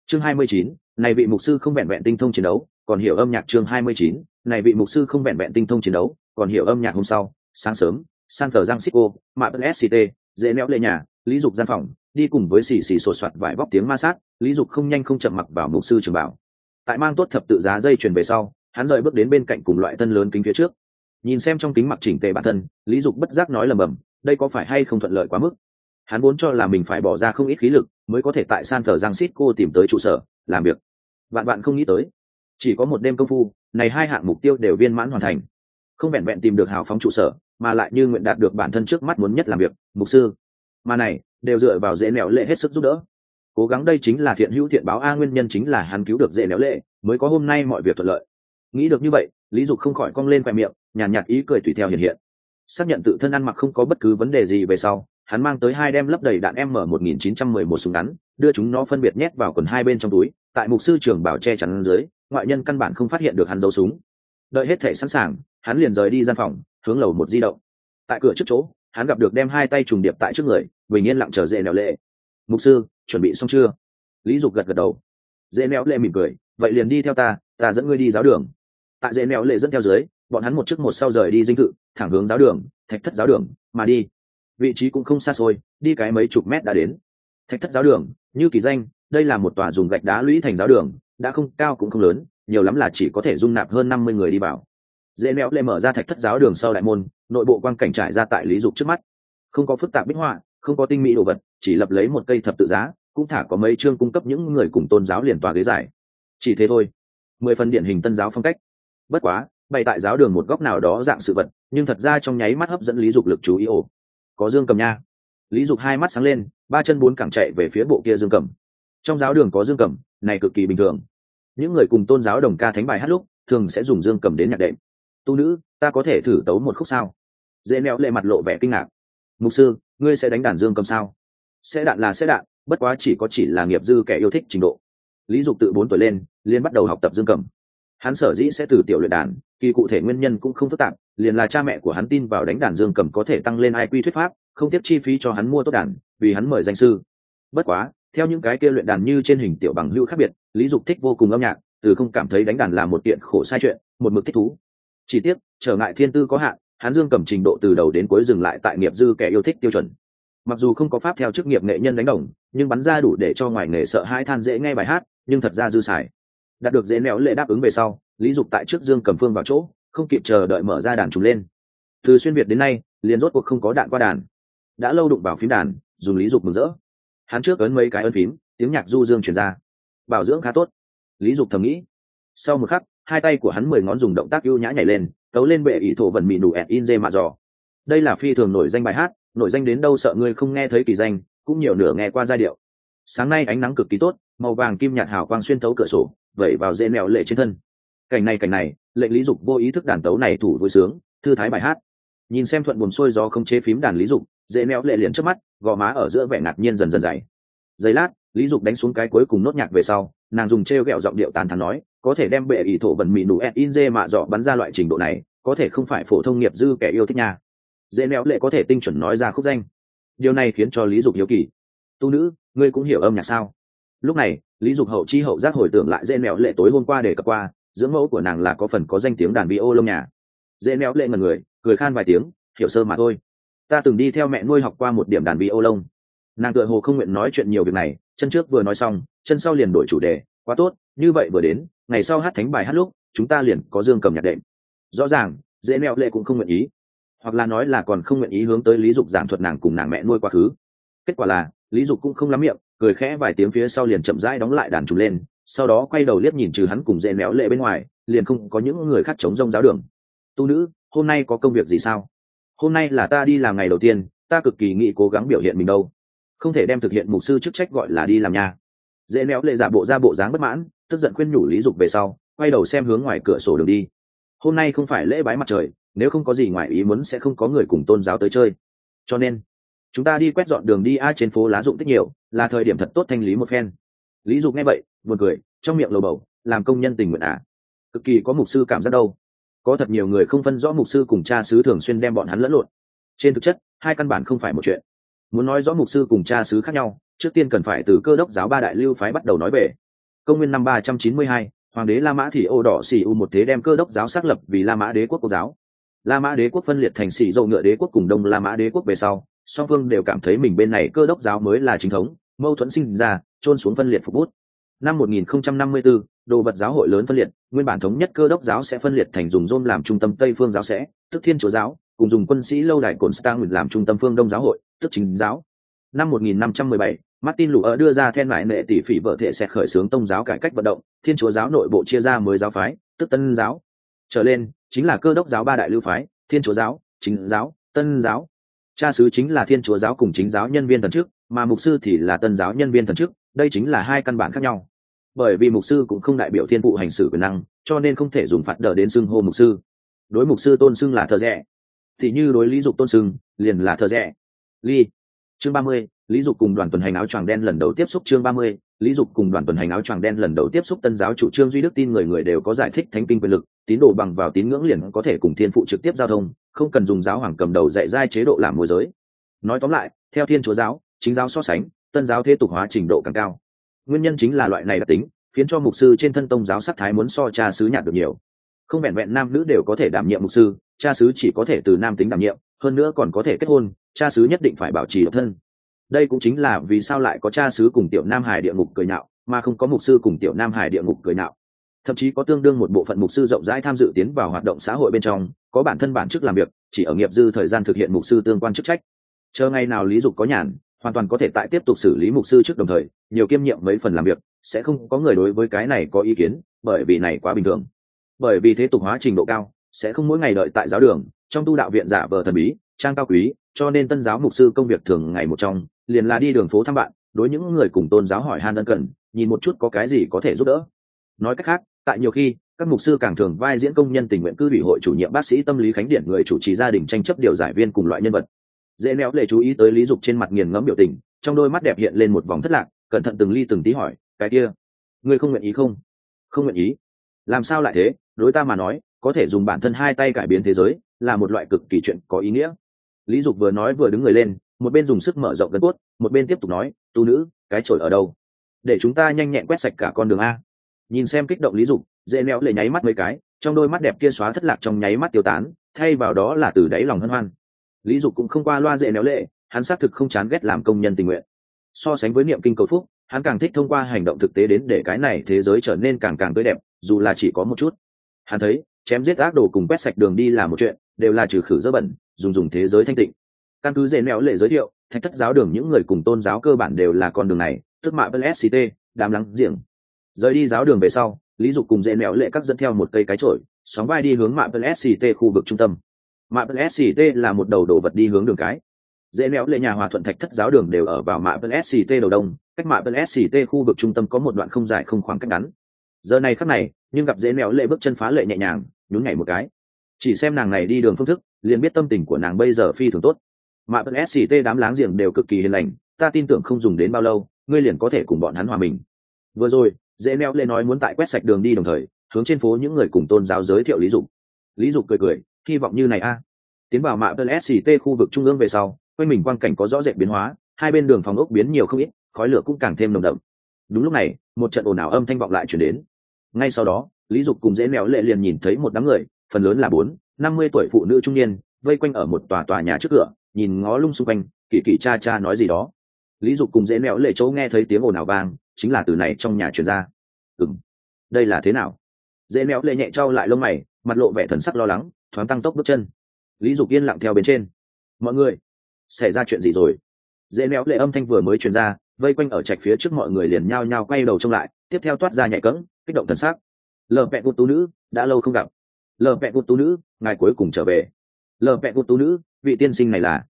Chương 29, này vị mục sư không vẹn vẹn tinh thông chiến đấu, còn hiểu âm nhạc. Chương 29, này vị mục sư không vẹn vẹn tinh thông chiến đấu, còn hiểu âm nhạc. Hôm sau, sáng sớm, San Francisco, mạ SCT, dễ néo lệ nhà, Lý Dục gian phòng, đi cùng với xì xì sột soạt vài bóc tiếng ma sát, Lý Dục không nhanh không chậm mặc vào mục sư trường bảo. Tại mang tốt thập tự giá dây chuyền về sau, hắn rời bước đến bên cạnh cùng loại thân lớn kính phía trước. Nhìn xem trong kính mặc chỉnh tề bản thân, Lý Dục bất giác nói lầm bầm, đây có phải hay không thuận lợi quá mức. Hắn vốn cho là mình phải bỏ ra không ít khí lực mới có thể tại San Francisco tìm tới trụ sở làm việc, vạn bạn không nghĩ tới chỉ có một đêm công phu này hai hạng mục tiêu đều viên mãn hoàn thành. Không vẹn vẹn tìm được hào phóng trụ sở, mà lại như nguyện đạt được bản thân trước mắt muốn nhất làm việc, mục sư. Mà này đều dựa vào dễ nẻo lệ hết sức giúp đỡ, cố gắng. Đây chính là thiện hữu thiện báo a, nguyên nhân chính là hắn cứu được dễ nẻo lệ mới có hôm nay mọi việc thuận lợi. Nghĩ được như vậy, Lý Dục không khỏi cong lên khoe miệng, nhàn nhạt ý cười tùy theo hiện hiện. Xác nhận tự thân ăn mặc không có bất cứ vấn đề gì về sau, hắn mang tới hai đem lấp đầy đạn M1911 súng ngắn, đưa chúng nó phân biệt nhét vào quần hai bên trong túi. Tại mục sư trưởng bảo che chắn dưới, ngoại nhân căn bản không phát hiện được hắn giấu súng. Đợi hết thể sẵn sàng, hắn liền rời đi gian phòng, hướng lầu một di động. Tại cửa trước chỗ, hắn gặp được đem hai tay trùng điệp tại trước người, bình yên lặng chờ dễ nẻo lệ. Mục sư, chuẩn bị xong chưa? Lý Dục gật gật đầu. Dễ nẻo lệ mỉm cười, vậy liền đi theo ta dẫn ngươi đi giáo đường. Tại dễ nẻo lệ dẫn theo dưới, bọn hắn một trước một sau rời đi dinh thự, thẳng hướng giáo đường, thạch thất giáo đường mà đi. Vị trí cũng không xa xôi, đi cái mấy chục mét đã đến. Thạch thất giáo đường, như kỳ danh, đây là một tòa dùng gạch đá lũy thành giáo đường, đã không cao cũng không lớn, nhiều lắm là chỉ có thể dung nạp hơn 50 người đi vào. Dễ nẻo lệ mở ra thạch thất giáo đường sau đại môn, nội bộ quang cảnh trải ra tại Lý Dục trước mắt. Không có phức tạp bích họa, không có tinh mỹ đồ vật, chỉ lập lấy một cây thập tự giá, cũng thả có mấy chương cung cấp những người cùng tôn giáo liền tòa ghế dài. Chỉ thế thôi. 10 phần điển hình tân giáo phong cách. Bất quá, bày tại giáo đường một góc nào đó dạng sự vật, nhưng thật ra trong nháy mắt hấp dẫn Lý Dục lực chú ý. Ồ, có dương cầm nha. Lý Dục hai mắt sáng lên, ba chân bốn cẳng chạy về phía bộ kia dương cầm. Trong giáo đường có dương cầm, này cực kỳ bình thường. Những người cùng tôn giáo đồng ca thánh bài hát lúc, thường sẽ dùng dương cầm đến nhạc đệm. Tu nữ, ta có thể thử tấu một khúc sao? Dễ nẻo lệ mặt lộ vẻ kinh ngạc. Mục sư, ngươi sẽ đánh đàn dương cầm sao? Sẽ đạn là sẽ đạn, bất quá chỉ là nghiệp dư kẻ yêu thích trình độ. Lý Dục tự 4 tuổi lên, liền bắt đầu học tập dương cầm. Hắn sở dĩ sẽ từ tiểu luyện đàn, kỳ cụ thể nguyên nhân cũng không phức tạp, liền là cha mẹ của hắn tin vào đánh đàn dương cầm có thể tăng lên IQ thuyết pháp, không tiếc chi phí cho hắn mua tốt đàn, vì hắn mời danh sư. Bất quá, theo những cái kia luyện đàn như trên hình tiểu bằng hữu khác biệt, Lý Dục thích vô cùng âm nhạc, từ không cảm thấy đánh đàn là một kiện khổ sai chuyện, một mực thích thú. Chỉ tiếc, trở ngại thiên tư có hạn, hắn dương cầm trình độ từ đầu đến cuối dừng lại tại nghiệp dư kẻ yêu thích tiêu chuẩn. Mặc dù không có pháp theo chức nghiệp nghệ nhân đánh đồng, nhưng bắn ra đủ để cho ngoài nghề sợ hãi than dễ nghe bài hát, nhưng thật ra dư xài. Đạt được dễ nẻo lệ đáp ứng về sau, Lý Dục tại trước dương cầm phương vào chỗ, không kịp chờ đợi mở ra đàn trùng lên. Từ xuyên việt đến nay, liền rốt cuộc không có đạn qua đàn. Đã lâu đụng vào phím đàn, dùng Lý Dục mừng rỡ. Hắn trước ấn mấy cái ấn phím, tiếng nhạc du dương truyền ra. Bảo dưỡng khá tốt, Lý Dục thầm nghĩ. Sau một khắc, hai tay của hắn 10 ngón dùng động tác ưu nhã nhảy lên, tấu lên bệ ỷ thổ vần mị nụ in dê mạ dò. Đây là phi thường nổi danh bài hát, nổi danh đến đâu sợ ngươi không nghe thấy kỳ danh, cũng nhiều nửa nghe qua giai điệu. Sáng nay ánh nắng cực kỳ tốt, màu vàng kim nhạt hào quang xuyên thấu cửa sổ, vẩy vào dễ nẻo lệ trên thân. Cảnh này, lệnh Lý Dục vô ý thức đàn tấu này thủ vui sướng, thư thái bài hát. Nhìn xem thuận buồm xuôi gió không chế phím đàn Lý Dục, dễ nẻo lệ liền trước mắt, gò má ở giữa vẻ ngạc nhiên dần dần dày. Giây lát, Lý Dục đánh xuống cái cuối cùng nốt nhạc về sau, nàng dùng trêu ghẹo giọng điệu tán thán nói, có thể đem bệ ỷ thổ vần mị nụ in dê mạ dọ bắn ra loại trình độ này, có thể không phải phổ thông nghiệp dư kẻ yêu thích nha. Dễ nẻo lệ có thể tinh chuẩn nói ra khúc danh, điều này khiến cho Lý Dục hiếu kỳ. Tu nữ, ngươi cũng hiểu âm nhạc sao? Lúc này, Lý Dục hậu chi hậu giác hồi tưởng lại dễ nẻo lệ tối hôm qua để cập qua, dưỡng mẫu của nàng là có phần có danh tiếng đàn violon nhà. Dễ nẻo lệ ngẩn người, cười khan vài tiếng, hiểu sơ mà thôi. Ta từng đi theo mẹ nuôi học qua một điểm đàn violon. Nàng tựa hồ không nguyện nói chuyện nhiều việc này, chân trước vừa nói xong, chân sau liền đổi chủ đề. Quá tốt, như vậy vừa đến, ngày sau hát thánh bài hát lúc, chúng ta liền có dương cầm nhạc đệm. Rõ ràng, dễ nẻo lệ cũng không nguyện ý, hoặc là nói là còn không nguyện ý hướng tới Lý Dục giảng thuật nàng cùng nàng mẹ nuôi quá khứ. Kết quả là, Lý Dục cũng không lắm miệng, cười khẽ vài tiếng phía sau liền chậm rãi đóng lại đàn trùng lên, sau đó quay đầu liếc nhìn trừ hắn cùng dễ nẻo lệ bên ngoài, liền không có những người khác chống rông giáo đường. Tu nữ, hôm nay có công việc gì sao? Hôm nay là ta đi làm ngày đầu tiên, ta cực kỳ nghĩ cố gắng biểu hiện mình đâu, không thể đem thực hiện mục sư chức trách gọi là đi làm nha. Dễ nẻo lệ giả bộ ra bộ dáng bất mãn, tức giận khuyên nhủ Lý Dục về sau, quay đầu xem hướng ngoài cửa sổ đường đi. Hôm nay không phải lễ bái mặt trời, nếu không có gì ngoài ý muốn sẽ không có người cùng tôn giáo tới chơi, cho nên chúng ta đi quét dọn đường đi trên phố lá rụng tích nhiều, là thời điểm thật tốt thanh lý một phen. Lý Dục nghe vậy buồn cười, trong miệng lầu bầu, làm công nhân tình nguyện à? Cực kỳ có mục sư cảm giác đâu. Có thật nhiều người không phân rõ mục sư cùng cha xứ thường xuyên đem bọn hắn lẫn lộn. Trên thực chất, hai căn bản không phải một chuyện. Muốn nói rõ mục sư cùng cha xứ khác nhau, trước tiên cần phải từ Cơ Đốc giáo ba đại lưu phái bắt đầu nói về. Công nguyên năm 392, hoàng đế La Mã Thị Ô Đỏ Xỉ U một thế đem cơ đốc giáo xác lập vì La Mã đế quốc quốc giáo. La Mã đế quốc phân liệt thành Xỉ Dầu Ngựa đế quốc cùng Đông La Mã đế quốc về sau, song phương đều cảm thấy mình bên này cơ đốc giáo mới là chính thống, mâu thuẫn sinh ra, chôn xuống phân liệt phục bút. Năm 1054, đồ vật giáo hội lớn phân liệt, nguyên bản thống nhất cơ đốc giáo sẽ phân liệt thành dùng Rome làm trung tâm Tây phương giáo sẽ, tức Thiên Chúa giáo, cùng dùng quân sĩ lâu đài Constantinople làm trung tâm phương Đông giáo hội, tức Chính giáo. Năm 1517, Martin Luther đưa ra then lại nệ tỷ phỉ vợ thể sẽ khởi xướng tông giáo cải cách vận động, Thiên Chúa giáo nội bộ chia ra mới giáo phái, tức Tân giáo. Trở lên chính là cơ đốc giáo ba đại lưu phái, Thiên Chúa giáo, Chính giáo, Tân giáo. Cha xứ chính là Thiên Chúa giáo cùng Chính giáo nhân viên thần chức, mà mục sư thì là Tân giáo nhân viên thần chức, đây chính là hai căn bản khác nhau. Bởi vì mục sư cũng không đại biểu thiên phụ hành xử quyền năng, cho nên không thể dùng phạt đỡ đến xưng hô mục sư. Đối mục sư tôn xưng là thờ rẻ, thì như đối lý dục tôn xưng liền là thờ rẻ. Ly. Chương 30, lý dục cùng đoàn tuần hành áo choàng đen lần đầu tiếp xúc. Chương 30, lý dục cùng đoàn tuần hành áo choàng đen lần đầu tiếp xúc. Tân giáo chủ trương duy đức tin người người đều có giải thích thánh kinh quyền lực, tín đồ bằng vào tín ngưỡng liền có thể cùng thiên phụ trực tiếp giao thông, không cần dùng giáo hoàng cầm đầu dạy giai chế độ làm môi giới. Nói tóm lại, theo Thiên Chúa giáo, Chính giáo so sánh, Tân giáo thế tục hóa trình độ càng cao. Nguyên nhân chính là loại này đặc tính, khiến cho mục sư trên thân tông giáo sắc thái muốn so cha xứ nhạt được nhiều. Không vẹn vẹn nam nữ đều có thể đảm nhiệm mục sư, cha xứ chỉ có thể từ nam tính đảm nhiệm, hơn nữa còn có thể kết hôn, cha xứ nhất định phải bảo trì độc thân. Đây cũng chính là vì sao lại có cha xứ cùng tiểu nam hải địa ngục cười nhạo, mà không có mục sư cùng tiểu nam hải địa ngục cười nhạo. Thậm chí có tương đương một bộ phận mục sư rộng rãi tham dự tiến vào hoạt động xã hội bên trong, có bản thân bản chức làm việc, chỉ ở nghiệp dư thời gian thực hiện mục sư tương quan chức trách. Chờ ngày nào lý dục có nhàn, hoàn toàn có thể tại tiếp tục xử lý mục sư trước, đồng thời nhiều kiêm nhiệm mấy phần làm việc, sẽ không có người đối với cái này có ý kiến, bởi vì này quá bình thường. Bởi vì thế tục hóa trình độ cao, sẽ không mỗi ngày đợi tại giáo đường, trong tu đạo viện giả vờ thần bí, trang cao quý, cho nên tân giáo mục sư công việc thường ngày một trong liền là đi đường phố thăm bạn, đối những người cùng tôn giáo hỏi han ân cần, nhìn một chút có cái gì có thể giúp đỡ. Nói cách khác, tại nhiều khi các mục sư càng thường vai diễn công nhân tình nguyện cư ủy hội chủ nhiệm, bác sĩ tâm lý khánh điển, người chủ trì gia đình tranh chấp điều giải viên cùng loại nhân vật. Dễ néo lệ chú ý tới lý dục trên mặt nghiền ngẫm biểu tình, trong đôi mắt đẹp hiện lên một vòng thất lạc, cẩn thận từng ly từng tí hỏi, cái kia ngươi không nguyện ý không? Không nguyện ý? Làm sao lại thế? Đối ta mà nói, có thể dùng bản thân hai tay cải biến thế giới là một loại cực kỳ chuyện có ý nghĩa. Lý dục vừa nói vừa đứng người lên, một bên dùng sức mở rộng gân cốt, một bên tiếp tục nói, tu nữ, cái chổi ở đâu? Để chúng ta nhanh nhẹn quét sạch cả con đường a. Nhìn xem kích động lý dục, dễ néo lệ nháy mắt mấy cái, trong đôi mắt đẹp kia xóa thất lạc trong nháy mắt tiêu tán, thay vào đó là từ đáy lòng hân hoan. Lý dục cũng không qua loa dễ néo lệ, hắn xác thực không chán ghét làm công nhân tình nguyện. So sánh với niệm kinh cầu phúc, hắn càng thích thông qua hành động thực tế đến để cái này thế giới trở nên càng càng tươi đẹp, dù là chỉ có một chút. Hắn thấy chém giết ác đồ cùng quét sạch đường đi là một chuyện, đều là trừ khử dơ bẩn, dùng thế giới thanh tịnh. Căn cứ dễ néo lệ giới thiệu, thạch thất giáo đường những người cùng tôn giáo cơ bản đều là con đường này, tức mạ sct, đám lắng giềng. Rời đi giáo đường về sau, lý dục cùng dễ néo lệ các dẫn theo một cây cái chổi, sóng vai đi hướng mạ sct khu vực trung tâm. Mạ sct là một đầu đồ vật đi hướng đường cái. Dễ néo lệ nhà hòa thuận thạch thất giáo đường đều ở vào mạ sct đầu đông, cách mạ sct khu vực trung tâm có một đoạn không dài không khoảng cách ngắn. Giờ này khắc này, nhưng gặp dễ néo lệ bước chân phá lệ nhẹ nhàng, nhún nhảy một cái. Chỉ xem nàng này đi đường phương thức, liền biết tâm tình của nàng bây giờ phi thường tốt. Mạ sct đám láng giềng đều cực kỳ hiền lành, ta tin tưởng không dùng đến bao lâu, ngươi liền có thể cùng bọn hắn hòa mình. Vừa rồi, dễ néo lệ nói muốn tại quét sạch đường đi đồng thời hướng trên phố những người cùng tôn giáo giới thiệu lý dục. Lý dục cười cười, hy vọng như này a. Tiến vào mạ sct khu vực trung ương về sau, quanh mình quang cảnh có rõ rệt biến hóa, hai bên đường phòng ốc biến nhiều không ít, khói lửa cũng càng thêm nồng đậm. Đúng lúc này, một trận ồn ào âm thanh vọng lại truyền đến. Ngay sau đó, lý dục cùng dễ néo lệ liền nhìn thấy một đám người, phần lớn là 40-50 tuổi phụ nữ trung niên, vây quanh ở một tòa nhà trước cửa, nhìn ngó lung xung quanh, kỳ kỳ cha cha nói gì đó. Lý dục cùng dễ néo lệ chỗ nghe thấy tiếng ồn ào vang, chính là từ này trong nhà truyền ra. Đây là thế nào? Dễ néo lệ nhẹ trao lại lông mày, mặt lộ vẻ thần sắc lo lắng, thoáng tăng tốc bước chân. Lý dục yên lặng theo bên trên. Mọi người, xảy ra chuyện gì rồi? Dễ néo lệ âm thanh vừa mới truyền ra, vây quanh ở trạch phía trước mọi người liền nhao nhao quay đầu trông lại, tiếp theo toát ra nhạy cẫng, kích động thần sắc. Lờ vẹn cụt tú nữ, đã lâu không gặp. Lờ vẹn cụt tú nữ, ngài cuối cùng trở về. Lờ vẹn cụt tú nữ, vị tiên sinh này là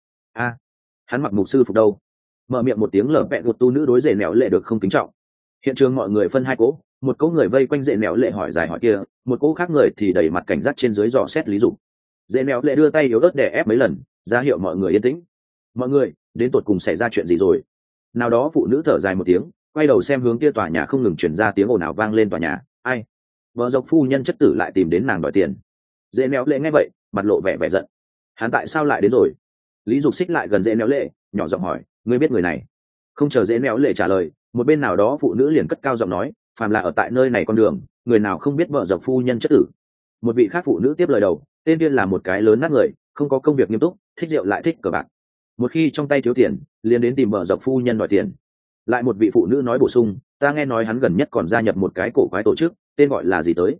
hắn mặc mục sư phục đâu? Mở miệng một tiếng lờ vẹn cụt tú nữ đối dễ néo lệ được không kính trọng. Hiện trường mọi người phân hai cỗ, một cỗ người vây quanh dễ néo lệ hỏi dài hỏi kia, một cỗ khác người thì đẩy mặt cảnh giác trên dưới dò xét lý dục. Dễ néo lệ đưa tay yếu ớt đè ép mấy lần, ra hiệu mọi người yên tĩnh. Mọi người, đến tột cùng xảy ra chuyện gì rồi? Nào đó phụ nữ thở dài một tiếng, quay đầu xem hướng kia tòa nhà không ngừng chuyển ra tiếng ồn ào vang lên tòa nhà. Ai? Vợ dọc phu nhân chất tử lại tìm đến nàng đòi tiền. Dễ néo lệ nghe vậy, mặt lộ vẻ vẻ giận. Hắn tại sao lại đến rồi? Lý dục xích lại gần dễ néo lệ, nhỏ giọng hỏi, ngươi biết người này? Không chờ dễ néo lệ trả lời, một bên nào đó phụ nữ liền cất cao giọng nói, phàm là ở tại nơi này con đường người nào không biết vợ dọc phu nhân chất tử. Một vị khác phụ nữ tiếp lời đầu, tên kia là một cái lớn nát người, không có công việc nghiêm túc, thích rượu lại thích cờ bạc. Một khi trong tay thiếu tiền liền đến tìm vợ dọc phu nhân đòi tiền. Lại một vị phụ nữ nói bổ sung, ta nghe nói hắn gần nhất còn gia nhập một cái cổ quái tổ chức, tên gọi là gì tới?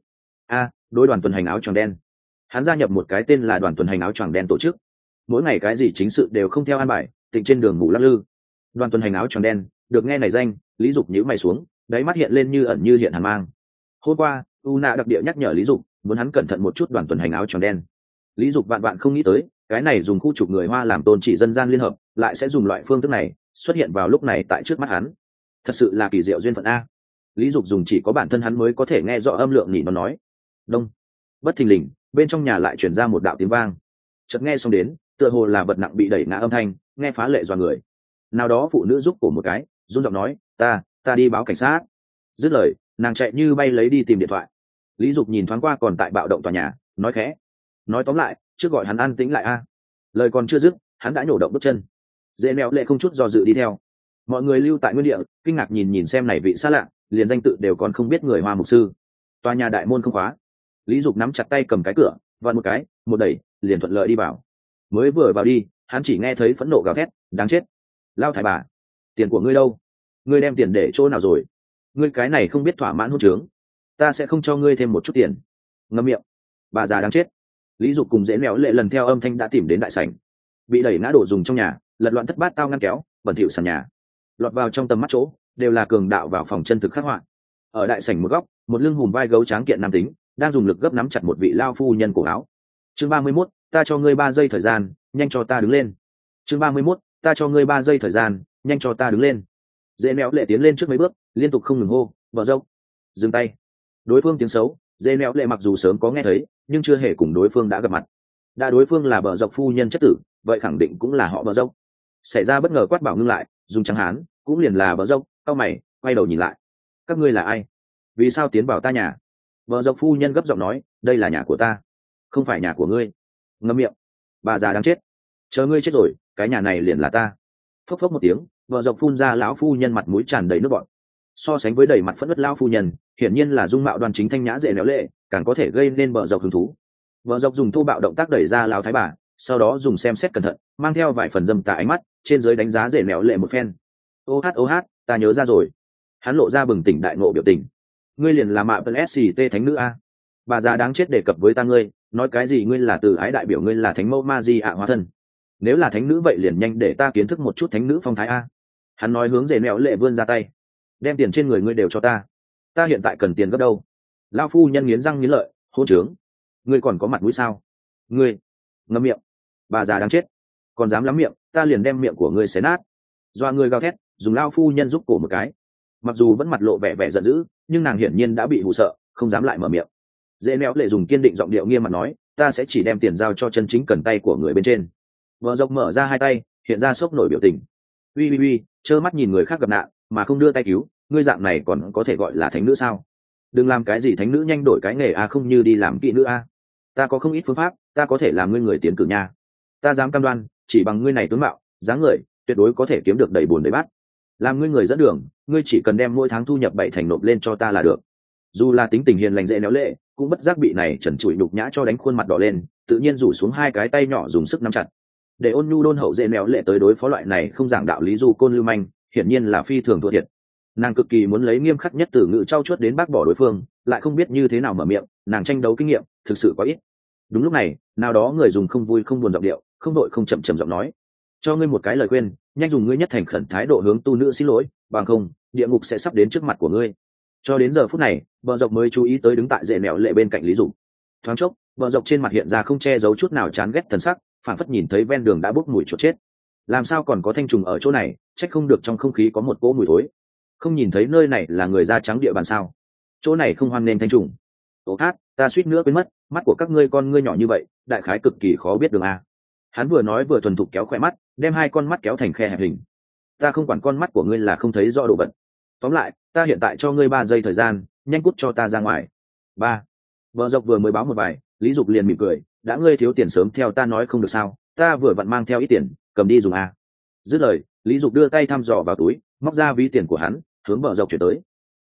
Đối đoàn tuần hành áo choàng đen. Hắn gia nhập một cái tên là đoàn tuần hành áo choàng đen tổ chức, mỗi ngày cái gì chính sự đều không theo an bài, tịnh trên đường ngủ lắc lư. Đoàn tuần hành áo choàng đen, được nghe này danh, Lý Dục nhíu mày xuống, đáy mắt hiện lên như ẩn như hiện hàn mang. Hôm qua u nạ đặc địa nhắc nhở Lý Dục muốn hắn cẩn thận một chút đoàn tuần hành áo choàng đen. Lý Dục vạn vạn không nghĩ tới cái này dùng khu trục người Hoa làm tôn chỉ dân gian liên hợp lại sẽ dùng loại phương thức này xuất hiện vào lúc này tại trước mắt hắn. Thật sự là kỳ diệu duyên phận a. Lý Dục dùng chỉ có bản thân hắn mới có thể nghe rõ âm lượng nhỉ nó nói. Đông. Bất thình lình bên trong nhà lại truyền ra một đạo tiếng vang. Chợt nghe xong đến tựa hồ là vật nặng bị đẩy ngã âm thanh, nghe phá lệ dọa người. Nào đó phụ nữ giúp cổ một cái, run giọng nói, ta đi báo cảnh sát. Dứt lời nàng chạy như bay lấy đi tìm điện thoại. Lý Dục nhìn thoáng qua còn tại bạo động tòa nhà, nói khẽ, nói tóm lại trước gọi hắn an tĩnh lại a. Lời còn chưa dứt hắn đã nhổ động bước chân. Dễ nẹo lệ không chút do dự đi theo. Mọi người lưu tại nguyên địa kinh ngạc nhìn xem này vị xa lạ liền danh tự đều còn không biết người Hoa mục sư. Tòa nhà đại môn không khóa. Lý Dục nắm chặt tay cầm cái cửa vặn một cái, một đẩy liền thuận lợi đi vào. Mới vừa vào đi hắn chỉ nghe thấy phẫn nộ gào thét, đáng chết, lao thải bà, tiền của ngươi đâu? Ngươi đem tiền để chỗ nào rồi? Ngươi cái này không biết thỏa mãn hôn trướng, ta sẽ không cho ngươi thêm một chút tiền. Ngậm miệng, bà già đáng chết. Lý Dục cùng Dễ Mèo Lệ lần theo âm thanh đã tìm đến đại sảnh. Bị đẩy ngã đổ dùng trong nhà, lật loạn thất bát tao ngăn kéo, bẩn thỉu sàn nhà. Lọt vào trong tầm mắt chỗ, đều là cường đạo vào phòng chân thực khắc họa. Ở đại sảnh một góc, một lưng hùm vai gấu tráng kiện nam tính, đang dùng lực gấp nắm chặt một vị lao phu nhân cổ áo. Chương 31, ta cho ngươi 3 giây thời gian, nhanh cho ta đứng lên. Chương 31, ta cho ngươi 3 giây thời gian, nhanh cho ta đứng lên. Dễ Mèo Lệ tiến lên trước mấy bước, liên tục không ngừng hô, "Vợ dâu, dừng tay." Đối phương tiếng xấu, Dễ Mèo Lệ mặc dù sớm có nghe thấy, nhưng chưa hề cùng đối phương đã gặp mặt. Đã đối phương là bờ dọc phu nhân chất tử, vậy khẳng định cũng là họ bờ dốc. Xảy ra bất ngờ quát bảo ngưng lại, dùng trắng hán, cũng liền là bờ dốc, cau mày, quay đầu nhìn lại. Các ngươi là ai? Vì sao tiến vào ta nhà? Bờ dọc phu nhân gấp giọng nói, đây là nhà của ta, không phải nhà của ngươi. Ngậm miệng, bà già đáng chết. Chờ ngươi chết rồi, cái nhà này liền là ta. Phốc phốc một tiếng, bờ dọc phun ra lão phu nhân mặt mũi tràn đầy nước bọt. So sánh với đầy mặt phẫn nộ lão phu nhân, hiển nhiên là dung mạo đoan chính thanh nhã dễ Mèo Lệ, càng có thể gây nên bờ dọc hứng thú. Bờ dọc dùng thô bạo động tác đẩy ra lão thái bà, sau đó dùng xem xét cẩn thận, mang theo vài phần dâm tà ánh mắt, trên dưới đánh giá dễ Mèo Lệ một phen. Ô hát, ta nhớ ra rồi. Hắn lộ ra bừng tỉnh đại ngộ biểu tình. Ngươi liền là mạ SCT thánh nữ a? Bà già đáng chết đề cập với ta ngươi, nói cái gì ngươi là từ ái đại biểu ngươi là thánh mẫu ma di ạ hóa thân. Nếu là thánh nữ vậy liền nhanh để ta kiến thức một chút thánh nữ phong thái a. Hắn nói hướng dễ Mèo Lệ vươn ra tay. Đem tiền trên người ngươi đều cho ta. Ta hiện tại cần tiền gấp đâu? Lão phu nhân nghiến răng nghiến lợi, hôn trướng. Ngươi còn có mặt mũi sao? Ngươi, ngậm miệng, bà già đáng chết, còn dám lắm miệng, ta liền đem miệng của ngươi xé nát. Doa người gào thét, dùng lão phu nhân giúp cổ một cái. Mặc dù vẫn mặt lộ vẻ vẻ giận dữ, nhưng nàng hiển nhiên đã bị hù sợ, không dám lại mở miệng. Dễ Mèo Lệ dùng kiên định giọng điệu nghiêm mặt nói, ta sẽ chỉ đem tiền giao cho chân chính cần tay của người bên trên. Vợ dọc mở ra hai tay, hiện ra sốc nổi biểu tình. Uy, trơ mắt nhìn người khác gặp nạn mà không đưa tay cứu, ngươi dạng này còn có thể gọi là thánh nữ sao? Đừng làm cái gì thánh nữ nhanh đổi cái nghề a, không như đi làm kỵ nữ a. Ta có không ít phương pháp, ta có thể làm ngươi người tiến cử nha. Ta dám cam đoan, chỉ bằng ngươi này tướng mạo, dáng người, tuyệt đối có thể kiếm được đầy bùn đầy bát. Làm ngươi người dẫn đường, ngươi chỉ cần đem mỗi tháng thu nhập 7 thành nộp lên cho ta là được. Dù là tính tình hiền lành Dễ Mèo Lệ, cũng bất giác bị này trần trụi nhục nhã cho đánh khuôn mặt đỏ lên, tự nhiên rủ xuống hai cái tay nhỏ dùng sức nắm chặt. Để ôn nhu đôn hậu Dễ Mèo Lệ tới đối phó loại này không giảng đạo lý du côn lưu manh, hiển nhiên là phi thường thua thiệt. Nàng cực kỳ muốn lấy nghiêm khắc nhất từ ngữ trau chuốt đến bác bỏ đối phương, lại không biết như thế nào mở miệng, nàng tranh đấu kinh nghiệm thực sự quá ít. Đúng lúc này, nào đó người dùng không vui không buồn giọng điệu, không đội không chậm giọng nói, cho ngươi một cái lời khuyên, nhanh dùng ngươi nhất thành khẩn thái độ hướng tu nữ xin lỗi, bằng không địa ngục sẽ sắp đến trước mặt của ngươi. Cho đến giờ phút này, Bờ dọc mới chú ý tới đứng tại Dễ Mèo Lệ bên cạnh Lý Dục. Thoáng chốc, Bờ dọc trên mặt hiện ra không che giấu chút nào chán ghét thần sắc, phản phất nhìn thấy ven đường đã bốc mùi chuột chết. Làm sao còn có thanh trùng ở chỗ này, trách không được trong không khí có một cỗ mùi thối. Không nhìn thấy nơi này là người da trắng địa bàn sao? Chỗ này không hoan nên thanh trùng. Ô hát, ta suýt nữa quên mất, mắt của các ngươi con ngươi nhỏ như vậy, đại khái cực kỳ khó biết đường a. Hắn vừa nói vừa thuần thục kéo khỏe mắt, đem hai con mắt kéo thành khe hẹp hình. Ta không quản con mắt của ngươi là không thấy rõ đồ vật. Tóm lại, ta hiện tại cho ngươi 3 giây thời gian, nhanh cút cho ta ra ngoài. 3. Bờ dọc vừa mới báo một bài, Lý Dục liền mỉm cười, đã ngươi thiếu tiền sớm theo ta nói không được sao? Ta vừa vặn mang theo ít tiền, cầm đi dùng a. Dứt lời, Lý Dục đưa tay thăm dò vào túi, móc ra ví tiền của hắn, hướng Bờ dọc chuyển tới.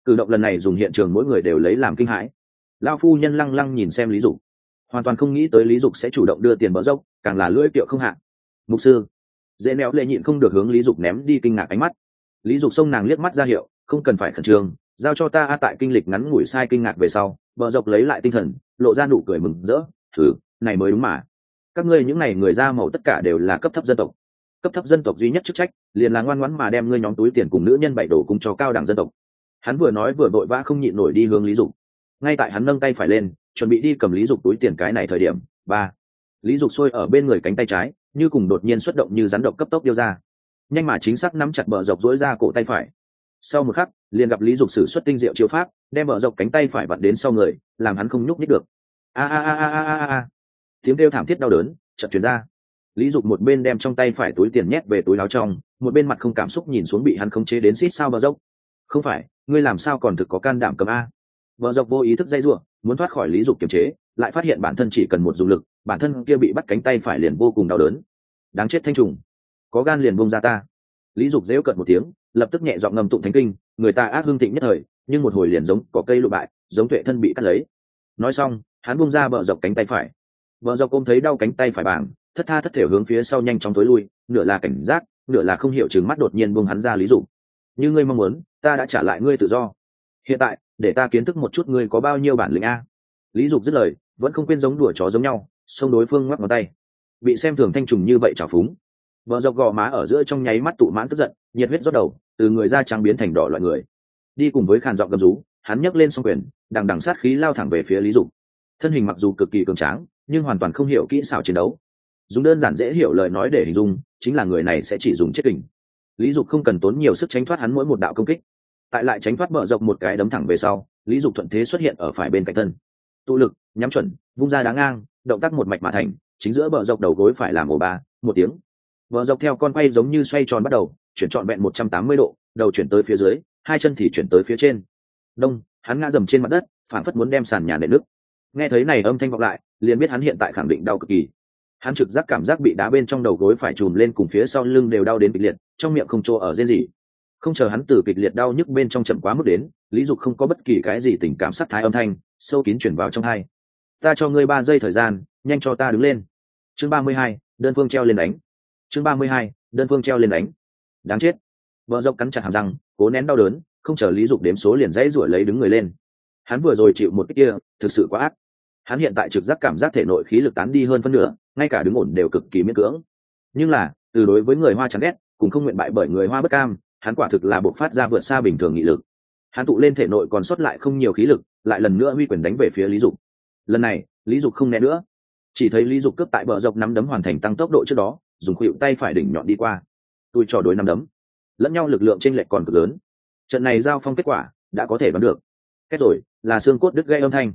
Cử động lần này dùng hiện trường mỗi người đều lấy làm kinh hãi. Lão phu nhân lăng lăng nhìn xem Lý Dục, hoàn toàn không nghĩ tới Lý Dục sẽ chủ động đưa tiền bờ dốc, càng là lưỡi kiệu không hạ. Mục sư, dễ nẹo lệ nhịn không được hướng Lý Dục ném đi kinh ngạc ánh mắt. Lý Dục xông nàng liếc mắt ra hiệu, không cần phải khẩn trương, giao cho ta. Tại kinh lịch ngắn ngủi sai kinh ngạc về sau, bờ dốc lấy lại tinh thần, lộ ra nụ cười mừng rỡ. Thử, này mới đúng mà. Các ngươi những này người da màu tất cả đều là cấp thấp dân tộc. Cấp thấp dân tộc duy nhất chức trách liền là ngoan ngoãn mà đem ngươi nhóm túi tiền cùng nữ nhân bậy đổ cùng cho cao đẳng dân tộc. Hắn vừa nói vừa vội vã không nhịn nổi đi hướng Lý Dục. Ngay tại hắn nâng tay phải lên chuẩn bị đi cầm Lý Dục túi tiền cái này thời điểm, Lý Dục xuôi ở bên người cánh tay trái như cùng đột nhiên xuất động như rắn độc cấp tốc điêu ra, nhanh mà chính xác nắm chặt bờ dọc dỗi ra cổ tay phải. Sau một khắc liền gặp Lý Dục sử xuất tinh diệu chiêu pháp, đem bờ dọc cánh tay phải vặn đến sau người, làm hắn không nhúc nhích được. A. Tiếng kêu thảm thiết đau đớn chợt truyền ra. Lý Dục một bên đem trong tay phải túi tiền nhét về túi áo trong, một bên mặt không cảm xúc nhìn xuống bị hắn khống chế đến xít sao bờ dốc. Không phải, ngươi làm sao còn thực có can đảm cầm a? Bờ dọc vô ý thức dây rủa, muốn thoát khỏi Lý Dục kiềm chế, lại phát hiện bản thân chỉ cần một dùng lực, bản thân kia bị bắt cánh tay phải liền vô cùng đau đớn. Đáng chết thanh trùng, có gan liền buông ra ta. Lý Dục giễu cợt một tiếng, lập tức nhẹ giọng ngâm tụng thánh kinh, người ta ác hưng thịnh nhất thời, nhưng một hồi liền giống cỏ cây lụ bại, giống tuệ thân bị cắt lấy. Nói xong, hắn buông ra bờ dọc cánh tay phải. Bờ dọc ôm thấy đau cánh tay phải bảng, thất tha thất thể hướng phía sau nhanh chóng tối lui, nửa là cảnh giác, nửa là không hiểu chừng mắt đột nhiên buông hắn ra. Lý Dục, như ngươi mong muốn, ta đã trả lại ngươi tự do. Hiện tại, để ta kiến thức một chút ngươi có bao nhiêu bản lĩnh a. Lý Dục dứt lời, vẫn không quên giống đùa chó giống nhau, xông đối phương ngoắc ngón tay. Bị xem thường thanh trùng như vậy trào phúng, bờ dọc gò má ở giữa trong nháy mắt tụ mãn tức giận, nhiệt huyết rót đầu, từ người da trắng biến thành đỏ loại người. Đi cùng với khàn giọng gầm rú, hắn nhấc lên song quyền, đằng đằng sát khí lao thẳng về phía Lý Dục. Thân hình mặc dù cực kỳ cường tráng, nhưng hoàn toàn không hiểu kỹ xảo chiến đấu. Dùng đơn giản dễ hiểu lời nói để hình dung, chính là người này sẽ chỉ dùng chết kình. Lý Dục không cần tốn nhiều sức tránh thoát hắn mỗi một đạo công kích. Tại lại tránh thoát bờ dọc một cái đấm thẳng về sau, Lý Dục thuận thế xuất hiện ở phải bên cạnh thân. Tụ lực, nhắm chuẩn, vung ra đá ngang, động tác một mạch mà thành, chính giữa bờ dọc đầu gối phải làm ổ ba, một tiếng. Bờ dọc theo con quay giống như xoay tròn bắt đầu, chuyển trọn vẹn 180 độ, đầu chuyển tới phía dưới, hai chân thì chuyển tới phía trên. Đông, hắn ngã dầm trên mặt đất, phản phất muốn đem sàn nhà nện nứt. Nghe thấy này âm thanh vọng lại, liền biết hắn hiện tại khẳng định đau cực kỳ. Hắn trực giác cảm giác bị đá bên trong đầu gối phải trùm lên cùng phía sau lưng đều đau đến kịch liệt, trong miệng không chỗ ở rên gì. Không chờ hắn từ kịch liệt đau nhức bên trong chậm quá mức đến, Lý Dục không có bất kỳ cái gì tình cảm sát thái âm thanh sâu kín chuyển vào trong hai. Ta cho ngươi 3 giây thời gian, nhanh cho ta đứng lên. Chương 32, đơn phương treo lên đánh. Chương 32, đơn phương treo lên đánh. Đáng chết. Bờ dọc cắn chặt hàm răng, cố nén đau đớn, không chờ Lý Dục đếm số liền dãy rủa lấy đứng người lên. Hắn vừa rồi chịu một cái kia, thực sự quá ác. Hắn hiện tại trực giác cảm giác thể nội khí lực tán đi hơn phân nửa, ngay cả đứng ổn đều cực kỳ miễn cưỡng. Nhưng là, từ đối với người Hoa chán ghét, cũng không nguyện bại bởi người Hoa bất cam, hắn quả thực là bộc phát ra vượt xa bình thường nghị lực. Hắn tụ lên thể nội còn sót lại không nhiều khí lực, lại lần nữa huy quyền đánh về phía Lý Dục. Lần này, Lý Dục không né nữa, chỉ thấy Lý Dục cướp tại bờ dọc nắm đấm hoàn thành tăng tốc độ trước đó, dùng khuỷu tay phải đỉnh nhọn đi qua. Tôi trò đối nắm đấm, lẫn nhau lực lượng chênh lệch còn cực lớn. Trận này giao phong kết quả đã có thể đoán được. Kết rồi, là xương cốt đứt gây âm thanh.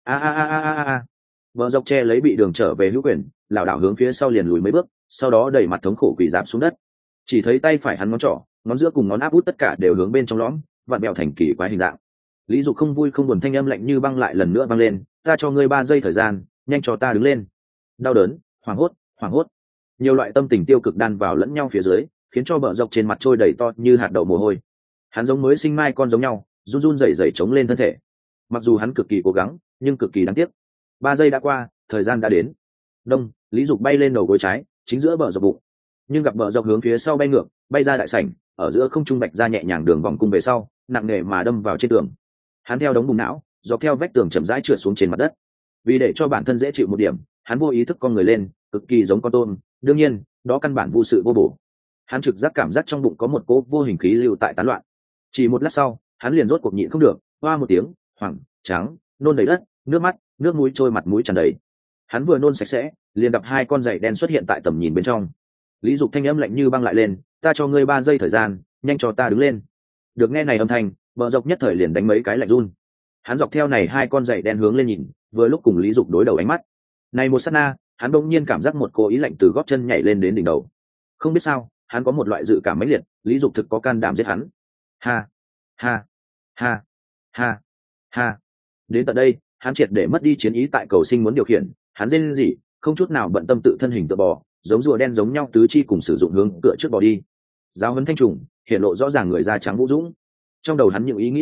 A. Bờ dọc che lấy bị đường trở về hữu quyền, lảo đảo hướng phía sau liền lùi mấy bước, sau đó đẩy mặt thống khổ quỳ rạp xuống đất. Chỉ thấy tay phải hắn ngón trỏ, ngón giữa cùng ngón áp út tất cả đều hướng bên trong lõm, vặn bẹo thành kỳ quái hình dạng. Lý Dục không vui không buồn thanh âm lạnh như băng lại lần nữa vang lên, ta cho ngươi 3 giây thời gian, nhanh cho ta đứng lên. Đau đớn, hoảng hốt, nhiều loại tâm tình tiêu cực đan vào lẫn nhau phía dưới, khiến cho bờ dọc trên mặt trôi đầy to như hạt đậu mồ hôi. Hắn giống mới sinh mai con giống nhau, run run rẩy rẩy chống lên thân thể. Mặc dù hắn cực kỳ cố gắng, nhưng cực kỳ đáng tiếc. 3 giây đã qua, thời gian đã đến. Đông, Lý Dục bay lên đầu gối trái, chính giữa bờ dọc bụng. Nhưng gặp bờ dọc hướng phía sau bay ngược, bay ra đại sảnh, ở giữa không trung bạch ra nhẹ nhàng đường vòng cung về sau, nặng nề mà đâm vào trên tường. Hắn theo đống bùng não, dọc theo vách tường chậm rãi trượt xuống trên mặt đất. Vì để cho bản thân dễ chịu một điểm, hắn vô ý thức con người lên, cực kỳ giống con tôm, đương nhiên, đó căn bản vô sự vô bổ. Hắn trực giác cảm giác trong bụng có một cỗ vô hình khí lưu tại tán loạn. Chỉ một lát sau, hắn liền rốt cuộc nhịn không được, hoa một tiếng, hoảng, trắng, nôn đầy đất, nước mắt, nước mũi trôi mặt mũi tràn đầy. Hắn vừa nôn sạch sẽ, liền gặp 2 con giày đen xuất hiện tại tầm nhìn bên trong. Lý Dục thanh âm lạnh như băng lại lên, ta cho ngươi 3 giây thời gian, nhanh cho ta đứng lên. Được nghe này âm thanh, bờ dọc nhất thời liền đánh mấy cái lạnh run. Hắn dọc theo này 2 con giày đen hướng lên nhìn, vừa lúc cùng Lý Dục đối đầu ánh mắt. Này một sát na, hắn bỗng nhiên cảm giác một cô ý lạnh từ gót chân nhảy lên đến đỉnh đầu. Không biết sao, hắn có một loại dự cảm mãnh liệt, Lý Dục thực có can đảm giết hắn. Ha, ha, ha, ha, ha. Đến tận đây, hắn triệt để mất đi chiến ý tại cầu sinh muốn điều khiển, hắn rên rỉ, không chút nào bận tâm tự thân hình tựa bò, giống rùa đen giống nhau tứ chi cùng sử dụng hướng cửa trước bò đi. Giáo huấn thanh trùng, hiện lộ rõ ràng người da trắng vũ dũng. Trong đầu hắn những ý nghĩ này,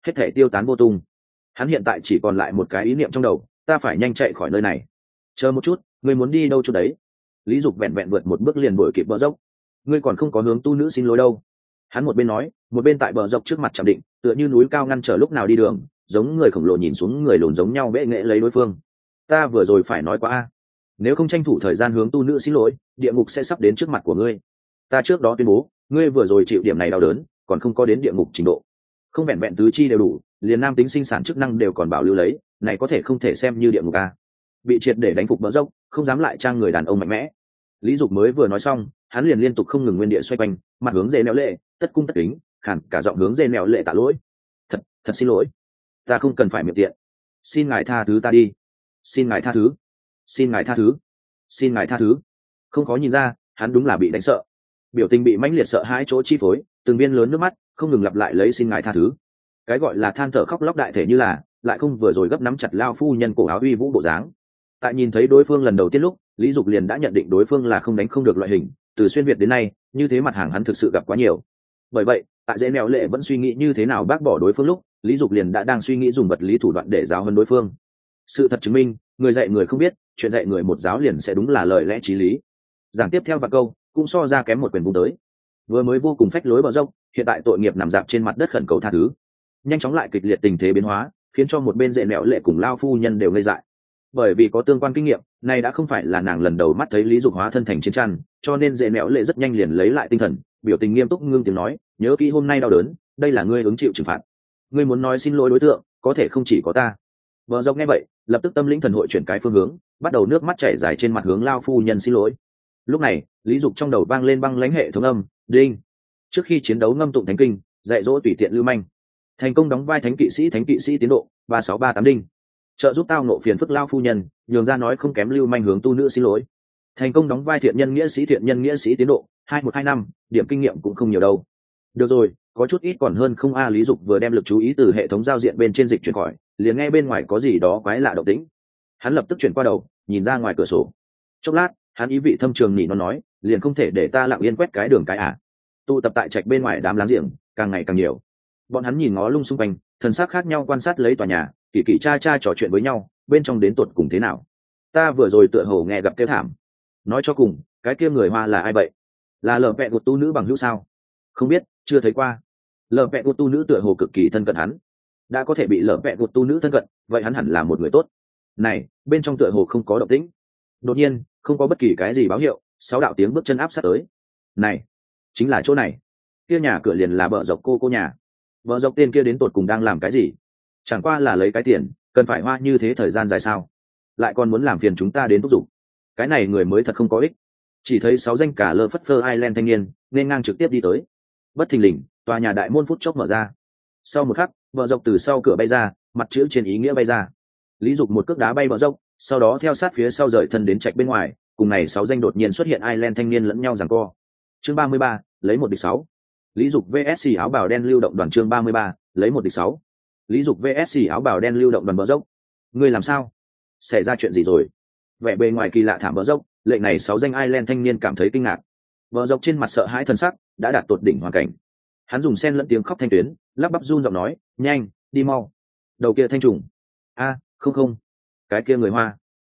hết thể tiêu tán vô tung. Hắn hiện tại chỉ còn lại một cái ý niệm trong đầu, ta phải nhanh chạy khỏi nơi này. Chờ một chút, ngươi muốn đi đâu chỗ đấy? Lý Dục vẹn vẹn vượt một bước liền đuổi kịp bờ dốc. Ngươi còn không có hướng tu nữ xin lỗi đâu. Hắn một bên nói, một bên tại bờ dốc trước mặt chạm định, tựa như núi cao ngăn trở lúc nào đi đường, giống người khổng lồ nhìn xuống người lùn giống nhau bệ nghệ lấy đối phương. Ta vừa rồi phải nói quá a, nếu không tranh thủ thời gian hướng tu nữ xin lỗi, địa ngục sẽ sắp đến trước mặt của ngươi. Ta trước đó tuyên bố, ngươi vừa rồi chịu điểm này đau đớn, còn không có đến địa ngục trình độ. Không vẹn vẹn tứ chi đều đủ, liền nam tính sinh sản chức năng đều còn bảo lưu lấy, này có thể không thể xem như địa ngục a. Bị triệt để đánh phục bờ dốc, không dám lại trang người đàn ông mạnh mẽ. Lý Dục mới vừa nói xong, hắn liền liên tục không ngừng nguyên địa xoay quanh, mặt hướng dê nẹo lệ, tất cung tất kính, khản cả giọng hướng dê nẹo lệ tạ lỗi. Thật xin lỗi, ta không cần phải miệng tiện, xin ngài tha thứ ta đi, xin ngài tha thứ, xin ngài tha thứ, xin ngài tha thứ. Không khó nhìn ra, hắn đúng là bị đánh sợ, biểu tình bị mãnh liệt sợ hãi chỗ chi phối, từng viên lớn nước mắt không ngừng lặp lại lấy xin ngài tha thứ. Cái gọi là than thở khóc lóc đại thể như là, lại không vừa rồi gấp nắm chặt lao phu nhân cổ áo uy vũ bộ dáng. Tại nhìn thấy đối phương lần đầu tiên lúc, Lý Dục liền đã nhận định đối phương là không đánh không được loại hình, từ xuyên việt đến nay, như thế mặt hàng hắn thực sự gặp quá nhiều. Bởi vậy, tại dễ nẹo lệ vẫn suy nghĩ như thế nào bác bỏ đối phương lúc, Lý Dục liền đã đang suy nghĩ dùng vật lý thủ đoạn để giáo huấn đối phương. Sự thật chứng minh, người dạy người không biết, chuyện dạy người một giáo liền sẽ đúng là lời lẽ chí lý. Giảng tiếp theo vài câu, cũng so ra kém một quyền vung tới. Vừa mới vô cùng phách lối bờ dốc, hiện tại tội nghiệp nằm dạp trên mặt đất khẩn cầu tha thứ. Nhanh chóng lại kịch liệt tình thế biến hóa, khiến cho một bên dễ nẹo lệ cùng lao phu nhân đều ngây dại. Bởi vì có tương quan kinh nghiệm, này đã không phải là nàng lần đầu mắt thấy Lý Dục hóa thân thành chiến tranh, cho nên dễ nẹo lệ rất nhanh liền lấy lại tinh thần, biểu tình nghiêm túc ngưng tiếng nói, nhớ kỹ hôm nay đau đớn, đây là ngươi ứng chịu trừng phạt. Ngươi muốn nói xin lỗi đối tượng, có thể không chỉ có ta. Bờ dốc nghe vậy, lập tức tâm linh thần hội chuyển cái phương hướng, bắt đầu nước mắt chảy dài trên mặt hướng lao phu nhân xin lỗi. Lúc này, Lý Dục trong đầu vang lên băng lãnh hệ thống âm, đinh. Trước khi chiến đấu ngâm tụng thánh kinh, dạy dỗ tùy tiện lưu manh. Thành công đóng vai thánh kỵ sĩ tiến độ 3638 đinh. Trợ giúp tao nộ phiền phức lao phu nhân, nhường ra nói không kém lưu manh hướng tu nữ xin lỗi. Thành công đóng vai thiện nhân nghĩa sĩ tiến độ 2125, điểm kinh nghiệm cũng không nhiều đâu. Được rồi, có chút ít còn hơn không a. Lý Dục vừa đem lực chú ý từ hệ thống giao diện bên trên dịch chuyển khỏi, liền nghe bên ngoài có gì đó quái lạ động tĩnh. Hắn lập tức chuyển qua đầu, nhìn ra ngoài cửa sổ. Chốc lát, hắn ý vị thâm trường nhỉ nó nói, liền không thể để ta lặng yên quét cái đường cái à? Tụ tập tại trạch bên ngoài đám láng giềng càng ngày càng nhiều. Bọn hắn nhìn ngó lung xung quanh, thần sắc khác nhau quan sát lấy tòa nhà, kỳ kỳ cha cha trò chuyện với nhau, bên trong đến tột cùng thế nào. Ta vừa rồi tựa hồ nghe gặp kêu thảm. Nói cho cùng, cái kia người Hoa là ai vậy? Là lờ vẹ của tu nữ bằng hữu sao? Không biết, chưa thấy qua. Lờ vẹ của tu nữ tựa hồ cực kỳ thân cận hắn. Đã có thể bị lờ vẹ của tu nữ thân cận, vậy hắn hẳn là một người tốt. Này, bên trong tựa hồ không có động tĩnh. Đột nhiên, không có bất kỳ cái gì báo hiệu, 6 đạo tiếng bước chân áp sát tới. Này, chính là chỗ này. Kia nhà cửa liền là bờ dọc cô nhà. Vợ dọc tên kia đến tột cùng đang làm cái gì? Chẳng qua là lấy cái tiền, cần phải hoa như thế thời gian dài sao? Lại còn muốn làm phiền chúng ta đến thúc giục. Cái này người mới thật không có ích. Chỉ thấy 6 danh cả lơ phất phơ Ireland thanh niên nên ngang trực tiếp đi tới. Bất thình lình, tòa nhà đại môn phút chốc mở ra. Sau một khắc, vợ dọc từ sau cửa bay ra, mặt chữ trên ý nghĩa bay ra. Lý Dục một cước đá bay vợ dọc, sau đó theo sát phía sau rời thân đến trạch bên ngoài, cùng này 6 danh đột nhiên xuất hiện Ireland thanh niên lẫn nhau giằng co. Chương 33, lấy 1 địch 6. Lý Dục vs áo bào đen lưu động đoàn chương 33, lấy 1 địch 6. Lý Dục vs áo bào đen lưu động đoàn bờ dốc. Ngươi làm sao? Xảy ra chuyện gì rồi? Vẻ bề ngoài kỳ lạ thảm bờ dốc, lệnh này 6 danh Ireland thanh niên cảm thấy kinh ngạc. Bờ dốc trên mặt sợ hãi thần sắc, đã đạt tột đỉnh hoàn cảnh. Hắn dùng sen lẫn tiếng khóc thanh tuyến, lắp bắp run giọng nói, "Nhanh, đi mau." Đầu kia thanh trùng. "A, không. Cái kia người Hoa."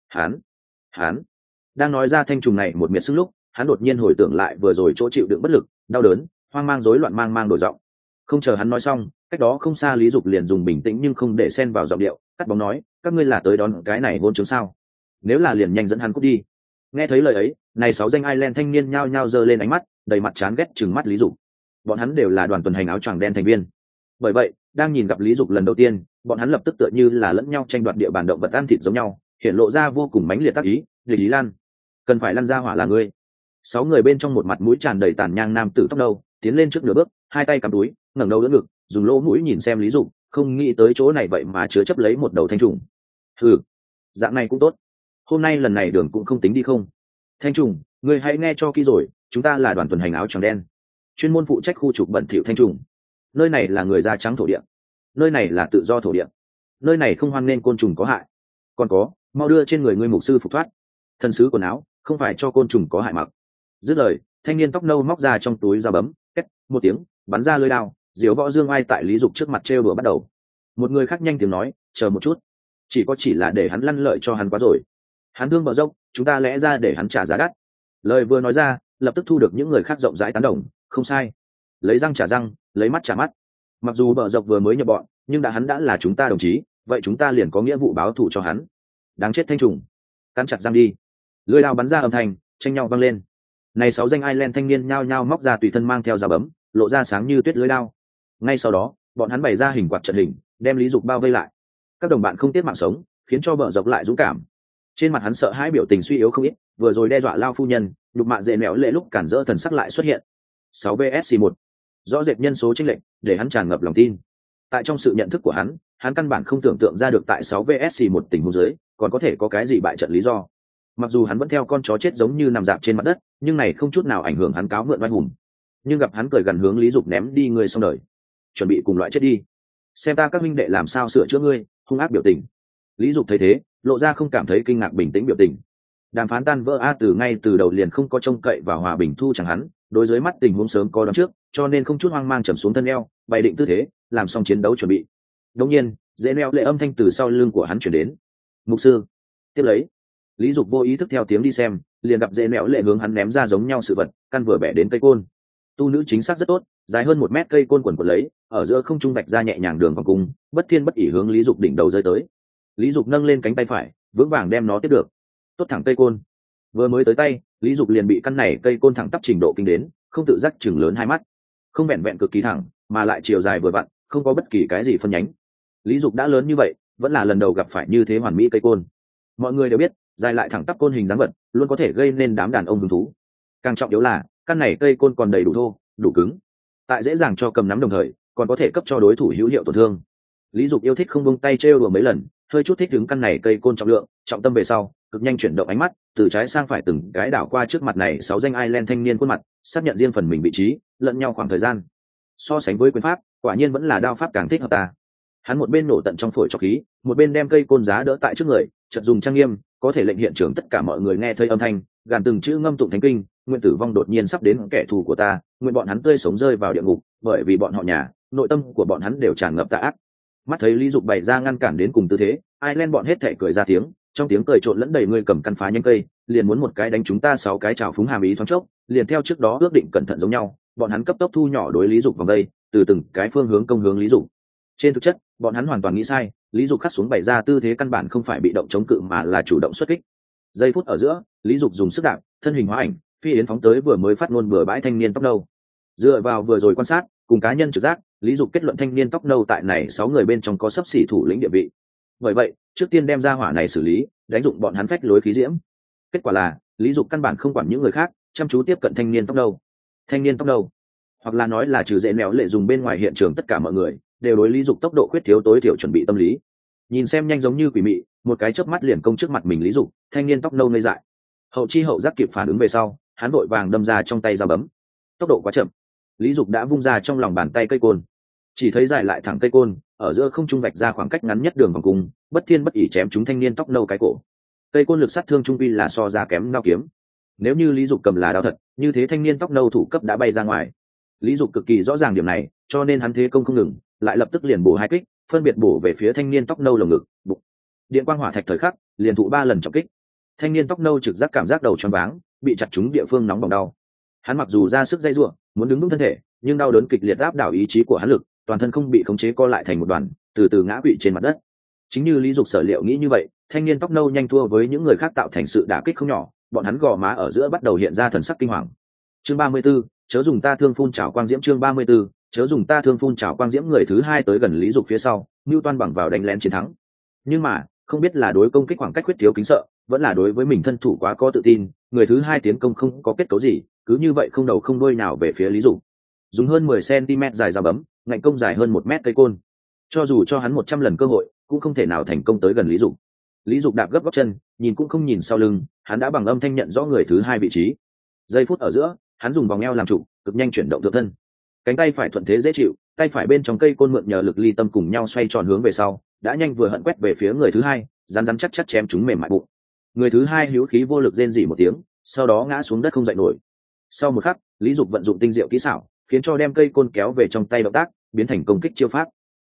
Hắn. Đang nói ra thanh trùng này một miệt sức lúc, hắn đột nhiên hồi tưởng lại vừa rồi chỗ chịu đựng bất lực, đau đớn, hoang mang rối loạn mang đổi giọng. Không chờ hắn nói xong, cách đó không xa Lý Dục liền dùng bình tĩnh nhưng không để xen vào giọng điệu, cắt bóng nói, "Các ngươi là tới đón cái này hôn chứng sao? Nếu là liền nhanh dẫn hắn cút đi." Nghe thấy lời ấy, này 6 danh Ireland thanh niên nhao nhao giơ lên ánh mắt, đầy mặt chán ghét trừng mắt Lý Dục. Bọn hắn đều là đoàn tuần hành áo choàng đen thành viên. Bởi vậy, đang nhìn gặp Lý Dục lần đầu tiên, bọn hắn lập tức tựa như là lẫn nhau tranh đoạt địa bàn động vật ăn thịt giống nhau, hiện lộ ra vô cùng mãnh liệt tác ý, "Địch Ý Lan, cần phải lăn ra hỏa là ngươi." 6 người bên trong một mặt mũi tràn đầy tàn nhang nam tử tóc nâu, tiến lên trước nửa bước, hai tay cầm túi, ngẩng đầu đỡ ngực, dùng lỗ mũi nhìn xem Lý Dục, không nghĩ tới chỗ này vậy mà chứa chấp lấy một đầu thanh trùng. Hừ, dạng này cũng tốt. Hôm nay lần này đường cũng không tính đi không. Thanh trùng, ngươi hãy nghe cho kỹ rồi, chúng ta là đoàn tuần hành áo choàng đen, chuyên môn phụ trách khu trục bẩn thỉu thanh trùng. Nơi này là người da trắng thổ địa, nơi này là tự do thổ địa, nơi này không hoan nên côn trùng có hại. Còn có, mau đưa trên người ngươi mục sư phục thoát, thân sứ quần áo, không phải cho côn trùng có hại mặc. Dứt lời, thanh niên tóc nâu móc ra trong túi dao bấm, két một tiếng, bắn ra lưỡi đao, diếu võ dương ai tại Lý Dục trước mặt trêu đùa bắt đầu, Một người khác nhanh tiếng nói, chờ một chút, chỉ là để hắn lăn lợi cho hắn quá rồi. Hắn thương bờ dốc, chúng ta lẽ ra để hắn trả giá đắt. Lời vừa nói ra, lập tức thu được những người khác rộng rãi tán đồng. Không sai, lấy răng trả răng, lấy mắt trả mắt. Mặc dù bờ dốc vừa mới nhập bọn, nhưng hắn đã là chúng ta đồng chí, vậy chúng ta liền có nghĩa vụ báo thù cho hắn. Đáng chết thanh trùng, cắn chặt răng đi. Lưỡi dao bắn ra âm thanh, tranh nhau vang lên. Này 6 danh Ireland thanh niên nhao nhao móc ra tùy thân mang theo dao bấm, lộ ra sáng như tuyết lưỡi dao. Ngay sau đó, bọn hắn bày ra hình quạt trận hình, đem Lý Dục bao vây lại. Các đồng bạn không tiếc mạng sống, khiến cho bờ dọc lại dũng cảm. Trên mặt hắn sợ hãi biểu tình suy yếu không ít, vừa rồi đe dọa lao phu nhân, đục mạ dễ nẻo lệ lúc cản rỡ thần sắc lại xuất hiện. 6 vs 1, rõ rệt nhân số chênh lệch, để hắn tràn ngập lòng tin. Tại trong sự nhận thức của hắn căn bản không tưởng tượng ra được tại 6 vs 1 tình huống dưới, còn có thể có cái gì bại trận lý do. Mặc dù hắn vẫn theo con chó chết giống như nằm dạp trên mặt đất, nhưng này không chút nào ảnh hưởng hắn cáo mượn oai hùng. Nhưng gặp hắn cười gần hướng Lý Dục ném đi người xong đời, chuẩn bị cùng loại chết đi, xem ta các minh đệ làm sao sửa chữa ngươi. Hung ác biểu tình. Lý Dục thấy thế, lộ ra không cảm thấy kinh ngạc, bình tĩnh biểu tình. Đàm phán tan vỡ từ ngay từ đầu liền không có trông cậy vào hòa bình thu chẳng hắn, đối với mắt tình huống sớm có đoán trước, cho nên không chút hoang mang trầm xuống thân eo, bày định tư thế, làm xong chiến đấu chuẩn bị. Đột nhiên, dễ neo lệ âm thanh từ sau lưng của hắn chuyển đến. Mục sư, tiếp lấy. Lý Dục vô ý thức theo tiếng đi xem, liền gặp dễ neo lệ hướng hắn ném ra giống nhau sự vật, căn vừa bẻ đến cây côn. Tu nữ chính xác rất tốt, dài hơn 1 mét cây côn quần quật lấy, ở giữa không trung vạch ra nhẹ nhàng đường vòng cung, bất thiên bất ỷ hướng Lý Dục đỉnh đầu rơi tới. Lý Dục nâng lên cánh tay phải, vững vàng đem nó tiếp được. Tốt thẳng cây côn. Vừa mới tới tay, Lý Dục liền bị căn này cây côn thẳng tắp trình độ kinh đến, không tự giác chừng lớn hai mắt. Không vẹn vẹn cực kỳ thẳng, mà lại chiều dài vừa vặn, không có bất kỳ cái gì phân nhánh. Lý Dục đã lớn như vậy, vẫn là lần đầu gặp phải như thế hoàn mỹ cây côn. Mọi người đều biết, dài lại thẳng tắp côn hình dáng vật, luôn có thể gây nên đám đàn ông hứng thú. Càng trọng yếu là, căn này cây côn còn đầy đủ thô, đủ cứng, tại dễ dàng cho cầm nắm đồng thời, còn có thể cấp cho đối thủ hữu hiệu tổn thương. Lý Dục yêu thích không buông tay trêu đùa mấy lần, hơi chút thích đứng căn này cây côn trọng lượng, trọng tâm về sau, cực nhanh chuyển động ánh mắt, từ trái sang phải từng cái đảo qua trước mặt này 6 danh Ireland thanh niên khuôn mặt, xác nhận riêng phần mình vị trí, lẫn nhau khoảng thời gian. So sánh với quyền pháp, quả nhiên vẫn là đao pháp càng thích hợp ta. Hắn một bên nổ tận trong phổi trọc khí, một bên đem cây côn giá đỡ tại trước người, chợt dùng trang nghiêm, có thể lệnh hiện trường tất cả mọi người nghe thấy âm thanh, gàn từng chữ ngâm tụng thánh kinh, nguyện tử vong đột nhiên sắp đến kẻ thù của ta, nguyện bọn hắn tươi sống rơi vào địa ngục, bởi vì bọn họ nhà, nội tâm của bọn hắn đều tràn ngập tà ác. Mắt thấy Lý Dục bày ra ngăn cản đến cùng tư thế, Ireland bọn hết thảy cười ra tiếng, trong tiếng cười trộn lẫn đầy người cầm căn phá nhanh cây, liền muốn một cái đánh chúng ta 6 cái trào phúng hàm ý thoáng chốc, liền theo trước đó ước định cẩn thận giống nhau, bọn hắn cấp tốc thu nhỏ đối Lý Dục vòng đây, từ từng cái phương hướng công hướng Lý Dục. Trên thực chất, bọn hắn hoàn toàn nghĩ sai, Lý Dục khắc xuống bày ra tư thế căn bản không phải bị động chống cự mà là chủ động xuất kích. Giây phút ở giữa, Lý Dục dùng sức đạp, thân hình hóa ảnh, phi yến phóng tới vừa mới phát ngôn bừa bãi thanh niên tóc nâu. Dựa vào vừa rồi quan sát, cùng cá nhân trực giác, Lý Dục kết luận thanh niên tóc nâu tại này 6 người bên trong có sấp xỉ thủ lĩnh địa vị. Bởi vậy, trước tiên đem ra hỏa này xử lý, đánh dụng bọn hắn phách lối khí diễm. Kết quả là, Lý Dục căn bản không quản những người khác, chăm chú tiếp cận thanh niên tóc nâu. Thanh niên tóc nâu, hoặc là nói là trừ dễ nẻo lệ dùng bên ngoài hiện trường tất cả mọi người đều đối Lý Dục tốc độ khuyết thiếu tối thiểu chuẩn bị tâm lý. Nhìn xem nhanh giống như quỷ mị, một cái chớp mắt liền công trước mặt mình Lý Dục, thanh niên tóc nâu ngây dại. Hậu chi hậu giác kịp phản ứng về sau, hắn vội vàng đâm ra trong tay dao bấm. Tốc độ quá chậm, Lý Dục đã vung ra trong lòng bàn tay cây côn, chỉ thấy dài lại thẳng cây côn ở giữa không trung vạch ra khoảng cách ngắn nhất đường vòng cung, bất thiên bất ỷ chém trúng thanh niên tóc nâu cái cổ. Cây côn lực sát thương trung vi là so ra kém đao kiếm. Nếu như Lý Dục cầm là đao thật, như thế thanh niên tóc nâu thủ cấp đã bay ra ngoài. Lý Dục cực kỳ rõ ràng điểm này, cho nên hắn thế công không ngừng, lại lập tức liền bổ 2 kích, phân biệt bổ về phía thanh niên tóc nâu lồng ngực, bụng. Điện quang hỏa thạch thời khắc, liền thụ 3 lần trọng kích. Thanh niên tóc nâu trực giác cảm giác đầu choáng váng, bị chặt trúng địa phương nóng bỏng đau. Hắn mặc dù ra sức dây rủa, muốn đứng vững thân thể, nhưng đau đớn kịch liệt áp đảo ý chí của hắn lực, toàn thân không bị khống chế co lại thành một đoàn, từ từ ngã quỵ trên mặt đất. Chính như Lý Dục sở liệu nghĩ như vậy, thanh niên tóc nâu nhanh thua với những người khác tạo thành sự đả kích không nhỏ, bọn hắn gò má ở giữa bắt đầu hiện ra thần sắc kinh hoàng. Chương 34, chớ dùng ta thương phun trào quang diễm. Chương 34, chớ dùng ta thương phun trào quang diễm. Người thứ hai tới gần Lý Dục phía sau, Newton bằng vào đánh lén chiến thắng. Nhưng mà, không biết là đối công kích khoảng cách khuyết thiếu kính sợ, vẫn là đối với mình thân thủ quá có tự tin, người thứ hai tiến công không có kết cấu gì, cứ như vậy không đầu không đuôi nào về phía Lý Dục. Dùng hơn 10 cm dài dao bấm, ngạnh công dài hơn 1 mét cây côn. Cho dù cho hắn 100 lần cơ hội, cũng không thể nào thành công tới gần Lý Dục. Lý Dục đạp gấp gót chân, nhìn cũng không nhìn sau lưng, hắn đã bằng âm thanh nhận rõ người thứ hai vị trí. Giây phút ở giữa, hắn dùng vòng eo làm trụ, cực nhanh chuyển động thượng thân. Cánh tay phải thuận thế dễ chịu, tay phải bên trong cây côn mượn nhờ lực ly tâm cùng nhau xoay tròn hướng về sau, đã nhanh vừa hận quét về phía người thứ hai, rắn rắn chắc chắc chém chúng mềm mại bụng. Người thứ hai hữu khí vô lực rên rỉ một tiếng, sau đó ngã xuống đất không dậy nổi. Sau một khắc, Lý Dục vận dụng tinh diệu kỹ xảo, khiến cho đem cây côn kéo về trong tay động tác biến thành công kích chiêu pháp.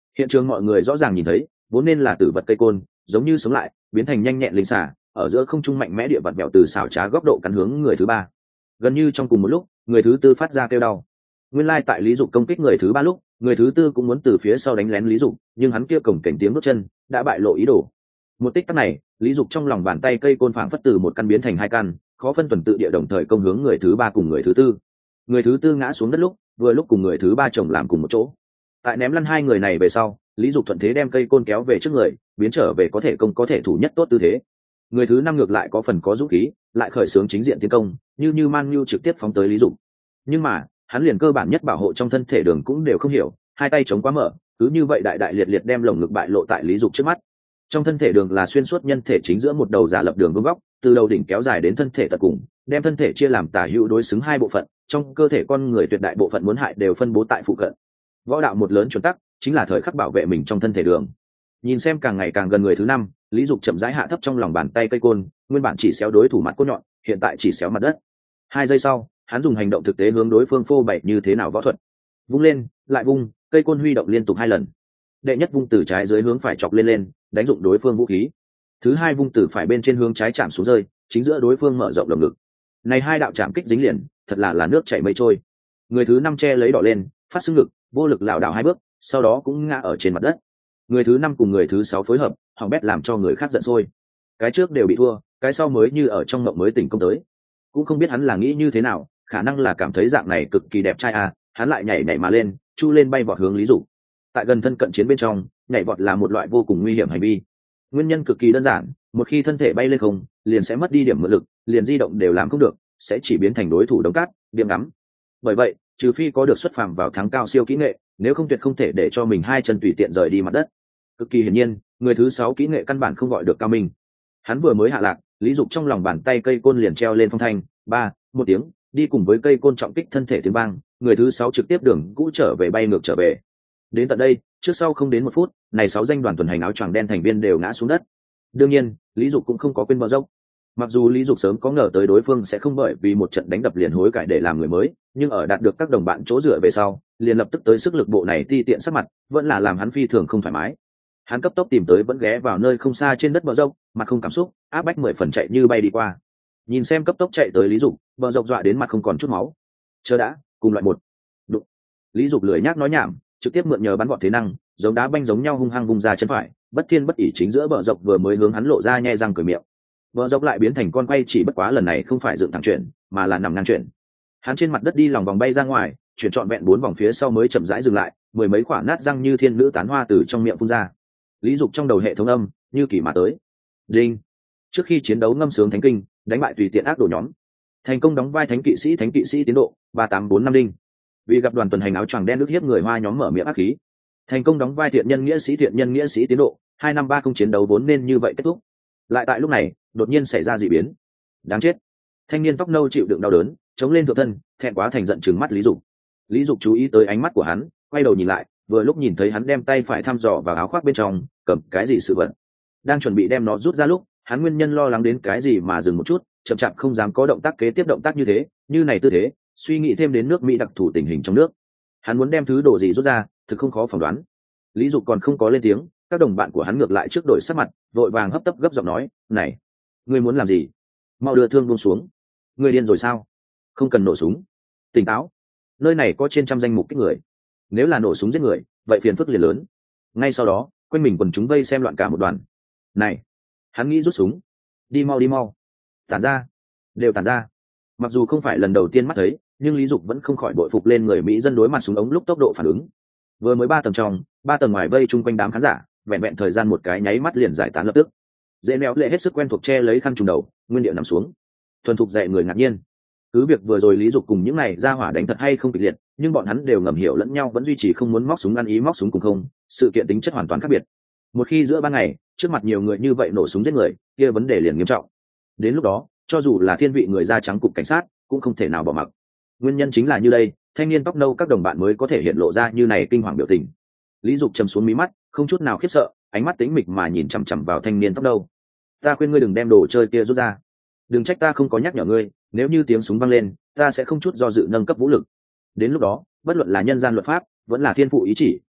Hiện trường mọi người rõ ràng nhìn thấy vốn nên là tử vật cây côn giống như sống lại, biến thành nhanh nhẹn linh xả ở giữa không trung mạnh mẽ địa vật mèo từ xảo trá góc độ cắn hướng người thứ ba. Gần như trong cùng một lúc, người thứ tư phát ra kêu đau. Nguyên lai tại Lý Dục công kích người thứ ba lúc, người thứ tư cũng muốn từ phía sau đánh lén Lý Dục, nhưng hắn kia cổng cảnh tiếng bước chân đã bại lộ ý đồ. Một tích tắc này, Lý Dục trong lòng bàn tay cây côn phảng phất từ một căn biến thành hai căn, khó phân tuần tự địa đồng thời công hướng người thứ ba cùng người thứ tư. Người thứ tư ngã xuống đất lúc, vừa lúc cùng người thứ ba chồng làm cùng một chỗ. Tại ném lăn hai người này về sau, Lý Dục thuận thế đem cây côn kéo về trước người, biến trở về có thể công có thể thủ nhất tốt tư thế. Người thứ năm ngược lại có phần có dũng khí, lại khởi xướng chính diện tiến công, như Man Nhu trực tiếp phóng tới Lý Dục. Nhưng mà, hắn liền cơ bản nhất bảo hộ trong thân thể đường cũng đều không hiểu, hai tay chống quá mở, cứ như vậy đại đại liệt liệt đem lồng ngực bại lộ tại Lý Dục trước mắt. Trong thân thể đường là xuyên suốt nhân thể chính giữa một đầu giả lập đường vuông góc, từ đầu đỉnh kéo dài đến thân thể tận cùng, đem thân thể chia làm tả hữu đối xứng hai bộ phận, trong cơ thể con người tuyệt đại bộ phận muốn hại đều phân bố tại phụ cận. Võ đạo một lớn chuẩn tắc chính là thời khắc bảo vệ mình trong thân thể đường. Nhìn xem càng ngày càng gần người thứ năm, Lý Dục chậm rãi hạ thấp trong lòng bàn tay cây côn, nguyên bản chỉ xéo đối thủ mặt cốt nhọn, hiện tại chỉ xéo mặt đất. 2 giây sau, hắn dùng hành động thực tế hướng đối phương phô bày như thế nào võ thuật. Vung lên, lại vung, cây côn huy động liên tục 2 lần. Đệ nhất vung từ trái dưới hướng phải chọc lên, đánh dụng đối phương vũ khí. Thứ hai vung từ phải bên trên hướng trái chạm xuống rơi, chính giữa đối phương mở rộng lồng ngực. Này hai đạo chạm kích dính liền, thật là nước chảy mây trôi. Người thứ năm che lấy đỏ lên, phát xương ngực, vô lực lảo đảo 2 bước, sau đó cũng ngã ở trên mặt đất. Người thứ năm cùng người thứ 6 phối hợp, hỏng bét làm cho người khác giận sôi. Cái trước đều bị thua, cái sau mới như ở trong mộng mới tỉnh công tới. Cũng không biết hắn là nghĩ như thế nào, khả năng là cảm thấy dạng này cực kỳ đẹp trai à, hắn lại nhảy mà lên, chu lên bay vọt hướng Lý Dục. Tại gần thân cận chiến bên trong, nhảy vọt là một loại vô cùng nguy hiểm hành vi. Nguyên nhân cực kỳ đơn giản, một khi thân thể bay lên không, liền sẽ mất đi điểm mượn lực, liền di động đều làm không được, sẽ chỉ biến thành đối thủ đống cát, điểm ngắm. Bởi vậy, trừ phi có được xuất phàm vào thắng cao siêu kỹ nghệ, nếu không tuyệt không thể để cho mình hai chân tùy tiện rời đi mặt đất. Cực kỳ hiển nhiên, người thứ 6 kỹ nghệ căn bản không gọi được cao minh. Hắn vừa mới hạ lạc, Lý Dục trong lòng bàn tay cây côn liền treo lên phong thanh, một tiếng, đi cùng với cây côn trọng kích thân thể tiếng vang, người thứ 6 trực tiếp đường cũ trở về bay ngược trở về. Đến tận đây, trước sau không đến 1 phút, này 6 danh đoàn tuần hành áo choàng đen thành viên đều ngã xuống đất. Đương nhiên, Lý Dục cũng không có quên bờ dốc. Mặc dù Lý Dục sớm có ngờ tới đối phương sẽ không bởi vì một trận đánh đập liền hối cải để làm người mới, nhưng ở đạt được các đồng bạn chỗ dựa về sau, liền lập tức tới sức lực bộ này ti tiện sắc mặt, vẫn là làm hắn phi thường không thoải mái. Hắn cấp tốc tìm tới vẫn ghé vào nơi không xa trên đất bờ dốc, mặt không cảm xúc, áp bách 10 phần chạy như bay đi qua. Nhìn xem cấp tốc chạy tới Lý Dục, bờ dốc dọa đến mặt không còn chút máu. Chờ đã, cùng loại một. Đụng. Lý Dục lười nhác nói nhảm, trực tiếp mượn nhờ bắn vọt thế năng, giống đá banh giống nhau hung hăng vung ra chân phải, bất thiên bất ỷ chính giữa bờ dốc vừa mới hướng hắn lộ ra nhe răng cười miệng. Bờ dốc lại biến thành con quay, chỉ bất quá lần này không phải dựng thẳng chuyển, mà là nằm ngang chuyển. Hắn trên mặt đất đi lòng vòng bay ra ngoài, chuyển trọn vẹn 4 vòng phía sau mới chậm rãi dừng lại, mười mấy quả nát răng như thiên nữ tán hoa từ trong miệng phun ra. Lý Dục trong đầu hệ thống âm như kỳ mà tới. Đinh. Trước khi chiến đấu ngâm sướng thánh kinh, đánh bại tùy tiện ác đồ nhóm. Thành công đóng vai thánh kỵ sĩ tiến độ 3845 đinh. Vì gặp đoàn tuần hành áo choàng đen ức hiếp người Hoa nhóm mở miệng ác khí. Thành công đóng vai thiện nhân nghĩa sĩ tiến độ 2530 chiến đấu vốn nên như vậy kết thúc. Lại tại lúc này, đột nhiên xảy ra dị biến. Đáng chết. Thanh niên tóc nâu chịu đựng đau đớn, chống lên thượng thân, thẹn quá thành giận trừng mắt Lý Dục. Lý Dục chú ý tới ánh mắt của hắn, quay đầu nhìn lại, vừa lúc nhìn thấy hắn đem tay phải thăm dò vào áo khoác bên trong, cầm cái gì sự vật. Đang chuẩn bị đem nó rút ra lúc, hắn nguyên nhân lo lắng đến cái gì mà dừng một chút, chậm chạp không dám có động tác kế tiếp động tác như thế, như này tư thế, suy nghĩ thêm đến nước Mỹ đặc thù tình hình trong nước. Hắn muốn đem thứ đồ gì rút ra, thực không khó phỏng đoán. Lý Dục còn không có lên tiếng, các đồng bạn của hắn ngược lại trước đổi sắc mặt, vội vàng hấp tấp gấp giọng nói, "Này, ngươi muốn làm gì? Mau đưa thương buông xuống. Ngươi điên rồi sao? Không cần nổ súng. Tỉnh táo. Nơi này có trên trăm danh mục kích người. Nếu là nổ súng giết người, vậy phiền phức liền lớn." Ngay sau đó, quanh mình quần chúng vây xem loạn cả một đoàn. "Này." Hắn nghĩ rút súng. Đi mau. Tản ra. Đều tản ra. Mặc dù không phải lần đầu tiên mắt thấy, nhưng Lý Dục vẫn không khỏi bội phục lên người Mỹ dân đối mặt súng ống lúc tốc độ phản ứng. Vừa mới 3 tầng trong, 3 tầng ngoài vây chung quanh đám khán giả, vẹn vẹn thời gian một cái nháy mắt liền giải tán lập tức. Dễ méo lệ hết sức quen thuộc che lấy khăn trùm đầu, nguyên điệu nằm xuống. Thuần thục dạy người ngạc nhiên. Cứ việc vừa rồi Lý Dục cùng những này ra hỏa đánh thật hay không kịch liệt, nhưng bọn hắn đều ngầm hiểu lẫn nhau vẫn duy trì không muốn móc súng ăn ý móc súng cùng không, sự kiện tính chất hoàn toàn khác biệt. Một khi giữa ban ngày, trước mặt nhiều người như vậy nổ súng giết người, kia vấn đề liền nghiêm trọng. Đến lúc đó, cho dù là thiên vị người da trắng cục cảnh sát, cũng không thể nào bỏ mặc. Nguyên nhân chính là như đây, thanh niên tóc nâu các đồng bạn mới có thể hiện lộ ra như này kinh hoàng biểu tình. Lý Dục trầm xuống mí mắt, không chút nào khiếp sợ, ánh mắt tĩnh mịch mà nhìn chằm chằm vào thanh niên tóc nâu. "Ta khuyên ngươi đừng đem đồ chơi kia rút ra. Đừng trách ta không có nhắc nhở ngươi, nếu như tiếng súng vang lên, ta sẽ không chút do dự nâng cấp vũ lực. Đến lúc đó, bất luận là nhân gian luật pháp, vẫn là thiên phụ ý chỉ,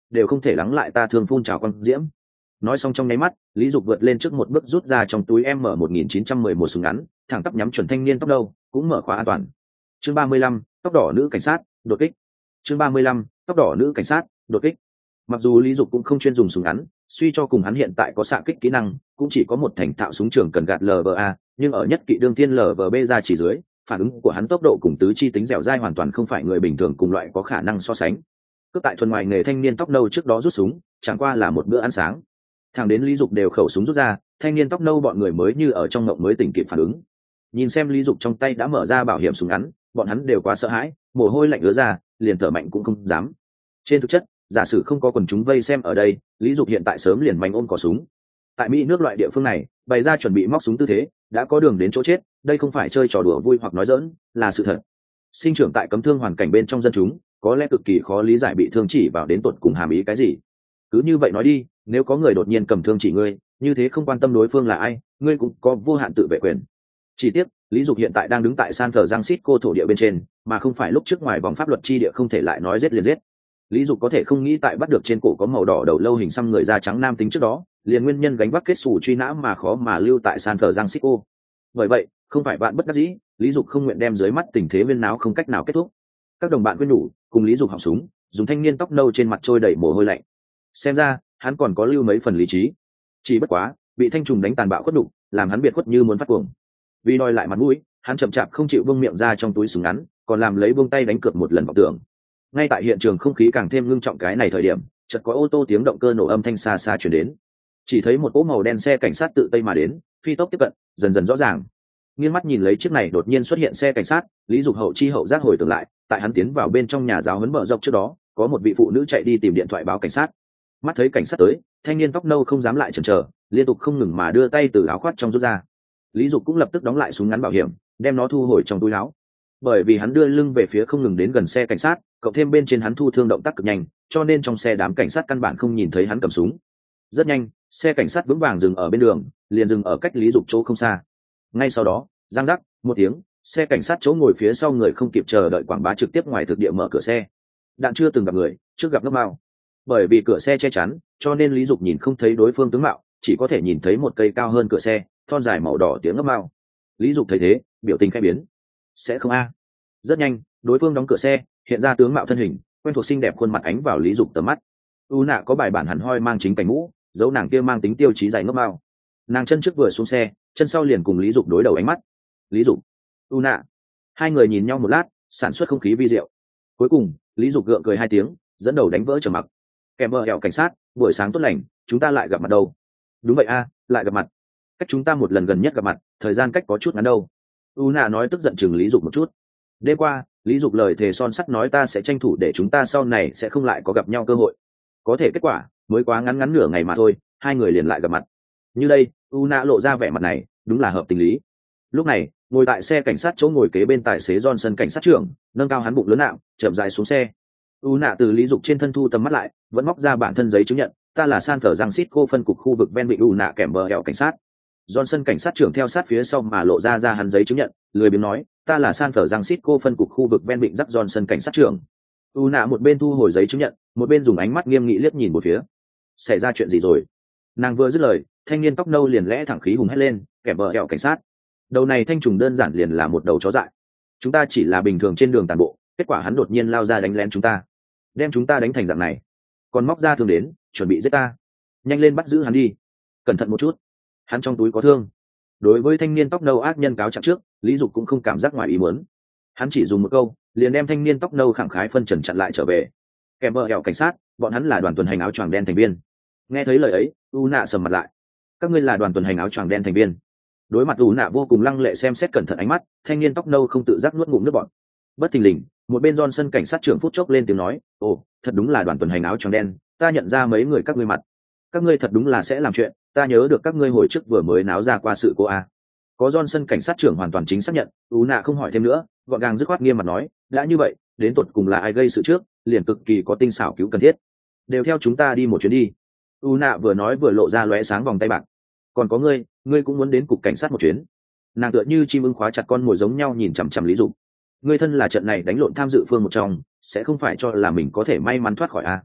đều không thể lắng lại ta thương phun trào quang diễm. Nói xong trong nháy mắt, Lý Dục vượt lên trước một bước rút ra trong túi M1911 súng ngắn, thẳng tắp nhắm chuẩn thanh niên tóc nâu, cũng mở khóa an toàn. Chương 35, tóc đỏ nữ cảnh sát, đột kích. Chương 35, tóc đỏ nữ cảnh sát, đột kích. Mặc dù Lý Dục cũng không chuyên dùng súng ngắn, suy cho cùng hắn hiện tại có xạ kích kỹ năng, cũng chỉ có một thành thạo súng trường cần gạt LVA, nhưng ở nhất kỵ đương tiên LVB ra chỉ dưới, phản ứng của hắn tốc độ cùng tứ chi tính dẻo dai hoàn toàn không phải người bình thường cùng loại có khả năng so sánh. Cướp tại thuần ngoài nghề thanh niên tóc nâu trước đó rút súng, chẳng qua là một bữa ăn sáng. Thằng đến Lý Dục đều khẩu súng rút ra, thanh niên tóc nâu bọn người mới như ở trong ngộng mới tỉnh kịp phản ứng. Nhìn xem Lý Dục trong tay đã mở ra bảo hiểm súng ngắn, bọn hắn đều quá sợ hãi, mồ hôi lạnh ứa ra, liền thở mạnh cũng không dám. Trên thực chất, giả sử không có quần chúng vây xem ở đây, Lý Dục hiện tại sớm liền manh ôm cò súng. Tại Mỹ nước loại địa phương này, bày ra chuẩn bị móc súng tư thế, đã có đường đến chỗ chết, đây không phải chơi trò đùa vui hoặc nói giỡn, là sự thật. Sinh trưởng tại cấm thương hoàn cảnh bên trong dân chúng, có lẽ cực kỳ khó lý giải bị thương chỉ vào đến tột cùng hàm ý cái gì. Cứ như vậy nói đi, nếu có người đột nhiên cầm thương chỉ ngươi, như thế không quan tâm đối phương là ai, ngươi cũng có vô hạn tự vệ quyền. Chỉ tiếc, Lý Dục hiện tại đang đứng tại San Francisco thổ địa bên trên, mà không phải lúc trước ngoài vòng pháp luật chi địa không thể lại nói giết liền giết. Lý Dục có thể không nghĩ tại bắt được trên cổ có màu đỏ đầu lâu hình xăm người da trắng nam tính trước đó, liền nguyên nhân gánh vác kết sủ truy nã mà khó mà lưu tại San Francisco. Bởi vậy, không phải bạn bất đắc dĩ, Lý Dục không nguyện đem dưới mắt tình thế viên náo không cách nào kết thúc. Các đồng bạn khuyên nhủ, cùng Lý Dục họng súng, dùng thanh niên tóc nâu trên mặt trôi đầy mồ hôi lạnh. Xem ra, hắn còn có lưu mấy phần lý trí. Chỉ bất quá, bị thanh trùng đánh tàn bạo khuất đục, làm hắn biệt khuất như muốn phát cuồng. Vì đòi lại mặt mũi, hắn chậm chạp không chịu buông miệng ra trong túi súng ngắn, còn làm lấy buông tay đánh cược một lần vọng tưởng. Ngay tại hiện trường không khí càng thêm ngưng trọng cái này thời điểm, chợt có ô tô tiếng động cơ nổ âm thanh xa xa truyền đến. Chỉ thấy một cỗ màu đen xe cảnh sát tự tây mà đến, phi tốc tiếp cận, dần dần rõ ràng. Nghiêng mắt nhìn lấy chiếc này đột nhiên xuất hiện xe cảnh sát, Lý Dục hậu chi hậu giác hồi tưởng lại, tại hắn tiến vào bên trong nhà giáo huấn mở rộng trước đó, có một vị phụ nữ chạy đi tìm điện thoại báo cảnh sát. Mắt thấy cảnh sát tới, thanh niên tóc nâu không dám lại chần chờ, liên tục không ngừng mà đưa tay từ áo khoác trong rút ra. Lý Dục cũng lập tức đóng lại súng ngắn bảo hiểm, đem nó thu hồi trong túi áo. Bởi vì hắn đưa lưng về phía không ngừng đến gần xe cảnh sát, cộng thêm bên trên hắn thu thương động tác cực nhanh, cho nên trong xe đám cảnh sát căn bản không nhìn thấy hắn cầm súng. Rất nhanh, xe cảnh sát vững vàng dừng ở bên đường, liền dừng ở cách Lý Dục chỗ không xa. Ngay sau đó, giang rắc một tiếng, xe cảnh sát chỗ ngồi phía sau người không kịp chờ đợi quảng bá trực tiếp ngoài thực địa mở cửa xe. Đạn chưa từng gặp người, trước gặp ngốc mao. Bởi vì cửa xe che chắn, cho nên Lý Dục nhìn không thấy đối phương tướng mạo, chỉ có thể nhìn thấy một cây cao hơn cửa xe, thon dài màu đỏ tiếng ngốc mao. Lý Dục thấy thế, biểu tình khẽ biến. Sẽ không a? Rất nhanh, đối phương đóng cửa xe, hiện ra tướng mạo thân hình, quen thuộc xinh đẹp khuôn mặt ánh vào Lý Dục tầm mắt. U nạ có bài bản hẳn hoi mang chính cảnh mũ, dấu nàng kia mang tính tiêu chí dài ngốc mao. Nàng chân trước vừa xuống xe, chân sau liền cùng Lý Dục đối đầu ánh mắt. Lý Dục, U nạ. Hai người nhìn nhau một lát, sản xuất không khí vi diệu. Cuối cùng, Lý Dục gượng cười hai tiếng, dẫn đầu đánh vỡ trầm mặc. Kèm vợ hẹo cảnh sát, buổi sáng tốt lành, chúng ta lại gặp mặt đâu? Đúng vậy a, lại gặp mặt. Cách chúng ta một lần gần nhất gặp mặt, thời gian cách có chút ngắn đâu. U nạ nói tức giận chừng Lý Dục một chút. Đêm qua, Lý Dục lời thề son sắt nói ta sẽ tranh thủ để chúng ta sau này sẽ không lại có gặp nhau cơ hội. Có thể kết quả mới quá ngắn ngắn nửa ngày mà thôi, hai người liền lại gặp mặt. Như đây, U nạ lộ ra vẻ mặt này, đúng là hợp tình lý. Lúc này, ngồi tại xe cảnh sát chỗ ngồi kế bên tài xế Johnson cảnh sát trưởng, nâng cao hắn bụng lớn nạo, chậm dài xuống xe. U nạ từ Lý Dục trên thân thu tầm mắt lại, vẫn móc ra bản thân giấy chứng nhận, ta là San Francisco phân cục khu vực ven vịnh U nạ kèm bờ hẹo cảnh sát. Johnson cảnh sát trưởng theo sát phía sau mà lộ ra hắn giấy chứng nhận, lười biếng nói, ta là San Francisco phân cục khu vực ven vịnh Jack Johnson cảnh sát trưởng. U nạ một bên thu hồi giấy chứng nhận, một bên dùng ánh mắt nghiêm nghị liếc nhìn một phía. Xảy ra chuyện gì rồi? Nàng vừa dứt lời, thanh niên tóc nâu liền lẽ thẳng khí hùng hét lên, kèm bờ hẹo cảnh sát. Đầu này thanh trùng đơn giản liền là một đầu chó dại. Chúng ta chỉ là bình thường trên đường tàn bộ, kết quả hắn đột nhiên lao ra đánh lén chúng ta, đem chúng ta đánh thành dạng này, còn móc ra thương đến, chuẩn bị giết ta. Nhanh lên bắt giữ hắn đi, cẩn thận một chút, hắn trong túi có thương. Đối với thanh niên tóc nâu ác nhân cáo trạng trước, Lý Dục cũng không cảm giác ngoài ý muốn. Hắn chỉ dùng một câu, liền đem thanh niên tóc nâu khẳng khái phân trần chặn lại trở về. Kèm vợ hẹo cảnh sát, bọn hắn là đoàn tuần hành áo choàng đen thành viên. Nghe thấy lời ấy, U nạ sầm mặt lại. Các ngươi là đoàn tuần hành áo choàng đen thành viên? Đối mặt U nạ vô cùng lăng lệ xem xét cẩn thận ánh mắt, thanh niên tóc nâu không tự giác nuốt ngụm nước bọt. Bất thình lình, một bên Johnson cảnh sát trưởng phút chốc lên tiếng nói, ồ, thật đúng là đoàn tuần hành áo choàng đen, ta nhận ra mấy người các ngươi mặt. Các ngươi thật đúng là sẽ làm chuyện, ta nhớ được các ngươi hồi trước vừa mới náo ra qua sự cố a. Có Johnson cảnh sát trưởng hoàn toàn chính xác nhận, U nạ không hỏi thêm nữa, gọn gàng dứt khoát nghiêm mặt nói, đã như vậy, đến tột cùng là ai gây sự trước, liền cực kỳ có tinh xảo cứu cần thiết. Đều theo chúng ta đi một chuyến đi. U nạ vừa nói vừa lộ ra lóe sáng vòng tay bạc. Còn có ngươi cũng muốn đến cục cảnh sát một chuyến. Nàng tựa như chim ưng khóa chặt con mồi giống nhau nhìn chằm chằm Lý Dục. Ngươi thân là trận này đánh lộn tham dự phương một trong, sẽ không phải cho là mình có thể may mắn thoát khỏi a?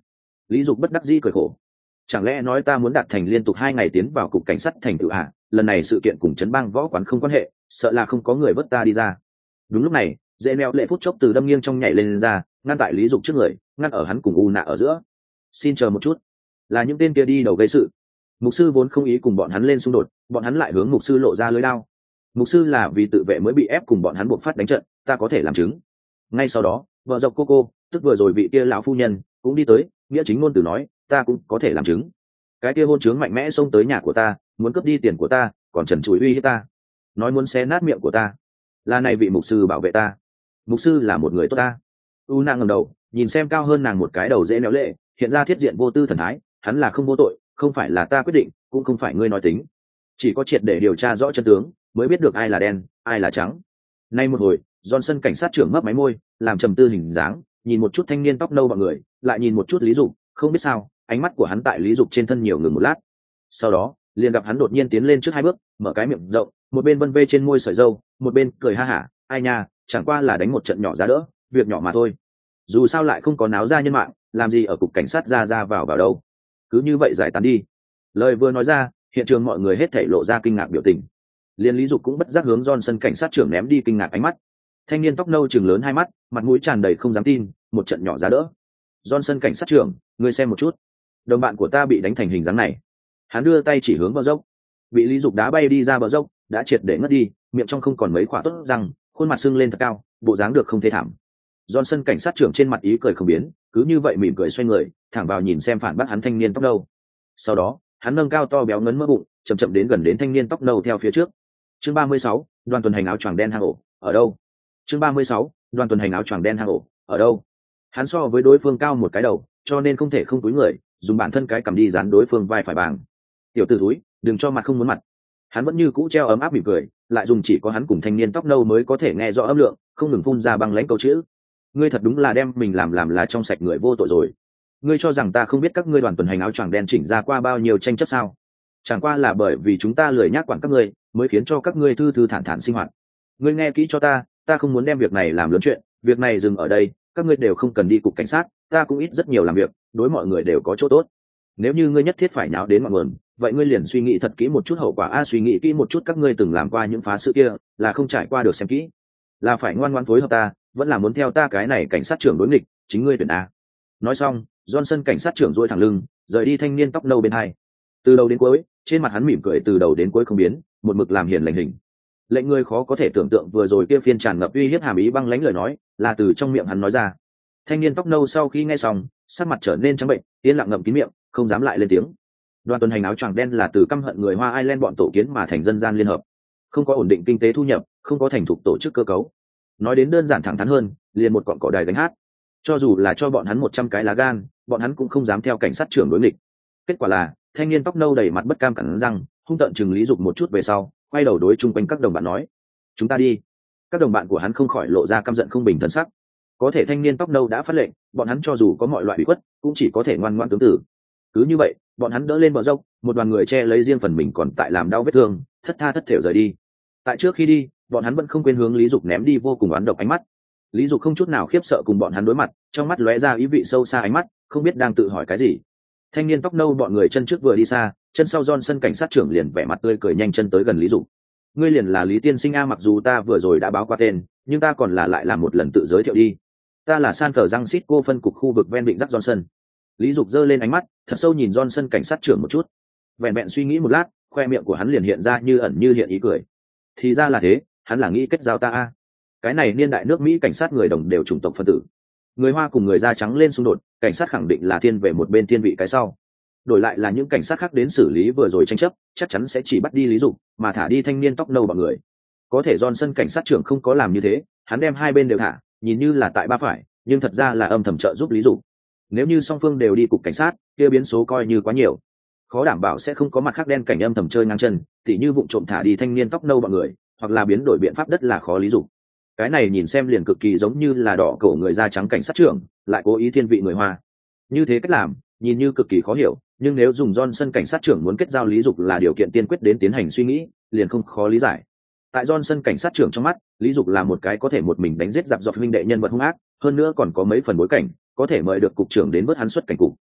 Lý Dục bất đắc dĩ cười khổ. Chẳng lẽ nói ta muốn đạt thành liên tục 2 ngày tiến vào cục cảnh sát thành tựu à? Lần này sự kiện cùng trấn bang võ quán không quan hệ, sợ là không có người vớt ta đi ra. Đúng lúc này, dễ neo lệ phút chốc từ đâm nghiêng trong nhảy lên ra, ngăn tại Lý Dục trước người, ngăn ở hắn cùng U Nạ ở giữa. Xin chờ một chút, là những tên kia đi đầu gây sự. Mục sư vốn không ý cùng bọn hắn lên xung đột, bọn hắn lại hướng mục sư lộ ra lưới đao. Mục sư là vì tự vệ mới bị ép cùng bọn hắn buộc phát đánh trận, ta có thể làm chứng. Ngay sau đó, vợ dọc cô, tức vừa rồi vị kia lão phu nhân cũng đi tới, nghĩa chính ngôn từ nói, ta cũng có thể làm chứng. Cái kia hôn trướng mạnh mẽ xông tới nhà của ta, muốn cướp đi tiền của ta, còn trần trụi uy hiếp ta, nói muốn xé nát miệng của ta. Là này vị mục sư bảo vệ ta. Mục sư là một người tốt ta. U nàng ngẩng đầu, nhìn xem cao hơn nàng một cái đầu dễ néo lệ, hiện ra thiết diện vô tư thần thái, hắn là không vô tội, không phải là ta quyết định, cũng không phải ngươi nói tính. Chỉ có triệt để điều tra rõ chân tướng, mới biết được ai là đen, ai là trắng. Nay một hồi, Johnson cảnh sát trưởng mấp máy môi, làm trầm tư hình dáng, nhìn một chút thanh niên tóc nâu bọn người, lại nhìn một chút Lý Dục, không biết sao, ánh mắt của hắn tại Lý Dục trên thân nhiều ngừng một lát. Sau đó, liền gặp hắn đột nhiên tiến lên trước 2 bước, mở cái miệng rộng, một bên vân vê trên môi sợi râu, một bên cười ha hả, ai nha, chẳng qua là đánh một trận nhỏ giá đỡ, việc nhỏ mà thôi. Dù sao lại không có náo ra nhân mạng, làm gì ở cục cảnh sát ra vào đâu. Cứ như vậy giải tán đi. Lời vừa nói ra, hiện trường mọi người hết thảy lộ ra kinh ngạc biểu tình. Liên Lý Dục cũng bất giác hướng Johnson cảnh sát trưởng ném đi kinh ngạc ánh mắt. Thanh niên tóc nâu trừng lớn 2 mắt, mặt mũi tràn đầy không dám tin, một trận nhỏ giá đỡ. Johnson cảnh sát trưởng, ngươi xem một chút, đồng bạn của ta bị đánh thành hình dáng này. Hắn đưa tay chỉ hướng bờ dốc, bị Lý Dục đá bay đi ra bờ dốc, đã triệt để ngất đi, miệng trong không còn mấy khỏa tốt răng, khuôn mặt sưng lên thật cao, bộ dáng được không thê thảm. Johnson cảnh sát trưởng trên mặt ý cười không biến, cứ như vậy mỉm cười xoay người, thẳng vào nhìn xem phản bác hắn thanh niên tóc nâu. Sau đó, hắn nâng cao to béo ngấn mỡ bụng, chậm chậm đến gần đến thanh niên tóc nâu theo phía trước. Chương 36, đoàn tuần hành áo choàng đen hang ổ, ở đâu? Chương 36, đoàn tuần hành áo choàng đen hang ổ, ở đâu? Hắn so với đối phương cao một cái đầu, cho nên không thể không túi người, dùng bản thân cái cầm đi dán đối phương vai phải bàng. Tiểu tử thúi, đừng cho mặt không muốn mặt. Hắn vẫn như cũ treo ấm áp mỉm cười, lại dùng chỉ có hắn cùng thanh niên tóc nâu mới có thể nghe rõ âm lượng, không ngừng phun ra băng lãnh câu chữ. Ngươi thật đúng là đem mình làm là trong sạch người vô tội rồi. Ngươi cho rằng ta không biết các ngươi đoàn tuần hành áo choàng đen chỉnh ra qua bao nhiêu tranh chấp sao? Chẳng qua là bởi vì chúng ta lười nhác quản các ngươi, mới khiến cho các ngươi thư thư thản thản sinh hoạt. Ngươi nghe kỹ cho ta không muốn đem việc này làm lớn chuyện, việc này dừng ở đây, các ngươi đều không cần đi cục cảnh sát, ta cũng ít rất nhiều làm việc, đối mọi người đều có chỗ tốt. Nếu như ngươi nhất thiết phải nháo đến mọi nguồn, vậy ngươi liền suy nghĩ thật kỹ một chút hậu quả suy nghĩ kỹ một chút các ngươi từng làm qua những phá sự kia, là không trải qua được xem kỹ, là phải ngoan ngoãn phối hợp ta, vẫn là muốn theo ta cái này cảnh sát trưởng đối nghịch, chính ngươi tuyển a. Nói xong, Johnson cảnh sát trưởng duỗi thẳng lưng, rời đi thanh niên tóc nâu bên hai. Từ đầu đến cuối, trên mặt hắn mỉm cười từ đầu đến cuối không biến, một mực làm hiền lành hình. Lệnh người khó có thể tưởng tượng vừa rồi kia phiên tràn ngập uy hiếp hàm ý băng lãnh lời nói, là từ trong miệng hắn nói ra. Thanh niên tóc nâu sau khi nghe xong, sắc mặt trở nên trắng bệnh, yên lặng ngậm kín miệng, không dám lại lên tiếng. Đoàn tuần hành áo choàng đen là từ căm hận người Hoa Ireland bọn tổ kiến mà thành dân gian liên hợp, không có ổn định kinh tế thu nhập, không có thành thục tổ chức cơ cấu. Nói đến đơn giản thẳng thắn hơn, liền một cọn cỏ đài gánh hát. Cho dù là cho bọn hắn 100 cái lá gan, bọn hắn cũng không dám theo cảnh sát trưởng đối nghịch. Kết quả là, thanh niên tóc nâu đầy mặt bất cam cắn răng, hung tợn chừng Lý Dục một chút về sau, quay đầu đối chung quanh các đồng bạn nói: "Chúng ta đi." Các đồng bạn của hắn không khỏi lộ ra căm giận không bình thần sắc. Có thể thanh niên tóc nâu đã phát lệnh, bọn hắn cho dù có mọi loại bị khuất, cũng chỉ có thể ngoan ngoãn tướng tử. Cứ như vậy, bọn hắn đỡ lên bờ dốc, một đoàn người che lấy riêng phần mình còn tại làm đau vết thương, thất tha thất thểu rời đi. Tại trước khi đi, bọn hắn vẫn không quên hướng Lý Dục ném đi vô cùng oán độc ánh mắt. Lý Dục không chút nào khiếp sợ cùng bọn hắn đối mặt, trong mắt lóe ra ý vị sâu xa ánh mắt, không biết đang tự hỏi cái gì. Thanh niên tóc nâu bọn người chân trước vừa đi xa, chân sau Johnson cảnh sát trưởng liền vẻ mặt tươi cười nhanh chân tới gần Lý Dục. Ngươi liền là Lý tiên sinh a, mặc dù ta vừa rồi đã báo qua tên, nhưng ta còn là lại làm một lần tự giới thiệu đi. Ta là San Francisco phân cục khu vực ven vịnh Rắc Johnson. Lý Dục giơ lên ánh mắt, thật sâu nhìn Johnson cảnh sát trưởng một chút. Vẹn vẹn suy nghĩ một lát, khoe miệng của hắn liền hiện ra như ẩn như hiện ý cười. Thì ra là thế, hắn là nghĩ kết giao ta a. Cái này niên đại nước Mỹ cảnh sát người đồng đều chủng tộc phân tử. Người Hoa cùng người da trắng lên xung đột, cảnh sát khẳng định là thiên về một bên thiên vị cái sau. Đổi lại là những cảnh sát khác đến xử lý vừa rồi tranh chấp, chắc chắn sẽ chỉ bắt đi Lý Dục, mà thả đi thanh niên tóc nâu bọn người. Có thể Johnson cảnh sát trưởng không có làm như thế, hắn đem hai bên đều thả, nhìn như là tại ba phải, nhưng thật ra là âm thầm trợ giúp Lý Dục. Nếu như song phương đều đi cục cảnh sát, kia biến số coi như quá nhiều, khó đảm bảo sẽ không có mặt khác đen cảnh âm thầm chơi ngang chân, tỉ như vụng trộm thả đi thanh niên tóc nâu bọn người, hoặc là biến đổi biện pháp đất là khó lý dục. Cái này nhìn xem liền cực kỳ giống như là đỏ cổ người da trắng cảnh sát trưởng lại cố ý thiên vị người Hoa. Như thế cách làm nhìn như cực kỳ khó hiểu, nhưng nếu dùng Johnson cảnh sát trưởng muốn kết giao Lý Dục là điều kiện tiên quyết đến tiến hành suy nghĩ, liền không khó lý giải. Tại Johnson cảnh sát trưởng trong mắt, Lý Dục là một cái có thể một mình đánh giết giặc dọc huynh đệ nhân vật hung ác, hơn nữa còn có mấy phần bối cảnh, có thể mời được cục trưởng đến vớt hắn xuất cảnh cục.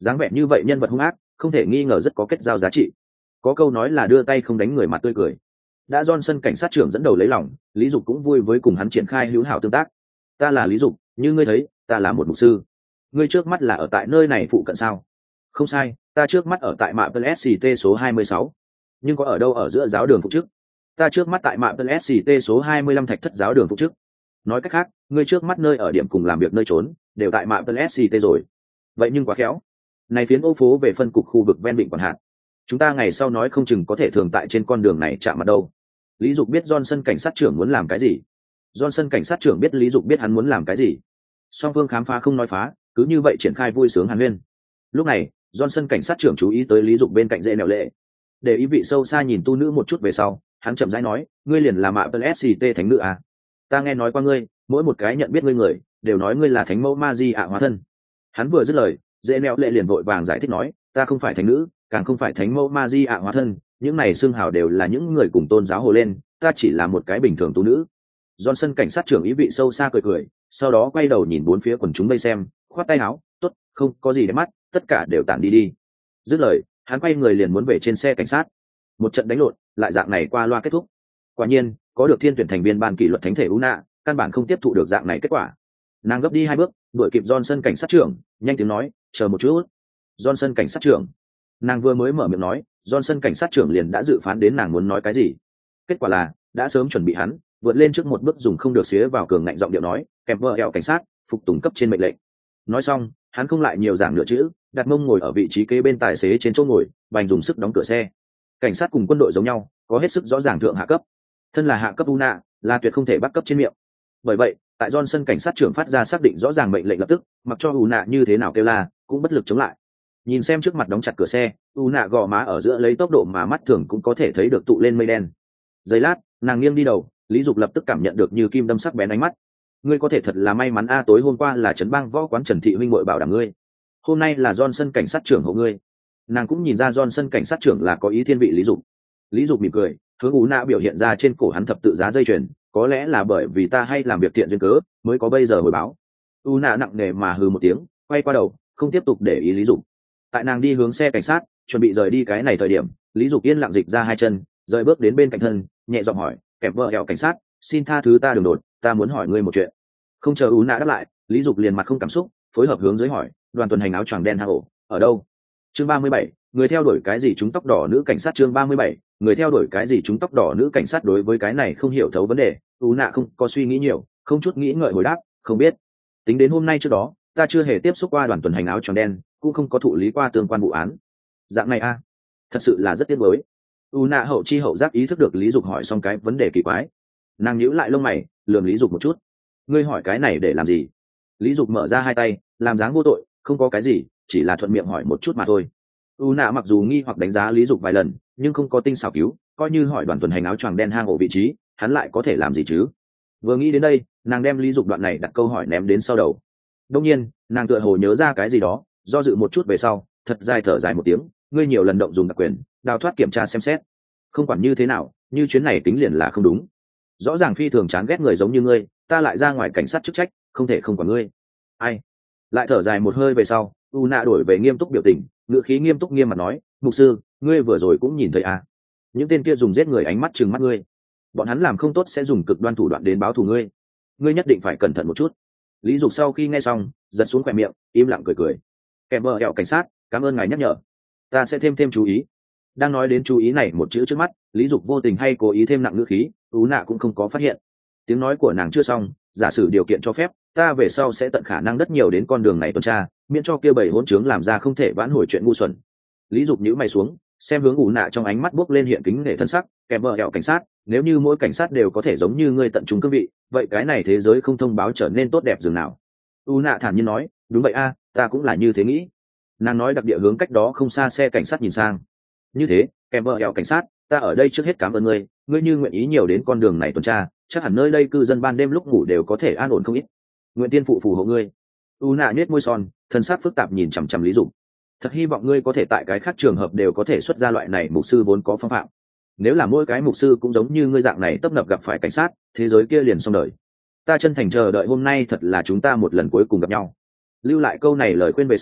dáng vẻ như vậy nhân vật hung ác không thể nghi ngờ rất có kết giao giá trị. Có câu nói là đưa tay không đánh người mặt tươi cười. Đã Johnson cảnh sát trưởng dẫn đầu lấy lòng, Lý Dục cũng vui với cùng hắn triển khai hữu hảo tương tác. Ta là Lý Dục, như ngươi thấy, ta là một mục sư. Ngươi trước mắt là ở tại nơi này phụ cận sao? Không sai, ta trước mắt ở tại mạ SCT số 26. Nhưng có ở đâu ở giữa giáo đường phụ chức? Ta trước mắt tại mạ SCT số 25 thạch thất giáo đường phụ chức. Nói cách khác, ngươi trước mắt nơi ở điểm cùng làm việc nơi trốn đều tại mạ SCT rồi. Vậy nhưng quá khéo. Này phiến ô phố về phân cục khu vực ven vịnh quản hạt. Chúng ta ngày sau nói không chừng có thể thường tại trên con đường này chạm mặt đâu. Lý Dục biết Johnson cảnh sát trưởng muốn làm cái gì. Johnson cảnh sát trưởng biết Lý Dục biết hắn muốn làm cái gì. Song phương khám phá không nói phá, cứ như vậy triển khai vui sướng hàn huyên. Lúc này, Johnson cảnh sát trưởng chú ý tới Lý Dục bên cạnh dễ nẹo lệ. Để ý vị sâu xa nhìn tu nữ một chút về sau, hắn chậm rãi nói, ngươi liền là mạ SCT thánh nữ à? Ta nghe nói qua ngươi, mỗi một cái nhận biết ngươi người đều nói ngươi là thánh mẫu ma di ạ hóa thân. Hắn vừa dứt lời, dễ nẹo lệ liền vội vàng giải thích nói, ta không phải thánh nữ, càng không phải thánh mẫu ma di ạ hóa thân, những này xưng hào đều là những người cùng tôn giáo hồ lên, ta chỉ là một cái bình thường tu nữ. Johnson cảnh sát trưởng ý vị sâu xa cười cười, sau đó quay đầu nhìn bốn phía quần chúng vây xem, khoát tay áo, tốt, không có gì để mắt, tất cả đều tản đi đi. Dứt lời, hắn quay người liền muốn về trên xe cảnh sát. Một trận đánh lộn, lại dạng này qua loa kết thúc. Quả nhiên, có được thiên tuyển thành viên ban kỷ luật thánh thể Una, căn bản không tiếp thụ được dạng này kết quả. Nàng gấp đi 2 bước, đuổi kịp Johnson cảnh sát trưởng, nhanh tiếng nói, chờ một chút. Johnson cảnh sát trưởng. Nàng vừa mới mở miệng nói, Johnson cảnh sát trưởng liền đã dự phán đến nàng muốn nói cái gì. Kết quả là, đã sớm chuẩn bị hắn, vượt lên trước một bước dùng không được xía vào cường ngạnh giọng điệu nói, kèm vợ hẹo cảnh sát, phục tùng cấp trên mệnh lệnh. Nói xong, hắn không lại nhiều giảng nửa chữ, đặt mông ngồi ở vị trí kế bên tài xế trên chỗ ngồi, bành dùng sức đóng cửa xe. Cảnh sát cùng quân đội giống nhau, có hết sức rõ ràng thượng hạ cấp. Thân là hạ cấp Una, là tuyệt không thể bắt cấp trên miệng. Bởi vậy, tại Johnson cảnh sát trưởng phát ra xác định rõ ràng mệnh lệnh lập tức, mặc cho Una như thế nào kêu la, cũng bất lực chống lại. Nhìn xem trước mặt đóng chặt cửa xe, Una gò má ở giữa lấy tốc độ mà mắt thường cũng có thể thấy được tụ lên mây đen. Giây lát, nàng nghiêng đi đầu, Lý Dục lập tức cảm nhận được như kim đâm sắc bén ánh mắt. Ngươi có thể thật là may mắn a, tối hôm qua là trấn bang võ quán Trần Thị huynh muội bảo đảm ngươi, hôm nay là Johnson cảnh sát trưởng hộ ngươi. Nàng cũng nhìn ra Johnson cảnh sát trưởng là có ý thiên vị Lý Dục. Lý Dục mỉm cười, hướng Una biểu hiện ra trên cổ hắn thập tự giá dây chuyền, có lẽ là bởi vì ta hay làm việc thiện duyên cớ, mới có bây giờ hồi báo. Una nặng nề mà hừ một tiếng, quay qua đầu, không tiếp tục để ý Lý Dục. Tại nàng đi hướng xe cảnh sát, chuẩn bị rời đi cái này thời điểm, Lý Dục yên lặng dịch ra 2 chân, rời bước đến bên cạnh thân, nhẹ giọng hỏi, kẹp vợ hẹo cảnh sát, xin tha thứ ta đường đột, ta muốn hỏi ngươi một chuyện. Không chờ Una đáp lại, Lý Dục liền mặt không cảm xúc, phối hợp hướng dưới hỏi, đoàn tuần hành áo choàng đen hang ổ ở đâu? Chương 37, người theo đuổi cái gì chúng tóc đỏ nữ cảnh sát. Chương 37, người theo đuổi cái gì chúng tóc đỏ nữ cảnh sát. Đối với cái này không hiểu thấu vấn đề, Una không có suy nghĩ nhiều, không chút nghĩ ngợi hồi đáp, không biết. Tính đến hôm nay trước đó, ta chưa hề tiếp xúc qua đoàn tuần hành áo choàng đen, cũng không có thụ lý qua tương quan vụ án. Dạng này a, thật sự là rất tiếc nuối. Una hậu chi hậu giác ý thức được Lý Dục hỏi xong cái vấn đề kỳ quái. Nàng nhíu lại lông mày, lườm Lý Dục một chút. Ngươi hỏi cái này để làm gì? Lý Dục mở ra 2 tay, làm dáng vô tội, không có cái gì, chỉ là thuận miệng hỏi một chút mà thôi. Una mặc dù nghi hoặc đánh giá Lý Dục vài lần, nhưng không có tinh xảo cứu, coi như hỏi đoàn tuần hành áo choàng đen hang ổ vị trí, hắn lại có thể làm gì chứ? Vừa nghĩ đến đây, nàng đem Lý Dục đoạn này đặt câu hỏi ném đến sau đầu. Đương nhiên, nàng tựa hồ nhớ ra cái gì đó, do dự một chút về sau, thật dài thở dài một tiếng, ngươi nhiều lần động dùng đặc quyền, đào thoát kiểm tra xem xét. Không quản như thế nào, như chuyến này tính liền là không đúng. Rõ ràng phi thường chán ghét người giống như ngươi, ta lại ra ngoài cảnh sát chức trách, không thể không quản ngươi. Ai? Lại thở dài một hơi về sau, Una đổi về nghiêm túc biểu tình, ngữ khí nghiêm túc nghiêm mặt nói, mục sư, ngươi vừa rồi cũng nhìn thấy à? Những tên kia dùng giết người ánh mắt trừng mắt ngươi, bọn hắn làm không tốt sẽ dùng cực đoan thủ đoạn đến báo thù ngươi, ngươi nhất định phải cẩn thận một chút. Lý Dục sau khi nghe xong, giật xuống khỏe miệng, im lặng cười cười. Kèm bờ hẹo cảnh sát, cảm ơn ngài nhắc nhở, ta sẽ thêm chú ý. Đang nói đến chú ý này một chữ trước mắt, Lý Dục vô tình hay cố ý thêm nặng ngữ khí, Una cũng không có phát hiện. Tiếng nói của nàng chưa xong, giả sử điều kiện cho phép, ta về sau sẽ tận khả năng đất nhiều đến con đường này tuần tra, miễn cho kia bảy hỗn trướng làm ra không thể vãn hồi chuyện ngu xuẩn. Lý Dục nhíu mày xuống, xem hướng Una trong ánh mắt bốc lên hiện kính nể thân sắc, kèm bờ hẹo cảnh sát, nếu như mỗi cảnh sát đều có thể giống như ngươi tận trung cương vị, vậy cái này thế giới không thông báo trở nên tốt đẹp dường nào? Una thản nhiên nói, đúng vậy a, ta cũng là như thế nghĩ. Nàng nói đặc địa hướng cách đó không xa xe cảnh sát nhìn sang. Như thế, kèm bờ hẹo cảnh sát, ta ở đây trước hết cảm ơn ngươi, ngươi như nguyện ý nhiều đến con đường này tuần tra, chắc hẳn nơi đây cư dân ban đêm lúc ngủ đều có thể an ổn không ít. Nguyện tiên phụ phù hộ ngươi. Una nhếch môi son, thân sắc phức tạp nhìn chằm chằm Lý Dục. Thật hy vọng ngươi có thể tại cái khác trường hợp đều có thể xuất ra loại này mục sư vốn có phong phạm. Nếu là mỗi cái mục sư cũng giống như ngươi dạng này tấp nập gặp phải cảnh sát, thế giới kia liền xong đời. Ta chân thành chờ đợi hôm nay thật là chúng ta một lần cuối cùng gặp nhau. Lưu lại câu này lời khuyên về sau,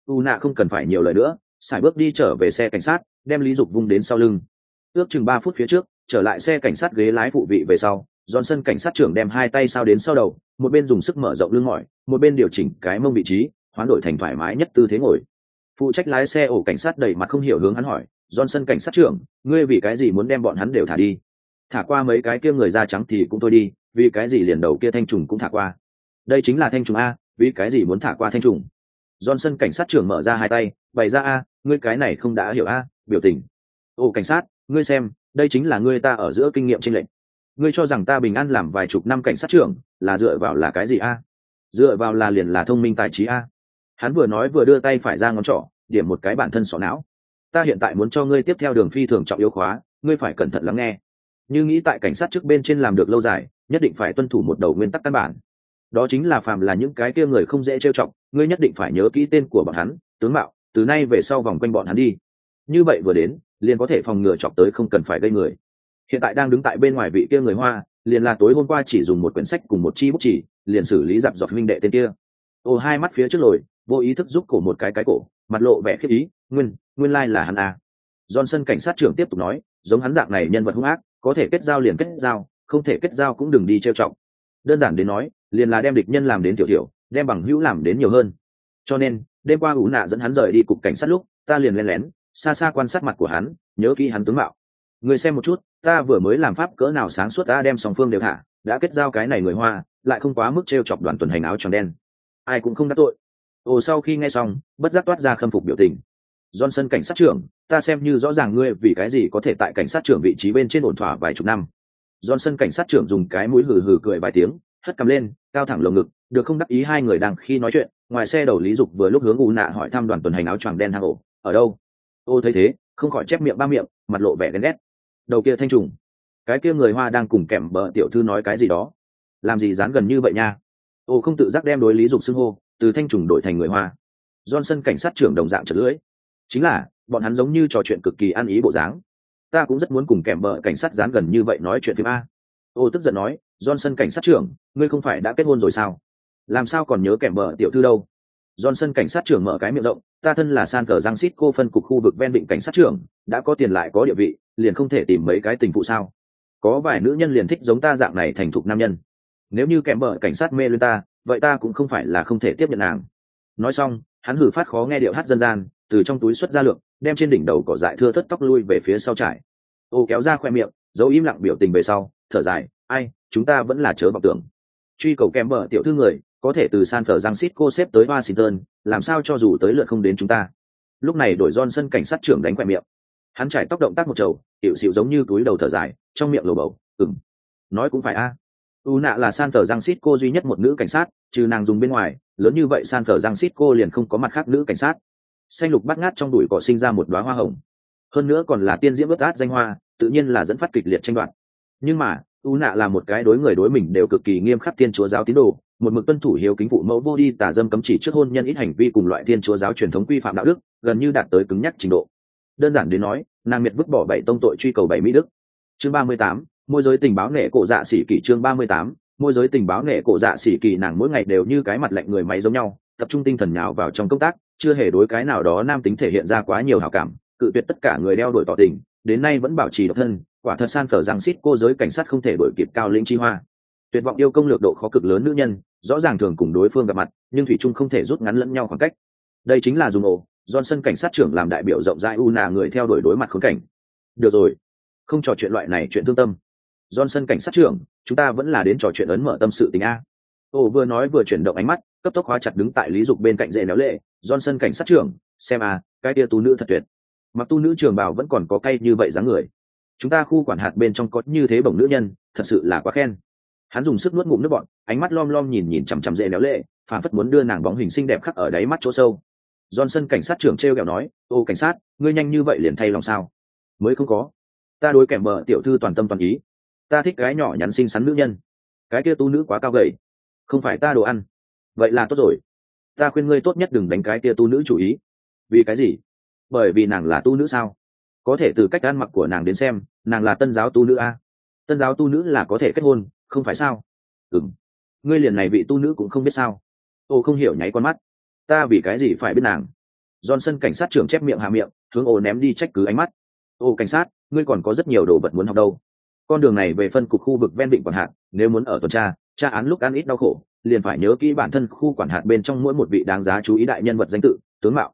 u nạ không cần phải nhiều lời nữa, sải bước đi trở về xe cảnh sát, đem Lý Dục vung đến sau lưng. Ước chừng 3 phút phía trước, trở lại xe cảnh sát ghế lái phụ vị về sau, Johnson cảnh sát trưởng đem hai tay sao đến sau đầu, một bên dùng sức mở rộng lưng mỏi, một bên điều chỉnh cái mông vị trí, hoán đổi thành thoải mái nhất tư thế ngồi. Phụ trách lái xe ổ cảnh sát đầy mặt không hiểu hướng hắn hỏi, Johnson cảnh sát trưởng, ngươi vì cái gì muốn đem bọn hắn đều thả đi? Thả qua mấy cái kia người da trắng thì cũng thôi đi, vì cái gì liền đầu kia thanh trùng cũng thả qua? Đây chính là thanh trùng a, vì cái gì muốn thả qua thanh trùng? Johnson cảnh sát trưởng mở ra hai tay, bày ra a, ngươi cái này không đã hiểu a, biểu tình. Ồ cảnh sát, ngươi xem, đây chính là ngươi ta ở giữa kinh nghiệm chênh lệch. Ngươi cho rằng ta bình an làm vài chục năm cảnh sát trưởng, là dựa vào là cái gì a? Dựa vào là liền là thông minh tài trí a. Hắn vừa nói vừa đưa tay phải ra ngón trỏ, điểm một cái bản thân sọ não. Ta hiện tại muốn cho ngươi tiếp theo đường phi thường trọng yếu khóa, ngươi phải cẩn thận lắng nghe. Như nghĩ tại cảnh sát trước bên trên làm được lâu dài, nhất định phải tuân thủ một đầu nguyên tắc căn bản. Đó chính là phàm là những cái kia người không dễ trêu chọc, ngươi nhất định phải nhớ kỹ tên của bọn hắn, tướng mạo, từ nay về sau vòng quanh bọn hắn đi. Như vậy vừa đến, liền có thể phòng ngừa chọc tới không cần phải gây người. Hiện tại đang đứng tại bên ngoài vị kia người Hoa, liền là tối hôm qua chỉ dùng một quyển sách cùng một chi bút chỉ, liền xử lý dạp dọc minh đệ tên kia. Ô hai mắt phía trước lồi, vô ý thức giúp cổ một cái cổ, mặt lộ vẻ khiếp ý, nguyên lai là hắn à. Johnson cảnh sát trưởng tiếp tục nói, giống hắn dạng này nhân vật hung ác, có thể kết giao liền kết giao, không thể kết giao cũng đừng đi trêu chọc. Đơn giản đến nói, liền là đem địch nhân làm đến tiểu tiểu, đem bằng hữu làm đến nhiều hơn. Cho nên, đêm qua Ú Nạ dẫn hắn rời đi cục cảnh sát lúc, ta liền lén lén, xa xa quan sát mặt của hắn, nhớ kỹ hắn tướng mạo. Người xem một chút, ta vừa mới làm pháp cỡ nào sáng suốt, ta đem song phương đều thả, đã kết giao cái này người Hoa, lại không quá mức trêu chọc đoàn tuần hành áo tròn đen. Ai cũng không đắc tội. Ồ sau khi nghe xong, bất giác toát ra khâm phục biểu tình. Johnson cảnh sát trưởng, ta xem như rõ ràng ngươi vì cái gì có thể tại cảnh sát trưởng vị trí bên trên ổn thỏa vài chục năm. Johnson cảnh sát trưởng dùng cái mũi hừ hừ cười vài tiếng, hất cằm lên, cao thẳng lồng ngực, được không đắc ý hai người đang khi nói chuyện, ngoài xe đầu Lý Dục vừa lúc hướng U Nạ hỏi thăm đoàn tuần hành áo choàng đen hang ổ, ở đâu? Ô thấy thế, không khỏi chép miệng ba miệng, mặt lộ vẻ ghen ghét. Đầu kia thanh trùng, cái kia người Hoa đang cùng kèm bờ tiểu thư nói cái gì đó, làm gì dán gần như vậy nha? Ô không tự giác đem đối Lý Dục xưng hô, từ thanh trùng đổi thành người Hoa. Johnson cảnh sát trưởng đồng dạng chật lưỡi, chính là bọn hắn giống như trò chuyện cực kỳ ăn ý bộ dáng. Ta cũng rất muốn cùng kèm bờ cảnh sát dán gần như vậy nói chuyện phim a. Ô tức giận nói, Johnson cảnh sát trưởng, ngươi không phải đã kết hôn rồi sao? Làm sao còn nhớ kèm bờ tiểu thư đâu? Johnson cảnh sát trưởng mở cái miệng rộng, ta thân là San Francisco phân cục khu vực ven vịnh cảnh sát trưởng, đã có tiền lại có địa vị, liền không thể tìm mấy cái tình phụ sao? Có vài nữ nhân liền thích giống ta dạng này thành thục nam nhân. Nếu như kèm bờ cảnh sát mê lên ta, vậy ta cũng không phải là không thể tiếp nhận nàng. Nói xong, hắn hử phát khó nghe điệu hát dân gian, từ trong túi xuất ra lượng, đem trên đỉnh đầu cỏ dại thưa thớt tóc lui về phía sau trải. Ô kéo ra khoe miệng, giấu im lặng biểu tình về sau, thở dài, ai, chúng ta vẫn là chớ vọng tưởng. Truy cầu kèm bờ tiểu thư người, có thể từ San Francisco xếp tới Washington, làm sao cho dù tới lượt không đến chúng ta. Lúc này đổi Johnson cảnh sát trưởng đánh khoe miệng. Hắn trải tóc động tác một trầu, tiểu xịu giống như túi đầu thở dài, trong miệng lồ bầu, nói cũng phải a. U Nạ là San Francisco duy nhất một nữ cảnh sát, trừ nàng dùng bên ngoài, lớn như vậy San Francisco liền không có mặt khác nữ cảnh sát. Xanh lục bát ngát trong đùi cỏ sinh ra một đóa hoa hồng, hơn nữa còn là tiên diễm ướt át danh hoa, tự nhiên là dẫn phát kịch liệt tranh đoạt. Nhưng mà U Nạ là một cái đối người đối mình đều cực kỳ nghiêm khắc thiên chúa giáo tín đồ, một mực tuân thủ hiếu kính phụ mẫu vô đi tà dâm cấm chỉ trước hôn nhân ít hành vi cùng loại thiên chúa giáo truyền thống quy phạm đạo đức, gần như đạt tới cứng nhắc trình độ. Đơn giản đến nói, nàng miệt vứt bỏ 7 tông tội truy cầu 7 mỹ đức. Chương 38, môi giới tình báo nghệ cổ dạ sĩ kỳ. Chương 38, môi giới tình báo nghệ cổ dạ sĩ kỳ. Nàng mỗi ngày đều như cái mặt lạnh người máy giống nhau, tập trung tinh thần nhào vào trong công tác, chưa hề đối cái nào đó nam tính thể hiện ra quá nhiều hảo cảm, cự tuyệt tất cả người đeo đuổi tỏ tình, đến nay vẫn bảo trì độc thân. Quả thật San Francisco giới cảnh sát không thể đuổi kịp Cao Lĩnh Chi Hoa. Tuyệt vọng yêu công lược độ khó cực lớn nữ nhân, rõ ràng thường cùng đối phương gặp mặt, nhưng thủy chung không thể rút ngắn lẫn nhau khoảng cách. Đây chính là dùng ổ Johnson cảnh sát trưởng làm đại biểu rộng rãi u nà người theo đuổi đối mặt khốn cảnh. Được rồi, không trò chuyện loại này chuyện thương tâm. Johnson cảnh sát trưởng, chúng ta vẫn là đến trò chuyện ấn mở tâm sự tình a. Ổ vừa nói vừa chuyển động ánh mắt, cấp tốc hóa chặt đứng tại Lý Dục bên cạnh dễ néo lệ. Johnson cảnh sát trưởng, xem a, cái tia tú nữ thật tuyệt. Mặc tu nữ trường bào vẫn còn có cay như vậy dáng người. Chúng ta khu quản hạt bên trong có như thế bổng nữ nhân, thật sự là quá khen. Hắn dùng sức nuốt ngụm nước bọt, ánh mắt lom lom nhìn chằm chằm dễ néo lệ, phản phất muốn đưa nàng bóng hình xinh đẹp khắc ở đáy mắt chỗ sâu. Johnson cảnh sát trưởng trêu ghẹo nói, ô cảnh sát, ngươi nhanh như vậy liền thay lòng sao? Mới không có, ta đối kèm bờ tiểu thư toàn tâm toàn ý, ta thích gái nhỏ nhắn xinh xắn nữ nhân, cái kia tu nữ quá cao gầy, không phải ta đồ ăn. Vậy là tốt rồi, ta khuyên ngươi tốt nhất đừng đánh cái kia tu nữ chủ ý. Vì cái gì? Bởi vì nàng là tu nữ sao? Có thể từ cách ăn mặc của nàng đến xem, nàng là tân giáo tu nữ a. Tân giáo tu nữ là có thể kết hôn, không phải sao? Ngươi liền này vị tu nữ cũng không biết sao? Ô không hiểu nháy con mắt, ta vì cái gì phải biết nàng? Johnson cảnh sát trưởng chép miệng hạ miệng, hướng ổ ném đi trách cứ ánh mắt. Ô cảnh sát, ngươi còn có rất nhiều đồ vật muốn học đâu. Con đường này về phân cục khu vực ven vịnh quản hạt, nếu muốn ở tuần tra án lúc ăn ít đau khổ, liền phải nhớ kỹ bản thân khu quản hạt bên trong mỗi một vị đáng giá chú ý đại nhân vật danh tự, tướng mạo.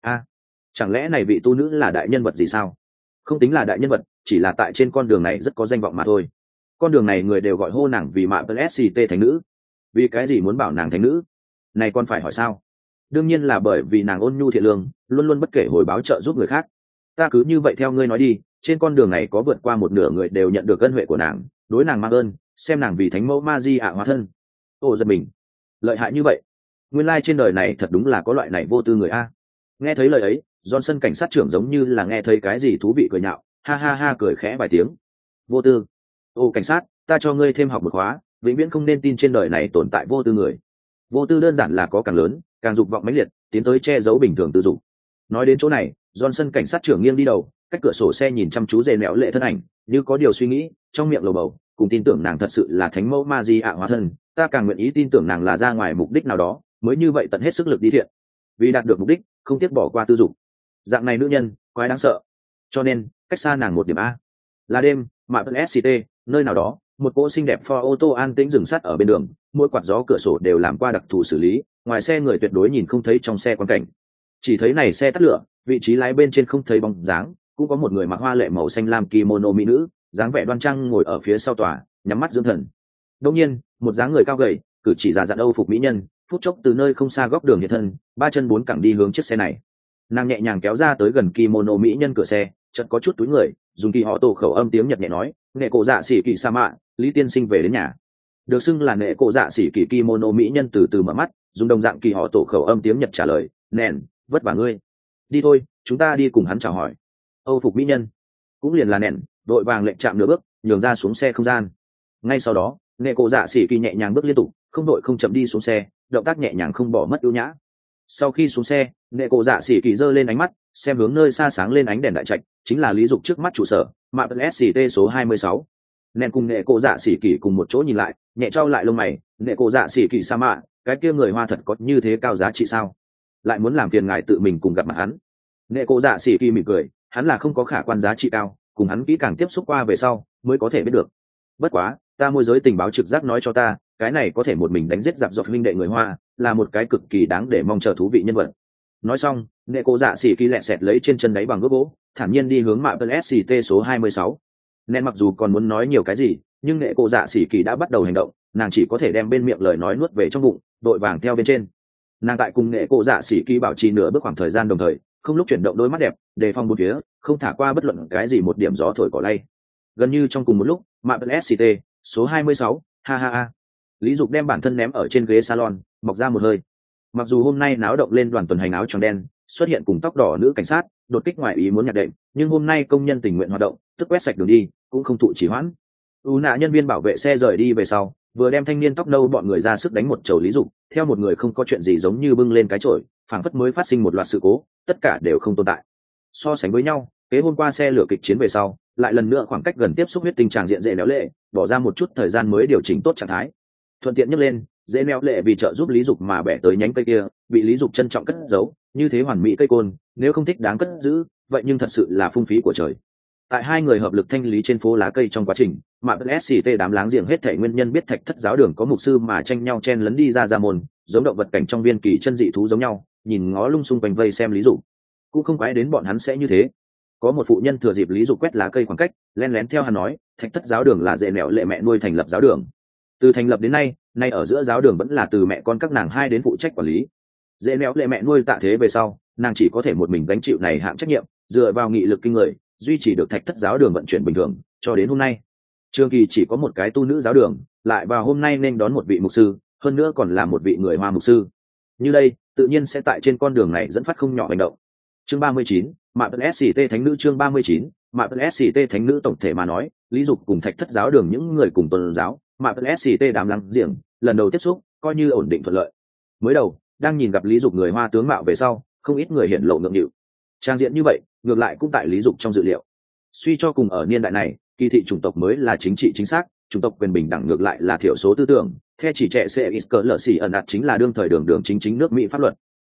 Chẳng lẽ này vị tu nữ là đại nhân vật gì sao? Không tính là đại nhân vật, chỉ là tại trên con đường này rất có danh vọng mà thôi. Con đường này người đều gọi hô nàng vì mạ SCT thánh nữ. Vì cái gì muốn bảo nàng thánh nữ? Này còn phải hỏi sao? Đương nhiên là bởi vì nàng ôn nhu thiện lương, luôn luôn bất kể hồi báo trợ giúp người khác. Ta cứ như vậy theo ngươi nói đi, trên con đường này có vượt qua một nửa người đều nhận được ân huệ của nàng, đối nàng mang ơn, xem nàng vì thánh mẫu ma di ạ hóa thân. Ô giật mình, lợi hại như vậy. Nguyên lai trên đời này thật đúng là có loại này vô tư người a. Nghe thấy lời ấy, Johnson cảnh sát trưởng giống như là nghe thấy cái gì thú vị cười nhạo, ha ha ha cười khẽ vài tiếng. Vô tư? Ô cảnh sát, ta cho ngươi thêm học một khóa, vĩnh viễn không nên tin trên đời này tồn tại vô tư người. Vô tư đơn giản là có càng lớn, càng dục vọng mãnh liệt, tiến tới che giấu bình thường tư dục. Nói đến chỗ này, Johnson cảnh sát trưởng nghiêng đi đầu, cách cửa sổ xe nhìn chăm chú dề nẹo lệ thân ảnh, như có điều suy nghĩ, trong miệng lầu bầu, cùng tin tưởng nàng thật sự là thánh mẫu ma di ạ hóa thân, ta càng nguyện ý tin tưởng nàng là ra ngoài mục đích nào đó, mới như vậy tận hết sức lực đi thiện. Vì đạt được mục đích, không tiếc bỏ qua tư dục. Dạng này nữ nhân, quái đáng sợ. Cho nên, cách xa nàng một điểm a. Là đêm, mạ SCT, nơi nào đó, một cỗ xinh đẹp Ford ô tô an tĩnh dừng sắt ở bên đường, mỗi quạt gió cửa sổ đều làm qua đặc thù xử lý, ngoài xe người tuyệt đối nhìn không thấy trong xe quan cảnh. Chỉ thấy này xe tắt lửa, vị trí lái bên trên không thấy bóng dáng, cũng có một người mặc hoa lệ màu xanh lam kimono mỹ nữ, dáng vẻ đoan trang ngồi ở phía sau tòa, nhắm mắt dưỡng thần. Đương nhiên, một dáng người cao gầy, cử chỉ già dặn Âu phục mỹ nhân, phút chốc từ nơi không xa góc đường hiện thân, ba chân bốn cẳng đi hướng chiếc xe này. Nàng nhẹ nhàng kéo ra tới gần kimono mỹ nhân cửa xe, chợt có chút túi người, dùng kỳ họ tổ khẩu âm tiếng Nhật nhẹ nói, "Nệ cổ dạ sĩ kỳ sa mạ, Lý tiên sinh về đến nhà." Được xưng là nệ cổ dạ sĩ kỳ kimono mỹ nhân từ từ mở mắt, dùng đồng dạng kỳ họ tổ khẩu âm tiếng Nhật trả lời, "Nèn, vất vả ngươi. Đi thôi, chúng ta đi cùng hắn chào hỏi." Âu phục mỹ nhân cũng liền là nèn, đội vàng lệnh chạm nửa bước, nhường ra xuống xe không gian. Ngay sau đó, nệ cổ dạ sĩ kỳ nhẹ nhàng bước liên tục, không đội không chậm đi xuống xe, động tác nhẹ nhàng không bỏ mất ưu nhã. Sau khi xuống xe, nệ cổ dạ sĩ kỳ giơ lên ánh mắt, xem hướng nơi xa sáng lên ánh đèn đại trạch, chính là lý dục trước mắt trụ sở, mạ SCT số 26. Nèn cùng nệ cổ dạ sĩ kỳ cùng một chỗ nhìn lại, nhẹ trao lại lông mày, nệ cổ dạ sĩ kỳ sa mạ, cái kia người hoa thật có như thế cao giá trị sao? Lại muốn làm phiền ngài tự mình cùng gặp mặt hắn. Nệ cổ dạ sĩ kỳ mỉm cười, hắn là không có khả quan giá trị cao, cùng hắn kỹ càng tiếp xúc qua về sau mới có thể biết được. Bất quá, ta môi giới tình báo trực giác nói cho ta, cái này có thể một mình đánh giết giặc dọc huynh đệ người hoa, là một cái cực kỳ đáng để mong chờ thú vị nhân vật. Nói xong, nệ cổ dạ sĩ kỳ lẹ sẹt lấy trên chân đáy bằng gốc gỗ, thản nhiên đi hướng mạ SCT số 26. Nên mặc dù còn muốn nói nhiều cái gì, nhưng nệ cổ dạ sĩ kỳ đã bắt đầu hành động, nàng chỉ có thể đem bên miệng lời nói nuốt về trong bụng, đội vàng theo bên trên. Nàng tại cùng nệ cổ dạ sĩ kỳ bảo trì nửa bước khoảng thời gian đồng thời, không lúc chuyển động đôi mắt đẹp, đề phòng bốn phía, không thả qua bất luận cái gì một điểm gió thổi cỏ lay. Gần như trong cùng một lúc, mạ SCT số 26, ha ha ha. Lý Dục đem bản thân ném ở trên ghế salon, mọc ra một hơi. Mặc dù hôm nay náo động lên đoàn tuần hành áo tròn đen, xuất hiện cùng tóc đỏ nữ cảnh sát, đột kích ngoài ý muốn nhạc đệm, nhưng hôm nay công nhân tình nguyện hoạt động, tức quét sạch đường đi, cũng không thụ chỉ hoãn. Nạ nhân viên bảo vệ xe rời đi về sau, vừa đem thanh niên tóc nâu bọn người ra sức đánh một chầu Lý Dục, theo một người không có chuyện gì giống như bưng lên cái chổi, phảng phất mới phát sinh một loạt sự cố, tất cả đều không tồn tại. So sánh với nhau, kế hôm qua xe lửa kịch chiến về sau, lại lần nữa khoảng cách gần tiếp xúc huyết tình trạng diện dễ néo lệ, bỏ ra một chút thời gian mới điều chỉnh tốt trạng thái. Thuận tiện nhấc lên, dễ néo lệ vì trợ giúp Lý Dục mà bẻ tới nhánh cây kia, bị Lý Dục trân trọng cất giấu, như thế hoàn mỹ cây côn, nếu không thích đáng cất giữ, vậy nhưng thật sự là phung phí của trời. Tại hai người hợp lực thanh lý trên phố lá cây trong quá trình, mạ SCT đám láng giềng hết thảy nguyên nhân biết Thạch Thất giáo đường có mục sư mà tranh nhau chen lấn đi ra môn, giống động vật cảnh trong viên kỳ chân dị thú giống nhau, nhìn ngó lung xung quanh vây xem Lý Dục. Cũng không quái đến bọn hắn sẽ như thế. Có một phụ nhân thừa dịp Lý Dục quét lá cây khoảng cách, lén lén theo hắn nói, Thạch Thất giáo đường là dễ nẻo lệ mẹ nuôi thành lập giáo đường. Từ thành lập đến nay ở giữa giáo đường vẫn là từ mẹ con các nàng hai đến phụ trách quản lý. Dễ nẻo lệ mẹ nuôi tạ thế về sau, nàng chỉ có thể một mình gánh chịu này hạng trách nhiệm, dựa vào nghị lực kinh người, duy trì được Thạch Thất giáo đường vận chuyển bình thường, cho đến hôm nay. Trường kỳ chỉ có một cái tu nữ giáo đường, lại vào hôm nay nên đón một vị mục sư, hơn nữa còn là một vị người Hoa mục sư. Như đây, tự nhiên sẽ tại trên con đường này dẫn phát không nhỏ hành động. Chương 39, mạ SCT thánh nữ chương 39, mạ SCT thánh nữ tổng thể mà nói, Lý Dục cùng Thạch Thất giáo đường những người cùng tôn giáo, mạ SCT đám lăng giềng, lần đầu tiếp xúc, coi như ổn định thuận lợi. Mới đầu, đang nhìn gặp Lý Dục người Hoa tướng mạo về sau, không ít người hiện lộ ngượng nghịu. Trang diện như vậy, ngược lại cũng tại Lý Dục trong dự liệu. Suy cho cùng ở niên đại này, kỳ thị chủng tộc mới là chính trị chính xác, chủng tộc quyền bình đẳng ngược lại là thiểu số tư tưởng, theo chỉ trẻ CXLC ẩn ạt chính là đương thời đường chính nước Mỹ pháp luật.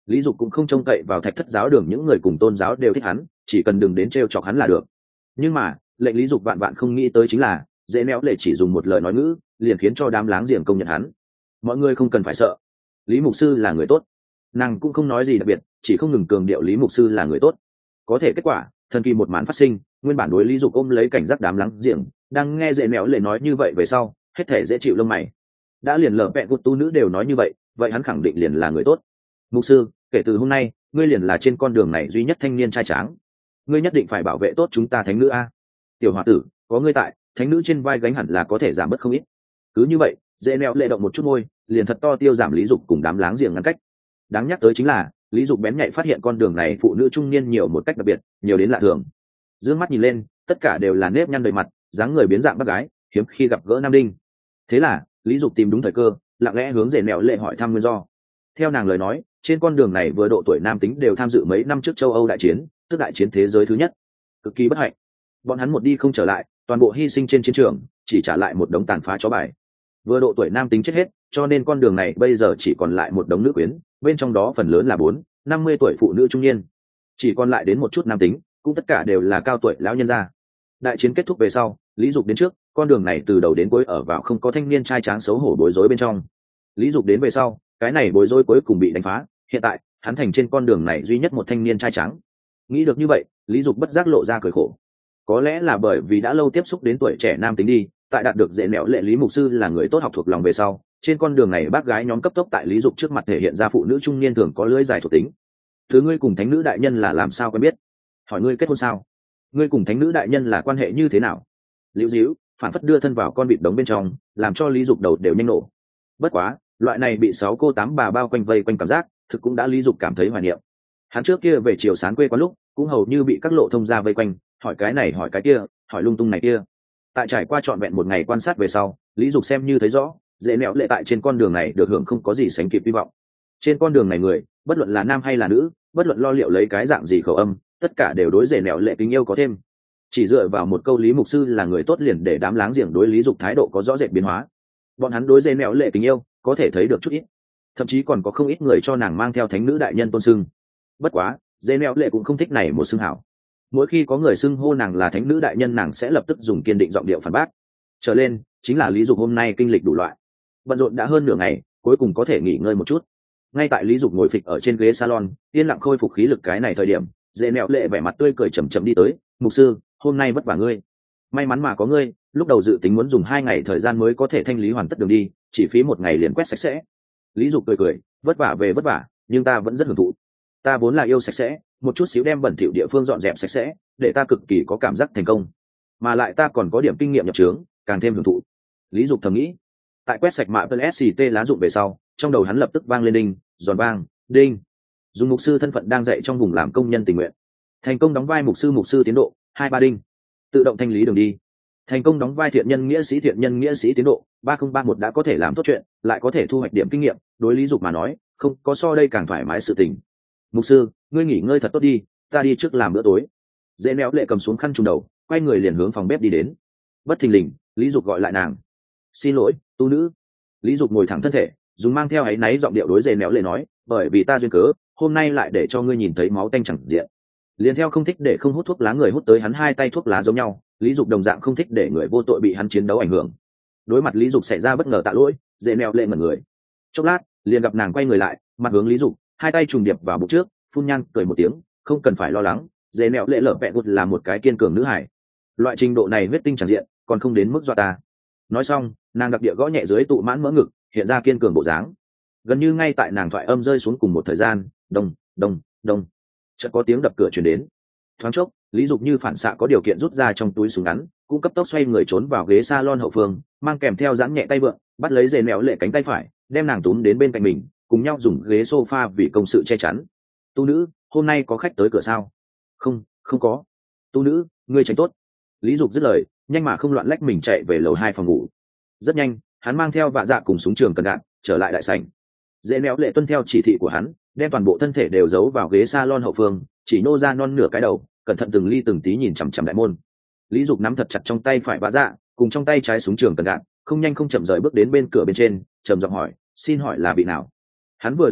Lý Dục cũng không trông cậy vào Thạch Thất giáo đường những người cùng tôn giáo đều thích hắn, chỉ cần đừng đến trêu chọc hắn là được. Nhưng mà lệnh Lý Dục vạn vạn không nghĩ tới chính là dễ néo lệ chỉ dùng một lời nói ngữ liền khiến cho đám láng giềng công nhận hắn. Mọi người không cần phải sợ, Lý mục sư là người tốt. Nàng cũng không nói gì đặc biệt, chỉ không ngừng cường điệu Lý mục sư là người tốt. Có thể kết quả thần kỳ một màn phát sinh, nguyên bản đối Lý Dục ôm lấy cảnh giác đám láng giềng đang nghe dễ néo lệ nói như vậy về sau hết thể dễ chịu lông mày. Đã liền lờ vẹn cột tu nữ đều nói như vậy, vậy hắn khẳng định liền là người tốt. Mục sư, kể từ hôm nay ngươi liền là trên con đường này duy nhất thanh niên trai tráng, ngươi nhất định phải bảo vệ tốt chúng ta thánh nữ a. Tiểu hòa tử, có ngươi tại, thánh nữ trên vai gánh hẳn là có thể giảm bớt không ít. Cứ như vậy dễ nẹo lệ động một chút môi liền thật to tiêu giảm Lý Dục cùng đám láng giềng ngăn cách. Đáng nhắc tới chính là Lý Dục bén nhạy phát hiện con đường này phụ nữ trung niên nhiều một cách đặc biệt, nhiều đến lạ thường. Dương mắt nhìn lên, tất cả đều là nếp nhăn đầy mặt, dáng người biến dạng bác gái, hiếm khi gặp gỡ nam đinh. Thế là Lý Dục tìm đúng thời cơ, lặng lẽ hướng dễ nẹo lệ hỏi thăm nguyên do. Theo nàng lời nói, trên con đường này vừa độ tuổi nam tính đều tham dự mấy năm trước châu Âu đại chiến, tức đại chiến thế giới thứ nhất, cực kỳ bất hạnh. Bọn hắn một đi không trở lại, toàn bộ hy sinh trên chiến trường, chỉ trả lại một đống tàn phá chó bài. Vừa độ tuổi nam tính chết hết, cho nên con đường này bây giờ chỉ còn lại một đống nữ quyến, bên trong đó phần lớn là 40-50 tuổi phụ nữ trung niên, chỉ còn lại đến một chút nam tính, cũng tất cả đều là cao tuổi lão nhân gia. Đại chiến kết thúc về sau, Lý Dục đến trước, con đường này từ đầu đến cuối ở vào không có thanh niên trai tráng xấu hổ bối rối bên trong. Lý Dục đến về sau, cái này bối rối cuối cùng bị đánh phá, hiện tại hắn thành trên con đường này duy nhất một thanh niên trai tráng. Nghĩ được như vậy, Lý Dục bất giác lộ ra cười khổ. Có lẽ là bởi vì đã lâu tiếp xúc đến tuổi trẻ nam tính đi, tại đạt được dễ nẹo lệ Lý mục sư là người tốt học thuộc lòng về sau, trên con đường này bác gái nhóm cấp tốc tại Lý Dục trước mặt thể hiện ra phụ nữ trung niên thường có lưỡi dài thuộc tính. Thứ ngươi cùng thánh nữ đại nhân là làm sao quen biết? Hỏi ngươi kết hôn sao? Ngươi cùng thánh nữ đại nhân là quan hệ như thế nào? Liễu díu phản phất đưa thân vào con vịt đống bên trong, làm cho Lý Dục đầu đều nhanh nổ. Bất quá loại này bị 6 cô 8 bà bao quanh vây quanh cảm giác thực cũng đã Lý Dục cảm thấy hoài niệm. Hắn trước kia về chiều sáng quê quán lúc cũng hầu như bị các lộ thông gia vây quanh, hỏi cái này hỏi cái kia, hỏi lung tung này kia. Tại trải qua trọn vẹn một ngày quan sát về sau, Lý Dục xem như thấy rõ dễ nẹo lệ tại trên con đường này được hưởng không có gì sánh kịp hy vọng. Trên con đường này người, bất luận là nam hay là nữ, bất luận lo liệu lấy cái dạng gì khẩu âm, tất cả đều đối dễ nẹo lệ kính yêu có thêm. Chỉ dựa vào một câu Lý mục sư là người tốt liền để đám láng giềng đối Lý Dục thái độ có rõ rệt biến hóa. Bọn hắn đối dễ nẹo lệ kính yêu có thể thấy được chút ít, thậm chí còn có không ít người cho nàng mang theo thánh nữ đại nhân tôn xưng. Bất quá dễ nẹo lệ cũng không thích này một xưng hảo. Mỗi khi có người xưng hô nàng là thánh nữ đại nhân, nàng sẽ lập tức dùng kiên định giọng điệu phản bác. Trở lên chính là Lý Dục hôm nay kinh lịch đủ loại, bận rộn đã hơn nửa ngày, cuối cùng có thể nghỉ ngơi một chút. Ngay tại Lý Dục ngồi phịch ở trên ghế salon yên lặng khôi phục khí lực cái này thời điểm, dễ nẹo lệ vẻ mặt tươi cười chầm chậm đi tới. Mục sư, hôm nay vất vả ngươi. May mắn mà có ngươi, lúc đầu dự tính muốn dùng 2 ngày thời gian mới có thể thanh lý hoàn tất đường đi, chỉ phí 1 ngày liền quét sạch sẽ. Lý Dục cười cười, vất vả về vất vả, nhưng ta vẫn rất hưởng thụ. Ta vốn là yêu sạch sẽ, một chút xíu đem bẩn thỉu địa phương dọn dẹp sạch sẽ, để ta cực kỳ có cảm giác thành công, mà lại ta còn có điểm kinh nghiệm nhập trướng, càng thêm hưởng thụ. Lý Dục thầm nghĩ. Tại quét sạch mạ SCT lá dụng về sau, trong đầu hắn lập tức vang lên đinh, giòn vang, đinh. Dùng mục sư thân phận đang dạy trong vùng làm công nhân tình nguyện. Thành công đóng vai mục sư tiến độ 2-3 đinh. Tự động thanh lý đường đi. Thành công đóng vai thiện nhân nghĩa sĩ tiến độ 3031 đã có thể làm tốt chuyện, lại có thể thu hoạch điểm kinh nghiệm, đối Lý Dục mà nói, không có so đây càng thoải mái sự tình. Mục sư, ngươi nghỉ ngơi thật tốt đi, ta đi trước làm bữa tối. Dễ néo lệ cầm xuống khăn trùm đầu, quay người liền hướng phòng bếp đi đến. Bất thình lình, Lý Dục gọi lại nàng. Xin lỗi, tu nữ. Lý Dục ngồi thẳng thân thể, dùng mang theo áy náy giọng điệu đối dễ néo lệ nói, bởi vì ta duyên cớ, hôm nay lại để cho ngươi nhìn thấy máu tanh chẳng diện. Liền theo không thích để không hút thuốc lá người hút tới hắn 2 tay thuốc lá giống nhau, Lý Dục đồng dạng không thích để người vô tội bị hắn chiến đấu ảnh hưởng. Đối mặt Lý Dục xảy ra bất ngờ tạ lỗi, dễ néo lệ ngẩn người. Chốc lát, liền gặp nàng quay người lại, mặt hướng Lý Dục, 2 tay trùng điệp vào bụng trước, phun nhan cười một tiếng, không cần phải lo lắng, dễ nẹo lệ lở vẹn gột là một cái kiên cường nữ hải, loại trình độ này huyết tinh chẳng diện còn không đến mức dọa ta. Nói xong, nàng đặc địa gõ nhẹ dưới tụ mãn mỡ ngực, hiện ra kiên cường bộ dáng. Gần như ngay tại nàng thoại âm rơi xuống cùng một thời gian, đông đông đông, chợt có tiếng đập cửa truyền đến. Thoáng chốc, Lý Dục như phản xạ có điều kiện rút ra trong túi súng ngắn, cũng cấp tốc xoay người trốn vào ghế salon hậu phương, mang kèm theo giãn nhẹ tay vượng, bắt lấy dễ nẹo lệ cánh tay phải, đem nàng túm đến bên cạnh mình, cùng nhau dùng ghế sofa vì công sự che chắn. Tu nữ, hôm nay có khách tới cửa sao? Không có. Tu nữ, ngươi tránh tốt. Lý Dục dứt lời, nhanh mà không loạn lách mình chạy về lầu 2 phòng ngủ. Rất nhanh, hắn mang theo vạ dạ cùng súng trường cần đạn trở lại đại sảnh. Dễ néo lệ tuân theo chỉ thị của hắn, đem toàn bộ thân thể đều giấu vào ghế salon hậu phương, chỉ nô ra non nửa cái đầu, cẩn thận từng ly từng tí nhìn chằm chằm đại môn. Lý Dục nắm thật chặt trong tay phải vạ dạ, cùng trong tay trái súng trường cần đạn, không nhanh không chậm rời bước đến bên cửa bên trên, trầm giọng hỏi, xin hỏi là vị nào? Hắn vừa dứt lời,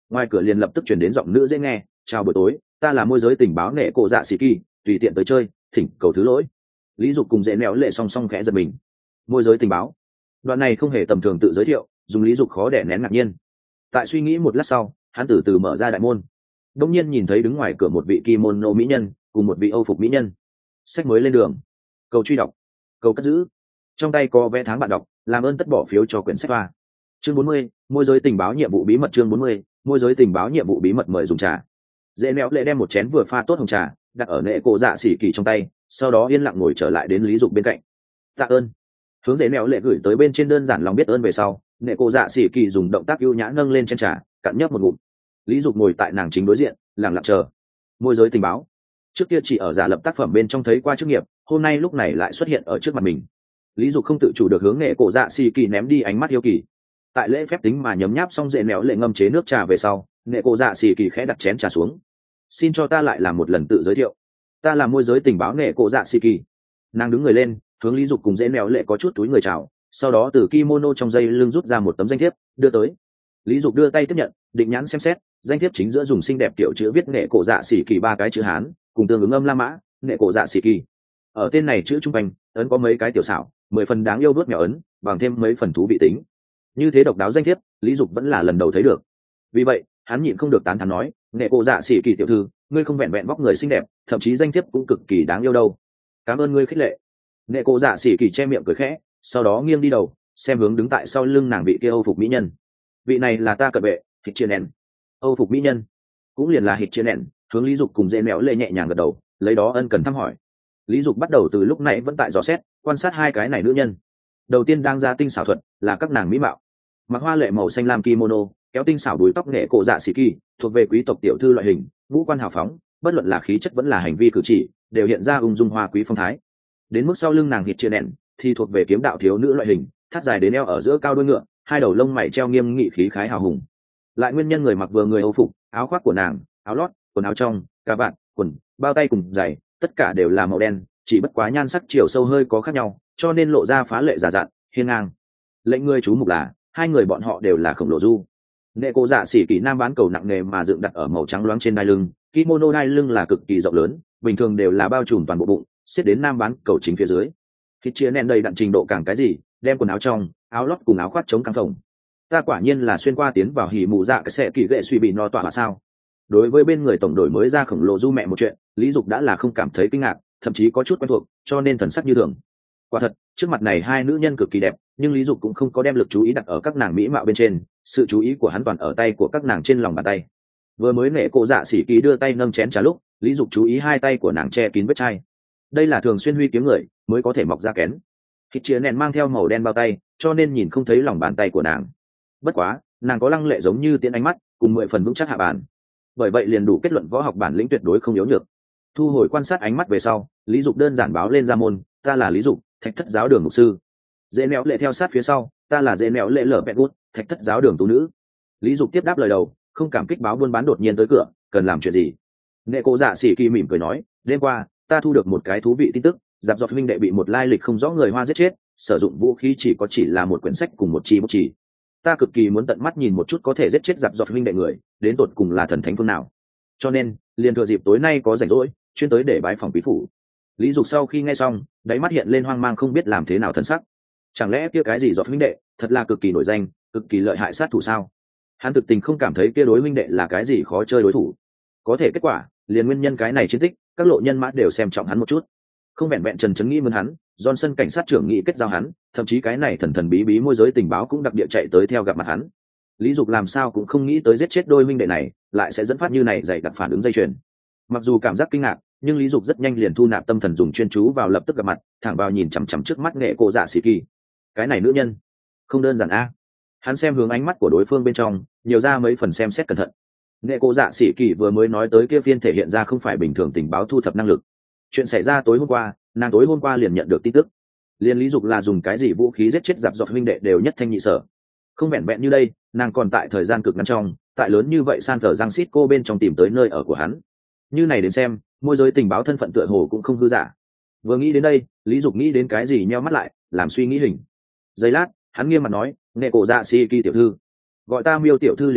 ngoài cửa liền lập tức chuyển đến giọng nữ dễ nghe: chào buổi tối, ta là môi giới tình báo nệ cổ dạ xì kỳ, tùy tiện tới chơi, thỉnh cầu thứ lỗi. Lý Dục cùng dễ nẹo lệ song song khẽ giật mình. Môi giới tình báo, đoạn này không hề tầm thường tự giới thiệu, dùng Lý Dục khó để nén ngạc nhiên. Tại suy nghĩ một lát sau, hắn từ từ mở ra đại môn, đột nhiên nhìn thấy đứng ngoài cửa một vị kimono mỹ nhân cùng một vị âu phục mỹ nhân. Sách mới lên đường, cầu truy đọc, cầu cất giữ, trong tay có vé tháng bạn đọc, làm ơn tất bỏ phiếu cho quyển sách va. Chương 40, môi giới tình báo nhiệm vụ bí mật. Chương 40, môi giới tình báo nhiệm vụ bí mật. Mời dùng trà. Dễ nẹo lệ đem một chén vừa pha tốt hồng trà đặt ở nệ cổ dạ xỉ kỳ trong tay, sau đó yên lặng ngồi trở lại đến Lý Dục bên cạnh. Tạ ơn. Hướng dễ nẹo lệ gửi tới bên trên đơn giản lòng biết ơn về sau, nệ cổ dạ xỉ kỳ dùng động tác ưu nhã nâng lên chén trà, cạn nhấp một ngụm. Lý Dục ngồi tại nàng chính đối diện, lặng lặng chờ. Môi giới tình báo, trước kia chỉ ở giả lập tác phẩm bên trong thấy qua chức nghiệp, hôm nay lúc này lại xuất hiện ở trước mặt mình. Lý Dục không tự chủ được hướng nệ cổ dạ xỉ kỳ ném đi ánh mắt yêu kỳ. Tại lễ phép tính mà nhấm nháp xong dễ nẹo lệ ngâm chế nước trà về sau, nệ cổ dạ xỉ kỳ khẽ đặt chén trà xuống. Xin cho ta lại làm một lần tự giới thiệu, ta là môi giới tình báo nệ cổ dạ xỉ kỳ. Nàng đứng người lên, hướng Lý Dục cùng dễ nẹo lệ có chút túi người chào, sau đó từ kimono trong dây lưng rút ra một tấm danh thiếp đưa tới. Lý Dục đưa tay tiếp nhận, định nhãn xem xét, danh thiếp chính giữa dùng xinh đẹp tiểu chữ viết nệ cổ dạ xỉ kỳ ba cái chữ Hán cùng tương ứng âm La Mã, nệ cổ dạ xỉ kỳ. Ở tên này chữ trung quanh ấn có mấy cái tiểu xảo, 10 phần đáng yêu vuốt mèo ấn, bằng thêm mấy phần thú vị tính. Như thế độc đáo danh thiếp, Lý Dục vẫn là lần đầu thấy được. Vì vậy, hắn nhịn không được tán thán nói: nệ cổ dạ xỉ kỳ tiểu thư, ngươi không vẹn vẹn vóc người xinh đẹp, thậm chí danh thiếp cũng cực kỳ đáng yêu đâu. Cảm ơn ngươi khích lệ. Nệ cổ dạ xỉ kỳ che miệng cười khẽ, sau đó nghiêng đi đầu, xem hướng đứng tại sau lưng nàng vị kia âu phục mỹ nhân. Vị này là ta cận vệ, Hít Chia Nén. Âu phục mỹ nhân cũng liền là Hít Chia Nén, hướng Lý Dục cùng dễ mèo lệ nhẹ nhàng gật đầu, lấy đó ân cần thăm hỏi. Lý Dục bắt đầu từ lúc nãy vẫn tại dò xét, quan sát hai cái này nữ nhân. Đầu tiên đang ra tinh xảo thuật là các nàng mỹ mạo, mặc hoa lệ màu xanh lam kimono, kéo tinh xảo đuôi tóc nghệ cổ dạ xỉ kỳ, thuộc về quý tộc tiểu thư loại hình, ngũ quan hào phóng, bất luận là khí chất vẫn là hành vi cử chỉ, đều hiện ra ung dung hoa quý phong thái. Đến mức sau lưng nàng Hít Chia Nén thì thuộc về kiếm đạo thiếu nữ loại hình, thắt dài đến eo ở giữa cao đuôi ngựa, hai đầu lông mày treo nghiêm nghị khí khái hào hùng. Lại nguyên nhân người mặc vừa người âu phục, áo khoác của nàng, áo lót, quần áo trong, cà vạt, quần, bao tay cùng giày, tất cả đều là màu đen, chỉ bất quá nhan sắc chiều sâu hơi có khác nhau, cho nên lộ ra phá lệ giả dặn, hiên ngang. Lệnh người chú mục là hai người bọn họ đều là khổng lồ du. Nệ cổ dạ xỉ kỳ nam bán cầu nặng nề mà dựng đặt ở màu trắng loáng trên đai lưng, kimono đai lưng là cực kỳ rộng lớn, bình thường đều là bao trùm toàn bộ bụng, xếp đến nam bán cầu chính phía dưới. Thịt chia nén đầy đặn trình độ càng cái gì, đem quần áo trong, áo lót cùng áo khoác chống căng phồng. Ta quả nhiên là xuyên qua tiến vào hỉ mụ dạ cái sẽ kỳ gệ suy bị no tỏa mà sao. Đối với bên người tổng đổi mới ra khổng lồ du mẹ một chuyện, Lý Dục đã là không cảm thấy kinh ngạc, thậm chí có chút quen thuộc, cho nên thần sắc như thường. Quả thật, trước mặt này hai nữ nhân cực kỳ đẹp, nhưng Lý Dục cũng không có đem lực chú ý đặt ở các nàng mỹ mạo bên trên, sự chú ý của hắn toàn ở tay của các nàng trên lòng bàn tay. Vừa mới nệ cổ dạ xỉ kỳ đưa tay nâng chén trà lúc, Lý Dục chú ý hai tay của nàng che kín vết chai. Đây là thường xuyên huy kiếm người mới có thể mọc ra kén. Thịt chia nén mang theo màu đen bao tay, cho nên nhìn không thấy lòng bàn tay của nàng. Bất quá, nàng có lăng lệ giống như tiễn ánh mắt, cùng 10 phần vững chắc hạ bàn. Bởi vậy liền đủ kết luận võ học bản lĩnh tuyệt đối không yếu nhược. Thu hồi quan sát ánh mắt về sau, Lý Dục đơn giản báo lên ra môn: ta là Lý Dục, Thạch Thất giáo đường mục sư. Dễ nẹo lệ theo sát phía sau: ta là dễ nẹo lệ lở bẹt gút, Thạch Thất giáo đường tú nữ. Lý Dục tiếp đáp lời đầu, không cảm kích báo buôn bán đột nhiên tới cửa, cần làm chuyện gì? Nệ cổ dạ xỉ kỳ mỉm cười nói: đêm qua ta thu được một cái thú vị tin tức, giáp dọc minh đệ bị một lai lịch không rõ người Hoa giết chết, sử dụng vũ khí chỉ là một quyển sách cùng một chi bút chì. Ta cực kỳ muốn tận mắt nhìn một chút có thể giết chết giáp dọc minh đệ người đến tột cùng là thần thánh phương nào, cho nên liền thừa dịp tối nay có rảnh rỗi, chuyên tới để bái phòng quý phủ. Lý Dục sau khi nghe xong, đáy mắt hiện lên hoang mang không biết làm thế nào thân sắc. Chẳng lẽ kia cái gì dọc minh đệ thật là cực kỳ nổi danh, cực kỳ lợi hại sát thủ sao? Hắn thực tình không cảm thấy kia đối minh đệ là cái gì khó chơi đối thủ. Có thể kết quả liền nguyên nhân cái này chiến tích, các lộ nhân mã đều xem trọng hắn một chút. Không vẹn vẹn Trần Chấn nghĩ mướn hắn, Johnson cảnh sát trưởng nghĩ kết giao hắn, thậm chí cái này thần thần bí bí môi giới tình báo cũng đặc địa chạy tới theo gặp mặt hắn. Lý Dục làm sao cũng không nghĩ tới giết chết đôi minh đệ này lại sẽ dẫn phát như này dày đặc phản ứng dây chuyền. Mặc dù cảm giác kinh ngạc, nhưng Lý Dục rất nhanh liền thu nạp tâm thần dùng chuyên chú vào lập tức gặp mặt, thẳng vào nhìn chằm chằm trước mắt nghệ cổ dạ xỉ kỳ. Cái này nữ nhân không đơn giản a. Hắn xem hướng ánh mắt của đối phương bên trong, nhiều ra mấy phần xem xét cẩn thận. Nghệ cổ dạ xỉ kỳ vừa mới nói tới kia phiên thể hiện ra không phải bình thường tình báo thu thập năng lực. Chuyện xảy ra tối hôm qua, nàng tối hôm qua liền nhận được tin tức. Liên Lý Dục là dùng cái gì vũ khí giết chết giáp dọc huynh đệ đều nhất thanh nhị sở. Không vẹn vẹn như đây, nàng còn tại thời gian cực ngắn trong, tại lớn như vậy San Francisco bên trong tìm tới nơi ở của hắn. Như này đến xem, môi giới tình báo thân phận tựa hồ cũng không hư giả. Vừa nghĩ đến đây, Lý Dục nghĩ đến cái gì nheo mắt lại, làm suy nghĩ hình. Giây lát, hắn nghiêm mặt nói: "Nghệ cổ dạ xỉ kỳ tiểu thư, gọi ta Miêu tiểu thư liền tốt,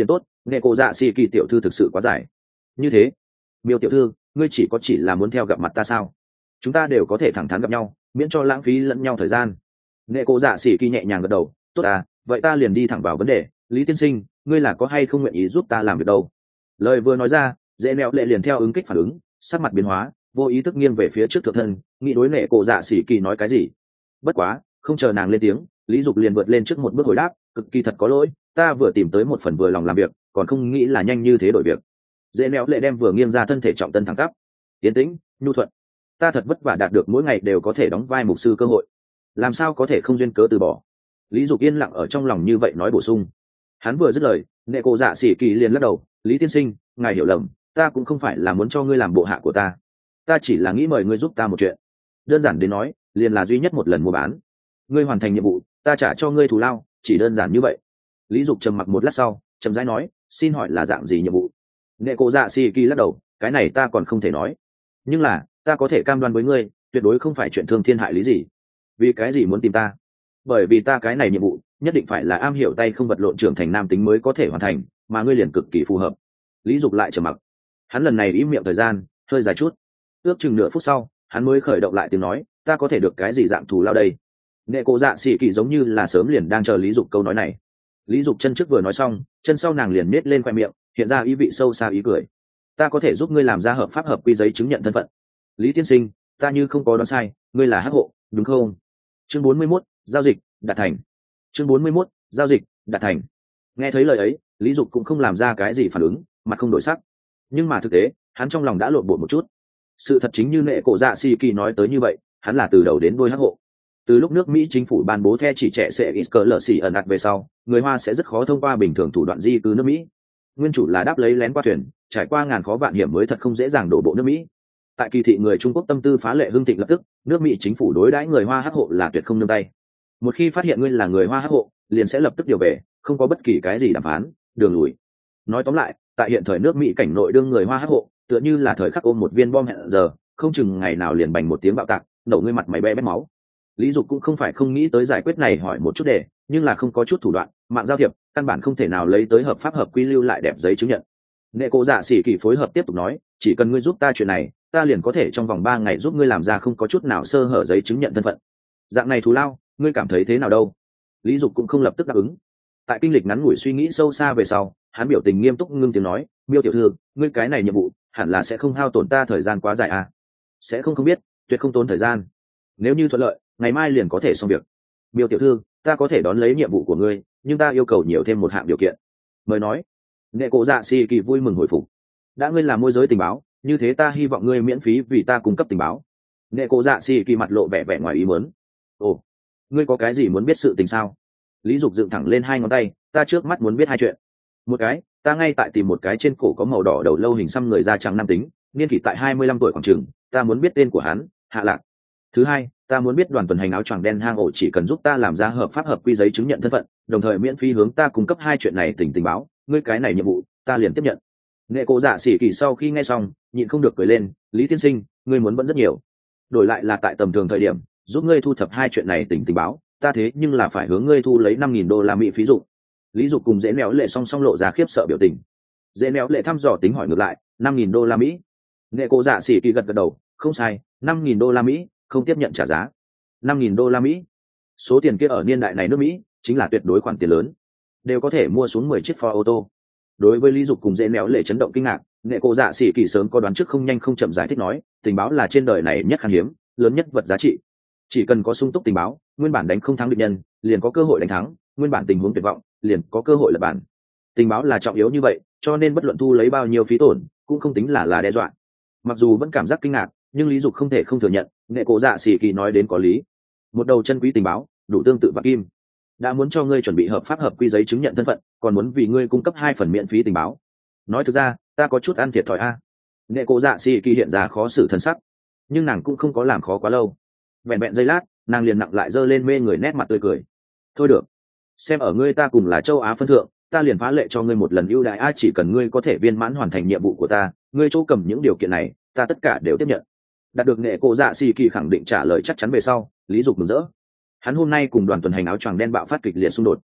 Nghệ cổ dạ xì kỳ tiểu thư thực sự quá dài. Như thế, Miêu tiểu thư, ngươi chỉ là muốn theo gặp mặt ta sao? Chúng ta đều có thể thẳng thắn gặp nhau, miễn cho lãng phí lẫn nhau thời gian. Nghệ cổ dạ xì kỳ nhẹ nhàng gật đầu, tốt à, vậy ta liền đi thẳng vào vấn đề. Lý tiên sinh, ngươi là có hay không nguyện ý giúp ta làm việc đâu? Lời vừa nói ra, dễ nẹo lệ liền theo ứng kích phản ứng, sắc mặt biến hóa, vô ý thức nghiêng về phía trước thượng thân, nghĩ đối nghệ cổ dạ xì kỳ nói cái gì. Bất quá, không chờ nàng lên tiếng, Lý Dục liền vượt lên trước một bước hồi đáp, cực kỳ thật có lỗi, ta vừa tìm tới một phần vừa lòng làm việc, còn không nghĩ là nhanh như thế đổi việc. Dễ nẹo lệ đem vừa nghiêng ra thân thể trọng tân thẳng tắp, tiến tĩnh, nhu thuận. Ta thật vất vả đạt được mỗi ngày đều có thể đóng vai mục sư cơ hội, làm sao có thể không duyên cớ từ bỏ. Lý Dục yên lặng ở trong lòng như vậy nói bổ sung. Hắn vừa dứt lời, nghệ cổ dạ xỉ kỳ liền lắc đầu, Lý tiên sinh, ngài hiểu lầm, ta cũng không phải là muốn cho ngươi làm bộ hạ của ta chỉ là nghĩ mời ngươi giúp ta một chuyện. Đơn giản đến nói, liền là duy nhất một lần mua bán. Ngươi hoàn thành nhiệm vụ, ta trả cho ngươi thù lao, chỉ đơn giản như vậy. Lý Dục trầm mặc một lát sau, chậm rãi nói, xin hỏi là dạng gì nhiệm vụ? Nghệ cổ dạ xỉ kỳ lắc đầu, cái này ta còn không thể nói, nhưng là ta có thể cam đoan với ngươi, tuyệt đối không phải chuyện thương thiên hại lý gì. Vì cái gì muốn tìm ta? Bởi vì ta cái này nhiệm vụ nhất định phải là am hiểu tay không vật lộn trưởng thành nam tính mới có thể hoàn thành, mà ngươi liền cực kỳ phù hợp. Lý Dục lại trầm mặc, hắn lần này im miệng thời gian hơi dài chút, ước chừng nửa phút sau hắn mới khởi động lại tiếng nói, ta có thể được cái gì dạng thù lao đây? Nghệ cổ dạ xỉ kỳ giống như là sớm liền đang chờ Lý Dục câu nói này. Lý Dục chân trước vừa nói xong, chân sau nàng liền nết lên khoe miệng, hiện ra ý vị sâu xa ý cười. Ta có thể giúp ngươi làm ra hợp pháp hợp quy giấy chứng nhận thân phận. Lý tiên sinh, ta như không có đoán sai, ngươi là hắc hộ, đúng không? Chương 41, giao dịch đạt thành. Chương 41, giao dịch đạt thành. Nghe thấy lời ấy, Lý Dục cũng không làm ra cái gì phản ứng, mặt không đổi sắc. Nhưng mà thực tế, hắn trong lòng đã lộn bột một chút. Sự thật chính như Nệ cổ dạ xỉ kỳ nói tới như vậy, hắn là từ đầu đến đuôi hắc hộ. Từ lúc nước Mỹ chính phủ ban bố the chỉ trẻ sẽ ít cỡ lở xỉ ẩn ạt về sau, người Hoa sẽ rất khó thông qua bình thường thủ đoạn di cư nước Mỹ. Nguyên chủ là đáp lấy lén qua thuyền, trải qua ngàn khó vạn hiểm mới thật không dễ dàng đổ bộ nước Mỹ. Tại kỳ thị người Trung Quốc tâm tư phá lệ hưng thịnh lập tức, nước Mỹ chính phủ đối đãi người Hoa hắc hộ là tuyệt không nương tay. Một khi phát hiện ngươi là người Hoa hắc hộ, liền sẽ lập tức điều về, không có bất kỳ cái gì đàm phán, đường lùi. Nói tóm lại, tại hiện thời nước Mỹ cảnh nội đương người Hoa hắc hộ, tựa như là thời khắc ôm một viên bom hẹn giờ, không chừng ngày nào liền bành một tiếng bạo tạc, nổ ngươi mặt mày be bét máu. Lý Dục cũng không phải không nghĩ tới giải quyết này hỏi một chút để, nhưng là không có chút thủ đoạn, mạng giao thiệp, căn bản không thể nào lấy tới hợp pháp hợp quy lưu lại đẹp giấy chứng nhận. Nghệ cổ dạ xỉ kỳ phối hợp tiếp tục nói, chỉ cần ngươi giúp ta chuyện này, ta liền có thể trong vòng 3 ngày giúp ngươi làm ra không có chút nào sơ hở giấy chứng nhận thân phận. Dạng này thù lao, ngươi cảm thấy thế nào đâu? Lý Dục cũng không lập tức đáp ứng. Tại kinh lịch ngắn ngủi suy nghĩ sâu xa về sau, hắn biểu tình nghiêm túc ngưng tiếng nói, Miêu tiểu thư, ngươi cái này nhiệm vụ hẳn là sẽ không hao tổn ta thời gian quá dài à? Sẽ không biết, tuyệt không tốn thời gian. Nếu như thuận lợi, ngày mai liền có thể xong việc. Miêu tiểu thư, ta có thể đón lấy nhiệm vụ của ngươi, nhưng ta yêu cầu nhiều thêm một hạng điều kiện. Mời nói. Nghệ cổ dạ xỉ kỳ vui mừng hồi phục. Đã ngươi là môi giới tình báo, như thế ta hy vọng ngươi miễn phí vì ta cung cấp tình báo. Nghệ cổ dạ xỉ kỳ mặt lộ vẻ vẻ ngoài ý muốn. Ồ, ngươi có cái gì muốn biết sự tình sao? Lý Dục dựng thẳng lên 2 ngón tay, ta trước mắt muốn biết 2 chuyện. Một cái, ta ngay tại tìm một cái trên cổ có màu đỏ đầu lâu hình xăm người da trắng nam tính, niên kỷ tại 25 tuổi khoảng chừng, ta muốn biết tên của hắn, Hạ Lạc. Thứ hai, ta muốn biết đoàn tuần hành áo choàng đen hang ổ chỉ cần giúp ta làm ra hợp pháp hợp quy giấy chứng nhận thân phận, đồng thời miễn phí hướng ta cung cấp 2 chuyện này tình báo, ngươi cái này nhiệm vụ, ta liền tiếp nhận. Nghệ cổ dạ xỉ kỳ sau khi nghe xong, nhịn không được cười lên, Lý tiên sinh, ngươi muốn vẫn rất nhiều. Đổi lại là tại tầm thường thời điểm, giúp ngươi thu thập 2 chuyện này tình báo, ta thế nhưng là phải hướng ngươi thu lấy $5.000 Mỹ phí dụ. Lý Dục cùng dễ néo lệ song song lộ ra khiếp sợ biểu tình. Dễ néo lệ thăm dò tính hỏi ngược lại, $5.000 Mỹ. Nghệ cổ dạ xỉ kỳ gật gật đầu, không sai, $5.000 Mỹ, không tiếp nhận trả giá. $5.000 Mỹ, số tiền kia ở niên đại này nước Mỹ chính là tuyệt đối khoản tiền lớn, đều có thể mua xuống 10 chiếc Ford ô tô. Đối với Lý Dục cùng dễ néo lệ chấn động kinh ngạc, Nghệ cổ dạ xỉ kỳ sớm có đoán trước không nhanh không chậm giải thích nói, tình báo là trên đời này nhất khan hiếm, lớn nhất vật giá trị. Chỉ cần có sung túc tình báo, nguyên bản đánh không thắng địch nhân, liền có cơ hội đánh thắng, nguyên bản tình huống tuyệt vọng, liền có cơ hội lật bản. Tình báo là trọng yếu như vậy, cho nên bất luận thu lấy bao nhiêu phí tổn, cũng không tính là đe dọa. Mặc dù vẫn cảm giác kinh ngạc, nhưng Lý Dục không thể không thừa nhận, Nghệ cổ dạ xỉ kỳ nói đến có lý. Một đầu chân quý tình báo, đủ tương tự vàng kim. Đã muốn cho ngươi chuẩn bị hợp pháp hợp quy giấy chứng nhận thân phận, còn muốn vì ngươi cung cấp 2 phần miễn phí tình báo. Nói thực ra, ta có chút ăn thiệt thòi a. Nghệ cổ dạ xỉ kỳ hiện ra khó xử thân sắc, nhưng nàng cũng không có làm khó quá lâu. Vẹn giây lát, nàng liền nặng lại giơ lên mê người nét mặt tươi cười. Thôi được, xem ở ngươi ta cùng là châu Á phân thượng, ta liền phá lệ cho ngươi một lần ưu đãi a, chỉ cần ngươi có thể viên mãn hoàn thành nhiệm vụ của ta, ngươi chỗ cầm những điều kiện này, ta tất cả đều tiếp nhận. Đạt được Nghệ cổ dạ xỉ kỳ khẳng định trả lời chắc chắn về sau, Lý Dục mừng rỡ. Hắn hôm nay cùng đoàn tuần hành áo choàng đen bạo phát kịch liệt xung đột,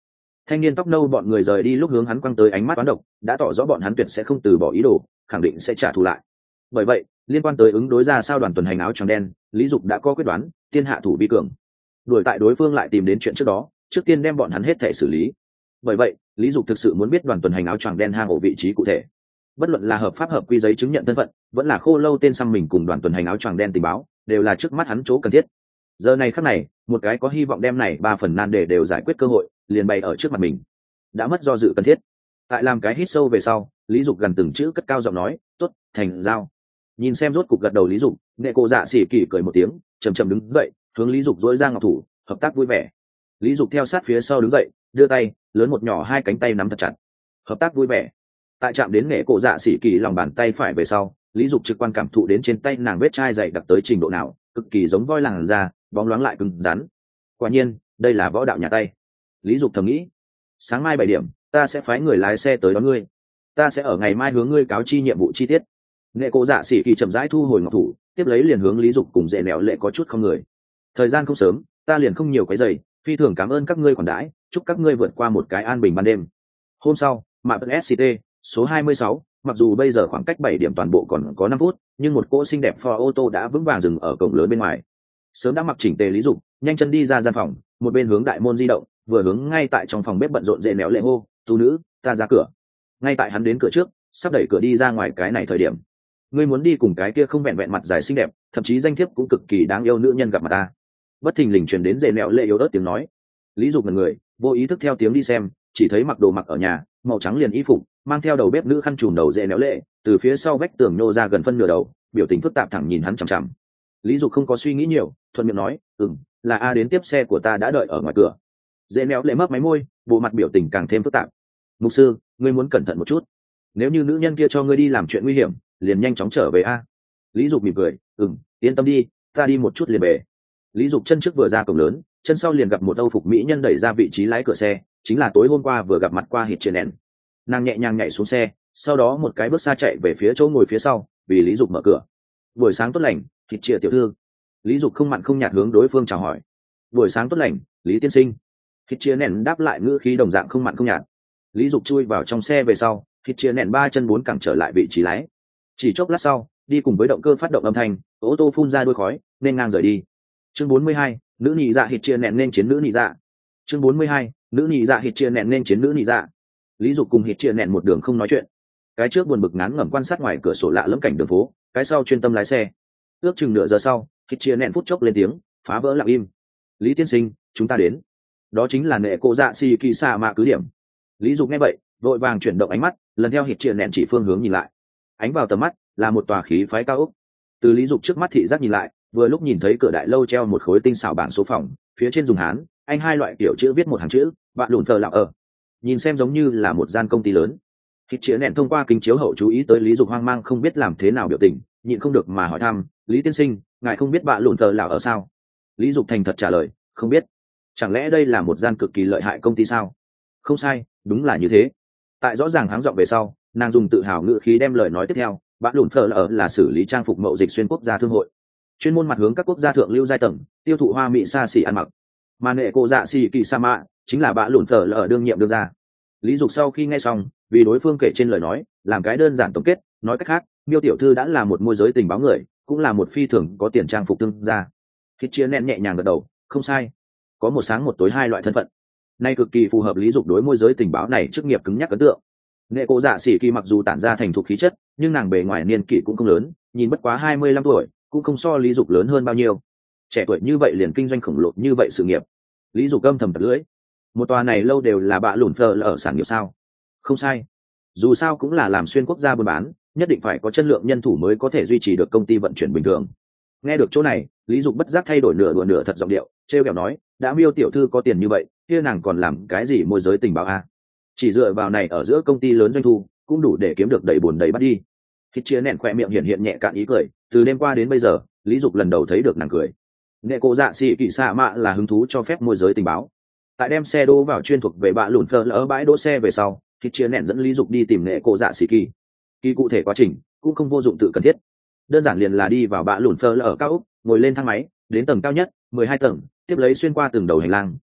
Thanh niên tóc nâu bọn người rời đi lúc hướng hắn quăng tới ánh mắt toán độc, đã tỏ rõ bọn hắn tuyệt sẽ không từ bỏ ý đồ, khẳng định sẽ trả thù lại. Bởi vậy, liên quan tới ứng đối ra sao đoàn tuần hành áo choàng đen, Lý Dục đã có quyết đoán, tiên hạ thủ vi cường. Đuổi tại đối phương lại tìm đến chuyện trước đó, trước tiên đem bọn hắn hết thể xử lý. Bởi vậy, Lý Dục thực sự muốn biết đoàn tuần hành áo choàng đen hang ổ vị trí cụ thể. Bất luận là hợp pháp hợp quy giấy chứng nhận thân phận, vẫn là khô lâu tên xăm mình cùng đoàn tuần hành áo choàng đen tình báo, đều là trước mắt hắn chỗ cần thiết. Giờ này khắc này, một cái có hy vọng đem này 3 phần nan đề đều giải quyết cơ hội, liền bày ở trước mặt mình. Đã mất do dự cần thiết. Tại làm cái hít sâu về sau, Lý Dục gần từng chữ cất cao giọng nói, "Tốt, thành giao." Nhìn xem rốt cục gật đầu Lý Dục, Nghệ Cổ Dạ Sĩ Kỳ cười một tiếng, chậm chậm đứng dậy, hướng Lý Dục duỗi ra ngọc thủ, hợp tác vui vẻ. Lý Dục theo sát phía sau đứng dậy, đưa tay, lớn một nhỏ hai cánh tay nắm thật chặt. Hợp tác vui vẻ. Tại chạm đến Nghệ Cổ Dạ Sĩ Kỳ lòng bàn tay phải về sau, Lý Dục trực quan cảm thụ đến trên tay nàng vết chai dày đặc tới trình độ nào, cực kỳ giống voi làn da, bóng loáng lại cứng rắn. Quả nhiên, đây là võ đạo nhà tay. Lý Dục thầm nghĩ. Sáng mai 7 điểm, ta sẽ phái người lái xe tới đón ngươi. Ta sẽ ở ngày mai hướng ngươi cáo chi nhiệm vụ chi tiết. Nghệ Cổ Dạ Sĩ Kỳ chậm rãi thu hồi ngọc thủ, tiếp lấy liền hướng Lý Dục cùng Dễ Nẹo Lệ có chút không người. Thời gian không sớm, ta liền không nhiều cái giày, phi thường cảm ơn các ngươi quản đãi, chúc các ngươi vượt qua một cái an bình ban đêm. Hôm sau, map SCT số 26, mặc dù bây giờ khoảng cách 7 điểm toàn bộ còn có 5 phút, nhưng một cỗ xinh đẹp Ford ô tô đã vững vàng dừng ở cổng lớn bên ngoài. Sớm đã mặc chỉnh tề Lý Dục, nhanh chân đi ra gian phòng, một bên hướng đại môn di động, vừa hướng ngay tại trong phòng bếp bận rộn Dễ Nẹo Lệ hô, "Tu nữ, ta ra cửa." Ngay tại hắn đến cửa trước, sắp đẩy cửa đi ra ngoài cái này thời điểm, ngươi muốn đi cùng cái kia không vẹn vẹn mặt dài xinh đẹp, thậm chí danh thiếp cũng cực kỳ đáng yêu nữ nhân gặp mặt ta. Bất thình lình truyền đến Dễ Nẹo Lệ yếu ớt tiếng nói. Lý Dục ngẩn người, vô ý thức theo tiếng đi xem, chỉ thấy mặc đồ mặc ở nhà, màu trắng liền y phục, mang theo đầu bếp nữ khăn trùm đầu Dễ Nẹo Lệ, từ phía sau vách tường nhô ra gần phân nửa đầu, biểu tình phức tạp thẳng nhìn hắn chằm chằm. Lý Dục không có suy nghĩ nhiều, thuận miệng nói, là a, đến tiếp xe của ta đã đợi ở ngoài cửa." Dễ Nẹo Lệ mấp máy môi, bộ mặt biểu tình càng thêm phức tạp. "Mục sư, ngươi muốn cẩn thận một chút. Nếu như nữ nhân kia cho ngươi đi làm chuyện nguy hiểm, liền nhanh chóng trở về a." Lý Dục mỉm cười, yên tâm đi, ta đi một chút liền về." Lý Dục chân trước vừa ra cổng lớn, chân sau liền gặp một âu phục mỹ nhân đẩy ra vị trí lái cửa xe, chính là tối hôm qua vừa gặp mặt qua Hịt Trên Nén. Nàng nhẹ nhàng nhảy xuống xe, sau đó một cái bước xa chạy về phía chỗ ngồi phía sau, vì Lý Dục mở cửa. "Buổi sáng tốt lành, Hịt Chia tiểu thư." Lý Dục không mặn không nhạt hướng đối phương chào hỏi. "Buổi sáng tốt lành, Lý tiên sinh." Hịt Chia Nén đáp lại ngữ khí đồng dạng không mặn không nhạt. Lý Dục chui vào trong xe về sau, Hịt Chia Nén 3 chân 4 cẳng trở lại vị trí lái. Chỉ chốc lát sau, đi cùng với động cơ phát động âm thanh, ô tô phun ra đuôi khói, nên ngang rời đi. Chương 42, nữ nhị dạ Hịt Chia Nén nên chiến nữ nhị dạ. Chương 42, nữ nhị dạ Hịt Chia Nén nên chiến nữ nhị dạ. Lý Dục cùng Hịt Chia Nén một đường không nói chuyện. Cái trước buồn bực ngán ngẩm quan sát ngoài cửa sổ lạ lẫm cảnh đường phố, cái sau chuyên tâm lái xe. Ước chừng nửa giờ sau, Hịt Chia Nén phút chốc lên tiếng, phá vỡ lặng im. "Lý tiên sinh, chúng ta đến." Đó chính là Nệ Cổ Dạ Sĩ Kỳ Sa Mạ cứ điểm. Lý Dục nghe vậy, vội vàng chuyển động ánh mắt, lần theo Hịt Chia Nén chỉ phương hướng nhìn lại. Ánh vào tầm mắt là một tòa khí phái cao ốc. Từ Lý Dục trước mắt thị giác nhìn lại, vừa lúc nhìn thấy cửa đại lâu treo một khối tinh xảo bảng số phòng, phía trên dùng Hán, Anh hai loại kiểu chữ viết một hàng chữ, "Bạn lùn thờ lão ở." Nhìn xem giống như là một gian công ty lớn. Hịt Chia Nén thông qua kính chiếu hậu chú ý tới Lý Dục hoang mang không biết làm thế nào biểu tình, nhịn không được mà hỏi thăm, "Lý tiên sinh, ngài không biết bạn lùn thờ lão ở sao?" Lý Dục thành thật trả lời, "Không biết." "Chẳng lẽ đây là một gian cực kỳ lợi hại công ty sao?" "Không sai, đúng là như thế." Tại rõ ràng háng giọng về sau, nàng dùng tự hào ngữ khí đem lời nói tiếp theo, "Bạn lùn thờ lão là xử lý trang phục mậu dịch xuyên quốc gia thương hội, chuyên môn mặt hướng các quốc gia thượng lưu giai tầng, tiêu thụ hoa mỹ xa xỉ ăn mặc. Mà Nệ Cổ Dạ Sĩ Kỳ Sa Mạ chính là bạn lùn thờ lão đương nhiệm đương ra." Lý Dục sau khi nghe xong, vì đối phương kể trên lời nói, làm cái đơn giản tổng kết, nói cách khác, Miêu tiểu thư đã là một môi giới tình báo người, cũng là một phi thường có tiền trang phục tương gia. Hít Chia Nén nhẹ nhàng gật đầu, "Không sai, có một sáng một tối hai loại thân phận." Nay cực kỳ phù hợp Lý Dục đối môi giới tình báo này chức nghiệp cứng nhắc ấn tượng. Nệ Cổ Dạ Sĩ Kỳ mặc dù tản ra thành thục khí chất, nhưng nàng bề ngoài niên kỷ cũng không lớn, nhìn bất quá 25 tuổi, cũng không so Lý Dục lớn hơn bao nhiêu. Trẻ tuổi như vậy liền kinh doanh khổng lồ như vậy sự nghiệp. Lý Dục âm thầm tật lưỡi. Một tòa này lâu đều là bạ lùn phờ ở sản nghiệp sao? Không sai. Dù sao cũng là làm xuyên quốc gia buôn bán, nhất định phải có chất lượng nhân thủ mới có thể duy trì được công ty vận chuyển bình thường. Nghe được chỗ này, Lý Dục bất giác thay đổi nửa đùa nửa thật giọng điệu, trêu ghẹo nói, "Đã Miêu tiểu thư có tiền như vậy, kia nàng còn làm cái gì môi giới tình báo a? Chỉ dựa vào này ở giữa công ty lớn doanh thu, cũng đủ để kiếm được đầy buồn đầy bắt đi." Hít Chia Nén khỏe miệng hiện nhẹ cạn ý cười, từ đêm qua đến bây giờ, Lý Dục lần đầu thấy được nàng cười. Nệ Cổ Dạ Sĩ Kỳ Sa Mạ là hứng thú cho phép môi giới tình báo. Tại đem xe đỗ vào chuyên thuộc về bạ lùn phờ lỡ bãi đỗ xe về sau, Hít Chia Nén dẫn Lý Dục đi tìm Nệ Cổ Dạ Sĩ Kỳ. Kỳ cụ thể quá trình cũng không vô dụng tự cần thiết, đơn giản liền là đi vào bạ lùn phờ lỡ cao ốc, ngồi lên thang máy đến tầng cao nhất 12 tầng, tiếp lấy xuyên qua từng đầu hành lang,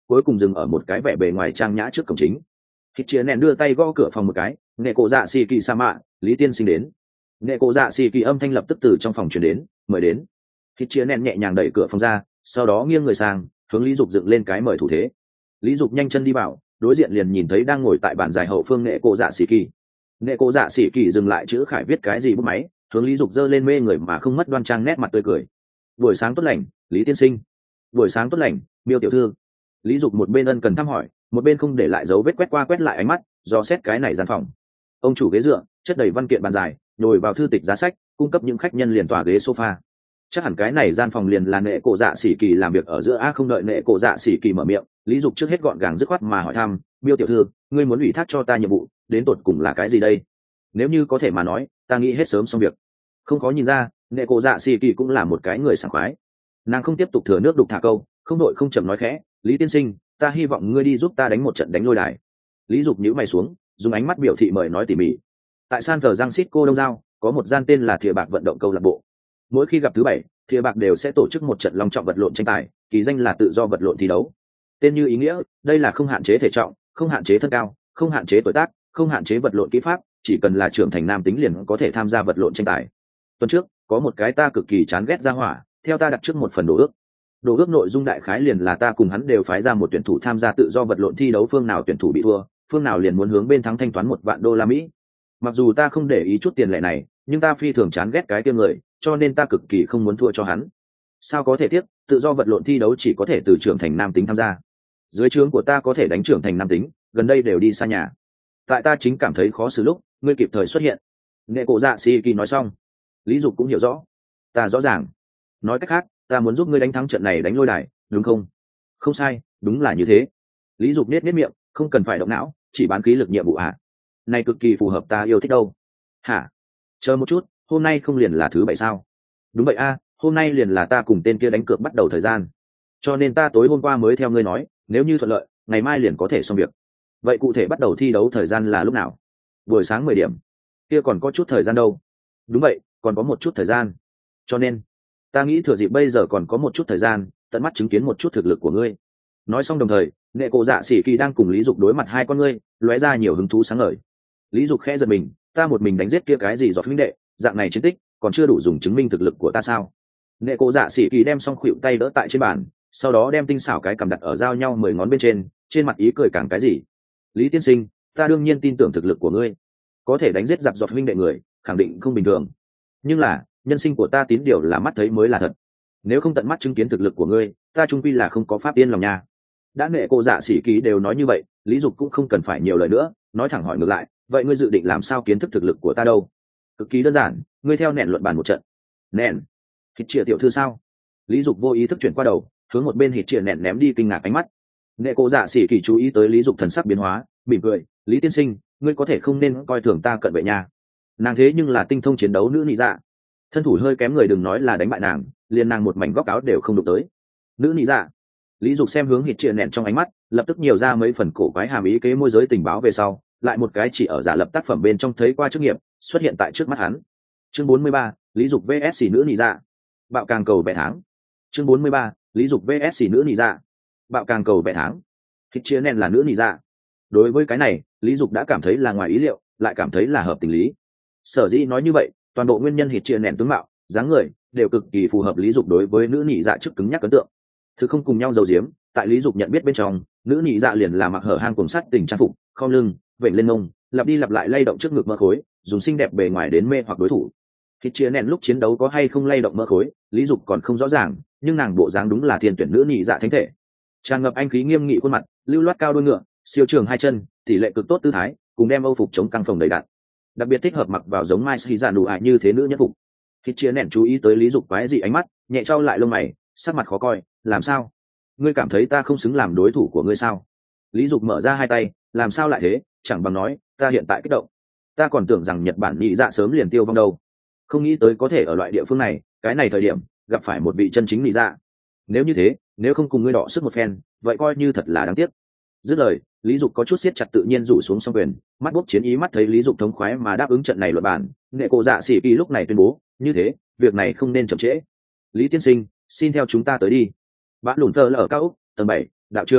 cuối cùng dừng ở một cái vẻ bề ngoài trang nhã trước cổng chính. Hít chia nẹn đưa tay gõ cửa phòng một cái, nghệ cổ dạ xì kỳ sa mạ, Lý tiên sinh đến. Nghệ cổ dạ xì kỳ âm thanh lập tức từ trong phòng truyền đến, mời đến. Hít chia nẹn nhẹ nhàng đẩy cửa phòng ra, sau đó nghiêng người sang, hướng Lý Dục dựng lên cái mời thủ thế. Lý Dục nhanh chân đi vào, đối diện liền nhìn thấy đang ngồi tại bàn dài hậu phương nghệ cổ dạ xì kỳ. Nghệ cổ dạ xì kỳ dừng lại chữ khải viết cái gì bút máy, hướng Lý Dục giơ lên mê người mà không mất đoan trang nét mặt tươi cười. Buổi sáng tốt lành, Lý tiên sinh. Buổi sáng tốt lành, Miêu tiểu thư. Lý Dục một bên ân cần thăm hỏi, một bên không để lại dấu vết quét qua quét lại ánh mắt, do xét cái này gian phòng. Ông chủ ghế dựa, chất đầy văn kiện bàn dài, nhồi vào thư tịch giá sách, cung cấp những khách nhân liền tỏa ghế sofa. Chắc hẳn cái này gian phòng liền là nệ cổ dạ xỉ kỳ làm việc ở giữa. Không đợi nệ cổ dạ xỉ kỳ mở miệng, Lý Dục trước hết gọn gàng dứt khoát mà hỏi thăm, Miêu tiểu thư, ngươi muốn ủy thác cho ta nhiệm vụ, đến tột cùng là cái gì đây? Nếu như có thể mà nói, ta nghĩ hết sớm xong việc. Không khó nhìn ra, nệ cổ dạ xỉ kỳ cũng là một cái người sảng khoái. Nàng không tiếp tục thừa nước đục thả câu, không đội không chậm nói khẽ, Lý tiên sinh, ta hy vọng ngươi đi giúp ta đánh một trận đánh lôi đài. Lý Dục nhíu mày xuống, dùng ánh mắt biểu thị mời nói tỉ mỉ. Tại San Francisco Đông Giao, có một gian tên là Thìa Bạc vận động câu lạc bộ. Mỗi khi gặp thứ bảy, Thìa Bạc đều sẽ tổ chức một trận long trọng vật lộn tranh tài, kỳ danh là tự do vật lộn thi đấu. Tên như ý nghĩa, đây là không hạn chế thể trọng, không hạn chế thân cao, không hạn chế tuổi tác, không hạn chế vật lộn kỹ pháp, chỉ cần là trưởng thành nam tính liền có thể tham gia vật lộn tranh tài. Tuần trước, có một cái ta cực kỳ chán ghét ra hỏa, theo ta đặt trước một phần đồ ước. Đồ ước nội dung đại khái liền là ta cùng hắn đều phái ra một tuyển thủ tham gia tự do vật lộn thi đấu, phương nào tuyển thủ bị thua, phương nào liền muốn hướng bên thắng thanh toán $1,000,000. Mặc dù ta không để ý chút tiền lệ này, nhưng ta phi thường chán ghét cái kia người, cho nên ta cực kỳ không muốn thua cho hắn. Sao có thể tiếc, tự do vật lộn thi đấu chỉ có thể từ trưởng thành nam tính tham gia. Dưới trướng của ta có thể đánh trưởng thành nam tính, gần đây đều đi xa nhà. Tại ta chính cảm thấy khó xử lúc, ngươi kịp thời xuất hiện. Nghệ cổ dạ xì kỳ nói xong, Lý Dục cũng hiểu rõ. Ta rõ ràng. Nói cách khác, ta muốn giúp ngươi đánh thắng trận này đánh lôi đài, đúng không? Không sai, đúng là như thế. Lý Dục nết miệng, không cần phải động não, chỉ bán khí lực nhiệm vụ hả? Này cực kỳ phù hợp ta yêu thích đâu. Hả? Chờ một chút, hôm nay không liền là thứ bảy sao? Đúng vậy a, hôm nay liền là ta cùng tên kia đánh cược bắt đầu thời gian. Cho nên ta tối hôm qua mới theo ngươi nói, nếu như thuận lợi, ngày mai liền có thể xong việc. Vậy cụ thể bắt đầu thi đấu thời gian là lúc nào? Buổi sáng 10 điểm. Kia còn có chút thời gian đâu? Đúng vậy, còn có một chút thời gian. Cho nên, ta nghĩ thừa dịp bây giờ còn có một chút thời gian, tận mắt chứng kiến một chút thực lực của ngươi. Nói xong đồng thời, nghệ cổ dạ xỉ kỳ đang cùng Lý Dục đối mặt hai con ngươi, lóe ra nhiều hứng thú sáng ngời. Lý Dục khẽ giật mình, ta một mình đánh giết kia cái gì giọt huynh đệ, dạng này chiến tích còn chưa đủ dùng chứng minh thực lực của ta sao? Nghệ cổ dạ xỉ kỳ đem xong khuỵu tay đỡ tại trên bàn, sau đó đem tinh xảo cái cầm đặt ở giao nhau 10 ngón bên trên mặt ý cười càng cái gì. Lý tiên sinh, ta đương nhiên tin tưởng thực lực của ngươi, có thể đánh giết giặc giọt huynh đệ người, khẳng định không bình thường. Nhưng là, nhân sinh của ta tín điều là mắt thấy mới là thật. Nếu không tận mắt chứng kiến thực lực của ngươi, ta trung quy là không có pháp yên lòng nha. Đã nghệ cổ dạ xỉ kỳ đều nói như vậy, Lý Dục cũng không cần phải nhiều lời nữa, nói thẳng hỏi ngược lại, vậy ngươi dự định làm sao kiến thức thực lực của ta đâu? Cực kỳ đơn giản, ngươi theo nện luận bàn một trận. Nện? Hít chia tiểu thư sao? Lý Dục vô ý thức chuyển qua đầu, hướng một bên hít chia nện ném đi kinh ngạc ánh mắt. Nghệ cổ dạ xỉ kỳ chú ý tới Lý Dục thần sắc biến hóa, mỉm cười, Lý tiên sinh, ngươi có thể không nên coi thường ta cận vệ nha. Nàng thế nhưng là tinh thông chiến đấu nữ nị dạ, thân thủ hơi kém người đừng nói là đánh bại nàng, liền nàng một mảnh góc áo đều không đụng tới. Nữ nị dạ. Lý Dục xem hướng hít chia nện trong ánh mắt, lập tức nhiều ra mấy phần cổ quái hàm ý kế môi giới tình báo về sau, lại một cái chỉ ở giả lập tác phẩm bên trong thấy qua chức nghiệp xuất hiện tại trước mắt hắn. Chương 43, Lý Dục vs nữ nị dạ. Bạo càng cầu bẻ tháng. Chương 43, Lý Dục vs nữ nị dạ. Bạo càng cầu bẻ tháng. Hít chia nện là nữ nị dạ. Đối với cái này, Lý Dục đã cảm thấy là ngoài ý liệu, lại cảm thấy là hợp tình lý. Sở dĩ nói như vậy, toàn bộ nguyên nhân hít chia nện tướng mạo, dáng người đều cực kỳ phù hợp Lý Dục đối với nữ nị dạ trước cứng nhắc ấn tượng. Thứ không cùng nhau giấu giếm, tại Lý Dục nhận biết bên trong, nữ nị dạ liền là mặc hở hang cùng sắt tình trang phục, khom lưng, vểnh lên mông, lặp đi lặp lại lay động trước ngực mỡ khối, dùng xinh đẹp bề ngoài đến mê hoặc đối thủ. Hít chia nện lúc chiến đấu có hay không lay động mỡ khối, Lý Dục còn không rõ ràng, nhưng nàng bộ dáng đúng là thiên tuyển nữ nị dạ thánh thể. Tràn ngập anh khí nghiêm nghị khuôn mặt, lưu loát cao đuôi ngựa, siêu trường hai chân, tỷ lệ cực tốt tư thái, cùng đem âu phục chống căng phòng đầy đặn. Đặc biệt thích hợp mặc vào giống Mai Sĩ Dạ Nụ ải như thế nữ nhất phục. Hít chia nện chú ý tới Lý Dục quái dị ánh mắt, nhẹ trao lại lông mày, sắc mặt khó coi, làm sao? Ngươi cảm thấy ta không xứng làm đối thủ của ngươi sao? Lý Dục mở ra hai tay, làm sao lại thế, chẳng bằng nói, ta hiện tại kích động. Ta còn tưởng rằng Nhật Bản nhị dạ sớm liền tiêu vong đâu. Không nghĩ tới có thể ở loại địa phương này, cái này thời điểm, gặp phải một vị chân chính nhị dạ. Nếu như thế, nếu không cùng ngươi đọ sức một phen, vậy coi như thật là đáng tiếc. Dứt lời, Lý Dục có chút siết chặt tự nhiên rủ xuống song quyền, mắt bốc chiến ý mắt thấy Lý Dục thống khoái mà đáp ứng trận này luận bản, nghệ cổ dạ xỉ kỳ lúc này tuyên bố, như thế, việc này không nên chậm trễ. Lý tiên sinh, xin theo chúng ta tới đi. Bã lùn thơ là ở cao úc, tầng 7, đạo trường,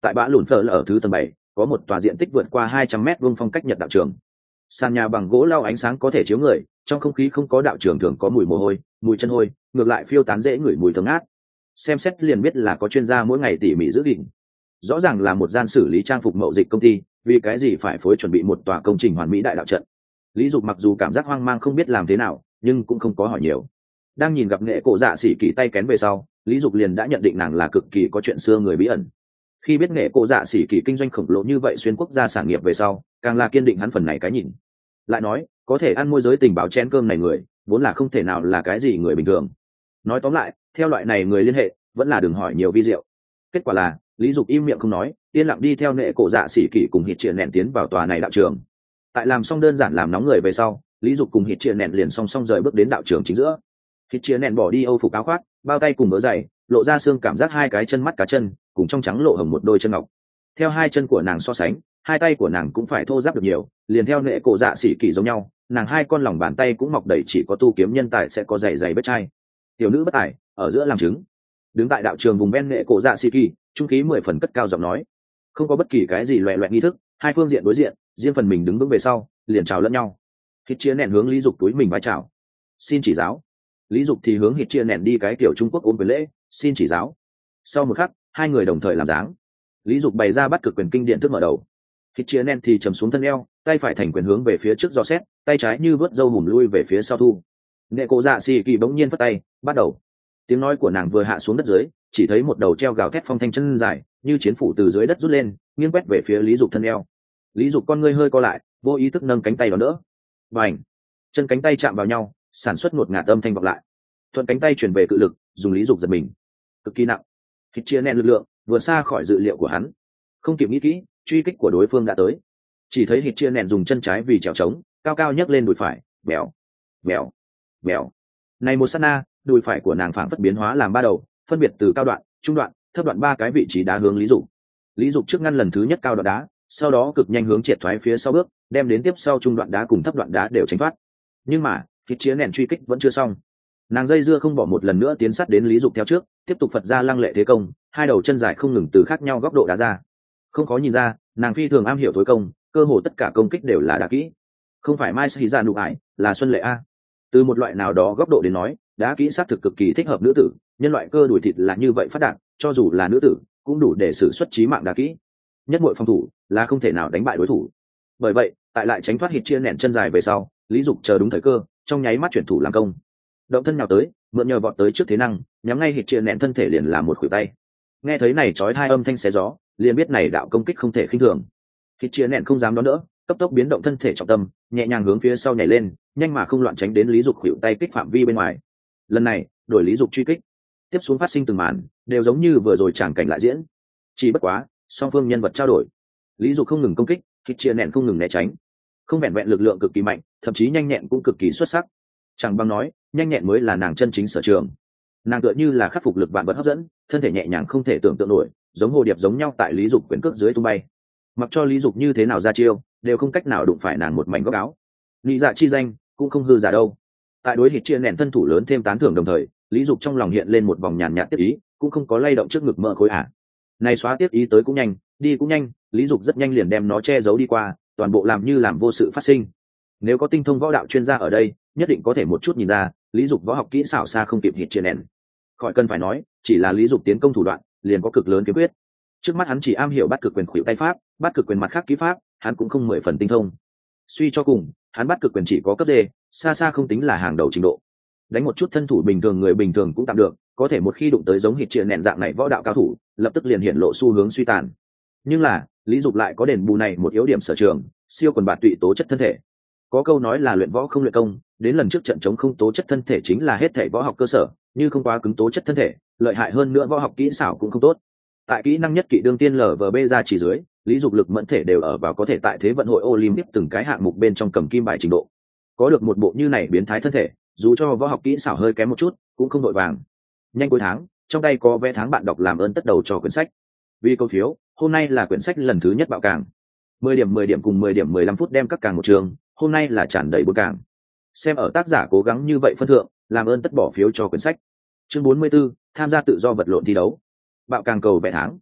Tại bã lùn phở ở thứ tầng 7, có một tòa diện tích vượt qua 200 mét vuông phong cách Nhật đạo trường. Sàn nhà bằng gỗ lau ánh sáng có thể chiếu người, trong không khí không có đạo trường thường có mùi mồ hôi, mùi chân hôi, ngược lại phiêu tán dễ ngửi mùi thơm ngát. Xem xét liền biết là có chuyên gia mỗi ngày tỉ mỉ giữ gìn. Rõ ràng là một gian xử lý trang phục mậu dịch công ty, vì cái gì phải phối chuẩn bị một tòa công trình hoàn mỹ đại đạo trận. Lý Dục mặc dù cảm giác hoang mang không biết làm thế nào, nhưng cũng không có hỏi nhiều. Đang nhìn gặp nghệ cổ dạ sĩ kỳ tay kén về sau, Lý Dục liền đã nhận định nàng là cực kỳ có chuyện xưa người bí ẩn. Khi biết nghệ cổ dạ sĩ kỳ kinh doanh khổng lồ như vậy xuyên quốc gia sản nghiệp về sau, càng là kiên định hắn phần này cái nhìn. Lại nói, có thể ăn môi giới tình báo chén cơm này người, vốn là không thể nào là cái gì người bình thường. Nói tóm lại, theo loại này người liên hệ, vẫn là đừng hỏi nhiều vi diệu. Kết quả là, Lý Dục im miệng không nói, yên lặng đi theo nghệ cổ dạ sĩ kỳ cùng hít triện nện tiến vào tòa này đạo trường. Tại làm xong đơn giản làm nóng người về sau, Lý Dục cùng hít triện nện liền song song rời bước đến đạo trường chính giữa. Hít triện nện bỏ đi âu phục áo khoác, bao tay cùng bớ giày, lộ ra xương cảm giác hai cái chân mắt cá chân, cùng trong trắng lộ hồng một đôi chân ngọc. Theo hai chân của nàng so sánh, hai tay của nàng cũng phải thô ráp được nhiều, liền theo nghệ cổ dạ sĩ kỳ giống nhau, nàng hai con lòng bàn tay cũng mọc đầy chỉ có tu kiếm nhân tài sẽ có dày dày vết chai. Tiểu nữ bất tài, ở giữa làm chứng. Đứng tại đạo trường vùng ven nghệ cổ dạ sĩ kỳ, trung khí 10 phần cất cao giọng nói, không có bất kỳ cái gì loẹ loẹt nghi thức, hai phương diện đối diện, riêng phần mình đứng vững về sau, liền chào lẫn nhau. Hít chia nện hướng Lý Dục túi mình vái chào, xin chỉ giáo. Lý Dục thì hướng hít chia nện đi cái kiểu Trung Quốc ôm quyền lễ, xin chỉ giáo. Sau một khắc, hai người đồng thời làm dáng. Lý Dục bày ra bắt cực quyền kinh điển thức mở đầu. Hít chia nện thì trầm xuống thân eo, tay phải thành quyền hướng về phía trước dò xét, tay trái như vớt dâu hùm lui về phía sau thu. Nghệ cổ dạ xì kỳ bỗng nhiên phất tay, bắt đầu. Tiếng nói của nàng vừa hạ xuống đất dưới, chỉ thấy một đầu treo gào thét phong thanh chân dài, như chiến phủ từ dưới đất rút lên, nghiêng quét về phía Lý Dục thân eo. Lý Dục con ngươi hơi co lại, vô ý thức nâng cánh tay đón đỡ. Bành! Chân cánh tay chạm vào nhau, sản xuất ngột ngạt âm thanh vọng lại. Thuận cánh tay chuyển về cự lực, dùng Lý Dục giật mình. Cực kỳ nặng. Hít chia nén lực lượng, vừa xa khỏi dự liệu của hắn. Không kịp nghĩ kỹ, truy kích của đối phương đã tới. Chỉ thấy hít chia nén dùng chân trái vì trèo trống, cao cao nhấc lên đùi phải, bèo, bèo, bèo. Này một sát na, đùi phải của nàng phảng phất biến hóa làm ba đầu, phân biệt từ cao đoạn, trung đoạn, thấp đoạn ba cái vị trí đá hướng Lý Dục. Lý Dục trước ngăn lần thứ nhất cao đoạn đá, sau đó cực nhanh hướng triệt thoái phía sau bước, đem đến tiếp sau trung đoạn đá cùng thấp đoạn đá đều tránh thoát. Nhưng mà, hít chia nén truy kích vẫn chưa xong. Nàng dây dưa không bỏ một lần nữa tiến sát đến Lý Dục theo trước, tiếp tục phật ra lăng lệ thế công, hai đầu chân dài không ngừng từ khác nhau góc độ đá ra. Không có nhìn ra, nàng phi thường am hiểu tối công, cơ hồ tất cả công kích đều là đá kỹ. Không phải mai sĩ ra nụ ải, là xuân lệ a. Từ một loại nào đó góc độ đến nói, đá kỹ sát thực cực kỳ thích hợp nữ tử, nhân loại cơ đùi thịt là như vậy phát đạt, cho dù là nữ tử cũng đủ để sử xuất chí mạng đá kỹ. Nhất muội phòng thủ là không thể nào đánh bại đối thủ. Bởi vậy, tại lại tránh thoát hít chia nện chân dài về sau, Lý Dục chờ đúng thời cơ, trong nháy mắt chuyển thủ làm công. Động thân nhào tới, mượn nhờ vọt tới trước thế năng, nhắm ngay hít chia nện thân thể liền làm một khuỷu tay. Nghe thấy này chói hai âm thanh xé gió, liền biết này đạo công kích không thể khinh thường. Hít chia nện không dám đón đỡ, cấp tốc biến động thân thể trọng tâm, nhẹ nhàng hướng phía sau nhảy lên, nhanh mà không loạn tránh đến Lý Dục khuỷu tay kích phạm vi bên ngoài. Lần này, đổi Lý Dục truy kích, tiếp xuống phát sinh từng màn, đều giống như vừa rồi tràng cảnh lại diễn. Chỉ bất quá, song phương nhân vật trao đổi. Lý Dục không ngừng công kích, hít chia nện không ngừng né tránh. Không vẹn vẹn lực lượng cực kỳ mạnh, thậm chí nhanh nhẹn cũng cực kỳ xuất sắc. Chẳng bằng nói, nhanh nhẹn mới là nàng chân chính sở trường. Nàng tựa như là khắc phục lực vạn vật hấp dẫn, thân thể nhẹ nhàng không thể tưởng tượng nổi, giống hồ điệp giống nhau tại Lý Dục quyền cước dưới tung bay. Mặc cho Lý Dục như thế nào ra chiêu, đều không cách nào đụng phải nàng một mảnh góc áo. Lý dạ chi danh, cũng không hư giả đâu. Tại đối hít chia nện thân thủ lớn thêm tán thưởng đồng thời, Lý Dục trong lòng hiện lên một vòng nhàn nhạt tiếp ý, cũng không có lay động trước ngực mỡ khối ả. Này xóa tiếp ý tới cũng nhanh, đi cũng nhanh, Lý Dục rất nhanh liền đem nó che giấu đi qua, toàn bộ làm như làm vô sự phát sinh. Nếu có tinh thông võ đạo chuyên gia ở đây, nhất định có thể một chút nhìn ra, Lý Dục võ học kỹ xảo xa không kịp hít chia nện. Khỏi cần phải nói, chỉ là Lý Dục tiến công thủ đoạn, liền có cực lớn kiếm quyết. Trước mắt hắn chỉ am hiểu bắt cực quyền khuỷu tay pháp, bắt cực quyền mặt khác kỹ pháp, hắn cũng không 10 phần tinh thông. Suy cho cùng, hắn bắt cực quyền chỉ có cấp D, xa xa không tính là hàng đầu trình độ. Đánh một chút thân thủ bình thường người bình thường cũng tạm được, có thể một khi đụng tới giống hít chia nện dạng này võ đạo cao thủ, lập tức liền hiện lộ xu hướng suy tàn. Nhưng là, Lý Dục lại có đền bù này một yếu điểm sở trường, siêu quần bạt tụy tố chất thân thể. Có câu nói là luyện võ không luyện công, đến lần trước trận chống không tố chất thân thể chính là hết thể võ học cơ sở, như không quá cứng tố chất thân thể, lợi hại hơn nữa võ học kỹ xảo cũng không tốt. Tại kỹ năng nhất kỵ đương tiên LVB ra chỉ dưới, Lý Dục lực mẫn thể đều ở vào có thể tại thế vận hội Olympic từng cái hạng mục bên trong cầm kim bài trình độ. Có được một bộ như này biến thái thân thể, dù cho võ học kỹ xảo hơi kém một chút, cũng không đội vàng. Nhanh cuối tháng, trong tay có vé tháng bạn đọc làm ơn tất đầu cho quyển sách. Vì câu phiếu, hôm nay là quyển sách lần thứ nhất bạo càng. 10 điểm cùng 10 điểm 15 phút đem các càng một trường, hôm nay là tràn đầy bốn càng. Xem ở tác giả cố gắng như vậy phân thượng, làm ơn tất bỏ phiếu cho quyển sách. Chương 44, tham gia tự do vật lộn thi đấu. Bạo càng cầu vé tháng.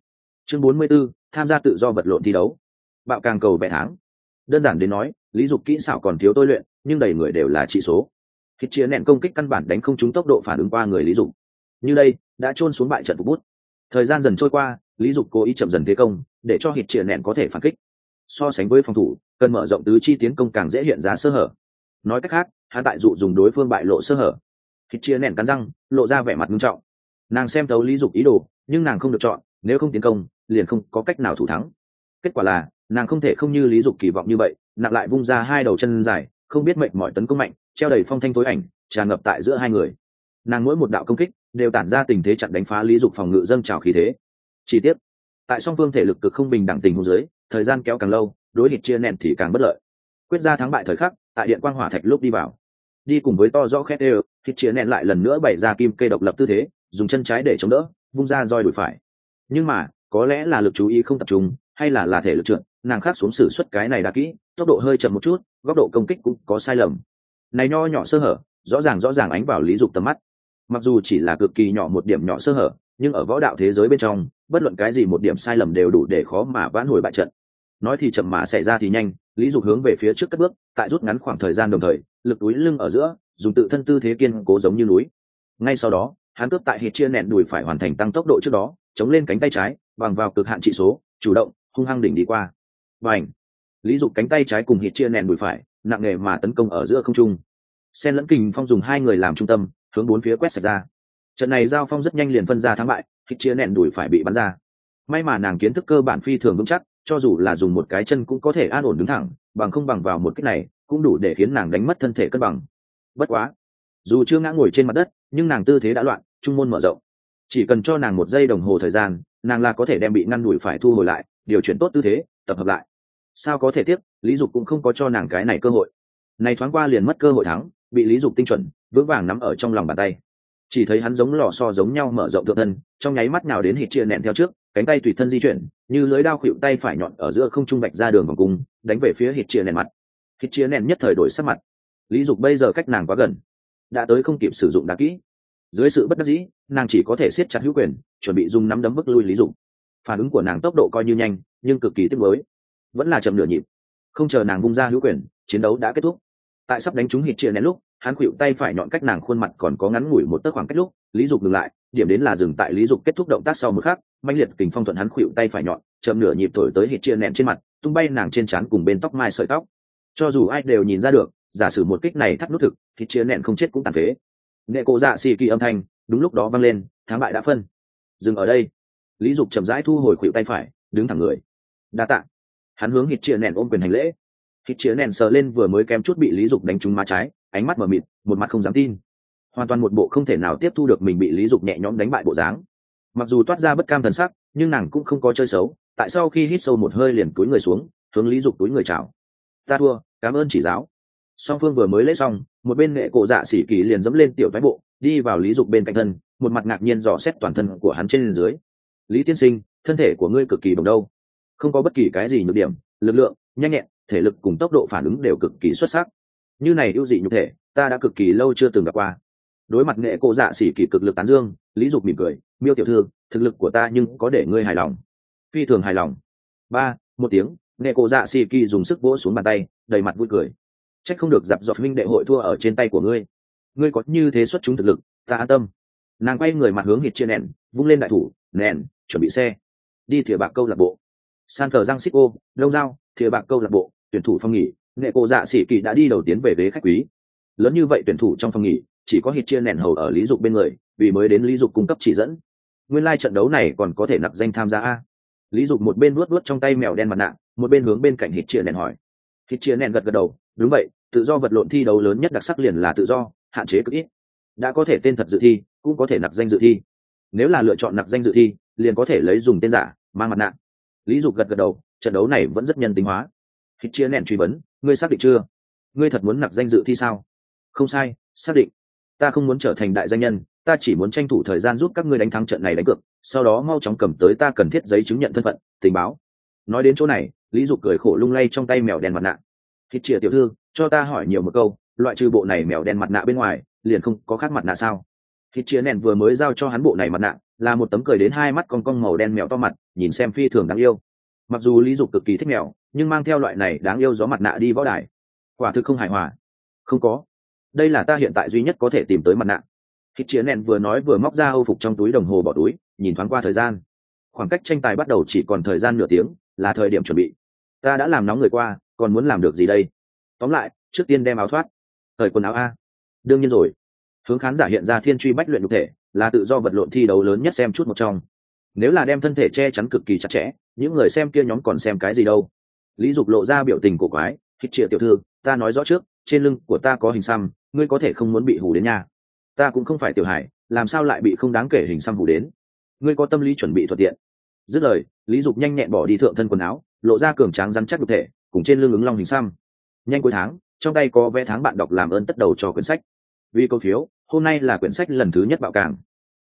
Chương 44, tham gia tự do vật lộn thi đấu. Bạo càng cầu vẽ tháng. Đơn giản đến nói, lý dục kỹ xảo còn thiếu tôi luyện, nhưng đầy người đều là trị số. Thịt chia nện công kích căn bản đánh không trúng tốc độ phản ứng qua người lý dục. Như đây, đã chôn xuống bại trận phục bút. Thời gian dần trôi qua, lý dục cố ý chậm dần thế công, để cho thịt chia nện có thể phản kích. So sánh với phòng thủ, cần mở rộng tứ chi tiến công càng dễ hiện ra sơ hở. Nói cách khác, hắn tại dụ dùng đối phương bại lộ sơ hở. Thịt chia nện cắn răng, lộ ra vẻ mặt nghiêm trọng. Nàng xem thấu lý dục ý đồ, nhưng nàng không được chọn, nếu không tiến công, liền không có cách nào thủ thắng. Kết quả là, nàng không thể không như lý dục kỳ vọng như vậy, nặng lại vung ra hai đầu chân dài, không biết mệt mỏi tấn công mạnh, treo đầy phong thanh tối ảnh, tràn ngập tại giữa hai người. Nàng mỗi một đạo công kích đều tản ra tình thế chặn đánh phá lý dục phòng ngự dâng trào khí thế. Chi tiết, tại song phương thể lực cực không bình đẳng tình huống dưới, thời gian kéo càng lâu, đối địch chia nện thì càng bất lợi. Quyết ra thắng bại thời khắc, tại điện quang hỏa thạch lúc đi vào, đi cùng với to rõ khét đều, thịt chia nện lại lần nữa bày ra kim kê độc lập tư thế, dùng chân trái để chống đỡ, vung ra roi đuổi phải. Nhưng mà, có lẽ là lực chú ý không tập trung, hay là thể lực trượt, nàng khác xuống sử xuất cái này đã kỹ, tốc độ hơi chậm một chút, góc độ công kích cũng có sai lầm. Này nho nhỏ sơ hở, rõ ràng ánh vào lý dục tầm mắt. Mặc dù chỉ là cực kỳ nhỏ một điểm nhỏ sơ hở, nhưng ở võ đạo thế giới bên trong, bất luận cái gì một điểm sai lầm đều đủ để khó mà vãn hồi bại trận. Nói thì chậm mà xảy ra thì nhanh, lý dục hướng về phía trước cất bước, tại rút ngắn khoảng thời gian đồng thời, lực túi lưng ở giữa, dùng tự thân tư thế kiên cố giống như núi. Ngay sau đó, hắn cướp tại hít chia nện đùi phải hoàn thành tăng tốc độ trước đó, chống lên cánh tay trái, bằng vào cực hạn trị số, chủ động, hung hăng đỉnh đi qua. Bành! Lý dục cánh tay trái cùng hít chia nện đùi phải, nặng nề mà tấn công ở giữa không trung. Sen lẫn kình phong dùng hai người làm trung tâm, hướng bốn phía quét sạch ra. Trận này giao phong rất nhanh liền phân ra thắng bại, hít chia nện đùi phải bị bắn ra. May mà nàng kiến thức cơ bản phi thường vững chắc, cho dù là dùng một cái chân cũng có thể an ổn đứng thẳng, bằng không bằng vào một cái này, cũng đủ để khiến nàng đánh mất thân thể cân bằng. Bất quá, dù chưa ngã ngồi trên mặt đất, nhưng nàng tư thế đã loạn, trung môn mở rộng. Chỉ cần cho nàng 1 giây đồng hồ thời gian, nàng là có thể đem bị ngăn đùi phải thu hồi lại, điều chuyển tốt tư thế, tập hợp lại. Sao có thể tiếc, lý dục cũng không có cho nàng cái này cơ hội. Này thoáng qua liền mất cơ hội thắng, bị lý dục tinh chuẩn vững vàng nắm ở trong lòng bàn tay. Chỉ thấy hắn giống lò xo giống nhau mở rộng thượng thân, trong nháy mắt nào đến hít chia nện theo trước, cánh tay tùy thân di chuyển, như lưới đao khuỵu tay phải nhọn ở giữa không trung vạch ra đường vòng cung, đánh về phía hít chia nện mặt. Hít chia nện nhất thời đổi sắc mặt. Lý dục bây giờ cách nàng quá gần, đã tới không kịp sử dụng đá kỹ. Dưới sự bất đắc dĩ, nàng chỉ có thể siết chặt hữu quyền, chuẩn bị dùng nắm đấm bức lui lý dục. Phản ứng của nàng tốc độ coi như nhanh, nhưng cực kỳ tiếc nuối, vẫn là chậm nửa nhịp. Không chờ nàng vung ra hữu quyền, chiến đấu đã kết thúc. Tại sắp đánh trúng hít chia nện lúc, hắn khuỵu tay phải nhọn cách nàng khuôn mặt còn có ngắn ngủi một tấc khoảng cách lúc, lý dục dừng lại, điểm đến là dừng tại lý dục kết thúc động tác sau một khắc, mãnh liệt kình phong thuận hắn khuỵu tay phải nhọn, chậm nửa nhịp thổi tới hít chia nện trên mặt, tung bay nàng trên trán cùng bên tóc mai sợi tóc. Cho dù ai đều nhìn ra được, giả sử một kích này thắt nút thực, hít chia nện không chết cũng tàn phế. Nệ cổ dạ xì kỳ âm thanh đúng lúc đó vang lên, thắng bại đã phân. Dừng ở đây. Lý dục chậm rãi thu hồi khuỵu tay phải, đứng thẳng người. Đa tạ. Hắn hướng hít chia nện ôm quyền hành lễ. Hít chia nện sờ lên vừa mới kém chút bị lý dục đánh trúng má trái, ánh mắt mở mịt, một mặt không dám tin, hoàn toàn một bộ không thể nào tiếp thu được mình bị lý dục nhẹ nhõm đánh bại bộ dáng. Mặc dù toát ra bất cam thần sắc, nhưng nàng cũng không có chơi xấu, tại sau khi hít sâu một hơi liền cúi người xuống, hướng lý dục túi người chào. Ta thua, cảm ơn chỉ giáo. Song phương vừa mới lễ xong, một bên nghệ cổ dạ xỉ kỳ liền dẫm lên tiểu thoái bộ, đi vào lý dục bên cạnh thân, một mặt ngạc nhiên dò xét toàn thân của hắn trên dưới. Lý tiên sinh, thân thể của ngươi cực kỳ đồng đâu, không có bất kỳ cái gì nhược điểm, lực lượng, nhanh nhẹn, thể lực cùng tốc độ phản ứng đều cực kỳ xuất sắc. Như này ưu dị nhục thể, ta đã cực kỳ lâu chưa từng gặp qua. Đối mặt nghệ cổ dạ xỉ kỳ cực lực tán dương, lý dục mỉm cười, miêu tiểu thư, thực lực của ta nhưng có để ngươi hài lòng. Phi thường hài lòng. Một tiếng, nghệ cổ dạ xỉ kỳ dùng sức vỗ xuống bàn tay, đầy mặt vui cười. Trách không được dập dọc minh đệ hội thua ở trên tay của ngươi. Ngươi có như thế xuất chúng thực lực, ta an tâm. Nàng quay người mặt hướng hít chia nện, vung lên đại thủ, nện, chuẩn bị xe. Đi thìa bạc câu lạc bộ. San Francisco, Đông Giao, thìa bạc câu lạc bộ, tuyển thủ phòng nghỉ, nghệ cổ dạ xỉ kỳ đã đi đầu tiến về ghế khách quý. Lớn như vậy tuyển thủ trong phòng nghỉ, chỉ có hít chia nện hầu ở lý dục bên người, vì mới đến lý dục cung cấp chỉ dẫn. Nguyên lai trận đấu này còn có thể nặc danh tham gia a. Lý dục một bên luốt trong tay mèo đen mặt nạ, một bên hướng bên cạnh hít chia nện hỏi. Hít chia nện gật đầu, đúng vậy, tự do vật lộn thi đấu lớn nhất đặc sắc liền là tự do, hạn chế cực ít. Đã có thể tên thật dự thi, cũng có thể nặc danh dự thi. Nếu là lựa chọn nặc danh dự thi, liền có thể lấy dùng tên giả, mang mặt nạ. Lý dục gật đầu, trận đấu này vẫn rất nhân tính hóa. Hít chia nện truy vấn, ngươi xác định chưa? Ngươi thật muốn nặc danh dự thi sao? Không sai, xác định. Ta không muốn trở thành đại danh nhân, ta chỉ muốn tranh thủ thời gian giúp các ngươi đánh thắng trận này đánh cược, sau đó mau chóng cầm tới ta cần thiết giấy chứng nhận thân phận, tình báo. Nói đến chỗ này, lý dục cười khổ lung lay trong tay mèo đen mặt nạ. Hít chia tiểu thư, cho ta hỏi nhiều một câu, loại trừ bộ này mèo đen mặt nạ bên ngoài, liền không có khác mặt nạ sao? Thịt chia nẹn vừa mới giao cho hắn bộ này mặt nạ là một tấm cười đến hai mắt cong cong màu đen mèo to mặt, nhìn xem phi thường đáng yêu. Mặc dù Lý Dục cực kỳ thích mèo, nhưng mang theo loại này đáng yêu gió mặt nạ đi võ đài quả thực không hài hòa. Không có, đây là ta hiện tại duy nhất có thể tìm tới mặt nạ. Thịt chia nẹn vừa nói vừa móc ra âu phục trong túi đồng hồ bỏ túi, nhìn thoáng qua thời gian, khoảng cách tranh tài bắt đầu chỉ còn thời gian nửa tiếng, là thời điểm chuẩn bị. Ta đã làm nóng người qua, còn muốn làm được gì đây? Tóm lại, trước tiên đem áo thoát, thời quần áo a. Đương nhiên rồi, hướng khán giả hiện ra thiên truy bách luyện nhục thể là tự do vật lộn thi đấu lớn nhất xem chút một trong. Nếu là đem thân thể che chắn cực kỳ chặt chẽ, những người xem kia nhóm còn xem cái gì đâu. Lý Dục lộ ra biểu tình cổ quái, Thịt chia tiểu thư, ta nói rõ trước, trên lưng của ta có hình xăm, ngươi có thể không muốn bị hù đến nha. Ta cũng không phải tiểu hải, làm sao lại bị không đáng kể hình xăm hù đến? Ngươi có tâm lý chuẩn bị thuận tiện. Dứt lời, Lý Dục nhanh nhẹn bỏ đi thượng thân quần áo, lộ ra cường tráng rắn chắc nhục thể, cùng trên lưng ứng long hình xăm. Nhanh cuối tháng, trong tay có vé tháng bạn đọc làm ơn tất đầu cho quyển sách. Vì câu phiếu, hôm nay là quyển sách lần thứ nhất bạo càng.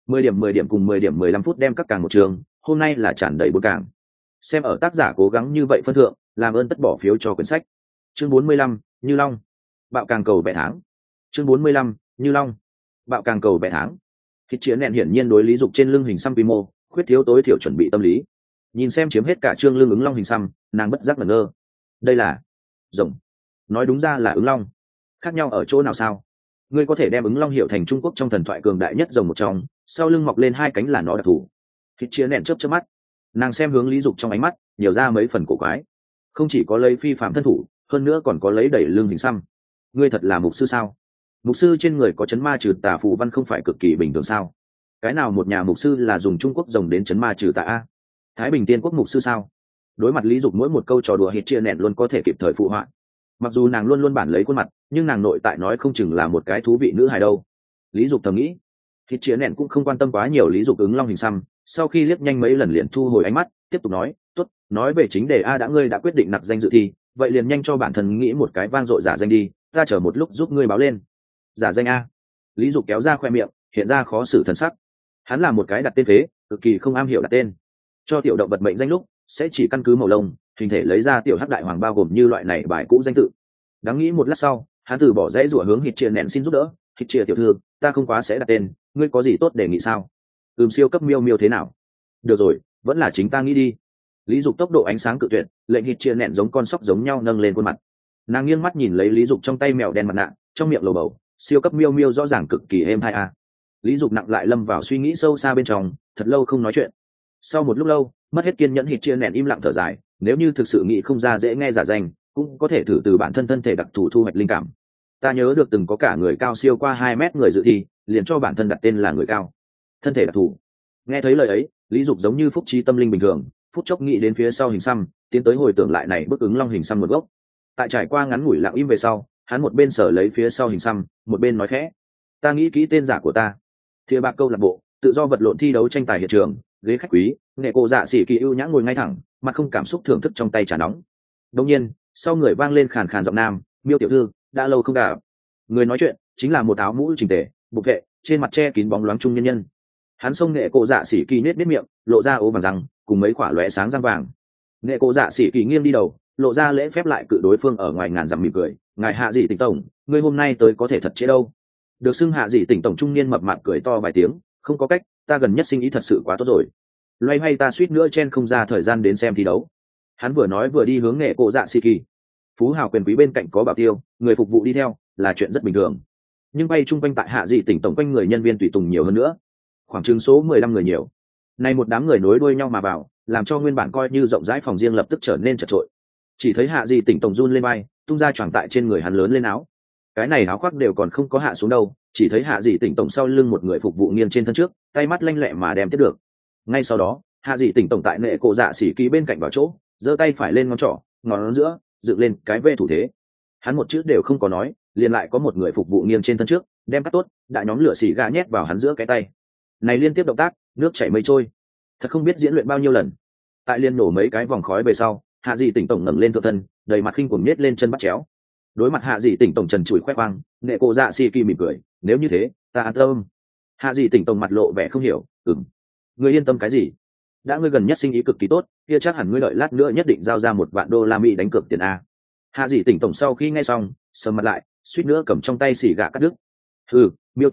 10 điểm cùng 10 điểm 15 phút đem các càng một trường, hôm nay là tràn đầy bốn càng. Xem ở tác giả cố gắng như vậy phân thượng, làm ơn tất bỏ phiếu cho quyển sách. Chương 45, Như Long. Bạo càng cầu vẽ tháng. Chương 45, Như Long. Bạo càng cầu vẽ tháng. Thịt chia nẹn hiển nhiên đối Lý Dục trên lưng hình xăm quy mô, khuyết thiếu tối thiểu chuẩn bị tâm lý. Nhìn xem chiếm hết cả chương lưng ứng long hình xăm, nàng bất giác ngẩn ngơ. Đây là rồng. Nói đúng ra là ứng long. Khác nhau ở chỗ nào sao? Ngươi có thể đem ứng long hiểu thành Trung Quốc trong thần thoại cường đại nhất rồng một trong, sau lưng mọc lên hai cánh là nó đặc thù. Thịt chia nẹn chớp chớp mắt, nàng xem hướng Lý Dục trong ánh mắt nhiều ra mấy phần cổ quái. Không chỉ có lấy phi phạm thân thủ, hơn nữa còn có lấy đẩy lưng hình xăm. Ngươi thật là mục sư sao? Mục sư trên người có chấn ma trừ tà phù văn không phải cực kỳ bình thường sao? Cái nào một nhà mục sư là dùng Trung Quốc rồng đến chấn ma trừ tà a? Thái Bình Tiên Quốc mục sư sao? Đối mặt Lý Dục mỗi một câu trò đùa Thịt chia nẹn luôn có thể kịp thời phụ họa. Mặc dù nàng luôn luôn bản lấy khuôn mặt, nhưng nàng nội tại nói không chừng là một cái thú vị nữ hài đâu. Lý Dục thầm nghĩ. Thịt chia nẹn cũng không quan tâm quá nhiều Lý Dục ứng long hình xăm, sau khi liếc nhanh mấy lần liền thu hồi ánh mắt, tiếp tục nói, tốt, nói về chính đề a, đã ngươi đã quyết định nạp danh dự thi, vậy liền nhanh cho bản thân nghĩ một cái vang dội giả danh đi, ta chờ một lúc giúp ngươi báo lên. Giả danh a? Lý Dục kéo ra khoe miệng, hiện ra khó xử thần sắc. Hắn là một cái đặt tên phế, cực kỳ không am hiểu đặt tên. Cho tiểu động vật mệnh danh lúc sẽ chỉ căn cứ màu lông, hình thể lấy ra tiểu hắc đại hoàng bao gồm như loại này bài cũ danh tự. Đáng nghĩ một lát sau, hắn từ bỏ dãy rủa hướng Thịt chia nẹn xin giúp đỡ. Thịt chia tiểu thư, ta không quá sẽ đặt tên, ngươi có gì tốt đề nghị sao? Siêu cấp miêu miêu thế nào? Được rồi, vẫn là chính ta nghĩ đi. Lý Dục tốc độ ánh sáng cự tuyệt, lệnh Thịt chia nẹn giống con sóc giống nhau nâng lên khuôn mặt. Nàng nghiêng mắt nhìn lấy Lý Dục trong tay mèo đen mặt nạ, trong miệng lầu bầu, siêu cấp miêu miêu rõ ràng cực kỳ êm hai a. Lý Dục nặng lại lâm vào suy nghĩ sâu xa bên trong, thật lâu không nói chuyện. Sau một lúc lâu, mất hết kiên nhẫn, Thịt chia nẹn im lặng thở dài, nếu như thực sự nghĩ không ra dễ nghe giả danh, cũng có thể thử từ bản thân thân thể đặc thù thu hoạch linh cảm. Ta nhớ được từng có cả người cao siêu qua 2 mét người dự thi, liền cho bản thân đặt tên là người cao. Thân thể đặc thù. Nghe thấy lời ấy, Lý Dục giống như phúc trí tâm linh bình thường, phút chốc nghĩ đến phía sau hình xăm, tiến tới hồi tưởng lại này bức ứng long hình xăm một gốc. Tại trải qua ngắn ngủi lặng im về sau, hắn một bên sở lấy phía sau hình xăm, một bên nói khẽ, ta nghĩ kỹ tên giả của ta. Thìa bạc câu lạc bộ, tự do vật lộn thi đấu tranh tài hiện trường, ghế khách quý, nghệ cô dạ sĩ kỳ ưu nhã ngồi ngay thẳng, mặt không cảm xúc thưởng thức trong tay trà nóng. Đột nhiên, sau người vang lên khàn khàn giọng nam, miêu tiểu thư, đã lâu không gặp. Người nói chuyện chính là một áo mũ chỉnh tề, bục vệ, trên mặt che kín bóng loáng trung nhân nhân. Hắn xông nghệ cô dạ sĩ kỳ nết miệng, lộ ra ố vàng răng, cùng mấy quả lóe sáng răng vàng. Nghệ cô dạ sĩ kỳ nghiêng đi đầu, lộ ra lễ phép lại cự đối phương ở ngoài ngàn dặm mỉm cười, ngài Hạ Dị Tỉnh tổng, ngươi hôm nay tới có thể thật trễ đâu. Được xưng Hạ Dị Tỉnh tổng trung niên mập mạp cười to vài tiếng, không có cách, ta gần nhất sinh ý thật sự quá tốt rồi, loay hoay ta suýt nữa chen không ra thời gian đến xem thi đấu. Hắn vừa nói vừa đi hướng nghệ cô dạ sĩ kỳ. Phú hào quyền quý bên cạnh có bảo tiêu, người phục vụ đi theo, là chuyện rất bình thường. Nhưng bay chung quanh tại Hạ Dị Tỉnh tổng quanh người nhân viên tùy tùng nhiều hơn nữa, khoảng chừng số 15 người nhiều. Nay một đám người nối đuôi nhau mà vào, làm cho nguyên bản coi như rộng rãi phòng riêng lập tức trở nên chật trội. Chỉ thấy Hạ Dị Tỉnh tổng run lên bay, tung ra choàng tại trên người hắn lớn lên áo. Cái này áo khoác đều còn không có hạ xuống đâu, chỉ thấy Hạ Dị Tỉnh tổng sau lưng một người phục vụ nghiêng trên thân trước, tay mắt lanh lẹ mà đem tiếp được. Ngay sau đó, Hạ Dị Tỉnh tổng tại nệ cổ dạ xỉ kỳ bên cạnh vào chỗ, giơ tay phải lên ngón trỏ, ngón giữa dựng lên cái V thủ thế. Hắn một chữ đều không có nói, liền lại có một người phục vụ nghiêng trên thân trước, đem cắt tốt, đại nhóm lửa xì gà nhét vào hắn giữa cái tay. Này liên tiếp động tác, nước chảy mây trôi, thật không biết diễn luyện bao nhiêu lần. Tại liên nổ mấy cái vòng khói về sau, Hạ Dị Tỉnh tổng ngẩng lên thượng thân, đầy mặt khinh cuồng nhếch lên chân bắt chéo. Đối mặt Hạ Dị Tỉnh tổng trần trụi khoe khoang, nệ cổ dạ xỉ kỳ mỉm cười, nếu như thế, ta an tâm. Hạ Dị Tỉnh tổng mặt lộ vẻ không hiểu, ngươi yên tâm cái gì? Đã ngươi gần nhất sinh ý cực kỳ tốt, kia chắc hẳn ngươi đợi lát nữa nhất định giao ra $1,000,000 đánh cược tiền a. Hạ Dị Tỉnh tổng sau khi nghe xong, sầm mặt lại, suýt nữa cầm trong tay xì gà cắt đứt. Miêu tiểu thư,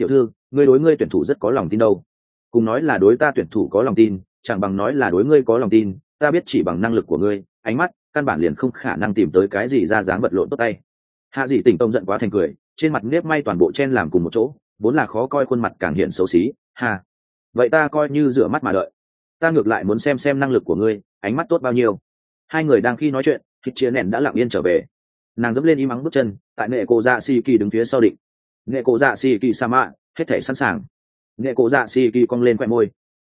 ngươi đối ngươi tuyển thủ rất có lòng tin đâu. Cùng nói là đối ta tuyển thủ có lòng tin, chẳng bằng nói là đối ngươi có lòng tin. Ta biết chỉ bằng năng lực của ngươi, ánh mắt, căn bản liền không khả năng tìm tới cái gì ra dáng vật lộn tốt tay. Hạ Dị Tỉnh Tông giận quá thành cười, trên mặt nếp may toàn bộ chen làm cùng một chỗ, vốn là khó coi khuôn mặt càng hiện xấu xí. Ha, vậy ta coi như rửa mắt mà đợi. Ta ngược lại muốn xem năng lực của ngươi, ánh mắt tốt bao nhiêu. Hai người đang khi nói chuyện, thịt chia nền đã lặng yên trở về. Nàng dẫm lên im ắng bước chân, tại nệ cổ dạ xì kỳ đứng phía sau định. Nệ cổ dạ xì kỳ sa mạ, hết thể sẵn sàng. Nệ cổ dạ xì kỳ cong lên khoe môi.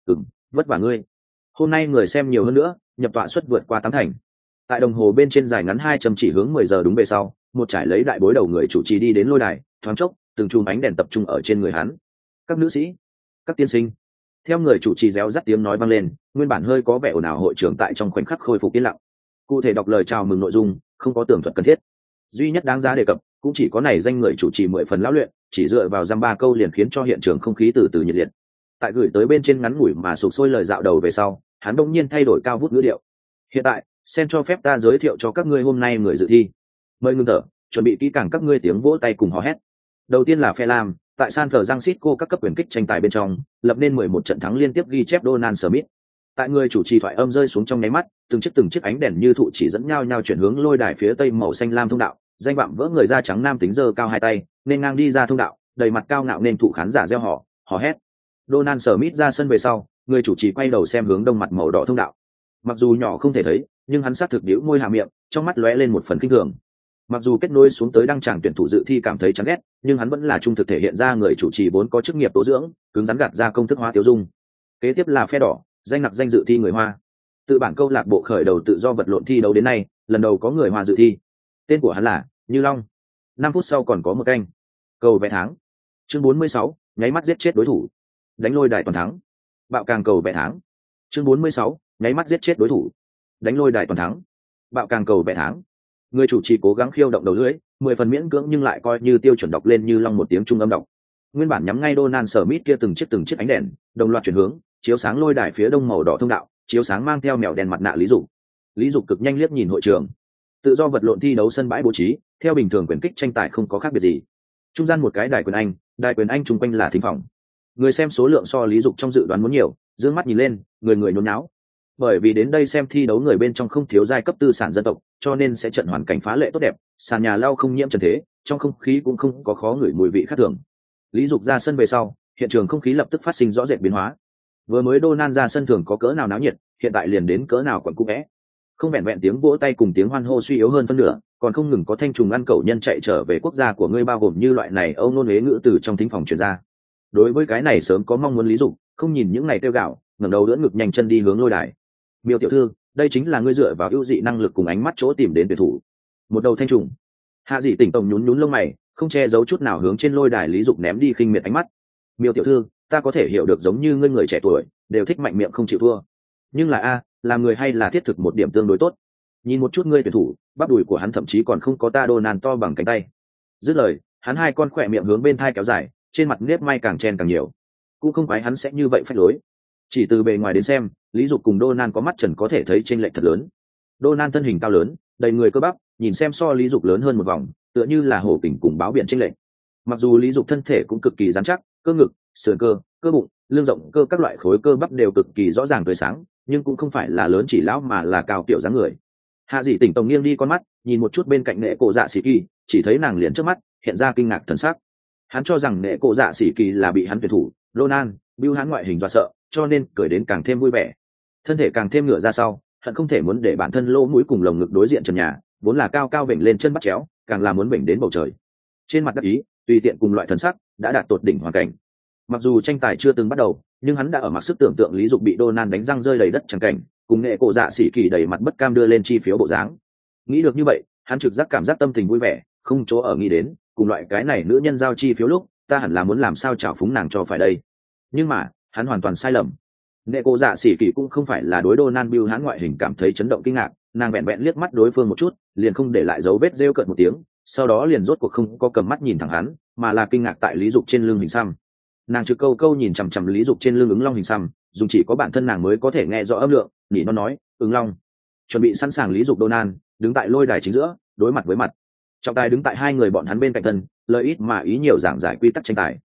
Vất vả ngươi. Hôm nay người xem nhiều hơn nữa, nhập tọa suất vượt qua 8 thành. Tại đồng hồ bên trên dài ngắn 2 chấm chỉ hướng 10 giờ đúng về sau, một trải lấy đại bối đầu người chủ trì đi đến lôi đài, thoáng chốc, từng chùm ánh đèn tập trung ở trên người hắn. Các nữ sĩ, các tiên sinh. Theo người chủ trì réo rắt tiếng nói vang lên, nguyên bản hơi có vẻ ồn ào hội trường tại trong khoảnh khắc khôi phục yên lặng. Cụ thể đọc lời chào mừng nội dung, không có tường thuật cần thiết. Duy nhất đáng giá đề cập, cũng chỉ có này danh người chủ trì 10 phần lão luyện, chỉ dựa vào dăm ba câu liền khiến cho hiện trường không khí từ từ nhiệt liệt. Tại gửi tới bên trên ngắn ngủi mà sục sôi lời dạo đầu về sau, hắn đông nhiên thay đổi cao vút ngữ điệu. Hiện tại, xem cho phép ta giới thiệu cho các ngươi hôm nay người dự thi. Mời ngưng thở, chuẩn bị kỹ càng các ngươi tiếng vỗ tay cùng hò hét. Đầu tiên là phe lam, tại San Francisco các cấp quyền kích tranh tài bên trong, lập nên 11 trận thắng liên tiếp ghi chép Donald Smith. Tại người chủ trì thoại âm rơi xuống trong nháy mắt, từng chiếc ánh đèn như thụ chỉ dẫn nhau nhau chuyển hướng lôi đài phía tây màu xanh lam thông đạo, danh vọng vỡ người da trắng nam tính giơ cao hai tay, nên ngang đi ra thông đạo, đầy mặt cao ngạo nên thụ khán giả reo hò hét. Donald Smith ra sân về sau, người chủ trì quay đầu xem hướng đông mặt màu đỏ thông đạo. Mặc dù nhỏ không thể thấy, nhưng hắn sát thực điếu môi hạ miệng, trong mắt lóe lên một phần kinh thường. Mặc dù kết nối xuống tới đăng tràng tuyển thủ dự thi cảm thấy chán ghét, nhưng hắn vẫn là trung thực thể hiện ra người chủ trì vốn có chức nghiệp tố dưỡng, cứng rắn gạt ra công thức hóa tiêu dung. Kế tiếp là phe đỏ, danh nặc danh dự thi người Hoa. Tự bản câu lạc bộ khởi đầu tự do vật lộn thi đấu đến nay, lần đầu có người Hoa dự thi. Tên của hắn là Như Long. 5 phút sau còn có một canh. Cầu vé tháng. Chương 46, nháy mắt giết chết đối thủ. Đánh lôi đài toàn thắng. Bạo càng cầu vé tháng. Chương 46, nháy mắt giết chết đối thủ. Đánh lôi đài toàn thắng. Bạo càng cầu vé tháng. Người chủ trì cố gắng khiêu động đầu lưỡi, 10 phần miễn cưỡng nhưng lại coi như tiêu chuẩn đọc lên Như Long một tiếng trung âm đọc. Nguyên bản nhắm ngay Donald Smith kia từng chiếc ánh đèn, đồng loạt chuyển hướng, chiếu sáng lôi đài phía đông màu đỏ thông đạo, chiếu sáng mang theo mèo đen mặt nạ Lý Dục. Lý Dục cực nhanh liếc nhìn hội trường. Tự do vật lộn thi đấu sân bãi bố trí, theo bình thường quyền kích tranh tài không có khác biệt gì. Trung gian một cái đài quyền anh chung quanh là thính phòng. Người xem số lượng so Lý Dục trong dự đoán muốn nhiều, dương mắt nhìn lên, người nhốn nháo. Bởi vì đến đây xem thi đấu người bên trong không thiếu giai cấp tư sản dân tộc, cho nên sẽ trận hoàn cảnh phá lệ tốt đẹp, sàn nhà lau không nhiễm trần thế, trong không khí cũng không có khó ngửi mùi vị khác thường. Lý Dục ra sân về sau, hiện trường không khí lập tức phát sinh rõ rệt biến hóa. Vừa mới Donald ra sân thường có cỡ nào náo nhiệt, hiện tại liền đến cỡ nào quẩn cung é. Không vẹn vẹn tiếng vỗ tay cùng tiếng hoan hô suy yếu hơn phân nửa, còn không ngừng có thanh trùng ăn cẩu nhân chạy trở về quốc gia của ngươi, bao gồm như loại này âu nôn huế ngữ từ trong thính phòng truyền ra. Đối với cái này sớm có mong muốn Lý Dục, không nhìn những này tiêu gạo, ngẩng đầu đỡ ngực nhanh chân đi hướng lôi đài. Miêu tiểu thư, đây chính là ngươi dựa vào ưu dị năng lực cùng ánh mắt chỗ tìm đến tuyển thủ. Một đầu thanh trùng. Hạ Dị Tỉnh Tổng nhún lông mày, không che giấu chút nào hướng trên lôi đài Lý Dục ném đi khinh miệt ánh mắt. Miêu tiểu thư, ta có thể hiểu được giống như ngươi người trẻ tuổi đều thích mạnh miệng không chịu thua, nhưng là làm người hay là thiết thực một điểm tương đối tốt. Nhìn một chút ngươi tuyển thủ, bắp đùi của hắn thậm chí còn không có ta Donald to bằng cánh tay. Dứt lời, hắn hai con khỏe miệng hướng bên thai kéo dài, trên mặt nếp may càng chen càng nhiều. Cũng không phải hắn sẽ như vậy phách lối. Chỉ từ bề ngoài đến xem, Lý Dục cùng Donald có mắt trần có thể thấy chênh lệch thật lớn. Donald thân hình cao lớn, đầy người cơ bắp, nhìn xem so Lý Dục lớn hơn một vòng, tựa như là hổ kình cùng báo biển chênh lệch. Mặc dù Lý Dục thân thể cũng cực kỳ rắn chắc, cơ ngực, sườn cơ, cơ bụng, lưng rộng cơ các loại khối cơ bắp đều cực kỳ rõ ràng tươi sáng, nhưng cũng không phải là lớn chỉ lão mà là cao kiểu dáng người. Hạ Dị Tỉnh Tổng nghiêng đi con mắt, nhìn một chút bên cạnh Nệ Cổ Dạ Sĩ Kỳ, chỉ thấy nàng liền trước mắt, hiện ra kinh ngạc thần sắc. Hắn cho rằng Nệ Cổ Dạ Sĩ Kỳ là bị hắn tuyển thủ, Ronan, bưu hắn ngoại hình dọa sợ, cho nên cười đến càng thêm vui vẻ. Thân thể càng thêm ngửa ra sau, hận không thể muốn để bản thân lỗ mũi cùng lồng ngực đối diện trần nhà, vốn là cao cao vểnh lên chân bắt chéo, càng là muốn vểnh đến bầu trời. Trên mặt đắc ý, tùy tiện cùng loại thần sắc, đã đạt tột đỉnh hoàn cảnh. Mặc dù tranh tài chưa từng bắt đầu, nhưng hắn đã ở mặc sức tưởng tượng Lý Dục bị Donald đánh răng rơi đầy đất chẳng cảnh, cùng Nệ Cổ Dạ Sĩ Kỳ đầy mặt bất cam đưa lên chi phiếu bộ dáng. Nghĩ được như vậy, hắn trực giác cảm giác tâm tình vui vẻ, không chỗ ở nghĩ đến, cùng loại cái này nữ nhân giao chi phiếu lúc, ta hẳn là muốn làm sao chào phúng nàng cho phải đây. Nhưng mà, hắn hoàn toàn sai lầm. Nệ Cổ Dạ Sĩ Kỳ cũng không phải là đối Donald Bill hắn ngoại hình cảm thấy chấn động kinh ngạc, nàng vẹn vẹn liếc mắt đối phương một chút, liền không để lại dấu vết rêu cợt một tiếng, sau đó liền rốt cuộc không có cầm mắt nhìn thẳng hắn, mà là kinh ngạc tại Lý Dục trên lưng hình xăm. Nàng trực câu nhìn chằm chằm Lý Dục trên lưng ứng long hình xăm, dùng chỉ có bản thân nàng mới có thể nghe rõ âm lượng, nhỉ nó nói, ứng long. Chuẩn bị sẵn sàng Lý Dục Donald, đứng tại lôi đài chính giữa, đối mặt với mặt. Trọng tài đứng tại hai người bọn hắn bên cạnh thân, lời ít mà ý nhiều giảng giải quy tắc tranh tài.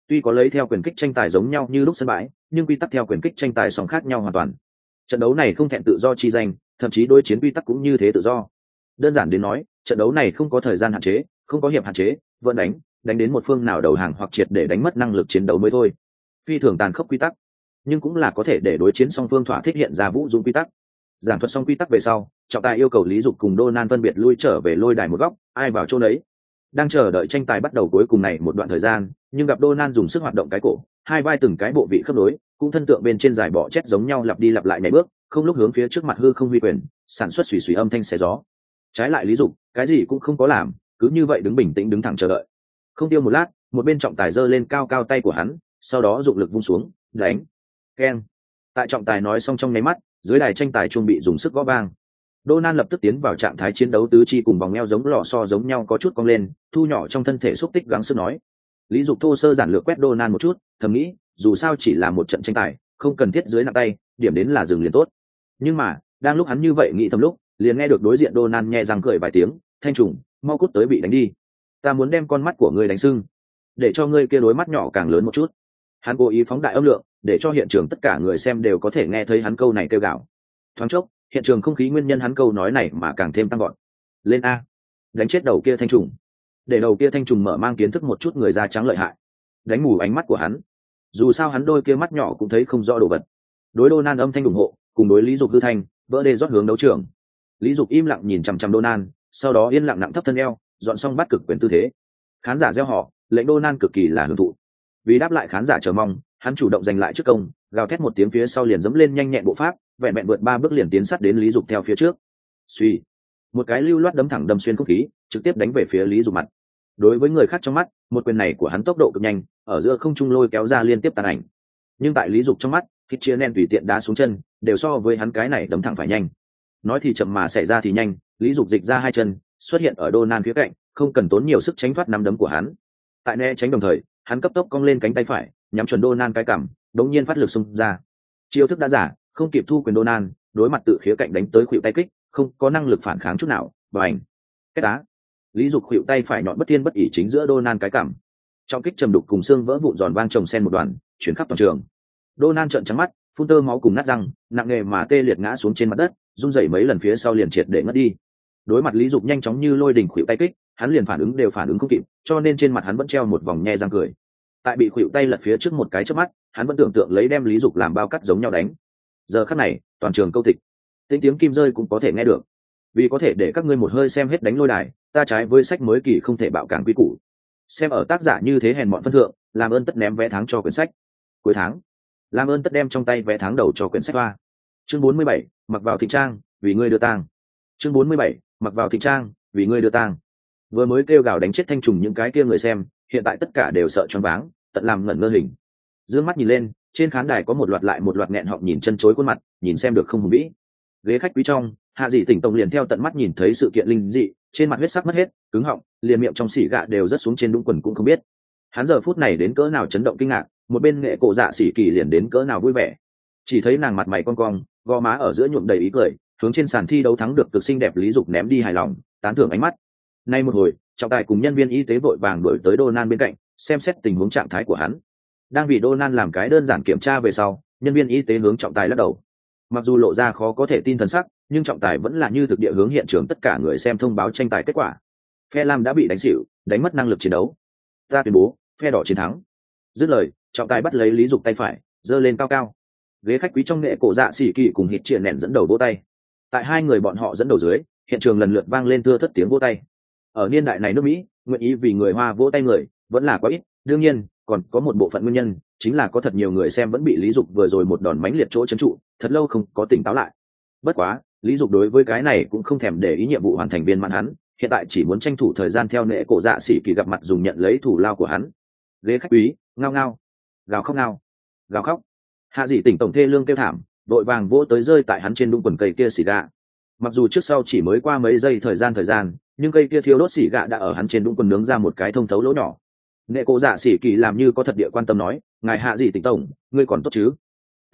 Tuy có lấy theo quyền kích tranh tài giống nhau như lúc sân bãi, nhưng quy tắc theo quyền kích tranh tài song khác nhau hoàn toàn. Trận đấu này không thẹn tự do chi danh, thậm chí đối chiến quy tắc cũng như thế tự do. Đơn giản đến nói, trận đấu này không có thời gian hạn chế, không có hiệp hạn chế, vẫn đánh đến một phương nào đầu hàng hoặc triệt để đánh mất năng lực chiến đấu mới thôi. Phi thường tàn khốc quy tắc, nhưng cũng là có thể để đối chiến song phương thỏa thích hiện ra vũ dũng quy tắc. Giảng thuật xong quy tắc về sau, trọng tài yêu cầu Lý Dục cùng Donan phân biệt lui trở về lôi đài một góc, ai vào chỗ đấy. Đang chờ đợi tranh tài bắt đầu cuối cùng này một đoạn thời gian, nhưng gặp Donan dùng sức hoạt động cái cổ, hai vai từng cái bộ vị khớp nối, cũng thân tượng bên trên giải bọ chét giống nhau lặp đi lặp lại nhảy bước, không lúc hướng phía trước mặt hư không huy quyền, sản xuất xùy xùy âm thanh xé gió. Trái lại Lý Dục, cái gì cũng không có làm, cứ như vậy đứng bình tĩnh đứng thẳng chờ đợi. Không tiêu một lát, một bên trọng tài giơ lên cao cao tay của hắn, sau đó dụng lực vung xuống, đánh. Keng. Tại trọng tài nói xong trong nháy mắt, dưới đài tranh tài chuông bị dùng sức gõ vang. Donan lập tức tiến vào trạng thái chiến đấu tứ chi cùng vòng eo giống lò xo giống nhau có chút cong lên, thu nhỏ trong thân thể xúc tích gắng sức nói. Lý Dục thô sơ giản lược quét Donan một chút, thầm nghĩ, dù sao chỉ là một trận tranh tài, không cần thiết dưới nặng tay, điểm đến là dừng liền tốt. Nhưng mà, đang lúc hắn như vậy nghĩ thầm lúc, liền nghe được đối diện Donan nhẹ răng cười vài tiếng, "Thanh trùng, mau cút tới bị đánh đi. Ta muốn đem con mắt của ngươi đánh sưng, để cho ngươi kia đối mắt nhỏ càng lớn một chút." Hắn cố ý phóng đại âm lượng, để cho hiện trường tất cả người xem đều có thể nghe thấy hắn câu này kêu gào. Thoáng chốc, hiện trường không khí nguyên nhân hắn câu nói này mà càng thêm tăng gọn. "Lên a, đánh chết đầu kia thanh trùng." Để đầu kia thanh trùng mở mang kiến thức một chút người da trắng lợi hại, đánh mù ánh mắt của hắn. Dù sao hắn đôi kia mắt nhỏ cũng thấy không rõ đồ vật. Đối Donan âm thanh ủng hộ, cùng đối Lý Dục hư thanh, vỡ đê rót hướng đấu trường. Lý Dục im lặng nhìn chằm chằm Donan, sau đó yên lặng nặng thấp thân eo, dọn xong bắt cực quyền tư thế. Khán giả reo hò, lệnh Donan cực kỳ là hưởng thụ. Vì đáp lại khán giả chờ mong, hắn chủ động giành lại trước công, gào thét một tiếng phía sau liền dẫm lên nhanh nhẹn bộ pháp, vẹn vẹn vượt 3 bước liền tiến sát đến Lý Dục theo phía trước. Suy, một cái lưu loát đấm thẳng đâm xuyên không khí, trực tiếp đánh về phía Lý Dục mặt. Đối với người khác trong mắt, một quyền này của hắn tốc độ cực nhanh, ở giữa không trung lôi kéo ra liên tiếp tàn ảnh. Nhưng tại Lý Dục trong mắt, hít chia nen tùy tiện đá xuống chân, đều so với hắn cái này đấm thẳng phải nhanh. Nói thì chậm mà xảy ra thì nhanh, Lý Dục dịch ra hai chân, xuất hiện ở Donan phía cạnh, không cần tốn nhiều sức tránh thoát nắm đấm của hắn. Tại né tránh đồng thời, hắn cấp tốc cong lên cánh tay phải, nhắm chuẩn Donan cái cằm, đống nhiên phát lực xung ra. Chiêu thức đã giả, không kịp thu quyền Donan, đối mặt tự khía cạnh đánh tới khuỵu tay kích, không có năng lực phản kháng chút nào, bành. Cái đá. Lý Dục khuỵu tay phải nhọn bất thiên bất ỷ chính giữa Donan cái cằm. Trong kích trầm đục cùng xương vỡ vụn giòn vang chồng sen một đoàn, chuyển khắp toàn trường. Donan trợn trắng mắt, phun tơ máu cùng nát răng, nặng nề mà tê liệt ngã xuống trên mặt đất, run rẩy mấy lần phía sau liền triệt để ngất đi. Đối mặt Lý Dục nhanh chóng như lôi đình khuỵu tay kích, hắn liền phản ứng không kịp, cho nên trên mặt hắn vẫn treo một vòng nhe răng cười. Tại bị khuỵu tay lật phía trước một cái chớp mắt, hắn vẫn tưởng tượng lấy đem Lý Dục làm bao cắt giống nhau đánh. Giờ khắc này, toàn trường câu tịch, tiếng kim rơi cũng có thể nghe được. Vì có thể để các ngươi một hơi xem hết đánh lôi đài, ta trái với sách mới kỳ không thể bạo cản quy củ. Xem ở tác giả như thế hèn mọn phân thượng, làm ơn tất ném vé tháng cho quyển sách. Cuối tháng, làm ơn tất đem trong tay vé tháng đầu cho quyển sách hoa. Chương 47, mặc vào thịnh trang, vì ngươi đưa tang. Chương 47, mặc vào thịnh trang, vì ngươi đưa tang. Vừa mới kêu gào đánh chết thanh trùng những cái kia người xem, hiện tại tất cả đều sợ choáng váng, tận làm ngẩn ngơ hình. Dương mắt nhìn lên, trên khán đài có một loạt lại một loạt nghẹn họng nhìn chân chối khuôn mặt, nhìn xem được không hùng vĩ. Ghế khách quý trong, Hạ Dị Tỉnh Tổng liền theo tận mắt nhìn thấy sự kiện linh dị, trên mặt huyết sắc mất hết, cứng họng, liền miệng trong xỉ gạ đều rớt xuống trên đũng quần cũng không biết. Hắn giờ phút này đến cỡ nào chấn động kinh ngạc, một bên nghệ cổ dạ xỉ kỳ liền đến cỡ nào vui vẻ. Chỉ thấy nàng mặt mày cong cong, gò má ở giữa nhuộm đầy ý cười, hướng trên sàn thi đấu thắng được cực xinh đẹp Lý Dục ném đi hài lòng, tán thưởng ánh mắt. Nay một hồi, trọng tài cùng nhân viên y tế vội vàng đuổi tới Donan bên cạnh, xem xét tình huống trạng thái của hắn. Đang vì Donan làm cái đơn giản kiểm tra về sau, nhân viên y tế hướng trọng tài lắc đầu. Mặc dù lộ ra khó có thể tin thần sắc, nhưng trọng tài vẫn là như thực địa hướng hiện trường tất cả người xem thông báo tranh tài kết quả. Phe lam đã bị đánh xỉu, đánh mất năng lực chiến đấu. Ta tuyên bố, phe đỏ chiến thắng. Dứt lời, trọng tài bắt lấy Lý Dục tay phải, giơ lên cao cao. Ghế khách quý trong nghệ cổ dạ xỉ kỳ cùng hít triển nện dẫn đầu vỗ tay. Tại hai người bọn họ dẫn đầu dưới, hiện trường lần lượt vang lên thưa thất tiếng vỗ tay. Ở niên đại này nước Mỹ, nguyện ý vì người Hoa vỗ tay người vẫn là quá ít, đương nhiên còn có một bộ phận nguyên nhân, chính là có thật nhiều người xem vẫn bị Lý Dục vừa rồi một đòn mãnh liệt chỗ trấn trụ, thật lâu không có tỉnh táo lại. Bất quá, Lý Dục đối với cái này cũng không thèm để ý, nhiệm vụ hoàn thành viên mãn hắn, hiện tại chỉ muốn tranh thủ thời gian theo nệ cổ dạ xỉ kỳ gặp mặt dùng nhận lấy thủ lao của hắn. Ghế khách quý, ngao ngao, gào khóc ngao, gào khóc. Hạ Dị Tỉnh Tổng thê lương kêu thảm, đội vàng vỗ tới rơi tại hắn trên đũng quần cây kia xỉ gạ. Mặc dù trước sau chỉ mới qua mấy giây thời gian, nhưng cây kia thiêu đốt xỉ gạ đã ở hắn trên đũng quần nướng ra một cái thông thấu lỗ nhỏ. Nệ cổ dạ xỉ kỳ làm như có thật địa quan tâm nói, ngài Hạ Dị Tỉnh Tổng, ngươi còn tốt chứ?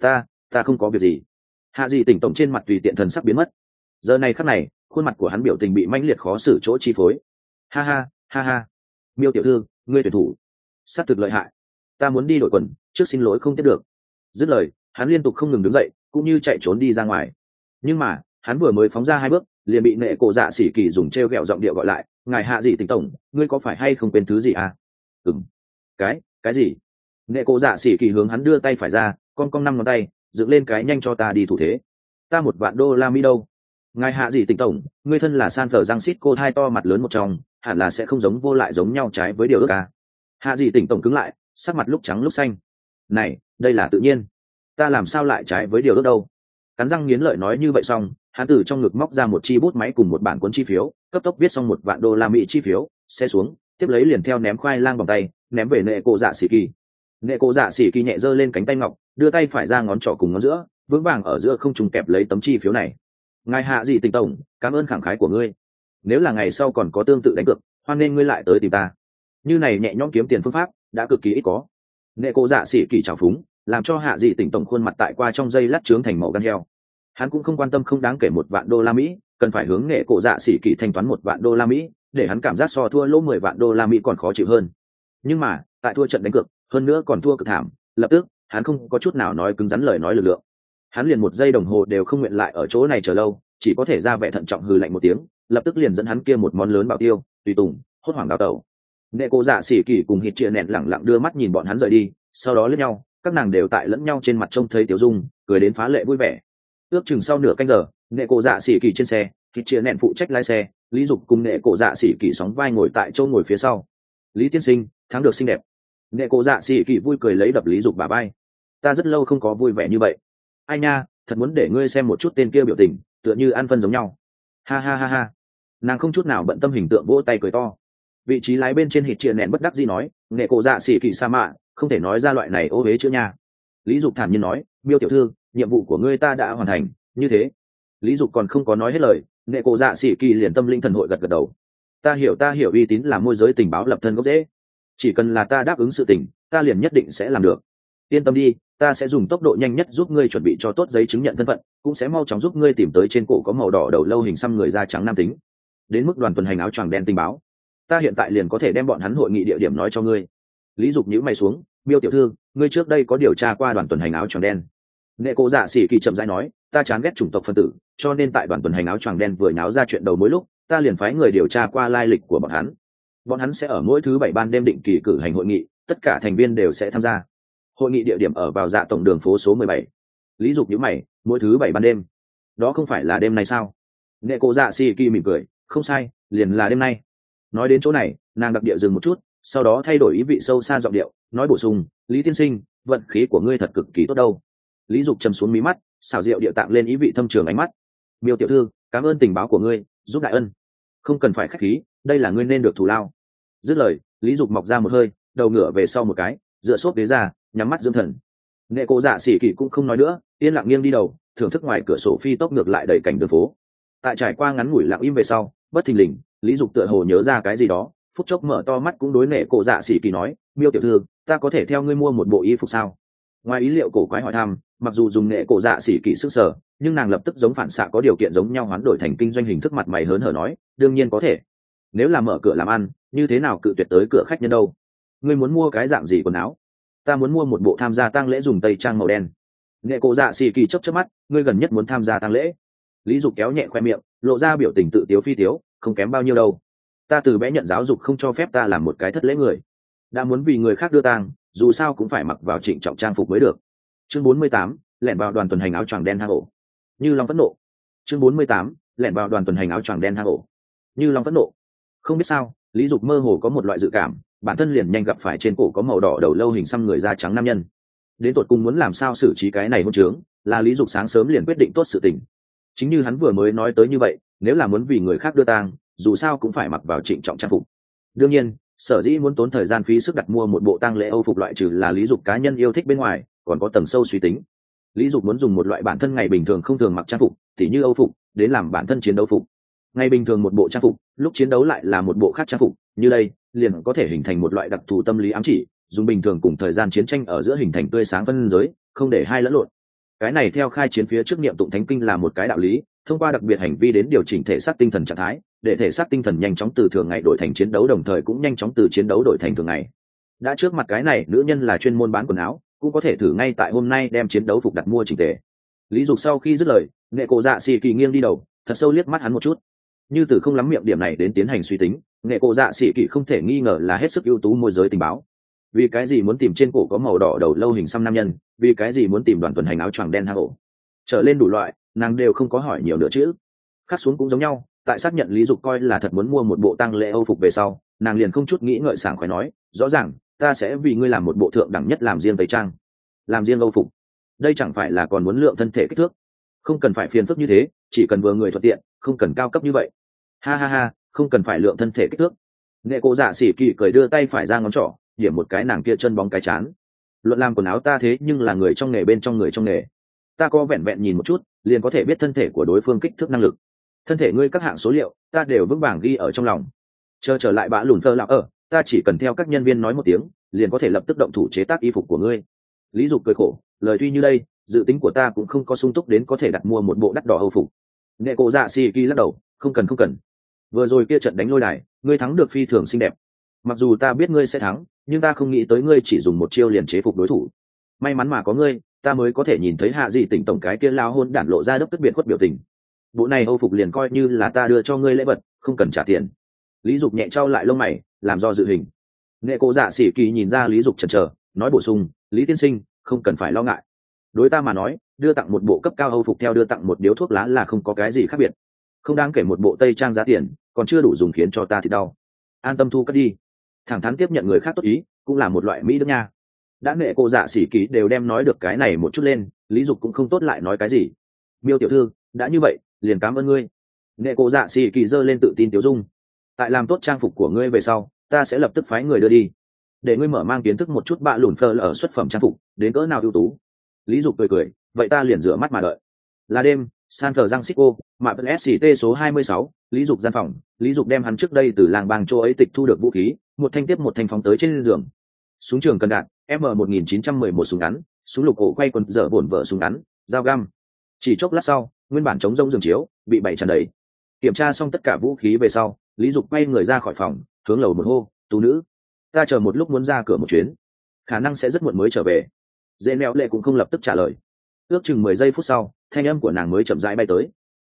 Ta không có việc gì. Hạ Dị Tỉnh Tổng trên mặt tùy tiện thần sắc biến mất. Giờ này khắc này, khuôn mặt của hắn biểu tình bị mãnh liệt khó xử chỗ chi phối. Ha ha, Miêu tiểu thư, ngươi tuyển thủ, sát thực lợi hại. ta muốn đi đội quần, trước xin lỗi không tiếp được. Dứt lời, hắn liên tục không ngừng đứng dậy, cũng như chạy trốn đi ra ngoài. Nhưng mà hắn vừa mới phóng ra 2 bước, liền bị nệ cổ dạ xỉ kỳ dùng treo gẹo giọng điệu gọi lại. Ngài Hạ Dị Tỉnh tổng, ngươi có phải hay không quên thứ gì à? Ừm. Cái gì? Nệ cổ dạ xỉ kỳ hướng hắn đưa tay phải ra, con 5 ngón tay dựng lên cái nhanh cho ta đi thủ thế. Ta $1,000,000 đâu? Ngài Hạ Dị Tỉnh tổng, ngươi thân là San Francisco thai to mặt lớn một trong, hẳn là sẽ không giống vô lại giống nhau trái với điều ước à? Hạ Dị Tỉnh tổng cứng lại, sắc mặt lúc trắng lúc xanh. Này, đây là tự nhiên, ta làm sao lại trái với điều ước đâu? Cắn răng nghiến lợi nói như vậy xong, hắn từ trong ngực móc ra một chi bút máy cùng một bản cuốn chi phiếu, cấp tốc viết xong $1,000,000 chi phiếu, xe xuống, tiếp lấy liền theo ném khoai lang bằng tay, ném về nệ cổ dạ xỉ kỳ. Nệ cổ dạ xỉ kỳ nhẹ giơ lên cánh tay ngọc, đưa tay phải ra ngón trỏ cùng ngón giữa, vững vàng ở giữa không trùng kẹp lấy tấm chi phiếu này. Ngài Hạ Dị Tỉnh tổng, cảm ơn khẳng khái của ngươi. Nếu là ngày sau còn có tương tự đánh cược, hoan nên ngươi lại tới tìm ta. Như này nhẹ nhõm kiếm tiền phương pháp đã cực kỳ ít có. Nệ cổ dạ xỉ kỳ trào phúng, làm cho Hạ Dị Tỉnh tổng khuôn mặt tại qua trong dây lát trướng thành màu gan heo. Hắn cũng không quan tâm không đáng kể $1,000,000, cần phải hướng nệ cổ dạ xỉ kỳ thanh toán $1,000,000, để hắn cảm giác so thua lỗ $10,000,000 còn khó chịu hơn. Nhưng mà tại thua trận đánh cược, hơn nữa còn thua cực thảm, lập tức hắn không có chút nào nói cứng rắn lời nói lực lượng. Hắn liền 1 giây đồng hồ đều không nguyện lại ở chỗ này chờ lâu, chỉ có thể ra vẻ thận trọng hừ lạnh một tiếng, lập tức liền dẫn hắn kia một món lớn bảo tiêu tùy tùng hốt hoảng đào tẩu. Nệ cổ dạ xỉ kỳ cùng Hít Chia Nẹn lẳng lặng đưa mắt nhìn bọn hắn rời đi, sau đó liếc nhau, các nàng đều tại lẫn nhau trên mặt trông thấy tiểu dung, cười đến phá lệ vui vẻ. Ước chừng sau nửa canh giờ, nệ cổ dạ xỉ kỳ trên xe, Hít Chia Nẹn phụ trách lái xe, Lý Dục cùng nệ cổ dạ xỉ kỳ sóng vai ngồi tại chỗ ngồi phía sau. Lý tiên sinh, thắng được xinh đẹp. Nệ cổ dạ xỉ kỳ vui cười lấy đập Lý Dục bả vai. Ta rất lâu không có vui vẻ như vậy. Ai nha, thật muốn để ngươi xem một chút tên kia biểu tình, tựa như ăn phân giống nhau. Ha ha ha ha. Nàng không chút nào bận tâm hình tượng vỗ tay cười to. Vị trí lái bên trên Hít Chia Nẹn bất đắc dĩ nói, nệ cổ dạ xỉ kỳ sa mạ, không thể nói ra loại này ô uế chữ nha. Lý Dục thản nhiên nói, Miêu tiểu thư, nhiệm vụ của ngươi ta đã hoàn thành, như thế. Lý Dục còn không có nói hết lời, nệ cổ dạ xỉ kỳ liền tâm linh thần hội gật gật đầu. Ta hiểu uy tín là môi giới tình báo lập thân gốc rễ. Chỉ cần là ta đáp ứng sự tình, ta liền nhất định sẽ làm được. Yên tâm đi, ta sẽ dùng tốc độ nhanh nhất giúp ngươi chuẩn bị cho tốt giấy chứng nhận thân phận, cũng sẽ mau chóng giúp ngươi tìm tới trên cổ có màu đỏ đầu lâu hình xăm người da trắng nam tính. Đến mức đoàn tuần hành áo choàng đen tình báo, ta hiện tại liền có thể đem bọn hắn hội nghị địa điểm nói cho ngươi. Lý Dục nhíu mày xuống, Miêu tiểu thư, ngươi trước đây có điều tra qua đoàn tuần hành áo choàng đen? Nệ cổ dạ xỉ kỳ chậm rãi nói, ta chán ghét chủng tộc phân tử, cho nên tại đoàn tuần hành áo choàng đen vừa nháo ra chuyện đầu mối lúc, ta liền phái người điều tra qua lai lịch của bọn hắn. Bọn hắn sẽ ở mỗi thứ 7 ban đêm định kỳ cử hành hội nghị, tất cả thành viên đều sẽ tham gia. Hội nghị địa điểm ở vào Dạ tổng đường phố số 17. Lý Dục nhíu mày, mỗi thứ 7 ban đêm. Đó không phải là đêm nay sao? Nệ cổ dạ xỉ kỳ mỉm cười, không sai, liền là đêm nay. Nói đến chỗ này, nàng đặc địa dừng một chút, sau đó thay đổi ý vị sâu xa giọng điệu, nói bổ sung, Lý tiên sinh, vận khí của ngươi thật cực kỳ tốt đâu. Lý Dục trầm xuống mí mắt, xảo diệu điệu tạng lên ý vị thâm trường ánh mắt. Miêu tiểu thư, cảm ơn tình báo của ngươi, giúp đại ân. Không cần phải khách khí, đây là ngươi nên được thù lao. Dứt lời, Lý Dục mọc ra một hơi, đầu ngửa về sau một cái, dựa xốp ghế ra, nhắm mắt dưỡng thần. Nệ cổ dạ xỉ kỳ cũng không nói nữa, yên lặng nghiêng đi đầu, thưởng thức ngoài cửa sổ phi tốc ngược lại đầy cảnh đường phố. Tại trải qua ngắn ngủi lặng im về sau, bất thình lình, Lý Dục tựa hồ nhớ ra cái gì đó, phút chốc mở to mắt cũng đối nệ cổ dạ xỉ kỳ nói, Miêu tiểu thư, ta có thể theo ngươi mua một bộ y phục sao? Ngoài ý liệu cổ quái hỏi thăm, mặc dù dùng nệ cổ dạ xỉ kỳ sức sở, nhưng nàng lập tức giống phản xạ có điều kiện giống nhau hoán đổi thành kinh doanh hình thức mặt mày hớn hở nói, đương nhiên có thể. Nếu là mở cửa làm ăn, như thế nào cự tuyệt tới cửa khách nhân đâu? Ngươi muốn mua cái dạng gì quần áo? Ta muốn mua một bộ tham gia tang lễ dùng tây trang màu đen. Nệ cổ dạ xỉ kỳ chớp chớp mắt, ngươi gần nhất muốn tham gia tang lễ? Lý Dục kéo nhẹ khoe miệng, lộ ra biểu tình tự tiếu phi tiếu, không kém bao nhiêu đâu. Ta từ bé nhận giáo dục không cho phép ta làm một cái thất lễ người. Đã muốn vì người khác đưa tang, dù sao cũng phải mặc vào trịnh trọng trang phục mới được. Chương 48, lẻn vào đoàn tuần hành áo choàng đen hang ổ. Như Long phẫn nộ. Chương 48, lẻn vào đoàn tuần hành áo choàng đen hang ổ. Như Long phẫn nộ. Không biết sao, Lý Dục mơ hồ có một loại dự cảm, bản thân liền nhanh gặp phải trên cổ có màu đỏ đầu lâu hình xăm người da trắng nam nhân. Đến tột cùng muốn làm sao xử trí cái này hôn trướng, là Lý Dục sáng sớm liền quyết định tốt sự tình. Chính như hắn vừa mới nói tới như vậy, nếu là muốn vì người khác đưa tang, dù sao cũng phải mặc vào trịnh trọng trang phục. Đương nhiên, sở dĩ muốn tốn thời gian phí sức đặt mua một bộ tang lễ Âu phục loại trừ là Lý Dục cá nhân yêu thích bên ngoài, còn có tầng sâu suy tính. Lý Dục muốn dùng một loại bản thân ngày bình thường không thường mặc trang phục, tỉ như Âu phục, đến làm bản thân chiến đấu phục. Ngày bình thường một bộ trang phục, lúc chiến đấu lại là một bộ khác trang phục, như đây, liền có thể hình thành một loại đặc thù tâm lý ám chỉ, dùng bình thường cùng thời gian chiến tranh ở giữa hình thành tươi sáng phân giới, không để hai lẫn lộn. Cái này theo khai chiến phía trước niệm tụng thánh kinh là một cái đạo lý, thông qua đặc biệt hành vi đến điều chỉnh thể xác tinh thần trạng thái, để thể xác tinh thần nhanh chóng từ thường ngày đổi thành chiến đấu, đồng thời cũng nhanh chóng từ chiến đấu đổi thành thường ngày. đã trước mặt cái này nữ nhân là chuyên môn bán quần áo, cũng có thể thử ngay tại hôm nay đem chiến đấu phục đặt mua chỉnh tề. Lý Dục sau khi dứt lời, nghệ cổ dạ xỉ kỳ nghiêng đi đầu, thật sâu liếc mắt hắn một chút. Như từ không lắm miệng điểm này đến tiến hành suy tính, nghệ cổ dạ xỉ kỳ không thể nghi ngờ là hết sức ưu tú môi giới tình báo. Vì cái gì muốn tìm trên cổ có màu đỏ đầu lâu hình xăm nam nhân, vì cái gì muốn tìm Đoàn Tuần Hành áo choàng đen hang ổ, trở lên đủ loại, nàng đều không có hỏi nhiều nữa chứ. Khắc xuống cũng giống nhau, tại xác nhận Lý Dục coi là thật muốn mua một bộ tang lễ Âu phục về sau, nàng liền không chút nghĩ ngợi sảng khoái nói, rõ ràng ta sẽ vì ngươi làm một bộ thượng đẳng nhất làm riêng tây trang, làm riêng Âu phục. Đây chẳng phải là còn muốn lượng thân thể kích thước, không cần phải phiền phức như thế, chỉ cần vừa người thuận tiện, không cần cao cấp như vậy. Ha ha ha, không cần phải lượng thân thể kích thước. Nghệ cô dạ xỉ kỳ cười đưa tay phải ra ngón trỏ, điểm một cái nàng kia chân bóng cái chán. Luận làm quần áo ta thế nhưng là người trong nghề bên trong người trong nghề, ta có vẹn vẹn nhìn một chút liền có thể biết thân thể của đối phương kích thước năng lực. Thân thể ngươi các hạng số liệu ta đều vững vàng ghi ở trong lòng. Chờ trở lại bã lùn phơ lạc ở, ta chỉ cần theo các nhân viên nói một tiếng liền có thể lập tức động thủ chế tác y phục của ngươi. Lý Dục cười khổ, lời tuy như đây, dự tính của ta cũng không có sung túc đến có thể đặt mua một bộ đắt đỏ Âu phục. Nghệ cổ dạ xì kỳ lắc đầu, không cần. Vừa rồi kia trận đánh lôi đài, ngươi thắng được phi thường xinh đẹp. Mặc dù ta biết ngươi sẽ thắng, nhưng ta không nghĩ tới ngươi chỉ dùng một chiêu liền chế phục đối thủ. May mắn mà có ngươi, ta mới có thể nhìn thấy Hạ Dị Tỉnh tổng cái kia lao hôn đản lộ ra đốc tức biệt khuất biểu tình. Bộ này Âu phục liền coi như là ta đưa cho ngươi lễ vật, không cần trả tiền. Lý Dục nhẹ trao lại lông mày, làm do dự hình. Nghệ cổ dạ xỉ kỳ nhìn ra Lý Dục chần chờ, nói bổ sung, Lý tiên sinh, không cần phải lo ngại. Đối ta mà nói, đưa tặng một bộ cấp cao Âu phục theo đưa tặng một điếu thuốc lá là không có cái gì khác biệt. Không đáng kể một bộ tây trang giá tiền, còn chưa đủ dùng khiến cho ta thì đau. An tâm thu cất đi. Thẳng thắn tiếp nhận người khác tốt ý, cũng là một loại mỹ đức nha. Đã nghệ cổ dạ xỉ kỳ đều đem nói được cái này một chút lên, Lý Dục cũng không tốt lại nói cái gì. Miêu tiểu thư, đã như vậy, liền cảm ơn ngươi. Nghệ cổ dạ xỉ kỳ giơ lên tự tin tiểu dung. Tại làm tốt trang phục của ngươi về sau, ta sẽ lập tức phái người đưa đi, để ngươi mở mang kiến thức một chút bạ lùn phơ ở xuất phẩm trang phục đến cỡ nào ưu tú. Lý Dục cười, vậy ta liền rửa mắt mà đợi. Là đêm, San Francisco, mạ SCT số 26, Lý Dục gian phòng, Lý Dục đem hắn trước đây từ làng bang châu ấy tịch thu được vũ khí, một thanh tiếp một thanh phóng tới trên giường. Súng trường cần đạn, M1911 súng ngắn, súng lục ổ quay quần dở bổn vợ súng ngắn, dao găm. Chỉ chốc lát sau, nguyên bản chống rông giường chiếu bị bày tràn đầy. Kiểm tra xong tất cả vũ khí về sau, Lý Dục quay người ra khỏi phòng, hướng lầu một hô, "Tú nữ, ta chờ một lúc muốn ra cửa một chuyến, khả năng sẽ rất muộn mới trở về." Dễ neo lệ cũng không lập tức trả lời. Ước chừng 10 giây phút sau, thanh âm của nàng mới chậm rãi bay tới.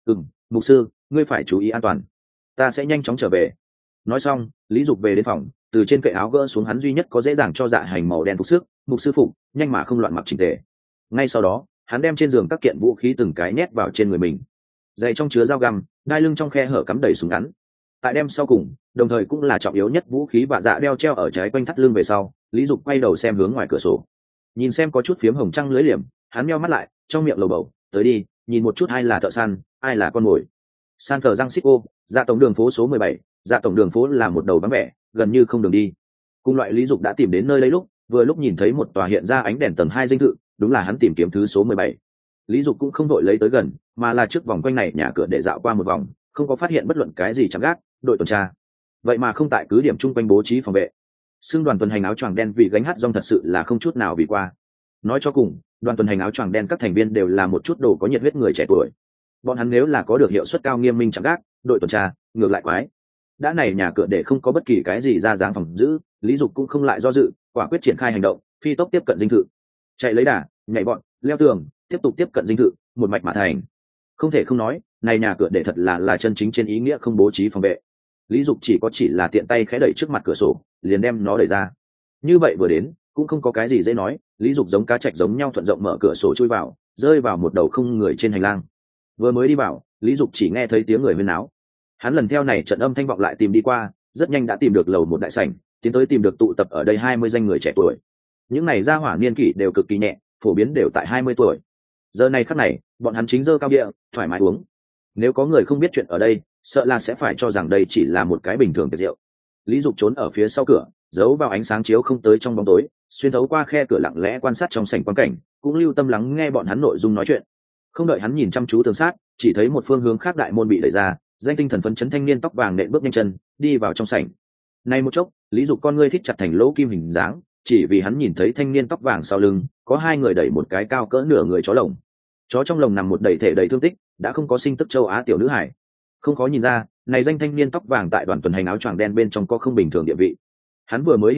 Mục sư, ngươi phải chú ý an toàn, ta sẽ nhanh chóng trở về." Nói xong, Lý Dục về đến phòng, từ trên cậy áo gỡ xuống hắn duy nhất có dễ dàng cho dạ hành màu đen phục sức, mục sư phục, nhanh mà không loạn mặc chỉnh tề. Ngay sau đó, hắn đem trên giường các kiện vũ khí từng cái nhét vào trên người mình. Giày trong chứa dao găm, đai lưng trong khe hở cắm đầy súng ngắn. Tại đem sau cùng, đồng thời cũng là trọng yếu nhất vũ khí và dạ đeo treo ở trái quanh thắt lưng về sau, Lý Dục quay đầu xem hướng ngoài cửa sổ. Nhìn xem có chút phiếm hồng trăng lưới liềm, hắn nheo mắt lại, trong miệng lầu bầu, "Tới đi, nhìn một chút ai là thợ săn, ai là con mồi." San Francisco, dạ tổng đường phố số 17, dạ tổng đường phố là một đầu vắng vẻ, gần như không đường đi. Cùng loại Lý Dục đã tìm đến nơi lấy lúc, vừa lúc nhìn thấy một tòa hiện ra ánh đèn tầng 2 dinh thự, đúng là hắn tìm kiếm thứ số 17. Lý Dục cũng không đội lấy tới gần, mà là trước vòng quanh này nhà cửa để dạo qua một vòng, không có phát hiện bất luận cái gì chẳng gác, đội tuần tra. Vậy mà không tại cứ điểm chung quanh bố trí phòng vệ. Xưng đoàn tuần hành áo choàng đen vì gánh hát rong thật sự là không chút nào vì qua. Nói cho cùng, đoàn tuần hành áo choàng đen các thành viên đều là một chút đồ có nhiệt huyết người trẻ tuổi. Bọn hắn nếu là có được hiệu suất cao nghiêm minh chẳng gác, đội tuần tra, ngược lại quái. Đã này nhà cửa để không có bất kỳ cái gì ra dáng phòng giữ, Lý Dục cũng không lại do dự, quả quyết triển khai hành động, phi tốc tiếp cận dinh thự. Chạy lấy đà, nhảy bọn, leo tường, tiếp tục tiếp cận dinh thự, một mạch mà thành. Không thể không nói, này nhà cửa để thật là chân chính trên ý nghĩa không bố trí phòng vệ. Lý Dục chỉ là tiện tay khẽ đẩy trước mặt cửa sổ, liền đem nó đẩy ra. Như vậy vừa đến, cũng không có cái gì dễ nói, Lý Dục giống cá trạch giống nhau thuận rộng mở cửa sổ chui vào, rơi vào một đầu không người trên hành lang. Vừa mới đi vào, Lý Dục chỉ nghe thấy tiếng người huyên náo. Hắn lần theo này trận âm thanh vọng lại tìm đi qua, rất nhanh đã tìm được lầu một đại sảnh, tiến tới tìm được tụ tập ở đây 20 danh người trẻ tuổi. Những này gia hỏa niên kỷ đều cực kỳ nhẹ, phổ biến đều tại 20 tuổi. Giờ này khắc này, bọn hắn chính dơ cao địa, thoải mái uống. Nếu có người không biết chuyện ở đây, sợ là sẽ phải cho rằng đây chỉ là một cái bình thường tiệc rượu. Lý Dục trốn ở phía sau cửa, giấu vào ánh sáng chiếu không tới trong bóng tối, xuyên thấu qua khe cửa lặng lẽ quan sát trong sảnh quan cảnh, cũng lưu tâm lắng nghe bọn hắn nội dung nói chuyện. Không đợi hắn nhìn chăm chú tường sát, chỉ thấy một phương hướng khác đại môn bị đẩy ra, danh tinh thần phấn chấn thanh niên tóc vàng nện bước nhanh chân đi vào trong sảnh. Này một chốc, Lý Dục con ngươi thích chặt thành lỗ kim hình dáng, chỉ vì hắn nhìn thấy thanh niên tóc vàng sau lưng có hai người đẩy một cái cao cỡ nửa người chó lồng. Chó trong lồng nằm một đầy thể đầy thương tích, đã không có sinh tức châu Á tiểu nữ hải. Không khó nhìn ra, này danh thanh niên tóc vàng tại đoàn tuần hành áo choàng đen bên trong có không bình thường địa vị. Hắn vừa mới hiện thân,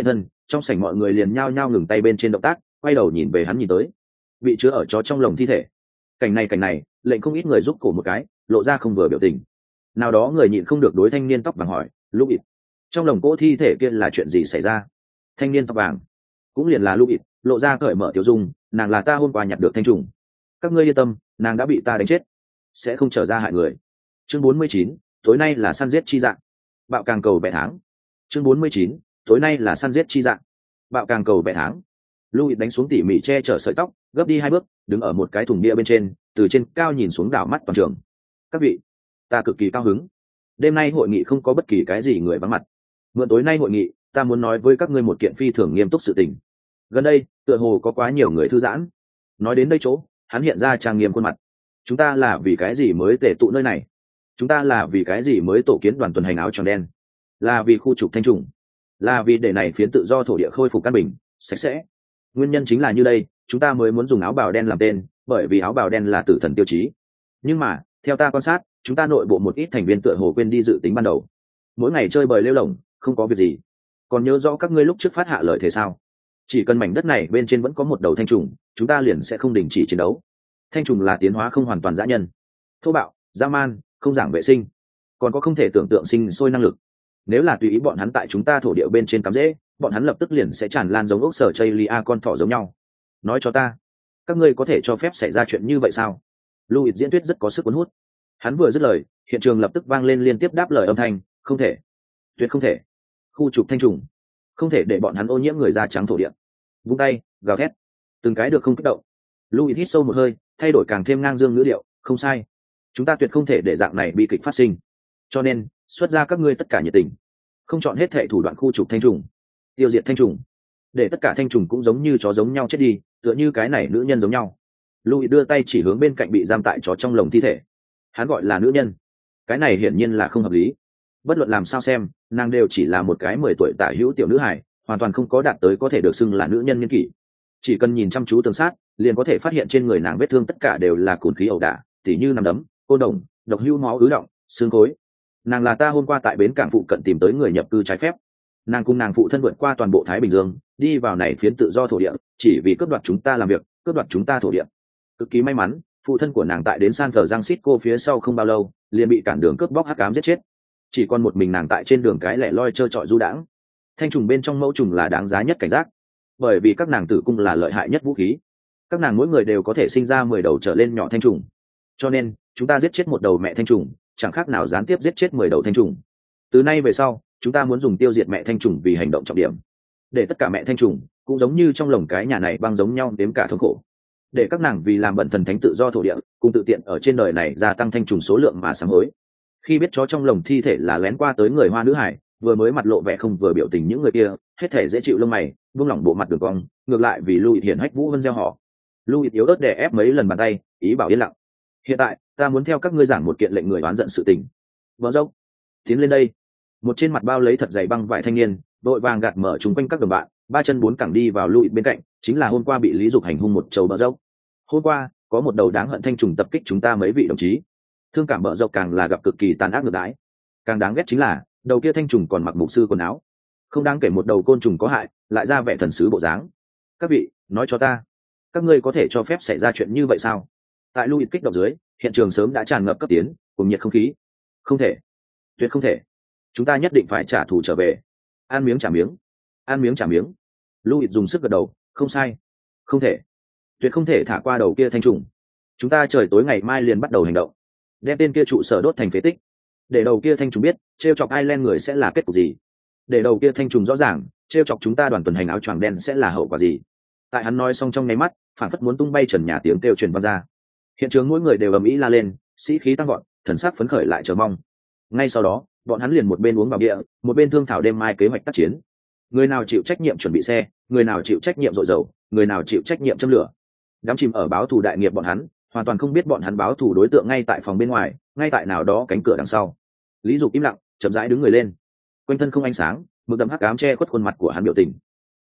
trong sảnh mọi người liền nhao nhao ngừng tay bên trên động tác, quay đầu nhìn về hắn nhìn tới. Bị chứa ở chó trong lồng thi thể. Cảnh này, lệnh không ít người giúp cổ một cái, lộ ra không vừa biểu tình. Nào đó người nhịn không được đối thanh niên tóc vàng hỏi, Louis, trong lồng cỗ thi thể kia là chuyện gì xảy ra? Thanh niên tóc vàng cũng liền là Louis, lộ ra cởi mở tiểu dung, nàng là ta hôm qua nhặt được thanh trùng. Các ngươi yên tâm, nàng đã bị ta đánh chết, sẽ không trở ra hại người. Chương 49, tối nay là săn giết chi dạng. Bạo càng cầu bẻ tháng. Chương 49, tối nay là săn giết chi dạng. Bạo càng cầu bẻ tháng. Louis đánh xuống tỉ mỉ che chở sợi tóc, gấp đi 2 bước, đứng ở một cái thùng bia bên trên, từ trên cao nhìn xuống đảo mắt toàn trường. Các vị, ta cực kỳ cao hứng. Đêm nay hội nghị không có bất kỳ cái gì người vắng mặt. Mượn tối nay hội nghị, ta muốn nói với các ngươi một kiện phi thường nghiêm túc sự tình. Gần đây, tựa hồ có quá nhiều người thư giãn. Nói đến đây chỗ, hắn hiện ra trang nghiêm khuôn mặt. Chúng ta là vì cái gì mới tề tụ nơi này? Chúng ta là vì cái gì mới tổ kiến đoàn tuần hành áo tròn đen? Là vì khu trục thanh trùng? Là vì để này phiến tự do thổ địa khôi phục căn bình, sạch sẽ? Nguyên nhân chính là như đây, chúng ta mới muốn dùng áo bào đen làm tên, bởi vì áo bào đen là tử thần tiêu chí. Nhưng mà, theo ta quan sát, chúng ta nội bộ một ít thành viên tựa hồ quên đi dự tính ban đầu. Mỗi ngày chơi bời lêu lổng, không có việc gì. Còn nhớ rõ các ngươi lúc trước phát hạ lời thế sao? Chỉ cần mảnh đất này bên trên vẫn có một đầu thanh trùng, chúng ta liền sẽ không đình chỉ chiến đấu. Thanh trùng là tiến hóa không hoàn toàn dã nhân, thô bạo, dã man, không giảng vệ sinh, còn có không thể tưởng tượng sinh sôi năng lực. Nếu là tùy ý bọn hắn tại chúng ta thổ địa bên trên cắm rễ, bọn hắn lập tức liền sẽ tràn lan giống ốc sở chây lia con thỏ giống nhau. Nói cho ta, các ngươi có thể cho phép xảy ra chuyện như vậy sao? Louis diễn thuyết rất có sức cuốn hút. Hắn vừa dứt lời, hiện trường lập tức vang lên liên tiếp đáp lời âm thanh, không thể, tuyệt không thể. Khu trục thanh trùng, không thể để bọn hắn ô nhiễm người da trắng thổ địa. Vung tay, gào thét, từng cái được không kích động. Louis hít sâu một hơi, thay đổi càng thêm ngang dương ngữ điệu, không sai, chúng ta tuyệt không thể để dạng này bị kịch phát sinh. Cho nên, xuất ra các ngươi tất cả nhiệt tình, không chọn hết thệ thủ đoạn khu trục thanh trùng, tiêu diệt thanh trùng, để tất cả thanh trùng cũng giống như chó giống nhau chết đi, tựa như cái này nữ nhân giống nhau. Louis đưa tay chỉ hướng bên cạnh bị giam tại chó trong lồng thi thể. Hắn gọi là nữ nhân, cái này hiển nhiên là không hợp lý. Bất luận làm sao xem, nàng đều chỉ là một cái 10 tuổi tả hữu tiểu nữ hài, hoàn toàn không có đạt tới có thể được xưng là nữ nhân niên kỷ. Chỉ cần nhìn chăm chú tương sát, liền có thể phát hiện trên người nàng vết thương tất cả đều là cồn khí ẩu đả, tỉ như nằm đấm, côn đồng, độc hưu máu ứ động, xương khối. Nàng là ta hôm qua tại bến cảng phụ cận tìm tới người nhập cư trái phép. Nàng cùng nàng phụ thân vượt qua toàn bộ Thái Bình Dương, đi vào này phiến tự do thổ địa, chỉ vì cướp đoạt chúng ta làm việc, cướp đoạt chúng ta thổ địa. Cực kỳ may mắn, phụ thân của nàng tại đến San Francisco phía sau không bao lâu, liền bị cản đường cướp bóc hắc ám giết chết. Chỉ còn một mình nàng tại trên đường cái lẻ loi trơ trọi du đãng. Thanh trùng bên trong mẫu trùng là đáng giá nhất cảnh giác, bởi vì các nàng tử cung là lợi hại nhất vũ khí. Các nàng mỗi người đều có thể sinh ra 10 đầu trở lên nhỏ thanh trùng. Cho nên, chúng ta giết chết một đầu mẹ thanh trùng, chẳng khác nào gián tiếp giết chết 10 đầu thanh trùng. Từ nay về sau, chúng ta muốn dùng tiêu diệt mẹ thanh trùng vì hành động trọng điểm, để tất cả mẹ thanh trùng cũng giống như trong lồng cái nhà này băng giống nhau đếm cả thống khổ, để các nàng vì làm bẩn thần thánh tự do thổ địa, cùng tự tiện ở trên đời này gia tăng thanh trùng số lượng mà sám hối. Khi biết chó trong lồng thi thể là lén qua tới người Hoa nữ hải, vừa mới mặt lộ vẻ không vừa biểu tình những người kia, hết thể dễ chịu lông mày, buông lỏng bộ mặt đường cong, ngược lại vì Louis hiển hách vũ vân gieo họ. Louis yếu ớt đè ép mấy lần bàn tay, ý bảo yên lặng. Hiện tại, ta muốn theo các ngươi giảng một kiện lệnh người oán giận sự tình. Vợ dốc, tiến lên đây. Một trên mặt bao lấy thật dày băng vải thanh niên, đội vàng gạt mở chúng quanh các đồng bạn, 3 chân 4 cẳng đi vào Louis bên cạnh, chính là hôm qua bị Lý Dục hành hung một trầu bờ dốc. Hôm qua, có một đầu đáng hận thanh trùng tập kích chúng ta mấy vị đồng chí. Thương cảm bờ dốc càng là gặp cực kỳ tàn ác ngược đãi. Càng đáng ghét chính là, đầu kia thanh trùng còn mặc mục sư quần áo. Không đáng kể một đầu côn trùng có hại, lại ra vẻ thần sứ bộ dáng. Các vị, nói cho ta, các ngươi có thể cho phép xảy ra chuyện như vậy sao? Tại Louis kích động dưới, hiện trường sớm đã tràn ngập cấp tiến, cùng nhiệt không khí. Không thể, tuyệt không thể. Chúng ta nhất định phải trả thù trở về. Ăn miếng trả miếng, ăn miếng trả miếng. Louis dùng sức gật đầu, không sai, không thể, tuyệt không thể thả qua đầu kia thanh trùng. Chúng ta trời tối ngày mai liền bắt đầu hành động, đem tên kia trụ sở đốt thành phế tích, để đầu kia thanh trùng biết trêu chọc Ireland người sẽ là kết cục gì, để đầu kia thanh trùng rõ ràng trêu chọc chúng ta đoàn tuần hành áo choàng đen sẽ là hậu quả gì. Tại hắn nói xong trong nháy mắt, phản phất muốn tung bay trần nhà tiếng kêu truyền vang ra. Hiện trường mỗi người đều ầm ĩ la lên, sĩ khí tăng vọt, thần sắc phấn khởi lại chờ mong. Ngay sau đó, bọn hắn liền một bên uống vào bia, một bên thương thảo đêm mai kế hoạch tác chiến. Người nào chịu trách nhiệm chuẩn bị xe, người nào chịu trách nhiệm dội dầu, người nào chịu trách nhiệm châm lửa. Đám chìm ở báo thù đại nghiệp bọn hắn, hoàn toàn không biết bọn hắn báo thù đối tượng ngay tại phòng bên ngoài, ngay tại nào đó cánh cửa đằng sau. Lý Dục im lặng, chậm rãi đứng người lên. Quanh thân không ánh sáng, mực đậm hắc ám che khuất khuôn mặt của hắn biểu tình.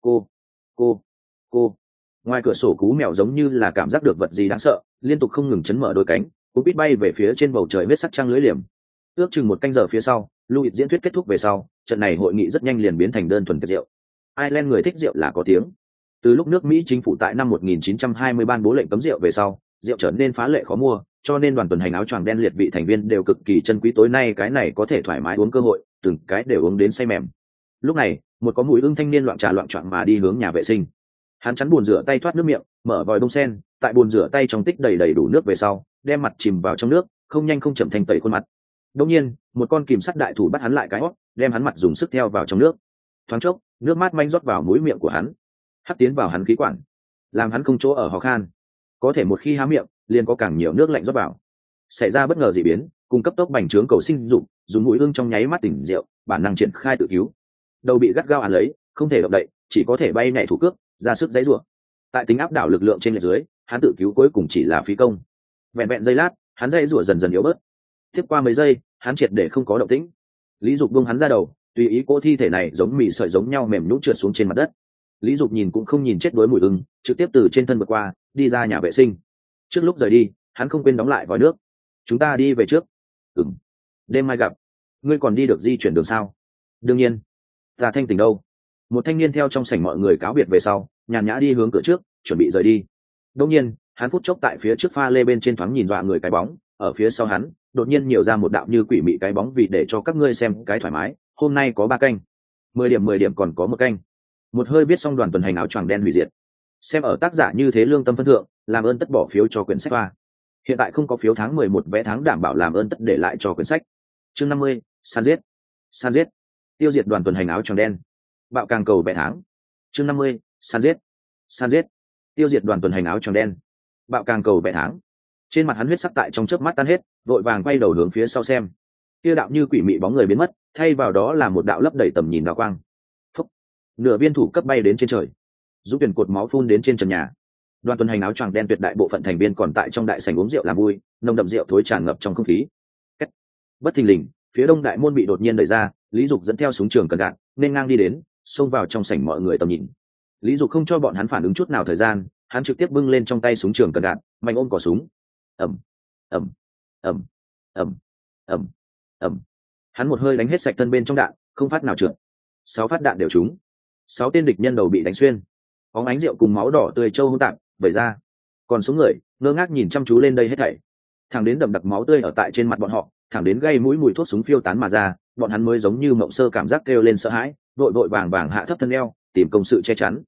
Cô. Ngoài cửa sổ cú mèo giống như là cảm giác được vật gì đáng sợ, liên tục không ngừng chấn mở đôi cánh, cú bít bay về phía trên bầu trời vết sắc trăng lưới liềm. Ước chừng một canh giờ phía sau, Louis diễn thuyết kết thúc về sau, trận này hội nghị rất nhanh liền biến thành đơn thuần tiệc rượu. Ireland người thích rượu là có tiếng. Từ lúc nước Mỹ chính phủ tại năm 1920 ban bố lệnh cấm rượu về sau, rượu trở nên phá lệ khó mua, cho nên đoàn tuần hành áo choàng đen liệt vị thành viên đều cực kỳ chân quý tối nay cái này có thể thoải mái uống cơ hội, từng cái đều uống đến say mềm. Lúc này, một có mùi ưng thanh niên loạn trà loạn choạng mà đi hướng nhà vệ sinh. Hắn chắn bồn rửa tay thoát nước miệng, mở vòi bông sen, tại bồn rửa tay trong tích đầy đủ nước về sau, đem mặt chìm vào trong nước, không nhanh không chậm thành tẩy khuôn mặt. Đột nhiên, một con kìm sắt đại thủ bắt hắn lại cái hót, đem hắn mặt dùng sức theo vào trong nước. Thoáng chốc, nước mát manh rót vào mũi miệng của hắn, hắt tiến vào hắn khí quản, làm hắn không chỗ ở ho khan. Có thể một khi há miệng, liền có càng nhiều nước lạnh rót vào. Xảy ra bất ngờ dị biến, cùng cấp tốc bành trướng cầu sinh dục, dùng mũi ương trong nháy mắt tỉnh rượu, bản năng triển khai tự cứu. Đầu bị gắt gao án lấy, không thể động đậy, chỉ có thể bay nhảy thủ cước, ra sức giãy giụa. Tại tính áp đảo lực lượng trên lệch dưới, hắn tự cứu cuối cùng chỉ là phí công. Vẹn vẹn giây lát, hắn giãy giụa dần dần yếu bớt. Tiếp qua mấy giây, hắn triệt để không có động tĩnh. Lý Dục buông hắn ra đầu, tùy ý cỗ thi thể này giống mì sợi giống nhau mềm nhũn trượt xuống trên mặt đất. Lý Dục nhìn cũng không nhìn chết đuối mùi ưng, trực tiếp từ trên thân vượt qua, đi ra nhà vệ sinh. Trước lúc rời đi, hắn không quên đóng lại vòi nước. Chúng ta đi về trước. Ừm. Đêm mai gặp. Ngươi còn đi được di chuyển đường sao? Đương nhiên. Ta thanh tỉnh đâu? Một thanh niên theo trong sảnh mọi người cáo biệt về sau, nhàn nhã đi hướng cửa trước, chuẩn bị rời đi. Đương nhiên, hắn phút chốc tại phía trước pha lê bên trên thoáng nhìn dọa người cái bóng, ở phía sau hắn, đột nhiên nhiều ra một đạo như quỷ mị cái bóng vì để cho các ngươi xem cái thoải mái. Hôm nay có 3 canh, 10 điểm còn có 1 canh. Một hơi viết xong đoàn tuần hành áo choàng đen hủy diệt. Xem ở tác giả như thế lương tâm phân thượng, làm ơn tất bỏ phiếu cho quyển sách va. Hiện tại không có phiếu tháng 11 vé tháng đảm bảo làm ơn tất để lại cho quyển sách. Chương 50, san giết, tiêu diệt đoàn tuần hành áo choàng đen. Bạo càng cầu vé tháng. Chương 50, san giết, tiêu diệt đoàn tuần hành áo choàng đen. Bạo càng cầu vé tháng. Trên mặt hắn huyết sắc tại trong chớp mắt tan hết, vội vàng quay đầu hướng phía sau xem. Kia đạo như quỷ mị bóng người biến mất, thay vào đó là một đạo lấp đầy tầm nhìn hào quang. Phúc. Nửa viên thủ cấp bay đến trên trời, giúp tuyển cột máu phun đến trên trần nhà. Đoàn tuần hành áo choàng đen tuyệt đại bộ phận thành viên còn tại trong đại sảnh uống rượu làm vui, nồng đậm rượu thối tràn ngập trong không khí. Cách. Bất thình lình, phía đông đại môn bị đột nhiên đẩy ra, Lý Dục dẫn theo súng trường cần đạn, nên ngang đi đến, xông vào trong sảnh mọi người tầm nhìn. Lý Dục không cho bọn hắn phản ứng chút nào thời gian, hắn trực tiếp bưng lên trong tay súng trường cần đạn, mạnh ôm cò súng. Ầm, ầm, ầm, ầm, ầm, ầm. Hắn một hơi đánh hết sạch thân bên trong đạn, không phát nào trượt. 6 phát đạn đều trúng. 6 tên địch nhân đầu bị đánh xuyên. Bóng ánh rượu cùng máu đỏ tươi trâu hỗn tạp vẩy ra. Còn số người ngơ ngác nhìn chăm chú lên đây hết thảy. Thẳng đến đậm đặc máu tươi ở tại trên mặt bọn họ, thẳng đến gây mũi mùi thuốc súng phiêu tán mà ra, bọn hắn mới giống như mộng sơ cảm giác kêu lên sợ hãi, vội vội vàng vàng hạ thấp thân eo, tìm công sự che chắn.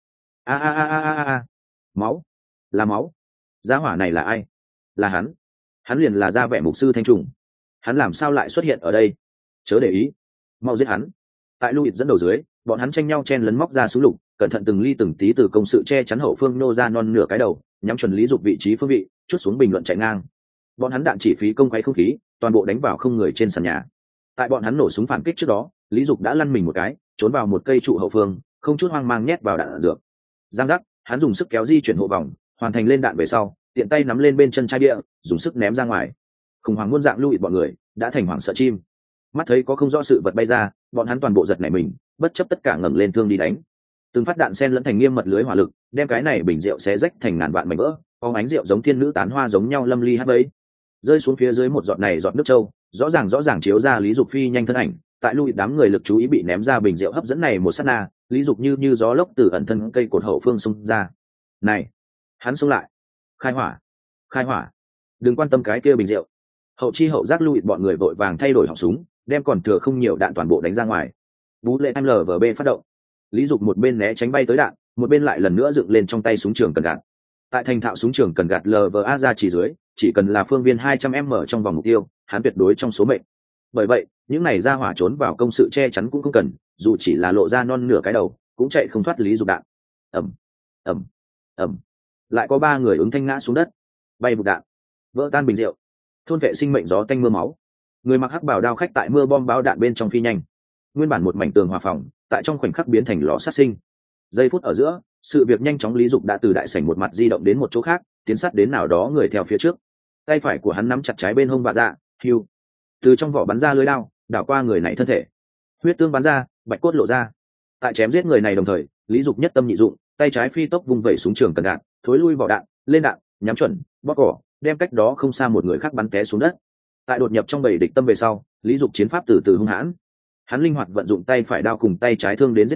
A. Máu, là máu. Gia hỏa này là ai? Là hắn liền là gia vẻ mục sư thanh trùng. Hắn làm sao lại xuất hiện ở đây? Chớ để ý, mau giết hắn. Tại Louis dẫn đầu dưới, bọn hắn tranh nhau chen lấn móc ra súng lục, cẩn thận từng ly từng tí từ công sự che chắn hậu phương nô ra non nửa cái đầu, nhắm chuẩn Lý Dục vị trí phương vị, chút xuống bình luận chạy ngang. Bọn hắn đạn chỉ phí công quay không khí, toàn bộ đánh vào không người trên sàn nhà. Tại bọn hắn nổ súng phản kích trước đó, Lý Dục đã lăn mình một cái, trốn vào một cây trụ hậu phương, không chút hoang mang nhét vào đạn dược. Giang giác, hắn dùng sức kéo di chuyển hộ vòng, hoàn thành lên đạn về sau, tiện tay nắm lên bên chân chai bia, dùng sức ném ra ngoài. Khủng hoảng muôn dạng Louis bọn người đã thành hoảng sợ chim. Mắt thấy có không rõ sự vật bay ra, bọn hắn toàn bộ giật nảy mình, bất chấp tất cả ngẩng lên thương đi đánh. Từng phát đạn sen lẫn thành nghiêm mật lưới hỏa lực, đem cái này bình rượu xé rách thành ngàn vạn mảnh vỡ, phóng ánh rượu giống thiên nữ tán hoa giống nhau lâm ly hát bấy. Rơi xuống phía dưới một giọt này giọt nước trâu, rõ ràng chiếu ra Lý Dục phi nhanh thân ảnh. Tại Louis đám người lực chú ý bị ném ra bình rượu hấp dẫn này một sát na, Lý Dục như gió lốc từ ẩn thân cây cột hậu phương xông ra. Này, hắn xông lại. Khai hỏa. Đừng quan tâm cái kia bình rượu. Hậu chi hậu giác Louis bọn người vội vàng thay đổi họng súng, đem còn thừa không nhiều đạn toàn bộ đánh ra ngoài. Bú lệ MLVB phát động. Lý Dục một bên né tránh bay tới đạn, một bên lại lần nữa dựng lên trong tay súng trường cần gạt. Tại thành thạo súng trường cần gạt LVA ra chỉ dưới, chỉ cần là phương viên 200m trong vòng mục tiêu, hắn tuyệt đối trong số mệnh. Bởi vậy, những này ra hỏa trốn vào công sự che chắn cũng không cần, dù chỉ là lộ ra non nửa cái đầu, cũng chạy không thoát Lý Dục đạn. Ầm. Lại có 3 người ứng thanh ngã xuống đất, bay vụt đạn, vỡ tan bình rượu, thôn vệ sinh mệnh gió tanh mưa máu. Người mặc hắc bào đao khách tại mưa bom báo đạn bên trong phi nhanh. Nguyên bản một mảnh tường hòa phòng, tại trong khoảnh khắc biến thành lò sát sinh. Giây phút ở giữa, sự việc nhanh chóng. Lý Dục đã từ đại sảnh một mặt di động đến một chỗ khác, tiến sát đến nào đó người theo phía trước. Tay phải của hắn nắm chặt trái bên hông và dạ, hưu. Từ trong vỏ bắn ra lưỡi đao, đảo qua người này thân thể. Huyết tương bắn ra, bạch cốt lộ ra. Tại chém giết người này đồng thời, Lý Dục nhất tâm nhị dụng, tay trái phi tốc vung vẩy súng trường cần đạn, thối lui vỏ đạn, lên đạn, nhắm chuẩn, bóp cỏ, đem cách đó không xa một người khác bắn té xuống đất. Tại đột nhập trong bầy địch tâm về sau, Lý Dục chiến pháp từ từ hung hãn. Hắn linh hoạt vận dụng tay phải đao cùng tay trái thương đến giết địch,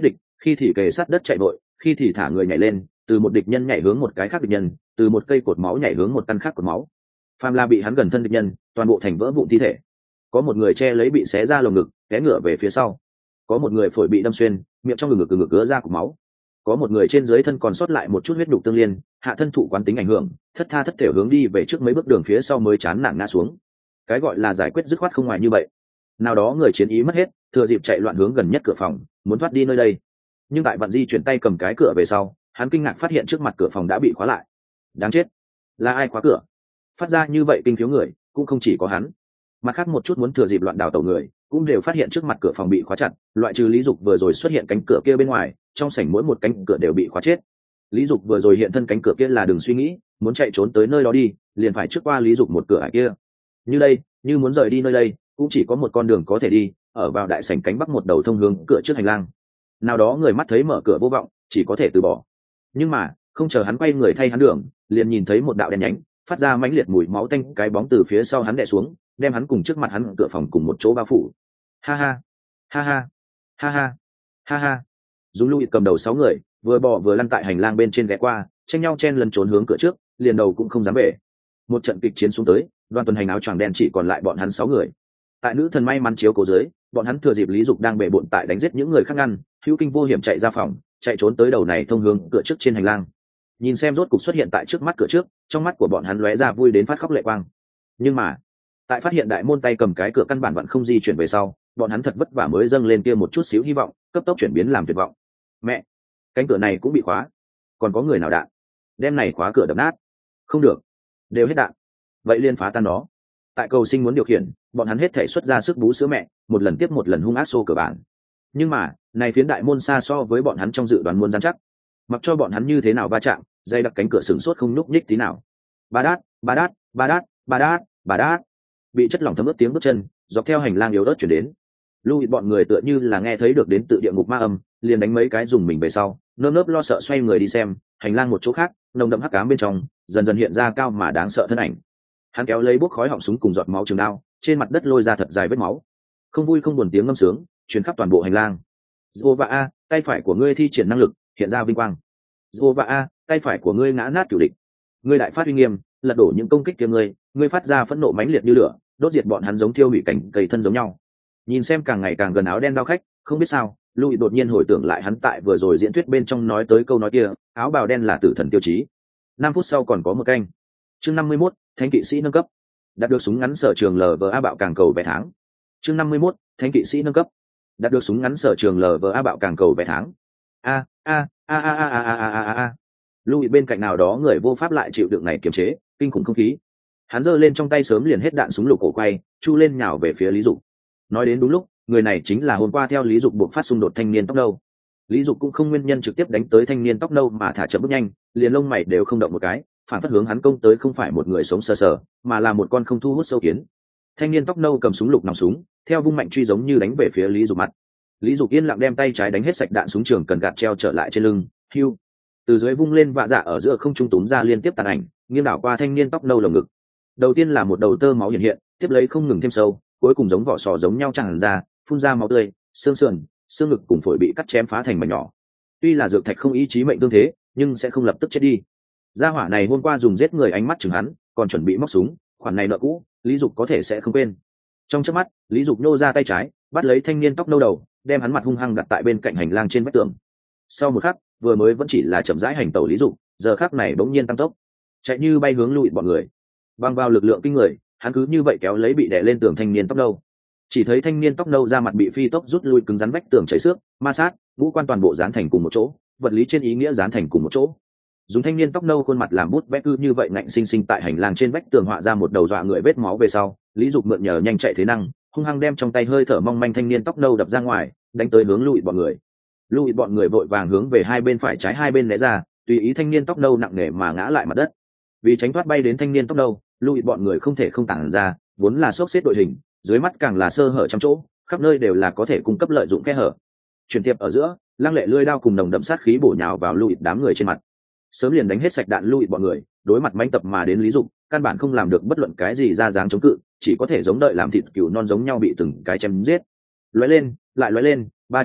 khi thì kề sát đất chạy vội, khi thì thả người nhảy lên, từ một địch nhân nhảy hướng một cái khác địch nhân, từ một cây cột máu nhảy hướng một căn khác cột máu. Phàm là bị hắn gần thân địch nhân, toàn bộ thành vỡ vụn thi thể. Có một người che lấy bị xé ra lồng ngực, té ngửa về phía sau. Có một người phổi bị đâm xuyên, miệng trong ngực ứa ra cục máu. Có một người trên dưới thân còn sót lại một chút huyết nhục tương liên, hạ thân thụ quán tính ảnh hưởng, thất tha thất thể hướng đi về trước mấy bước đường phía sau mới chán nản ngã xuống. Cái gọi là giải quyết dứt khoát không ngoài như vậy. Nào đó người chiến ý mất hết, thừa dịp chạy loạn hướng gần nhất cửa phòng, muốn thoát đi nơi đây. Nhưng tại Vạn Di chuyển tay cầm cái cửa về sau, hắn kinh ngạc phát hiện trước mặt cửa phòng đã bị khóa lại. Đáng chết, là ai khóa cửa? Phát ra như vậy kinh thiếu người, cũng không chỉ có hắn. Mặt khác một chút muốn thừa dịp loạn đào tẩu người, cũng đều phát hiện trước mặt cửa phòng bị khóa chặt, loại trừ Lý Dục vừa rồi xuất hiện cánh cửa kia bên ngoài, trong sảnh mỗi một cánh cửa đều bị khóa chết. Lý Dục vừa rồi hiện thân cánh cửa kia là đừng suy nghĩ, muốn chạy trốn tới nơi đó đi, liền phải trước qua Lý Dục một cửa ải kia. Như đây, như muốn rời đi nơi đây, cũng chỉ có một con đường có thể đi, ở vào đại sảnh cánh bắc một đầu thông hướng cửa trước hành lang. Nào đó người mắt thấy mở cửa vô vọng, chỉ có thể từ bỏ. Nhưng mà, không chờ hắn quay người thay hắn đường, liền nhìn thấy một đạo đen nhánh, phát ra mãnh liệt mùi máu tanh, cái bóng từ phía sau hắn đè xuống, đem hắn cùng trước mặt hắn cửa phòng cùng một chỗ bao phủ. Ha ha, ha ha, ha ha, ha ha. Dùng Louis cầm đầu 6 người, vừa bò vừa lăn tại hành lang bên trên ghé qua, tranh nhau chen lần trốn hướng cửa trước, liền đầu cũng không dám về. Một trận kịch chiến xuống tới, Đoàn tuần hành áo choàng đen chỉ còn lại bọn hắn 6 người. Tại nữ thần may mắn chiếu cố dưới, bọn hắn thừa dịp Lý Dục đang bệ bội tại đánh giết những người khác ngăn, hữu kinh vô hiểm chạy ra phòng, chạy trốn tới đầu này thông hướng cửa trước trên hành lang. Nhìn xem rốt cục xuất hiện tại trước mắt cửa trước, trong mắt của bọn hắn lóe ra vui đến phát khóc lệ quang. Nhưng mà, tại phát hiện đại môn tay cầm cái cửa căn bản vẫn không di chuyển về sau, bọn hắn thật vất vả mới dâng lên kia một chút xíu hy vọng, cấp tốc chuyển biến làm tuyệt vọng. Mẹ, cánh cửa này cũng bị khóa, còn có người nào đạn đem này khóa cửa đập nát? Không được, đều hết đạn, vậy liên phá tan nó. Tại cầu sinh muốn điều khiển, bọn hắn hết thể xuất ra sức bú sữa mẹ, một lần tiếp một lần hung ác xô cửa bản. Nhưng mà, này phiến đại môn xa so với bọn hắn trong dự đoán muốn rắn chắc. Mặc cho bọn hắn như thế nào va chạm, dây đặc cánh cửa sừng sốt không nhúc nhích tí nào. Ba đát, ba đát, ba đát, ba đát, ba đát. Bị chất lỏng thấm ướt tiếng bước chân, dọc theo hành lang yếu ớt chuyển đến. Louis bọn người tựa như là nghe thấy được đến tự địa ngục ma âm, liền đánh mấy cái dùng mình về sau, nơm nớp lo sợ xoay người đi xem, hành lang một chỗ khác, nồng đậm hắc ám bên trong, dần dần hiện ra cao mà đáng sợ thân ảnh. Hắn kéo lấy bốc khói họng súng cùng giọt máu trường đao, trên mặt đất lôi ra thật dài vết máu. Không vui không buồn tiếng ngâm sướng truyền khắp toàn bộ hành lang. Jova a, tay phải của ngươi thi triển năng lực, hiện ra vinh quang. Jova a, tay phải của ngươi ngã nát cửu địch. Ngươi đại phát uy nghiêm, lật đổ những công kích kia ngươi phát ra phẫn nộ mãnh liệt như lửa, đốt diệt bọn hắn giống thiêu hủy cảnh cây thân giống nhau. Nhìn xem càng ngày càng gần áo đen đao khách, không biết sao, Louis đột nhiên hồi tưởng lại hắn tại vừa rồi diễn thuyết bên trong nói tới câu nói kia, áo bào đen là tử thần tiêu chí. 5 phút sau còn có một canh. Chương 51, Thánh kỵ sĩ nâng cấp. Đạt được súng ngắn sở trường LVA bạo càng cầu vé tháng. Chương 51, Thánh kỵ sĩ nâng cấp. Đạt được súng ngắn sở trường LVA bạo càng cầu vé tháng. A a a a a a a a a. Louis bên cạnh nào đó người vô pháp lại chịu đựng này kiềm chế, kinh khủng không khí. Hắn giơ lên trong tay sớm liền hết đạn súng lục cổ quay, chu lên nhào về phía Lý Dục. Nói đến đúng lúc, người này chính là hôm qua theo Lý Dục buộc phát xung đột thanh niên tóc nâu. Lý Dục cũng không nguyên nhân trực tiếp đánh tới thanh niên tóc nâu mà thả chậm bước nhanh, liền lông mày đều không động một cái, phản phất hướng hắn công tới không phải một người sống sờ sờ, mà là một con không thu hút sâu kiến. Thanh niên tóc nâu cầm súng lục nòng súng, theo vung mạnh truy giống như đánh về phía Lý Dục mặt. Lý Dục yên lặng đem tay trái đánh hết sạch đạn súng trường cần gạt treo trở lại trên lưng, hưu. Từ dưới vung lên vạ dạ ở giữa không trung túm ra liên tiếp tàn ảnh, nghiêng đảo qua thanh niên tóc nâu lồng ngực. Đầu tiên là một đầu tơ máu hiện hiện, tiếp lấy không ngừng thêm sâu, cuối cùng giống vỏ sò giống nhau tràn ra, phun ra máu tươi, xương sườn, xương ngực cùng phổi bị cắt chém phá thành mảnh nhỏ. Tuy là dược thạch không ý chí mệnh tương thế, nhưng sẽ không lập tức chết đi. Gia hỏa này hôm qua dùng giết người ánh mắt chừng hắn, còn chuẩn bị móc súng, khoản này nợ cũ, Lý Dục có thể sẽ không quên. Trong chớp mắt, Lý Dục nô ra tay trái, bắt lấy thanh niên tóc nâu đầu, đem hắn mặt hung hăng đặt tại bên cạnh hành lang trên vách tường. Sau một khắc, vừa mới vẫn chỉ là chậm rãi hành tẩu Lý Dục, giờ khắc này bỗng nhiên tăng tốc, chạy như bay hướng Louis bọn người. Bằng vào lực lượng kinh người, hắn cứ như vậy kéo lấy bị đè lên tường thanh niên tóc nâu. Chỉ thấy thanh niên tóc nâu ra mặt bị phi tốc rút lui cứng rắn vách tường chảy xước, ma sát, ngũ quan toàn bộ dán thành cùng một chỗ, vật lý trên ý nghĩa dán thành cùng một chỗ. Dùng thanh niên tóc nâu khuôn mặt làm bút vẽ cứ như vậy ngạnh sinh sinh tại hành lang trên vách tường họa ra một đầu dọa người vết máu về sau, Lý Dục mượn nhờ nhanh chạy thế năng, hung hăng đem trong tay hơi thở mong manh thanh niên tóc nâu đập ra ngoài, đánh tới hướng Louis bọn người. Louis bọn người vội vàng hướng về hai bên phải trái hai bên né ra, tùy ý thanh niên tóc nâu nặng nề mà ngã lại mặt đất. Vì tránh thoát bay đến thanh niên tóc nâu, Louis bọn người không thể không tản ra, vốn là xốc xếp đội hình, dưới mắt càng là sơ hở trăm chỗ, khắp nơi đều là có thể cung cấp lợi dụng kẽ hở. Chuyển tiếp ở giữa, lăng lệ lưỡi đao cùng nồng đậm sát khí bổ nhào vào Louis đám người trên mặt. Sớm liền đánh hết sạch đạn Louis bọn người, đối mặt mãnh tập mà đến Lý Dục, căn bản không làm được bất luận cái gì ra dáng chống cự, chỉ có thể giống đợi làm thịt cừu non giống nhau bị từng cái chém giết. Lóe lên, lại lóe lên, ba chợt hiện,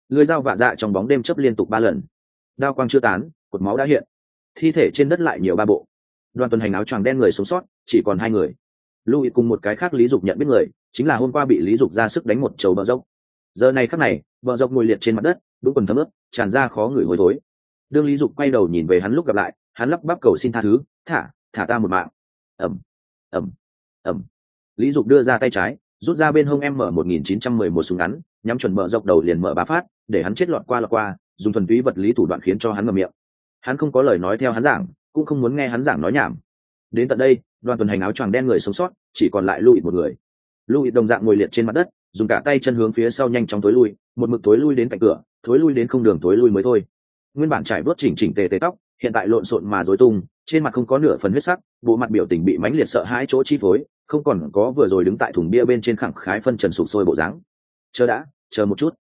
lưỡi dao vạ dạ trong bóng đêm chớp liên tục 3 lần, đao quang chưa tán, cột máu đã hiện, thi thể trên đất lại nhiều 3 bộ. Đoàn tuần hành áo choàng đen người sống sót chỉ còn 2 người. Louis cùng một cái khác Lý Dục nhận biết người, chính là hôm qua bị Lý Dục ra sức đánh một chầu bờ dốc. Giờ này khắc này, bờ dốc ngồi liệt trên mặt đất, đúng quần thấm ướt, tràn ra khó ngửi hôi thối. Đương Lý Dục quay đầu nhìn về hắn lúc gặp lại, hắn lắp bắp cầu xin tha thứ, thả ta một mạng. ầm ầm ầm. Lý Dục đưa ra tay trái, rút ra bên hông M1911 súng ngắn, nhắm chuẩn bờ dốc đầu liền mở 3 phát, để hắn chết lọt qua, dùng thuần túy vật lý thủ đoạn khiến cho hắn ngậm miệng. Hắn không có lời nói theo hắn giảng, cũng không muốn nghe hắn giảng nói nhảm. Đến tận đây, đoàn tuần hành áo choàng đen người sống sót chỉ còn lại Louis một người. Louis đồng dạng ngồi liệt trên mặt đất, dùng cả tay chân hướng phía sau nhanh chóng tối lui, một mực tối lui đến cạnh cửa, tối lui đến không đường tối lui mới thôi. Nguyên bản trải vuốt chỉnh tề tóc, hiện tại lộn xộn mà rối tung, trên mặt không có nửa phần huyết sắc, bộ mặt biểu tình bị mãnh liệt sợ hãi chỗ chi phối, không còn có vừa rồi đứng tại thùng bia bên trên khẳng khái phân trần sụp sôi bộ dáng. Chờ một chút.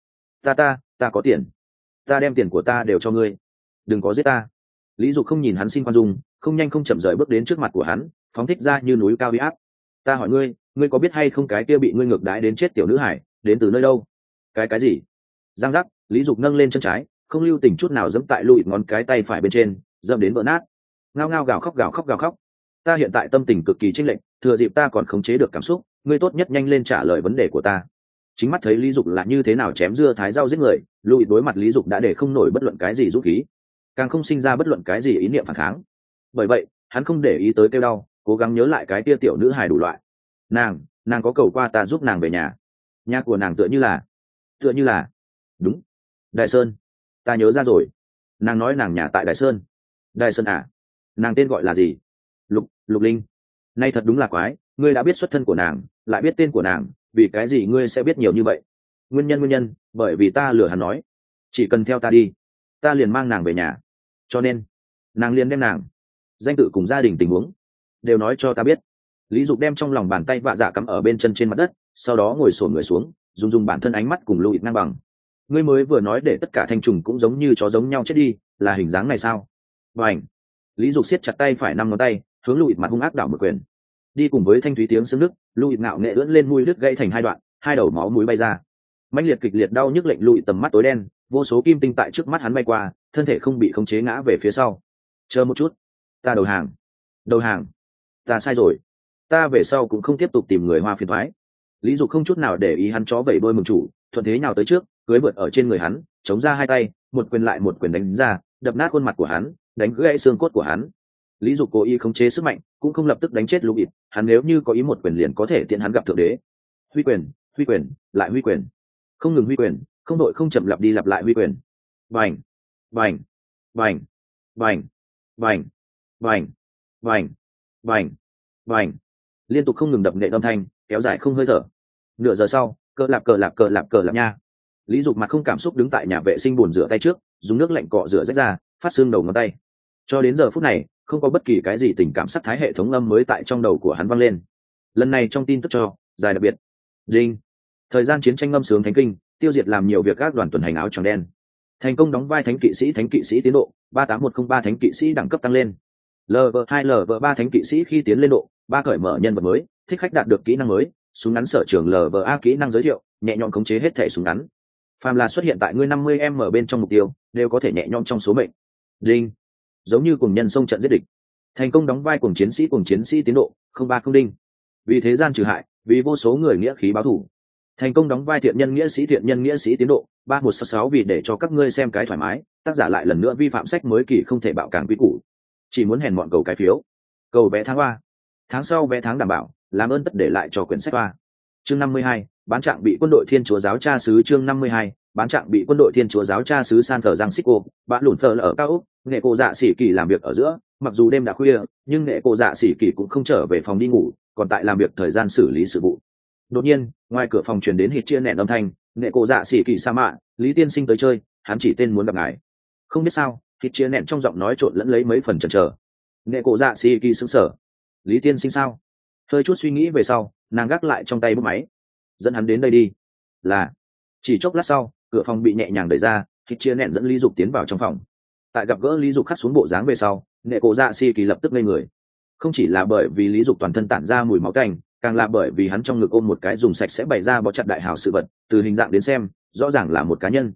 Ta có tiền. Ta đem tiền của ta đều cho ngươi. Đừng có giết ta. Lý Dục không nhìn hắn xin khoan dung, không nhanh không chậm rời bước đến trước mặt của hắn, phóng thích ra như núi cao uy áp. Ta hỏi ngươi có biết hay không cái kia bị ngươi ngược đãi đến chết tiểu nữ hải đến từ nơi đâu? Cái gì? Giang giác, Lý Dục nâng lên chân trái, không lưu tình chút nào giẫm tại Louis ngón cái tay phải bên trên, dẫm đến vỡ nát. Ngao ngao gào khóc. Ta hiện tại tâm tình cực kỳ chênh lệch, thừa dịp ta còn khống chế được cảm xúc, ngươi tốt nhất nhanh lên trả lời vấn đề của ta. Chính mắt thấy Lý Dục là như thế nào chém dưa thái rau giết người, Louis đối mặt Lý Dục đã để không nổi bất luận cái gì dũng khí, càng không sinh ra bất luận cái gì ý niệm phản kháng. Bởi vậy, hắn không để ý tới kêu đau, cố gắng nhớ lại cái tia tiểu nữ hài đủ loại. Nàng có cầu qua ta giúp nàng về nhà của nàng tựa như là đúng, Đại Sơn. Ta nhớ ra rồi, nàng nói nàng nhà tại Đại Sơn à? Nàng tên gọi là gì? Lục Linh. Nay thật đúng là quái, ngươi đã biết xuất thân của nàng, lại biết tên của nàng, vì cái gì ngươi sẽ biết nhiều như vậy? Nguyên nhân, bởi vì ta lừa hắn nói, chỉ cần theo ta đi, ta liền mang nàng về nhà, cho nên nàng liền đem nàng danh tự cùng gia đình tình huống đều nói cho ta biết. Lý Dục đem trong lòng bàn tay vạ dạ cắm ở bên chân trên mặt đất, sau đó ngồi xổm người xuống, dùng bản thân ánh mắt cùng Louis ngang bằng. Ngươi mới vừa nói để tất cả thanh trùng cũng giống như chó giống nhau chết đi, là hình dáng này sao? Bành! Lý Dục siết chặt tay phải 5 ngón tay, hướng Louis mặt hung ác đảo một quyền. Đi cùng với thanh thúy tiếng xương nứt, Louis ngạo nghệ ưỡn lên mũi đứt gãy thành 2 đoạn, 2 đầu máu mũi bay ra. Mãnh liệt kịch liệt đau nhức lệnh Louis tầm mắt tối đen, vô số kim tinh tại trước mắt hắn bay qua, thân thể không bị khống chế ngã về phía sau. Chờ một chút, ta đầu hàng, ta sai rồi, ta về sau cũng không tiếp tục tìm người Hoa phiền toái. Lý Dục không chút nào để ý hắn chó vẩy đuôi mừng chủ, thuận thế nào tới trước, cưỡi vượt ở trên người hắn, chống ra 2 tay, một quyền lại một quyền đánh ra, đập nát khuôn mặt của hắn, đánh gãy xương cốt của hắn. Lý Dục cố ý khống chế sức mạnh, cũng không lập tức đánh chết Louis, hắn nếu như có ý một quyền liền có thể tiện hắn gặp thượng đế. Huy quyền, lại huy quyền, không ngừng huy quyền, không đội không chậm lặp đi lặp lại huy quyền. Bành, bành, bành, bành, bành, bành, bành, bành, bành, liên tục không ngừng đập nện âm thanh, kéo dài không hơi thở. Nửa giờ sau, cờ lạp nha. Lý Dục mặt không cảm xúc đứng tại nhà vệ sinh bồn rửa tay trước, dùng nước lạnh cọ rửa rách ra, phát xương đầu ngón tay. Cho đến giờ phút này, không có bất kỳ cái gì tình cảm sắc thái hệ thống âm mới tại trong đầu của hắn vang lên. Lần này trong tin tức cho dài đặc biệt. Đinh. Thời gian chiến tranh ngâm sướng thánh kinh, tiêu diệt làm nhiều việc các đoàn tuần hành áo choàng đen. Thành công đóng vai thánh kỵ sĩ tiến độ 38103 thánh kỵ sĩ đẳng cấp tăng lên. Lv2 Lv3 thánh kỵ sĩ khi tiến lên độ 3 cởi mở nhân vật mới, thích khách đạt được kỹ năng mới, súng ngắn sở trường LVA kỹ năng giới thiệu, nhẹ nhõm khống chế hết thể súng ngắn. Phàm là xuất hiện tại ngươi 50m bên trong mục tiêu, đều có thể nhẹ nhõm trong số mệnh. Đinh. Giống như cùng nhân xông trận giết địch. Thành công đóng vai cùng chiến sĩ tiến độ 030 đinh. Vì thế gian trừ hại, vì vô số người nghĩa khí báo thù. Thành công đóng vai thiện nhân nghĩa sĩ tiến độ 3166 vì để cho các ngươi xem cái thoải mái, tác giả lại lần nữa vi phạm sách mới kỳ không thể bạo càng quý củ. Chỉ muốn hèn mọn cầu cái phiếu. Cầu vé tháng 3. Tháng sau vé tháng đảm bảo, làm ơn tất để lại cho quyển sách 3. Chương 52, bán trạng bị quân đội Thiên Chúa giáo cha xứ. Chương 52, bán trạng bị quân đội Thiên Chúa giáo cha xứ San Francisco, bạn lùn phờ ở cao ốc, nghệ cô dạ sĩ kỳ làm việc ở giữa, mặc dù đêm đã khuya, nhưng nghệ cô dạ sĩ kỳ cũng không trở về phòng đi ngủ, còn tại làm việc thời gian xử lý sự vụ. Đột nhiên, ngoài cửa phòng truyền đến hít chia nẹn âm thanh, nghệ cô dạ sĩ kỳ sa mạ, Lý tiên sinh tới chơi, hắn chỉ tên muốn gặp ngài. Không biết sao, hít chia nẹn trong giọng nói trộn lẫn lấy mấy phần chần chờ. Nghệ cô dạ sĩ kỳ sững sờ. Lý tiên sinh sao? Hơi chút suy nghĩ về sau, nàng gác lại trong tay bút máy, dẫn hắn đến đây đi. Là. Chỉ chốc lát sau, cửa phòng bị nhẹ nhàng đẩy ra, hít chia nẹn dẫn Lý Dục tiến vào trong phòng. Tại gặp gỡ Lý Dục khắc xuống bộ dáng về sau, nghệ cô dạ sĩ kỳ lập tức ngây người. Không chỉ là bởi vì Lý Dục toàn thân tản ra mùi máu tanh, càng là bởi vì hắn trong ngực ôm một cái dùng sạch sẽ bày ra bó chặt đại hào sự vật, từ hình dạng đến xem, rõ ràng là một cá nhân.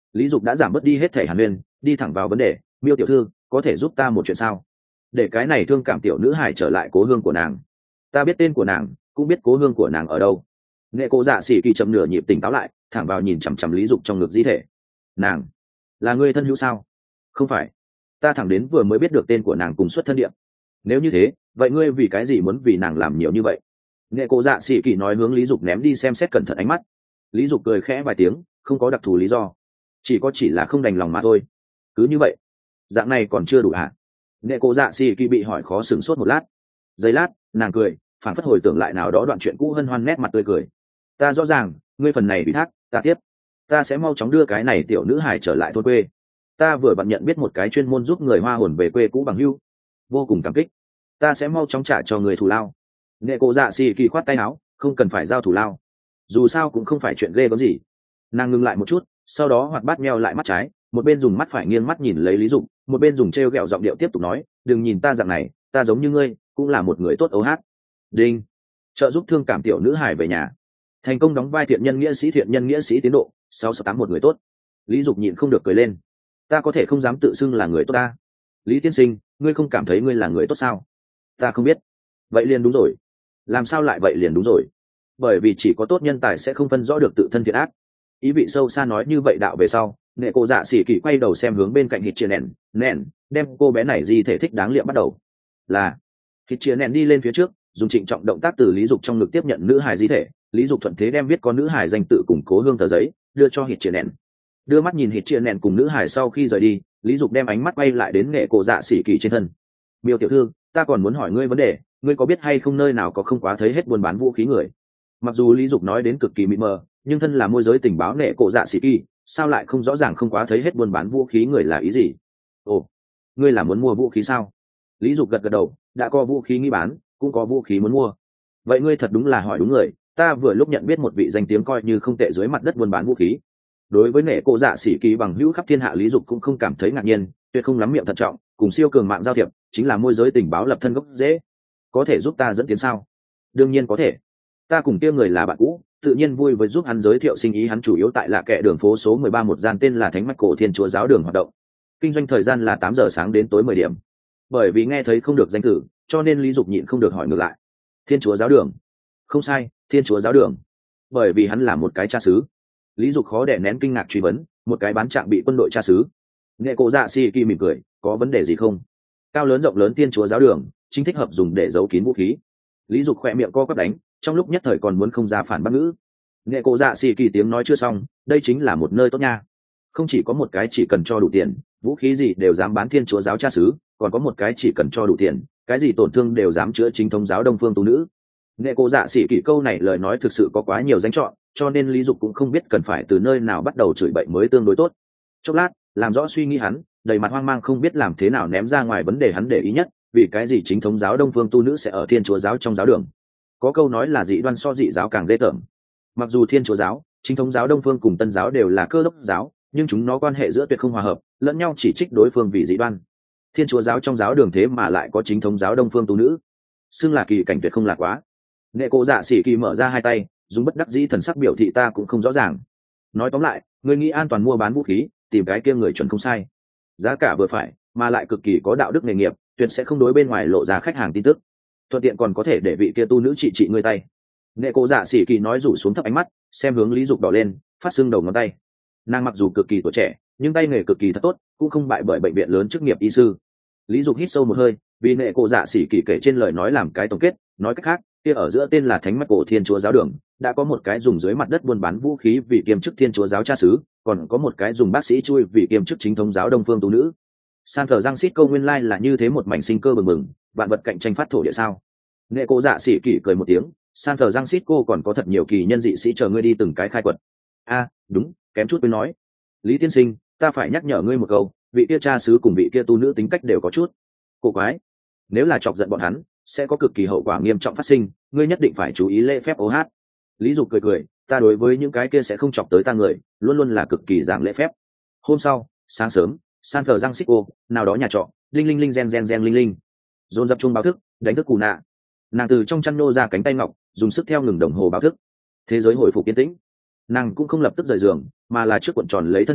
Lý Dục đã giảm bớt đi hết thể hàn huyên, đi thẳng vào vấn đề. Miêu tiểu thư, có thể giúp ta một chuyện sao? Để cái này thương cảm tiểu nữ hài trở lại cố hương của nàng. Ta biết tên của nàng, cũng biết cố hương của nàng ở đâu. Nghệ Cố Dạ Sĩ Kỳ chậm nửa nhịp tỉnh táo lại, thẳng vào nhìn chằm chằm Lý Dục trong ngực di thể. Nàng là người thân hữu sao? Không phải, ta thẳng đến vừa mới biết được tên của nàng cùng xuất thân địa. Nếu như thế, vậy ngươi vì cái gì muốn vì nàng làm nhiều như vậy? Nghệ Cố Dạ Sĩ Kỳ nói, hướng Lý Dục ném đi xem xét cẩn thận ánh mắt. Lý Dục cười khẽ vài tiếng, không có đặc thù lý do, chỉ là không đành lòng mà thôi. Cứ như vậy, dạng này còn chưa đủ hả? Nghệ Cố Dạ Sĩ Kỳ bị hỏi khó sửng sốt một lát. Giây lát, nàng cười, phản phất hồi tưởng lại nào đó đoạn chuyện cũ, hân hoan nét mặt tươi cười. Ta rõ ràng, ngươi phần này ủy thác, ta tiếp. Ta sẽ mau chóng đưa cái này tiểu nữ hài trở lại thôn quê. Ta vừa vặn nhận biết một cái chuyên môn giúp người Hoa hồn về quê cũ bằng hữu, vô cùng cảm kích. Ta sẽ mau chóng trả cho người thù lao. Nghệ Cố Dạ Sĩ Kỳ khoát tay áo, không cần phải giao thù lao, dù sao cũng không phải chuyện ghê gớm gì. Nàng ngừng lại một chút, sau đó hoạt bát meo lại mắt trái, một bên dùng mắt phải nghiêng mắt nhìn lấy Lý Dục, một bên dùng trêu ghẹo giọng điệu tiếp tục nói, đừng nhìn ta dạng này, ta giống như ngươi, cũng là một người tốt ấu hát. Đinh, trợ giúp thương cảm tiểu nữ hài về nhà, thành công đóng vai thiện nhân nghĩa sĩ tiến độ 668, một người tốt. Lý Dục nhịn không được cười lên. Ta có thể không dám tự xưng là người tốt ta. Lý tiên sinh, ngươi không cảm thấy ngươi là người tốt sao? Ta không biết. Vậy liền đúng rồi. Làm sao lại vậy liền đúng rồi? Bởi vì chỉ có tốt nhân tài sẽ không phân rõ được tự thân thiện ác. Ý vị sâu xa nói như vậy đạo về sau, Nghệ Cố Dạ Sĩ Kỳ quay đầu xem hướng bên cạnh Hít Chia Nèn, đem cô bé này di thể thích đáng liệm bắt đầu. Là Hít Chia Nèn đi lên phía trước, dùng trịnh trọng động tác từ Lý Dục trong ngực tiếp nhận nữ hài di thể. Lý Dục thuận thế đem viết có nữ hài danh tự củng cố hương tờ giấy đưa cho Hít Chia Nèn. Đưa mắt nhìn Hít Chia Nèn cùng nữ hài sau khi rời đi, Lý Dục đem ánh mắt quay lại đến Nghệ Cố Dạ Sĩ Kỳ trên thân. Miêu tiểu thư, ta còn muốn hỏi ngươi vấn đề, ngươi có biết hay không nơi nào có không quá thấy hết buôn bán vũ khí người? Mặc dù Lý Dục nói đến cực kỳ mịt mờ, nhưng thân là môi giới tình báo Nghệ Cố Dạ Sĩ Kỳ, sao lại không rõ ràng không quá thấy hết buôn bán vũ khí người là ý gì? Ồ, ngươi là muốn mua vũ khí sao? Lý Dục gật gật đầu, đã có vũ khí nghi bán, cũng có vũ khí muốn mua. Vậy ngươi thật đúng là hỏi đúng người, ta vừa lúc nhận biết một vị danh tiếng coi như không tệ dưới mặt đất buôn bán vũ khí. Đối với Nghệ Cố Dạ Sĩ Kỳ bằng hữu khắp thiên hạ, Lý Dục cũng không cảm thấy ngạc nhiên, tuyệt không lắm miệng thận trọng, cùng siêu cường mạng giao thiệp, chính là môi giới tình báo lập thân gốc dễ. Có thể giúp ta dẫn tiến sao? Đương nhiên có thể. Ta cùng kia người là bạn cũ, tự nhiên vui với giúp hắn giới thiệu sinh ý. Hắn chủ yếu tại Lạ Kệ đường phố số 13 một gian tên là Thánh Mạch Cổ Thiên Chúa giáo đường hoạt động. Kinh doanh thời gian là 8 giờ sáng đến tối 10 điểm. Bởi vì nghe thấy không được danh tử, cho nên Lý Dục nhịn không được hỏi ngược lại. Thiên Chúa giáo đường? Không sai, Thiên Chúa giáo đường. Bởi vì hắn là một cái cha xứ. Lý Dục khó đè nén kinh ngạc truy vấn, một cái bán trạng bị quân đội cha xứ. Nghệ Cố Dạ Sĩ Kỳ mỉm cười, có vấn đề gì không? Cao lớn rộng lớn Thiên Chúa giáo đường, chính thích hợp dùng để giấu kín vũ khí. Lý Dục khỏe miệng co quắp đánh, trong lúc nhất thời còn muốn không ra phản bác ngữ. Nghệ Cố Dạ Sĩ Kỳ tiếng nói chưa xong, đây chính là một nơi tốt nha. Không chỉ có một cái chỉ cần cho đủ tiền, vũ khí gì đều dám bán Thiên Chúa giáo cha xứ, còn có một cái chỉ cần cho đủ tiền, cái gì tổn thương đều dám chữa chính thống giáo Đông Phương tu nữ. Nghệ Cố Dạ Sĩ Kỳ câu này lời nói thực sự có quá nhiều danh chọn, cho nên Lý Dục cũng không biết cần phải từ nơi nào bắt đầu chửi bậy mới tương đối tốt. Chốc lát, làm rõ suy nghĩ hắn, đầy mặt hoang mang không biết làm thế nào ném ra ngoài vấn đề hắn để ý nhất, vì cái gì chính thống giáo Đông Phương tu nữ sẽ ở Thiên Chúa giáo trong giáo đường? Có câu nói là dị đoan so dị giáo càng ghê tởm. Mặc dù Thiên Chúa giáo, chính thống giáo Đông Phương cùng Tân giáo đều là Cơ đốc giáo, nhưng chúng nó quan hệ giữa tuyệt không hòa hợp, lẫn nhau chỉ trích đối phương vì dị đoan. Thiên Chúa giáo trong giáo đường thế mà lại có chính thống giáo Đông Phương tu nữ, xưng là kỳ cảnh tuyệt không là quá. Nghệ Cố Dạ Sĩ Kỳ mở ra hai tay, dùng bất đắc dĩ thần sắc biểu thị ta cũng không rõ ràng. Nói tóm lại, người nghĩ an toàn mua bán vũ khí, tìm cái kia người chuẩn không sai, giá cả vừa phải, mà lại cực kỳ có đạo đức nghề nghiệp, tuyệt sẽ không đối bên ngoài lộ ra khách hàng tin tức, thuận tiện còn có thể để vị kia tu nữ trị ngươi tay. Nghệ Cố Dạ Sĩ Kỳ nói rủ xuống thấp ánh mắt, xem hướng Lý Dục đỏ lên, phát sưng đầu ngón tay. Nàng mặc dù cực kỳ tuổi trẻ, nhưng tay nghề cực kỳ thật tốt, cũng không bại bởi bệnh viện lớn chức nghiệp y sư. Lý Dục hít sâu một hơi, vì Nghệ Cố Dạ Sĩ Kỳ kể trên lời nói làm cái tổng kết, nói cách khác, kia ở giữa tên là Thánh Mạch Cổ Thiên Chúa giáo đường, đã có một cái dùng dưới mặt đất buôn bán vũ khí vì kiêm chức Thiên Chúa giáo cha xứ, còn có một cái dùng bác sĩ chui vì kiêm chức chính thống giáo Đông Phương tu nữ. San Francisco nguyên lai là như thế một mảnh sinh cơ bừng bừng, vạn vật cạnh tranh phát thổ địa sao? Nghệ Cố Dạ Sĩ Kỳ cười một tiếng, San Francisco còn có thật nhiều kỳ nhân dị sĩ chờ ngươi đi từng cái khai quật. Đúng, kém chút quên nói. Lý tiên sinh, ta phải nhắc nhở ngươi một câu, vị kia cha xứ cùng vị kia tu nữ tính cách đều có chút cổ quái. Nếu là chọc giận bọn hắn, sẽ có cực kỳ hậu quả nghiêm trọng phát sinh, ngươi nhất định phải chú ý lễ phép OH. Lý Dục cười cười, ta đối với những cái kia sẽ không chọc tới ta người, luôn luôn là cực kỳ giảng lễ phép. Hôm sau, sáng sớm, San Francisco, nào đó nhà trọ, linh linh linh gen gen gen linh linh. Dồn dập chuông báo thức, đánh thức Cù Nạ. Nàng từ trong chăn nô ra cánh tay ngọc, dùng sức theo ngừng đồng hồ báo thức. Thế giới hồi phục yên tĩnh. Nàng cũng không lập tức rời giường, mà là trước cuộn tròn lấy thân thể,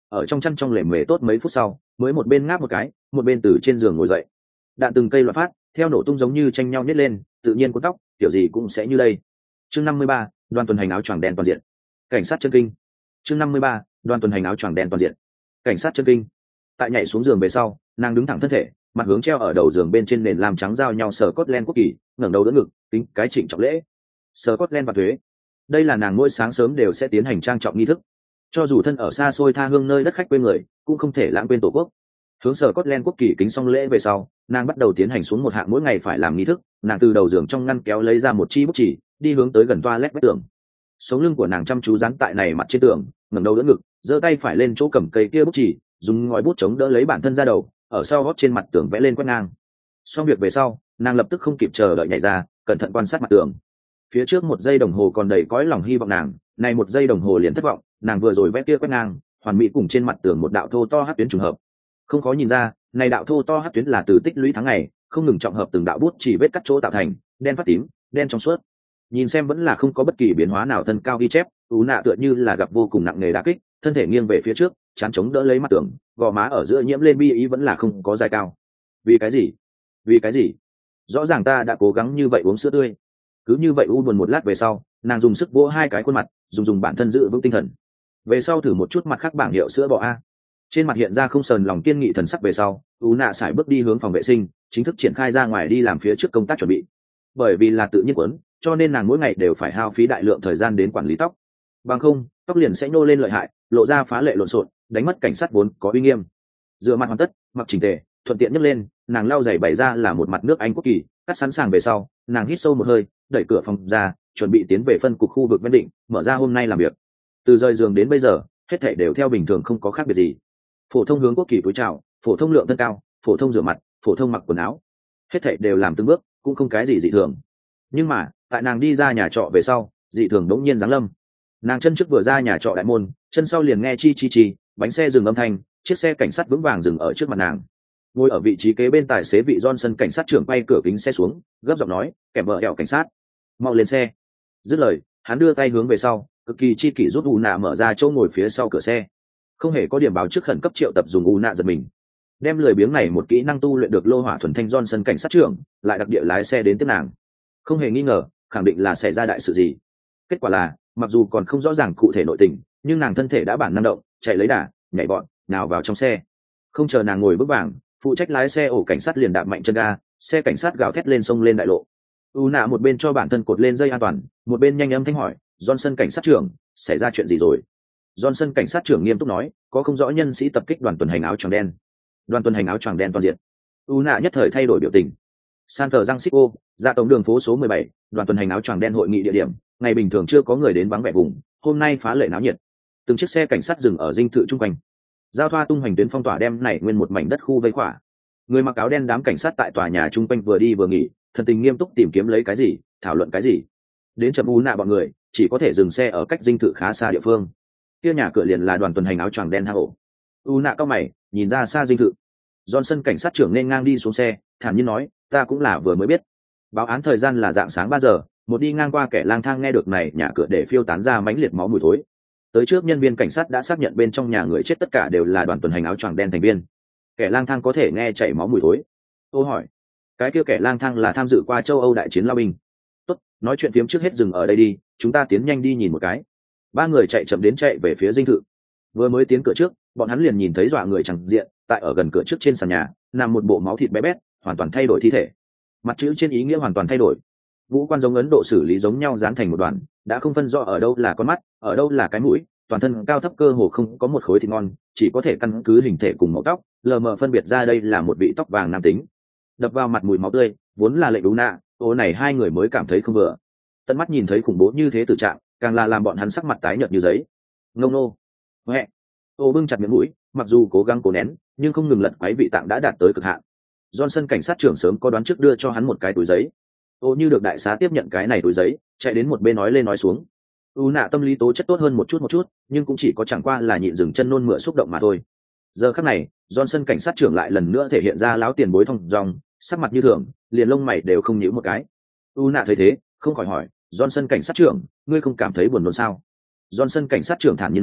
ở trong chăn trong lề mề tốt mấy phút sau mới một bên ngáp một cái một bên từ trên giường ngồi dậy. Đạn từng cây loạt phát theo nổ tung giống như tranh nhau nhét lên, tự nhiên cuốn tóc kiểu gì cũng sẽ như đây. Chương 53, Đoàn tuần hành áo choàng đen toàn diện. Cảnh sát chân kinh. Chương 53, Đoàn tuần hành áo choàng đen toàn diện. Cảnh sát chân kinh. Tại nhảy xuống giường về sau, nàng đứng thẳng thân thể, mặt hướng treo ở đầu giường bên trên nền làm trắng giao nhau Scotland quốc kỳ, ngẩng đầu đỡ ngực, kính cái trịnh trọng lễ. Scotland và thuế. Đây là nàng mỗi sáng sớm đều sẽ tiến hành trang trọng nghi thức. Cho dù thân ở xa xôi tha hương nơi đất khách quê người, cũng không thể lãng quên tổ quốc. Hướng Scotland quốc kỳ kính xong lễ về sau, nàng bắt đầu tiến hành xuống một hạng mỗi ngày phải làm nghi thức. Nàng từ đầu giường trong ngăn kéo lấy ra một chi bút chỉ, đi hướng tới gần toilet vách tường. Sống lưng của nàng chăm chú dán tại này mặt trên tường, ngẩng đầu đỡ ngực, giơ tay phải lên chỗ cầm cây kia bút chỉ, dùng ngòi bút chống đỡ lấy bản thân ra đầu, ở sau gót trên mặt tường vẽ lên quét ngang. Xong việc về sau, nàng lập tức không kịp chờ đợi nhảy ra, cẩn thận quan sát mặt tường. Phía trước 1 giây đồng hồ còn đầy cõi lòng hy vọng nàng, này 1 giây đồng hồ liền thất vọng, nàng vừa rồi vẽ kia quét ngang, hoàn mỹ cùng trên mặt tường một đạo thô to hắc tuyến trùng hợp. Không khó nhìn ra, này đạo thô to hắc tuyến là từ tích lũy tháng ngày, không ngừng trọng hợp từng đạo bút chỉ vết cắt chỗ tạo thành, đen phát tím, đen trong suốt. Nhìn xem vẫn là không có bất kỳ biến hóa nào thân cao ghi chép, Ú Nạ tựa như là gặp vô cùng nặng nề đả kích, thân thể nghiêng về phía trước, chán chống đỡ lấy mặt tường, gò má ở giữa nhiễm lên bi ý vẫn là không có dài cao. Vì cái gì? Vì cái gì? Rõ ràng ta đã cố gắng như vậy uống sữa tươi. Cứ như vậy u buồn một lát về sau, nàng dùng sức vỗ 2 cái khuôn mặt, dùng bản thân giữ vững tinh thần. Về sau thử một chút mặt khác bảng hiệu sữa bò a. Trên mặt hiện ra không sờn lòng kiên nghị thần sắc về sau, Ú Nạ sải bước đi hướng phòng vệ sinh, chính thức triển khai ra ngoài đi làm phía trước công tác chuẩn bị. Bởi vì là tự nhiên quấn, cho nên nàng mỗi ngày đều phải hao phí đại lượng thời gian đến quản lý tóc. Bằng không, tóc liền sẽ nhô lên lợi hại, lộ ra phá lệ lộn xộn, đánh mất cảnh sát vốn có uy nghiêm. Rửa mặt hoàn tất, mặc chỉnh tề, thuận tiện nhấc lên, nàng lau giày bày ra là một mặt nước Anh quốc kỳ, cắt sẵn sàng về sau, nàng hít sâu một hơi, đẩy cửa phòng ra, chuẩn bị tiến về phân cục khu vực bên định, mở ra hôm nay làm việc. Từ rời giường đến bây giờ, hết thảy đều theo bình thường không có khác biệt gì. Phổ thông hướng quốc kỳ cúi chào, phổ thông lượng thân cao, phổ thông rửa mặt, phổ thông mặc quần áo, hết thảy đều làm từng bước, cũng không cái gì dị thường. Nhưng mà, tại nàng đi ra nhà trọ về sau, dị thường đống nhiên giáng lâm. Nàng chân trước vừa ra nhà trọ đại môn, chân sau liền nghe chi chi chi, bánh xe dừng âm thanh, chiếc xe cảnh sát vững vàng dừng ở trước mặt nàng. Ngồi ở vị trí kế bên tài xế vị Johnson cảnh sát trưởng quay cửa kính xe xuống, gấp giọng nói, kèm vợ đèo cảnh sát, mau lên xe. Dứt lời, hắn đưa tay hướng về sau, cực kỳ chi kỷ giúp U Nạ mở ra chỗ ngồi phía sau cửa xe. Không hề có điểm báo trước khẩn cấp triệu tập dùng U Nạ giật mình. Đem lười biếng này một kỹ năng tu luyện được lô hỏa thuần thanh Johnson cảnh sát trưởng, lại đặc địa lái xe đến tiếp nàng. Không hề nghi ngờ, khẳng định là xảy ra đại sự gì. Kết quả là, mặc dù còn không rõ ràng cụ thể nội tình, nhưng nàng thân thể đã bản năng động, chạy lấy đà, nhảy bọn, nào vào trong xe. Không chờ nàng ngồi bước vàng, phụ trách lái xe ổ cảnh sát liền đạp mạnh chân ga, xe cảnh sát gào thét lên sông lên đại lộ. U Nạ một bên cho bản thân cột lên dây an toàn, một bên nhanh âm thanh hỏi, Johnson cảnh sát trưởng, xảy ra chuyện gì rồi? Johnson cảnh sát trưởng nghiêm túc nói, có không rõ nhân sĩ tập kích đoàn tuần hành áo choàng đen. Đoàn tuần hành áo choàng đen toàn diện. U Nạ nhất thời thay đổi biểu tình. San Francisco, ra tổng đường phố số 17, đoàn tuần hành áo choàng đen hội nghị địa điểm, ngày bình thường chưa có người đến vắng vẻ vùng, hôm nay phá lệ náo nhiệt. Từng chiếc xe cảnh sát dừng ở dinh thự chung quanh. Giao thoa tung hoành tuyến phong tỏa đem này nguyên một mảnh đất khu vây khỏa. Người mặc áo đen đám cảnh sát tại tòa nhà chung quanh vừa đi vừa nghỉ, thần tình nghiêm túc tìm kiếm lấy cái gì, thảo luận cái gì. Đến chậm U Nạ bọn người, chỉ có thể dừng xe ở cách dinh thự khá xa địa phương. Kia nhà cửa liền là đoàn tuần hành áo choàng đen hang ổ. U Nạ cao mày, nhìn ra xa dinh thự. Johnson cảnh sát trưởng nên ngang đi xuống xe, thản nhiên nói, ta cũng là vừa mới biết. Báo án thời gian là dạng sáng 3 giờ, một đi ngang qua kẻ lang thang nghe được này nhà cửa để phiêu tán ra mãnh liệt máu mùi thối. Tới trước nhân viên cảnh sát đã xác nhận bên trong nhà người chết tất cả đều là đoàn tuần hành áo choàng đen thành viên. Kẻ lang thang có thể nghe chảy máu mùi thối. Tôi hỏi, cái kia kẻ lang thang là tham dự qua châu Âu đại chiến lao binh. Tốt, nói chuyện phiếm trước hết dừng ở đây đi, chúng ta tiến nhanh đi nhìn một cái. 3 người chạy chậm đến chạy về phía dinh thự. Vừa mới tiến cửa trước, bọn hắn liền nhìn thấy dọa người chẳng diện, tại ở gần cửa trước trên sàn nhà, nằm một bộ máu thịt bé bét, hoàn toàn thay đổi thi thể. Mặt chữ trên ý nghĩa hoàn toàn thay đổi. Ngũ quan giống Ấn Độ xử lý giống nhau dán thành một đoàn, đã không phân rõ ở đâu là con mắt, ở đâu là cái mũi, toàn thân cao thấp cơ hồ không có một khối thịt ngon, chỉ có thể căn cứ hình thể cùng màu tóc, lờ mờ phân biệt ra đây là một vị tóc vàng nam tính. Đập vào mặt mùi máu tươi, vốn là lệnh U Nạ, ô này hai người mới cảm thấy không vừa. Tận mắt nhìn thấy khủng bố như thế tử trạng, càng là làm bọn hắn sắc mặt tái nhợt như giấy. Ngông nô, huệ, ô bưng chặt miệng mũi, mặc dù cố gắng cố nén, nhưng không ngừng lật quấy vị tạng đã đạt tới cực hạn. Johnson cảnh sát trưởng sớm có đoán trước đưa cho hắn một cái túi giấy. Ô như được đại xá tiếp nhận cái này túi giấy, chạy đến một bên nói lên nói xuống. U Nạ tâm lý tố chất tốt hơn một chút, nhưng cũng chỉ có chẳng qua là nhịn dừng chân nôn mửa xúc động mà thôi. Giờ khắc này, Johnson cảnh sát trưởng lại lần nữa thể hiện ra láo tiền bối thông dong, sắc mặt như thường, liền lông mày đều không nhíu một cái. U Nạ thấy thế, không khỏi hỏi, Johnson cảnh sát trưởng, ngươi không cảm thấy buồn nôn sao? Johnson cảnh sát trưởng thản nhiên nói,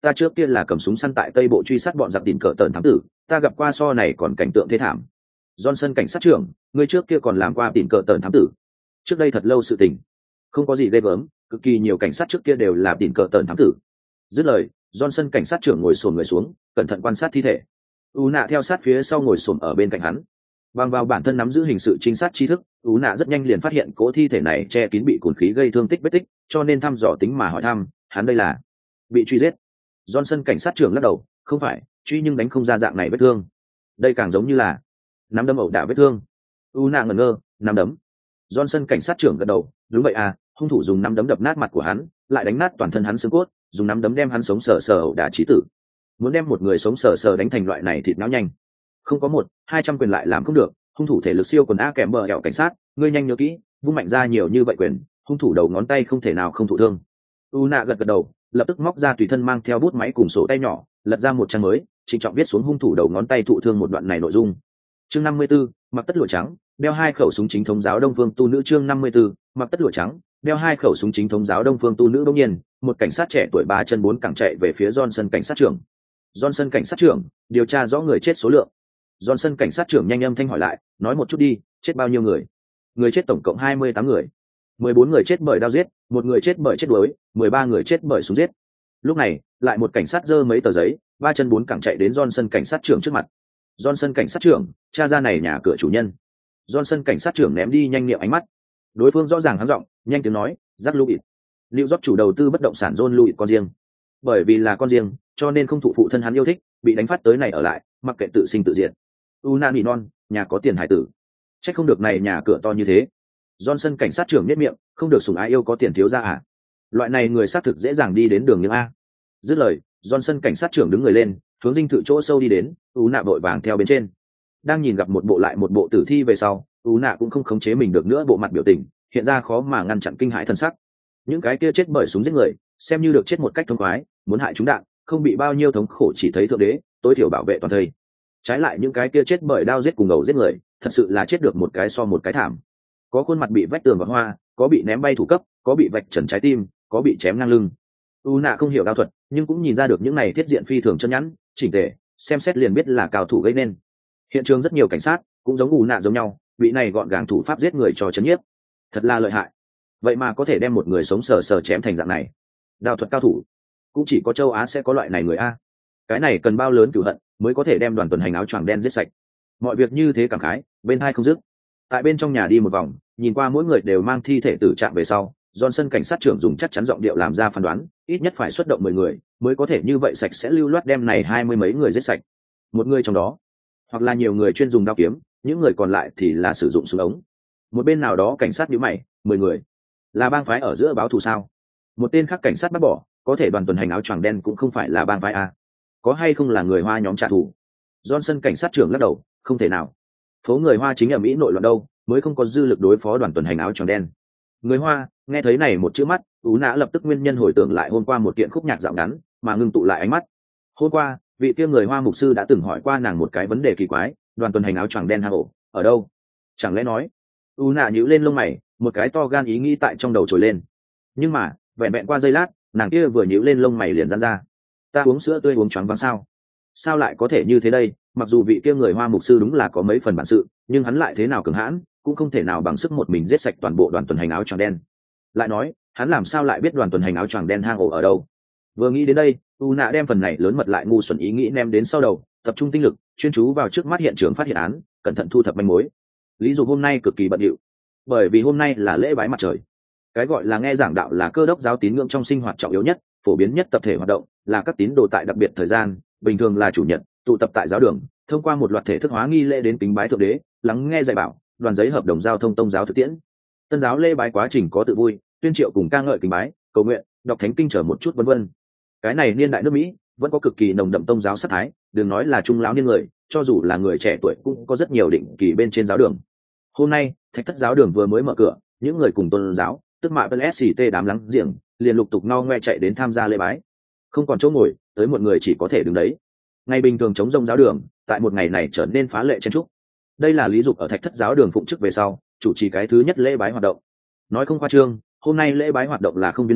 ta trước kia là cầm súng săn tại tây bộ truy sát bọn giặc đỉnh cờ tần thám tử, ta gặp qua so này còn cảnh tượng thê thảm. Johnson cảnh sát trưởng, ngươi trước kia còn làm qua đỉnh cờ tần thám tử. Trước đây thật lâu sự tình, không có gì ghê gớm, cực kỳ nhiều cảnh sát trước kia đều là đỉnh cờ tần thám tử. Dứt lời, Johnson cảnh sát trưởng ngồi xổm người xuống, cẩn thận quan sát thi thể. U nạ theo sát phía sau ngồi xổm ở bên cạnh hắn. Bằng vào bản thân nắm giữ hình sự trinh sát tri thức, U nạ rất nhanh liền phát hiện cỗ thi thể này che kín bị cồn khí gây thương tích vết tích, cho nên thăm dò tính mà hỏi thăm, hắn đây là bị truy giết. Johnson cảnh sát trưởng lắc đầu, không phải, truy nhưng đánh không ra dạng này vết thương. Đây càng giống như là nắm đấm ẩu đả vết thương. U nạ ngẩn ngơ, nắm đấm. Johnson cảnh sát trưởng gật đầu, đúng vậy à, hung thủ dùng nắm đấm đập nát mặt của hắn, lại đánh nát toàn thân hắn xương cốt, dùng nắm đấm đem hắn sống sờ sờ ẩu đả chí tử. Muốn đem một người sống sờ sờ đánh thành loại này thịt não nhanh, không có 100-200 quyền lại làm không được. Hung thủ thể lực siêu quần a kèm bờ hẹo cảnh sát, ngươi nhanh nhớ kỹ, vung mạnh ra nhiều như vậy quyền, hung thủ đầu ngón tay không thể nào không thụ thương. U nạ gật đầu, lập tức móc ra tùy thân mang theo bút máy cùng sổ tay nhỏ, lật ra một trang mới, trịnh trọng viết xuống hung thủ đầu ngón tay thụ thương một đoạn này nội dung. Chương 54, mặc tất lụa trắng, đeo 2 khẩu súng chính thống giáo Đông Phương tu nữ. Chương 54, mặc tất lụa trắng, đeo 2 khẩu súng chính thống giáo Đông Phương tu nữ. Đương nhiên, một cảnh sát trẻ tuổi 3 chân 4 cẳng chạy về phía Johnson cảnh sát trưởng. Johnson cảnh sát trưởng, điều tra rõ người chết số lượng. Johnson cảnh sát trưởng nhanh âm thanh hỏi lại, nói một chút đi, chết bao nhiêu người? Người chết tổng cộng 28 người. 14 người chết bởi đao giết, 1 người chết bởi chết đuối, 13 người chết bởi súng giết. Lúc này, lại một cảnh sát giơ mấy tờ giấy, 3 chân 4 cẳng chạy đến Johnson cảnh sát trưởng trước mặt. Johnson cảnh sát trưởng, tra ra này nhà cửa chủ nhân. Johnson cảnh sát trưởng ném đi nhanh niệm ánh mắt. Đối phương rõ ràng hắng giọng, nhanh tiếng nói, Jack Louis. New York chủ đầu tư bất động sản John Louis con riêng. Bởi vì là con riêng, cho nên không thụ phụ thân hắn yêu thích, bị đánh phát tới này ở lại, mặc kệ tự sinh tự diệt. Una nỉ non, nhà có tiền hải tử. Chắc không được này nhà cửa to như thế. Johnson cảnh sát trưởng nhếch miệng, không được sủng ái yêu có tiền thiếu ra à? Loại này người xác thực dễ dàng đi đến đường những a. Dứt lời, Johnson cảnh sát trưởng đứng người lên, hướng dinh thự chỗ sâu đi đến, Una vội vàng theo bên trên. Đang nhìn gặp một bộ lại một bộ tử thi về sau, Una cũng không khống chế mình được nữa bộ mặt biểu tình, hiện ra khó mà ngăn chặn kinh hãi thân sắc. Những cái kia chết bởi súng giết người, xem như được chết một cách thông khoái, muốn hại chúng đạn, không bị bao nhiêu thống khổ chỉ thấy thượng đế, tối thiểu bảo vệ toàn thây. Trái lại những cái kia chết bởi đao giết cùng ngầu giết người, thật sự là chết được một cái so một cái thảm. Có khuôn mặt bị vách tường và hoa, có bị ném bay thủ cấp, có bị vạch trần trái tim, có bị chém ngang lưng. Una không hiểu đao thuật, nhưng cũng nhìn ra được những này thiết diện phi thường chân nhẵn, chỉnh tề, xem xét liền biết là cao thủ gây nên. Hiện trường rất nhiều cảnh sát, cũng giống Una giống nhau, bị này gọn gàng thủ pháp giết người cho chấn nhiếp. Thật là lợi hại. Vậy mà có thể đem một người sống sờ sờ chém thành dạng này. Đao thuật cao thủ, cũng chỉ có châu Á sẽ có loại này người a. Cái này cần bao lớn cửu hận mới có thể đem đoàn tuần hành áo choàng đen giết sạch. Mọi việc như thế cảm khái, bên hai không dứt. Tại bên trong nhà đi một vòng, nhìn qua mỗi người đều mang thi thể tử trạng về sau, Johnson cảnh sát trưởng dùng chắc chắn giọng điệu làm ra phán đoán, ít nhất phải xuất động 10 người, mới có thể như vậy sạch sẽ lưu loát đem này 20 mấy người giết sạch. Một người trong đó, hoặc là nhiều người chuyên dùng đao kiếm, những người còn lại thì là sử dụng súng ống. Một bên nào đó cảnh sát nhíu mày, 10 người, là bang phái ở giữa báo thù sao? Một tên khác cảnh sát bắt bỏ, có thể đoàn tuần hành áo choàng đen cũng không phải là bang phái a. Có hay không là người Hoa nhóm trả thù? Johnson cảnh sát trưởng lắc đầu, không thể nào. Phố người Hoa chính ở Mỹ nội loạn đâu, mới không có dư lực đối phó đoàn tuần hành áo choàng đen. Người Hoa, nghe thấy này một chữ mắt, Ú Nã lập tức nguyên nhân hồi tưởng lại hôm qua một kiện khúc nhạc dạo ngắn, mà ngưng tụ lại ánh mắt. Hôm qua, vị kia người Hoa mục sư đã từng hỏi qua nàng một cái vấn đề kỳ quái, đoàn tuần hành áo choàng đen hang ổ, ở đâu? Chẳng lẽ nói? Ú Nã nhíu lên lông mày, một cái to gan ý nghĩ tại trong đầu trồi lên. Nhưng mà, vẹn vẹn qua giây lát, nàng kia vừa nhíu lên lông mày liền giãn ra. Ta uống sữa tươi uống choáng váng sao? Sao lại có thể như thế đây? Mặc dù vị kia người Hoa mục sư đúng là có mấy phần bản sự, nhưng hắn lại thế nào cường hãn, cũng không thể nào bằng sức một mình giết sạch toàn bộ đoàn tuần hành áo choàng đen. Lại nói, hắn làm sao lại biết đoàn tuần hành áo choàng đen hang ổ ở đâu? Vừa nghĩ đến đây, U Nạ đem phần này lớn mật lại ngu xuẩn ý nghĩ ném đến sau đầu, tập trung tinh lực, chuyên chú vào trước mắt hiện trường phát hiện án, cẩn thận thu thập manh mối. Lý Dục hôm nay cực kỳ bận rộn, bởi vì hôm nay là lễ bái mặt trời. Cái gọi là nghe giảng đạo là cơ đốc giáo tín ngưỡng trong sinh hoạt trọng yếu nhất, phổ biến nhất tập thể hoạt động, là các tín đồ tại đặc biệt thời gian, bình thường là chủ nhật, tụ tập tại giáo đường, thông qua một loạt thể thức hóa nghi lễ đến kính bái thượng đế, lắng nghe dạy bảo, đoàn giấy hợp đồng giao thông tông giáo thực tiễn. Tân giáo lễ bái quá trình có tự vui, tuyên triệu cùng ca ngợi kính bái, cầu nguyện, đọc thánh kinh trở một chút vân vân. Cái này niên đại nước Mỹ vẫn có cực kỳ nồng đậm tông giáo sát thái, đừng nói là trung lão niên người, cho dù là người trẻ tuổi cũng có rất nhiều định kỳ bên trên giáo đường. Hôm nay, thạch thất giáo đường vừa mới mở cửa, những người cùng tôn giáo, tức mạ SCT đám lắng giềng, liền lục tục no ngoe chạy đến tham gia lễ bái. Không còn chỗ ngồi, tới một người chỉ có thể đứng đấy. Ngày bình thường chống rông giáo đường, tại một ngày này trở nên phá lệ chen trúc. Đây là Lý Dục ở thạch thất giáo đường phụng chức về sau, chủ trì cái thứ nhất lễ bái hoạt động. Nói không khoa trương, hôm nay lễ bái hoạt động là không viên mãn,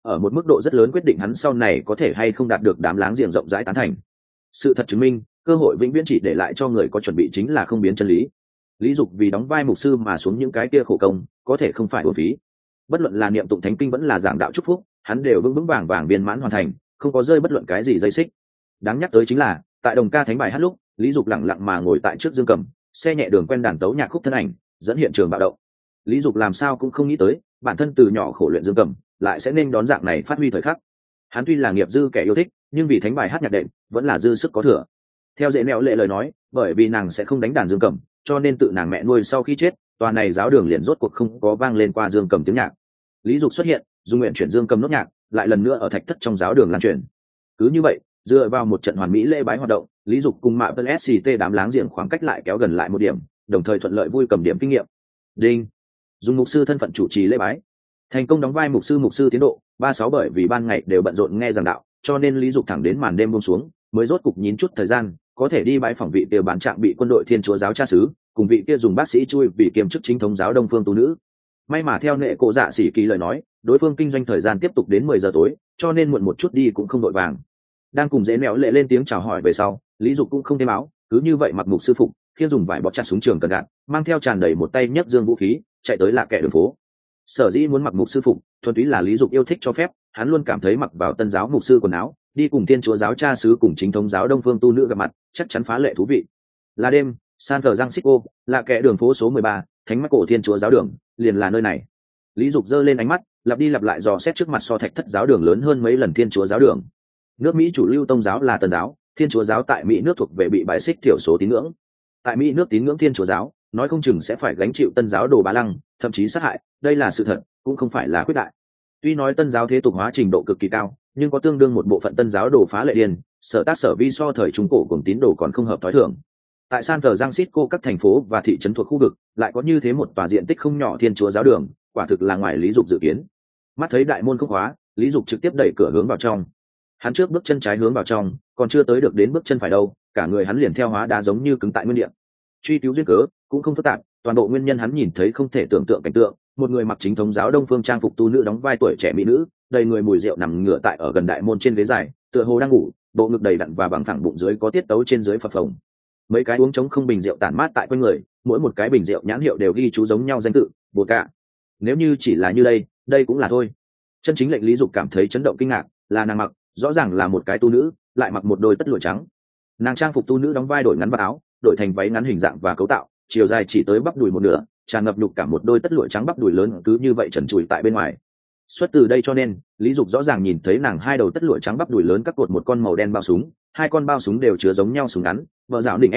ở một mức độ rất lớn quyết định hắn sau này có thể hay không đạt được đám láng giềng rộng rãi tán thành. Sự thật chứng minh, cơ hội vĩnh viễn chỉ để lại cho người có chuẩn bị chính là không biến chân lý. Lý Dục vì đóng vai mục sư mà xuống những cái kia khổ công, có thể không phải uổng phí. Bất luận là niệm tụng thánh kinh vẫn là giảng đạo chúc phúc, hắn đều vững vững vàng vàng viên mãn hoàn thành, không có rơi bất luận cái gì dây xích. Đáng nhắc tới chính là, tại đồng ca thánh bài hát lúc, Lý Dục lặng lặng mà ngồi tại trước dương cầm, xe nhẹ đường quen đàn tấu nhạc khúc thân ảnh, dẫn hiện trường bạo động. Lý Dục làm sao cũng không nghĩ tới, bản thân từ nhỏ khổ luyện dương cầm, lại sẽ nên đón dạng này phát huy thời khắc. Hắn tuy là nghiệp dư kẻ yêu thích, nhưng vì thánh bài hát nhạc đệm, vẫn là dư sức có thừa. Theo dễ nẹo lệ lời nói, bởi vì nàng sẽ không đánh đàn dương cầm, cho nên tự nàng mẹ nuôi sau khi chết, tòa này giáo đường liền rốt cuộc không có vang lên qua dương cầm tiếng nhạc. Lý Dục xuất hiện, dung nguyện chuyển dương cầm nốt nhạc, lại lần nữa ở thạch thất trong giáo đường lan truyền. Cứ như vậy, dựa vào một trận hoàn mỹ lễ bái hoạt động, Lý Dục cùng mạ SCT đám láng giềng khoảng cách lại kéo gần lại một điểm, đồng thời thuận lợi vui cầm điểm kinh nghiệm. Đinh. Dùng mục sư thân phận chủ trì lễ bái, thành công đóng vai mục sư tiến độ 36 bởi vì ban ngày đều bận rộn nghe giảng đạo, cho nên Lý Dục thẳng đến màn đêm buông xuống, mới rốt cục nhín chút thời gian, có thể đi bái phỏng vị kia bán trạng bị quân đội Thiên Chúa giáo cha xứ, cùng vị kia dùng bác sĩ chui vì kiêm chức chính thống giáo Đông Phương tu nữ. May mà theo nệ cổ dạ sĩ kỳ lời nói, đối phương kinh doanh thời gian tiếp tục đến 10 giờ tối, cho nên muộn một chút đi cũng không đội vàng. Đang cùng dễ nẹo lệ lên tiếng chào hỏi về sau, Lý Dục cũng không thêm áo, cứ như vậy mặc mục sư phục, khiêng dùng vải bọt chặt súng trường cần đạn, mang theo tràn đầy một tay nhấc dương vũ khí, chạy tới lạ kẻ đường phố. Sở dĩ muốn mặc mục sư phục, thuần túy là Lý Dục yêu thích cho phép, hắn luôn cảm thấy mặc vào tân giáo mục sư quần áo, đi cùng Thiên Chúa giáo cha xứ cùng chính thống giáo Đông Phương tu nữ gặp mặt, chắc chắn phá lệ thú vị. Là đêm, San Francisco, lạ kẻ đường phố số 13, Thánh Mắc Cổ Thiên Chúa giáo đường, liền là nơi này. Lý Dục giơ lên ánh mắt, lặp đi lặp lại dò xét trước mặt so thạch thất giáo đường lớn hơn mấy lần Thiên Chúa giáo đường. Nước Mỹ chủ lưu tông giáo là Tân giáo, Thiên Chúa giáo tại Mỹ nước thuộc về bị bài xích thiểu số tín ngưỡng. Tại Mỹ nước tín ngưỡng Thiên Chúa giáo, nói không chừng sẽ phải gánh chịu Tân giáo đồ bá lăng, thậm chí sát hại, đây là sự thật, cũng không phải là khuyết đại. Tuy nói Tân giáo thế tục hóa trình độ cực kỳ cao, nhưng có tương đương một bộ phận Tân giáo đồ phá lệ điên, sở tác sở vi so thời trung cổ cùng tín đồ còn không hợp thói thường. Tại San Francisco các thành phố và thị trấn thuộc khu vực, lại có như thế một tòa diện tích không nhỏ Thiên Chúa giáo đường, quả thực là ngoài Lý Dục dự kiến. Mắt thấy đại môn không khóa, Lý Dục trực tiếp đẩy cửa hướng vào trong. Hắn trước bước chân trái hướng vào trong, còn chưa tới được đến bước chân phải đâu, cả người hắn liền theo hóa đá giống như cứng tại nguyên địa. Truy cứu duyên cớ cũng không phức tạp, toàn bộ nguyên nhân hắn nhìn thấy không thể tưởng tượng cảnh tượng, một người mặc chính thống giáo Đông Phương trang phục tu nữ đóng vai tuổi trẻ mỹ nữ, đầy người mùi rượu nằm ngửa tại ở gần đại môn trên ghế dài, tựa hồ đang ngủ, bộ ngực đầy đặn và bằng thẳng bụng dưới có tiết tấu trên dưới phập phồng. Mấy cái uống trống không bình rượu tản mát tại quanh người, mỗi một cái bình rượu nhãn hiệu đều ghi chú giống nhau danh tự, bột cả. Nếu như chỉ là như đây cũng là thôi. Chân chính lệnh Lý Dục cảm thấy chấn động kinh ngạc, là nàng mặc, rõ ràng là một cái tu nữ, lại mặc một đôi tất lụa trắng. Nàng trang phục tu nữ đóng vai đổi ngắn vào áo, đổi thành váy ngắn hình dạng và cấu tạo, chiều dài chỉ tới bắp đùi một nửa, tràn ngập nhục cả một đôi tất lụa trắng bắp đùi lớn cứ như vậy trần trụi tại bên ngoài. Xuất từ đây cho nên, Lý Dục rõ ràng nhìn thấy nàng hai đầu tất lụa trắng bắp đùi lớn các cột một con màu đen bao súng, hai con bao súng đều chứa giống nhau súng ngắn, vợ dạo đỉnh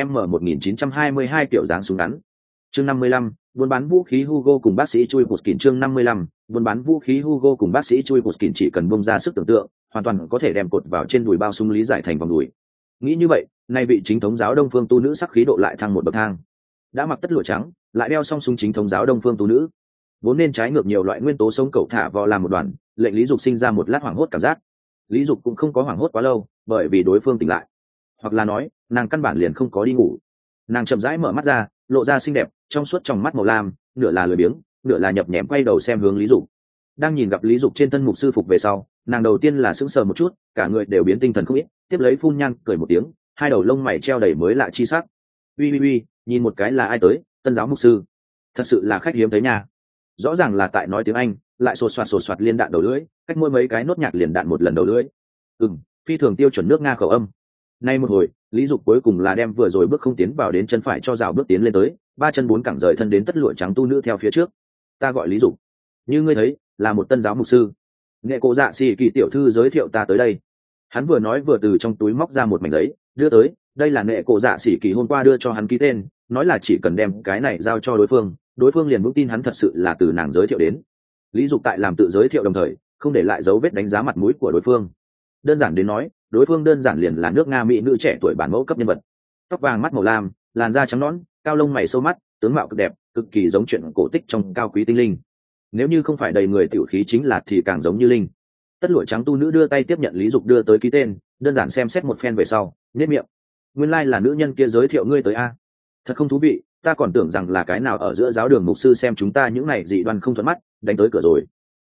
M1922 kiểu dáng súng ngắn. Chương 55, buôn bán vũ khí Hugo cùng bác sĩ Chui Puskin. Chương 55, buôn bán vũ khí Hugo cùng bác sĩ Chui Puskin chỉ cần bung ra sức tưởng tượng, hoàn toàn có thể đem cột vào trên đùi bao súng lý giải thành vòng đùi. Nghĩ như vậy, nay vị chính thống giáo Đông Phương tu nữ sắc khí độ lại thăng một bậc thang. Đã mặc tất lụa trắng, lại đeo song súng chính thống giáo Đông Phương tu nữ, vốn nên trái ngược nhiều loại nguyên tố sống cẩu thả vò làm một đoàn, lệnh Lý Dục sinh ra một lát hoảng hốt cảm giác. Lý Dục cũng không có hoảng hốt quá lâu, bởi vì đối phương tỉnh lại, hoặc là nói, nàng căn bản liền không có đi ngủ. Nàng chậm rãi mở mắt ra, lộ ra xinh đẹp, trong suốt trong mắt màu lam, nửa là lười biếng, nửa là nhập nhèm quay đầu xem hướng Lý Dục. Đang nhìn gặp Lý Dục trên thân mục sư phục về sau, nàng đầu tiên là sững sờ một chút, cả người đều biến tinh thần không ít, tiếp lấy phun nhang cười một tiếng, hai đầu lông mày treo đầy mới lạ chi sắc. Uy, nhìn một cái là ai tới, Tân giáo mục sư, thật sự là khách hiếm thấy nha. Rõ ràng là tại nói tiếng Anh, lại sột soạt liên đạn đầu lưỡi, cách mỗi mấy cái nốt nhạc liền đạn một lần đầu lưỡi. Phi thường tiêu chuẩn nước Nga khẩu âm. Nay một hồi, Lý Dục cuối cùng là đem vừa rồi bước không tiến vào đến chân phải cho rào bước tiến lên tới, ba chân bốn cẳng rời thân đến tất lụa trắng tu nữ theo phía trước. Ta gọi Lý Dục, như ngươi thấy, là một tân giáo mục sư. Nghệ Cổ Dạ Sĩ Kỳ tiểu thư giới thiệu ta tới đây. Hắn vừa nói vừa từ trong túi móc ra một mảnh giấy, đưa tới. Đây là Nghệ Cổ Dạ Sĩ Kỳ hôm qua đưa cho hắn ký tên, nói là chỉ cần đem cái này giao cho đối phương liền vững tin hắn thật sự là từ nàng giới thiệu đến. Lý Dục tại làm tự giới thiệu đồng thời, không để lại dấu vết đánh giá mặt mũi của đối phương. Đơn giản đến nói, đối phương đơn giản liền là nước Nga mỹ nữ trẻ tuổi bản mẫu cấp nhân vật. Tóc vàng mắt màu lam, làn da trắng nõn, cao lông mày sâu mắt, tướng mạo cực đẹp, cực kỳ giống chuyện cổ tích trong cao quý tinh linh. Nếu như không phải đầy người tiểu khí chính là thì càng giống như linh. Tất lụa trắng tu nữ đưa tay tiếp nhận Lý Dục đưa tới ký tên, đơn giản xem xét một phen về sau, nhếch miệng. Nguyên lai là nữ nhân kia giới thiệu ngươi tới a. Thật không thú vị, ta còn tưởng rằng là cái nào ở giữa giáo đường mục sư xem chúng ta những này dị đoan không thuận mắt, đánh tới cửa rồi.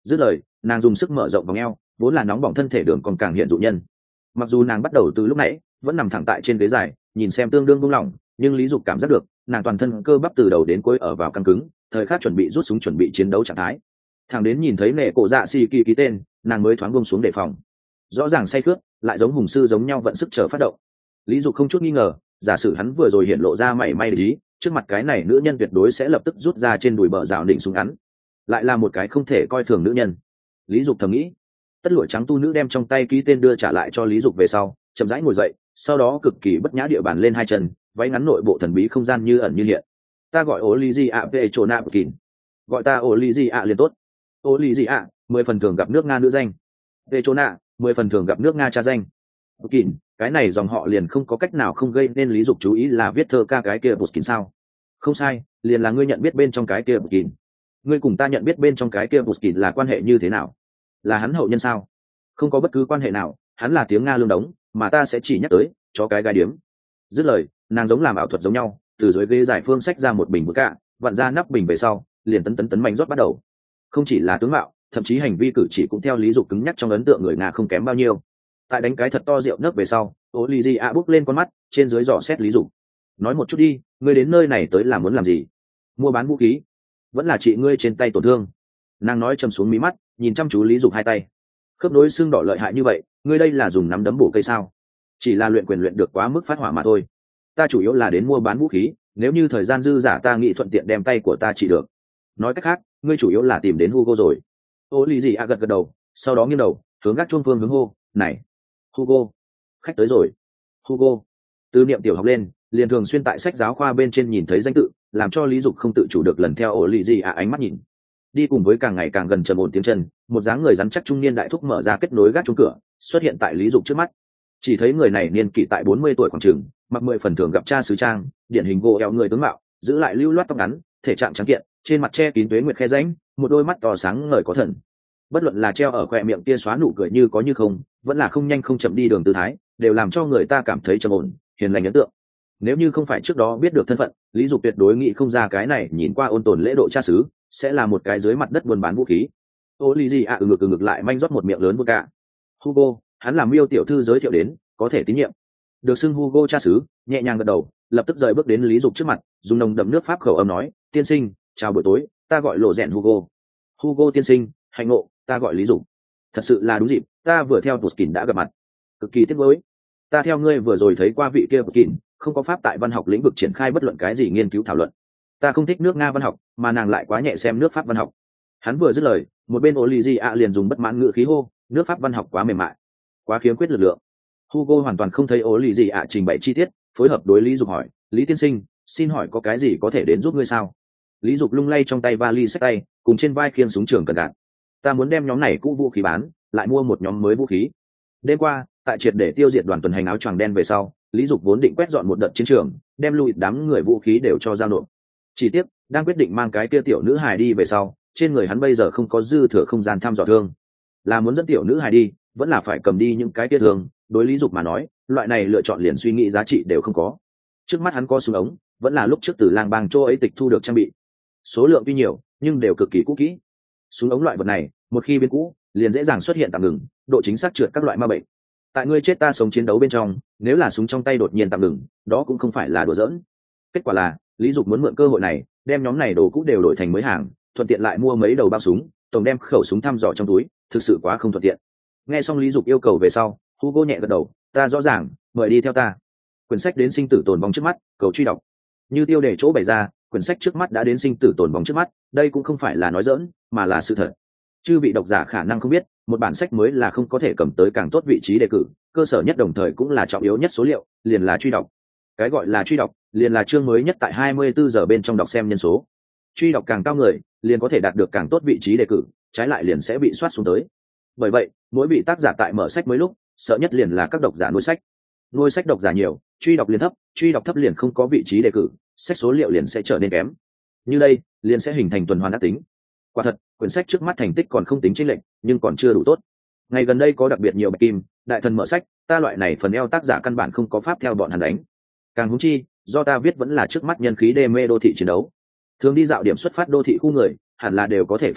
Dứt lời, nàng dùng sức mở rộng vòng eo, vốn là nóng bỏng thân thể đường còn càng hiện dụ nhân. Mặc dù nàng bắt đầu từ lúc nãy vẫn nằm thẳng tại trên ghế dài, nhìn xem tương đương buông lỏng, nhưng Lý Dục cảm giác được, nàng toàn thân cơ bắp từ đầu đến cuối ở vào căng cứng, thời khắc chuẩn bị rút súng chuẩn bị chiến đấu trạng thái. Thằng đến nhìn thấy nệ cổ dạ xì kỳ ký tên, nàng mới thoáng buông xuống đề phòng. Rõ ràng say khướt, lại giống hùng sư giống nhau vận sức chờ phát động. Lý Dục không chút nghi ngờ, giả sử hắn vừa rồi hiện lộ ra mảy may lý, trước mặt cái này nữ nhân tuyệt đối sẽ lập tức rút ra trên đùi bờ rào đỉnh súng ngắn. Lại là một cái không thể coi thường nữ nhân. Lý Dục thầm nghĩ. Tất lụa trắng tu nữ đem trong tay ký tên đưa trả lại cho Lý Dục về sau, chậm rãi ngồi dậy, sau đó cực kỳ bất nhã địa bàn lên hai chân, váy ngắn nội bộ thần bí không gian như ẩn như hiện. Ta gọi Olivia Petrona Pukin, gọi ta Olivia liền tốt. Olivia, 10 phần thường gặp nước Nga nữ danh. Petrona, 10 phần thường gặp nước Nga cha danh. Pukin, cái này dòng họ liền không có cách nào không gây nên Lý Dục chú ý là viết thơ ca cái kia Pukin sao? Không sai, liền là ngươi nhận biết bên trong cái kia Pukin. Ngươi cùng ta nhận biết bên trong cái kia Pukin là quan hệ như thế nào? Là hắn hậu nhân sao? Không có bất cứ quan hệ nào, hắn là tiếng Nga lương đống, mà ta sẽ chỉ nhắc tới cho cái gai điếm. Dứt lời, nàng giống làm ảo thuật giống nhau, từ dưới ghế giải phương xách ra một bình vodka, vặn ra nắp bình về sau, liền tấn mạnh rót bắt đầu. Không chỉ là tướng mạo, thậm chí hành vi cử chỉ cũng theo Lý Dục cứng nhắc trong ấn tượng người Nga không kém bao nhiêu. Tại đánh cái thật to rượu nấc về sau, Olivia bước lên con mắt, trên dưới dò xét Lý Dục. Nói một chút đi, ngươi đến nơi này tới là muốn làm gì? Mua bán vũ khí? Vẫn là chị ngươi trên tay tổn thương? Nàng nói trầm xuống mí mắt, nhìn chăm chú Lý Dục hai tay. Khớp nối xương đỏ lợi hại như vậy, ngươi đây là dùng nắm đấm bổ cây sao? Chỉ là luyện quyền luyện được quá mức phát hỏa mà thôi. Ta chủ yếu là đến mua bán vũ khí, nếu như thời gian dư giả ta nghĩ thuận tiện đem tay của ta chỉ được. Nói cách khác, ngươi chủ yếu là tìm đến Hugo rồi. Olivia gật gật đầu, sau đó nghiêng đầu, hướng gác chuông phương hướng hô, "Này, Hugo, khách tới rồi." Hugo. Từ niệm tiểu học lên, liền thường xuyên tại sách giáo khoa bên trên nhìn thấy danh tự, làm cho Lý Dục không tự chủ được lần theo Olivia ánh mắt nhìn. Đi cùng với càng ngày càng gần trầm ổn tiếng chân, một dáng người rắn chắc trung niên đại thúc mở ra kết nối gác chuông cửa, xuất hiện tại Lý Dục trước mắt. Chỉ thấy người này niên kỷ tại 40 tuổi khoảng chừng, mặc 10 phần thường gặp cha xứ trang, điển hình gỗ eo người tướng mạo, giữ lại lưu loát tóc ngắn, thể trạng trắng kiện, trên mặt che kín tuế nguyệt khe rãnh, một đôi mắt to sáng ngời có thần. Bất luận là treo ở khóe miệng kia xóa nụ cười như có như không, vẫn là không nhanh không chậm đi đường tư thái, đều làm cho người ta cảm thấy trầm ổn, hiền lành ấn tượng. Nếu như không phải trước đó biết được thân phận, Lý Dục tuyệt đối nghĩ không ra cái này nhìn qua ôn tồn lễ độ cha xứ, sẽ là một cái dưới mặt đất buôn bán vũ khí. Olivia ngực lại manh rót một miệng lớn vodka. Hugo, hắn làm Miêu tiểu thư giới thiệu đến, có thể tín nhiệm. Được xưng Hugo cha xứ, nhẹ nhàng gật đầu, lập tức rời bước đến Lý Dục trước mặt, dùng nồng đậm nước pháp khẩu âm nói, "Tiên sinh, chào buổi tối, ta gọi lộ rèn Hugo." "Hugo tiên sinh, hạnh ngộ, ta gọi Lý Dục." "Thật sự là đúng dịp, ta vừa theo Pushkin đã gặp mặt. Cực kỳ tiếc nuối. Ta theo ngươi vừa rồi thấy qua vị kia Pushkin, không có pháp tại văn học lĩnh vực triển khai bất luận cái gì nghiên cứu thảo luận. Ta không thích nước Nga văn học, mà nàng lại quá nhẹ xem nước Pháp văn học." Hắn vừa dứt lời, một bên Olivia liền dùng bất mãn ngữ khí hô, "Nước Pháp văn học quá mềm mại, quá khiếm khuyết lực lượng." Hugo hoàn toàn không thấy Olivia trình bày chi tiết, phối hợp đối Lý Dục hỏi, "Lý tiên sinh, xin hỏi có cái gì có thể đến giúp ngươi sao?" Lý Dục lung lay trong tay vali xách tay, cùng trên vai khiêng súng trường cần đạn. "Ta muốn đem nhóm này cũ vũ khí bán, lại mua một nhóm mới vũ khí." Đêm qua, tại triệt để tiêu diệt đoàn tuần hành áo choàng đen về sau, Lý Dục vốn định quét dọn một đợt chiến trường, đem lui đám người vũ khí đều cho giao nộp. Chỉ tiếc, đang quyết định mang cái kia tiểu nữ hài đi về sau, trên người hắn bây giờ không có dư thừa không gian thăm dò thương. Là muốn dẫn tiểu nữ hài đi, vẫn là phải cầm đi những cái kia thương, đối Lý Dục mà nói, loại này lựa chọn liền suy nghĩ giá trị đều không có. Trước mắt hắn có súng ống, vẫn là lúc trước từ lang bang châu ấy tịch thu được trang bị. Số lượng tuy nhiều, nhưng đều cực kỳ cũ kỹ. Súng ống loại vật này, một khi biến cũ, liền dễ dàng xuất hiện tạm ngừng, độ chính xác trượt các loại ma bệnh. Tại ngươi chết ta sống chiến đấu bên trong, nếu là súng trong tay đột nhiên tạm ngừng, đó cũng không phải là đùa giỡn. Kết quả là, Lý Dục muốn mượn cơ hội này, đem nhóm này đồ cũ đều đổi thành mới hàng, thuận tiện lại mua mấy đầu bao súng, tổng đem khẩu súng thăm dò trong túi, thực sự quá không thuận tiện. Nghe xong Lý Dục yêu cầu về sau, Hugo nhẹ gật đầu, "Ta rõ ràng, mời đi theo ta." Quyển sách đến sinh tử tồn vong trước mắt, cầu truy đọc. Như tiêu đề chỗ bày ra, quyển sách trước mắt đã đến sinh tử tồn vong trước mắt, đây cũng không phải là nói giỡn, mà là sự thật. Chư vị độc giả khả năng không biết, một bản sách mới là không có thể cầm tới càng tốt vị trí đề cử, cơ sở nhất đồng thời cũng là trọng yếu nhất số liệu, liền là truy đọc. Cái gọi là truy đọc, liền là chương mới nhất tại 24 giờ bên trong đọc xem nhân số. Truy đọc càng cao người, liền có thể đạt được càng tốt vị trí đề cử, trái lại liền sẽ bị soát xuống tới. Bởi vậy, mỗi vị tác giả tại mở sách mới lúc, sợ nhất liền là các độc giả nuôi sách. Nuôi sách độc giả nhiều, truy đọc liền thấp, truy đọc thấp liền không có vị trí đề cử, sách số liệu liền sẽ trở nên kém. Như đây, liền sẽ hình thành tuần hoàn ác tính. Quả thật, quyển sách trước mắt thành tích còn không tính chênh lệch, nhưng còn chưa đủ tốt. Ngày gần đây có đặc biệt nhiều bạch kim, đại thần mở sách, ta loại này phần eo tác giả căn bản không có pháp theo bọn hắn đánh. Càng húng chi, do ta viết vẫn là trước mắt nhân khí đê mê đô thị chiến đấu. Thường đi dạo điểm xuất phát đô thị khu người, hẳn là đều có thể phát hiện,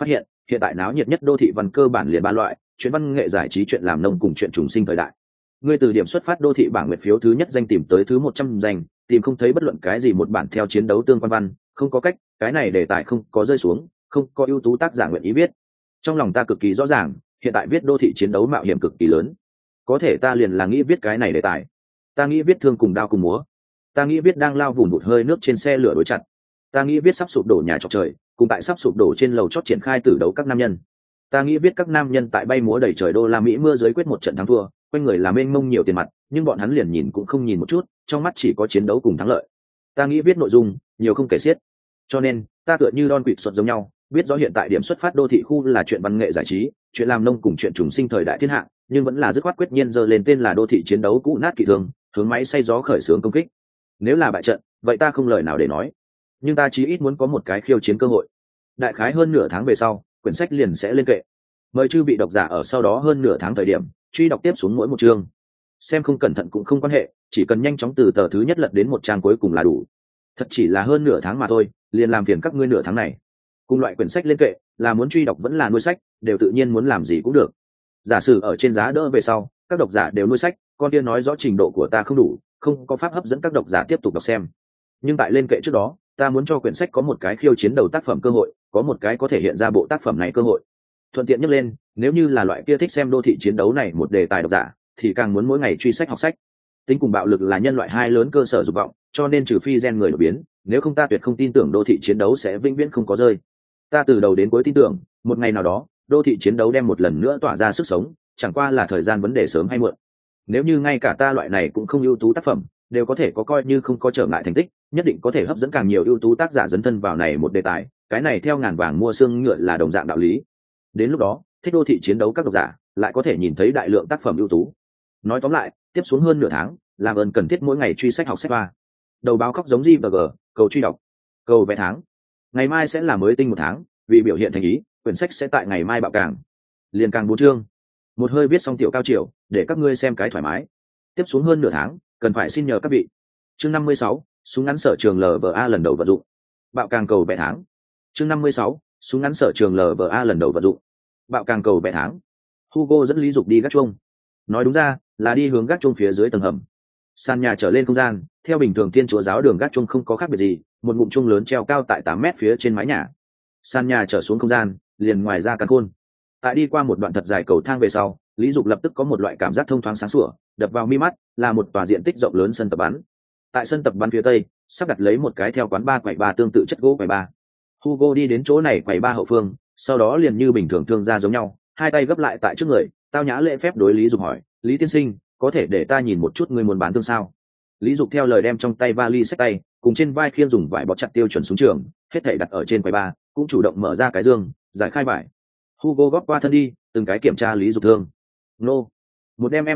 hiện tại náo nhiệt nhất đô thị văn cơ bản liền ba loại: chuyện văn nghệ giải trí, chuyện làm nông cùng chuyện trùng sinh thời đại. Ngươi từ điểm xuất phát đô thị bảng nguyệt phiếu thứ nhất danh tìm tới thứ 100 danh, tìm không thấy bất luận cái gì một bản theo chiến đấu tương quan văn, không có cách, cái này đề tài không có rơi xuống, không có ưu tú tác giả nguyện ý viết. Trong lòng ta cực kỳ rõ ràng, hiện tại viết đô thị chiến đấu mạo hiểm cực kỳ lớn. Có thể ta liền là nghĩ viết cái này đề tài. Ta nghĩ viết thương cùng đao cùng múa. Ta nghĩ viết đang lao vùn vụt hơi nước trên xe lửa đối chặt. Ta nghĩ viết sắp sụp đổ nhà trọc trời, cùng tại sắp sụp đổ trên lầu chót triển khai tử đấu các nam nhân. Ta nghĩ viết các nam nhân tại bay múa đầy trời đô la Mỹ mưa dưới quyết một trận thắng thua, quanh người làm mênh mông nhiều tiền mặt, nhưng bọn hắn liền nhìn cũng không nhìn một chút, trong mắt chỉ có chiến đấu cùng thắng lợi. Ta nghĩ viết nội dung nhiều không kể xiết, cho nên ta tựa như Don Quixote xuất giống nhau, biết rõ hiện tại điểm xuất phát đô thị khu là chuyện văn nghệ giải trí, chuyện làm nông cùng chuyện trùng sinh thời đại thiên hạ, nhưng vẫn là dứt khoát quyết nhiên giơ lên tên là đô thị chiến đấu cũ nát kỳ thường, hướng máy xay gió khởi xướng công kích. Nếu là bại trận, vậy ta không lời nào để nói, nhưng ta chí ít muốn có một cái khiêu chiến cơ hội. Đại khái hơn nửa tháng về sau, quyển sách liền sẽ lên kệ. Mời chư vị độc giả ở sau đó hơn nửa tháng thời điểm truy đọc tiếp xuống mỗi một chương. Xem không cẩn thận cũng không quan hệ, chỉ cần nhanh chóng từ tờ thứ nhất lật đến một trang cuối cùng là đủ. Thật chỉ là hơn nửa tháng mà thôi, liền làm phiền các ngươi nửa tháng này. Cùng loại quyển sách lên kệ, là muốn truy đọc vẫn là nuôi sách, đều tự nhiên muốn làm gì cũng được. Giả sử ở trên giá đỡ về sau, các độc giả đều nuôi sách, con kia nói rõ trình độ của ta không đủ, không có pháp hấp dẫn các độc giả tiếp tục đọc xem. Nhưng tại lên kệ trước đó, ta muốn cho quyển sách có một cái khiêu chiến đầu tác phẩm cơ hội, có một cái có thể hiện ra bộ tác phẩm này cơ hội. Thuận tiện nhắc lên, nếu như là loại kia thích xem đô thị chiến đấu này một đề tài độc giả, thì càng muốn mỗi ngày truy sách học sách. Tính cùng bạo lực là nhân loại hai lớn cơ sở dục vọng, cho nên trừ phi gen người đột biến, nếu không ta tuyệt không tin tưởng đô thị chiến đấu sẽ vĩnh viễn không có rơi. Ta từ đầu đến cuối tin tưởng, một ngày nào đó, đô thị chiến đấu đem một lần nữa tỏa ra sức sống, chẳng qua là thời gian vấn đề sớm hay muộn. Nếu như ngay cả ta loại này cũng không ưu tú tác phẩm, đều có thể có coi như không có trở ngại thành tích, nhất định có thể hấp dẫn càng nhiều ưu tú tác giả dấn thân vào này một đề tài, cái này theo ngàn vàng mua xương ngựa là đồng dạng đạo lý. Đến lúc đó, thích đô thị chiến đấu các độc giả lại có thể nhìn thấy đại lượng tác phẩm ưu tú. Nói tóm lại, tiếp xuống hơn nửa tháng, làm ơn cần thiết mỗi ngày truy sách học sách ba. Đầu báo khóc giống GVG, cầu truy đọc, cầu vẽ tháng. Ngày mai sẽ là mới tinh một tháng, vì biểu hiện thành ý, quyển sách sẽ tại ngày mai bạo càng. Liền càng 4 chương. Một hơi viết xong tiểu cao triều, để các ngươi xem cái thoải mái. Tiếp xuống hơn nửa tháng, cần phải xin nhờ các vị. Chương 56, súng ngắn sở trường LVA lần đầu vận dụng. Bạo càng cầu vẽ tháng. Chương 56, súng ngắn sở trường LVA lần đầu vận dụng. Bạo càng cầu vẽ tháng. Hugo dẫn Lý Dục đi gác chuông. Nói đúng ra, là đi hướng gác chuông phía dưới tầng hầm. Sàn nhà trở lên không gian, theo bình thường Thiên Chúa giáo đường gác chuông không có khác biệt gì, một ngụm chuông lớn treo cao tại 8 mét phía trên mái nhà. Sàn nhà trở xuống không gian, liền ngoài ra căn khôn. Tại đi qua một đoạn thật dài cầu thang về sau, Lý Dục lập tức có một loại cảm giác thông thoáng sáng sủa, đập vào mi mắt là một tòa diện tích rộng lớn sân tập bắn. Tại sân tập bắn phía tây, sắp đặt lấy một cái theo quán bar quầy bar tương tự chất gỗ quầy bar. Hugo đi đến chỗ này quầy bar hậu phương, sau đó liền như bình thường thương gia giống nhau, hai tay gấp lại tại trước người, tao nhã lễ phép đối Lý Dục hỏi, Lý tiên sinh, có thể để ta nhìn một chút ngươi muốn bán thương sao? Lý Dục theo lời đem trong tay vali xách tay cùng trên vai khiêng dùng vải bó chặt tiêu chuẩn súng trường, hết thảy đặt ở trên quầy bar, cũng chủ động mở ra cái dương, giải khai vải. Hugo góp qua thân đi, từng cái kiểm tra Lý Dục thương. Nô, một đem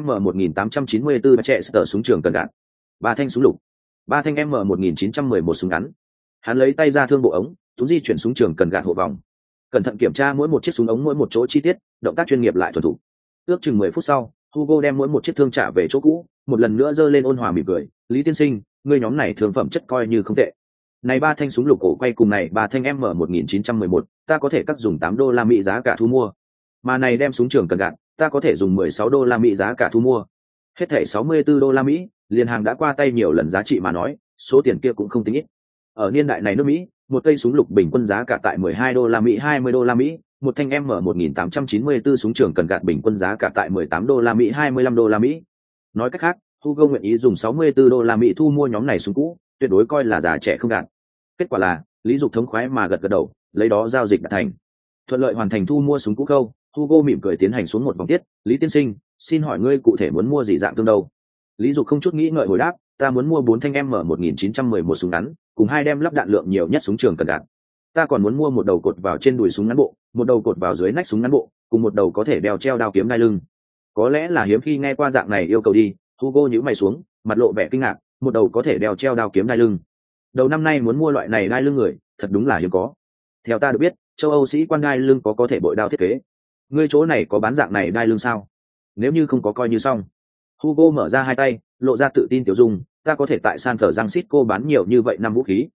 M1894 trẻ sở súng trường cần đạn, 3 thanh súng lục, 3 thanh M1911 súng ngắn. Hắn lấy tay ra thương bộ ống, túm di chuyển súng trường cần gạt hộ vòng, cẩn thận kiểm tra mỗi một chiếc súng ống mỗi một chỗ chi tiết, động tác chuyên nghiệp lại thuần thục. Ước chừng 10 phút sau, Hugo đem mỗi một chiếc thương trả về chỗ cũ, một lần nữa giơ lên ôn hòa mỉm cười, Lý tiên sinh, ngươi nhóm này thương phẩm chất coi như không tệ. Này 3 thanh súng lục cổ quay cùng này 3 thanh M1911, ta có thể cắt dùng $8 giá cả thu mua. Mà này đem súng trường cần gạt, ta có thể dùng $16 giá cả thu mua. Hết thảy $64, liền hàng đã qua tay nhiều lần giá trị mà nói, số tiền kia cũng không tính ít. Ở niên đại này nước Mỹ, một cây súng lục bình quân giá cả tại $12, $20, một thanh M1894 súng trường cần gạt bình quân giá cả tại $18, $25. Nói cách khác, Hugo nguyện ý dùng $64 thu mua nhóm này súng cũ, tuyệt đối coi là già trẻ không gạt. Kết quả là, Lý Dục thống khoái mà gật gật đầu, lấy đó giao dịch đạt thành. Thuận lợi hoàn thành thu mua súng cũ khâu, Hugo mỉm cười tiến hành xuống một vòng tiết, Lý tiên sinh, xin hỏi ngươi cụ thể muốn mua gì dạng tương đâu? Lý Dục không chút nghĩ ngợi hồi đáp, ta muốn mua 4 thanh M1911 súng ngắn, cùng 2 đem lắp đạn lượng nhiều nhất súng trường cần đạn. Ta còn muốn mua một đầu cột vào trên đùi súng ngắn bộ, một đầu cột vào dưới nách súng ngắn bộ, cùng một đầu có thể đeo treo đao kiếm đai lưng. Có lẽ là hiếm khi nghe qua dạng này yêu cầu đi, Hugo nhíu mày xuống, mặt lộ vẻ kinh ngạc, một đầu có thể đeo treo đao kiếm đai lưng. Đầu năm nay muốn mua loại này đai lưng người, thật đúng là hiếm có. Theo ta được biết, châu Âu sĩ quan đai lưng có thể bội đao thiết kế. Ngươi chỗ này có bán dạng này đai lưng sao? Nếu như không có coi như xong. Hugo mở ra hai tay, lộ ra tự tin tiểu dung, ta có thể tại San Francisco bán nhiều như vậy năm vũ khí,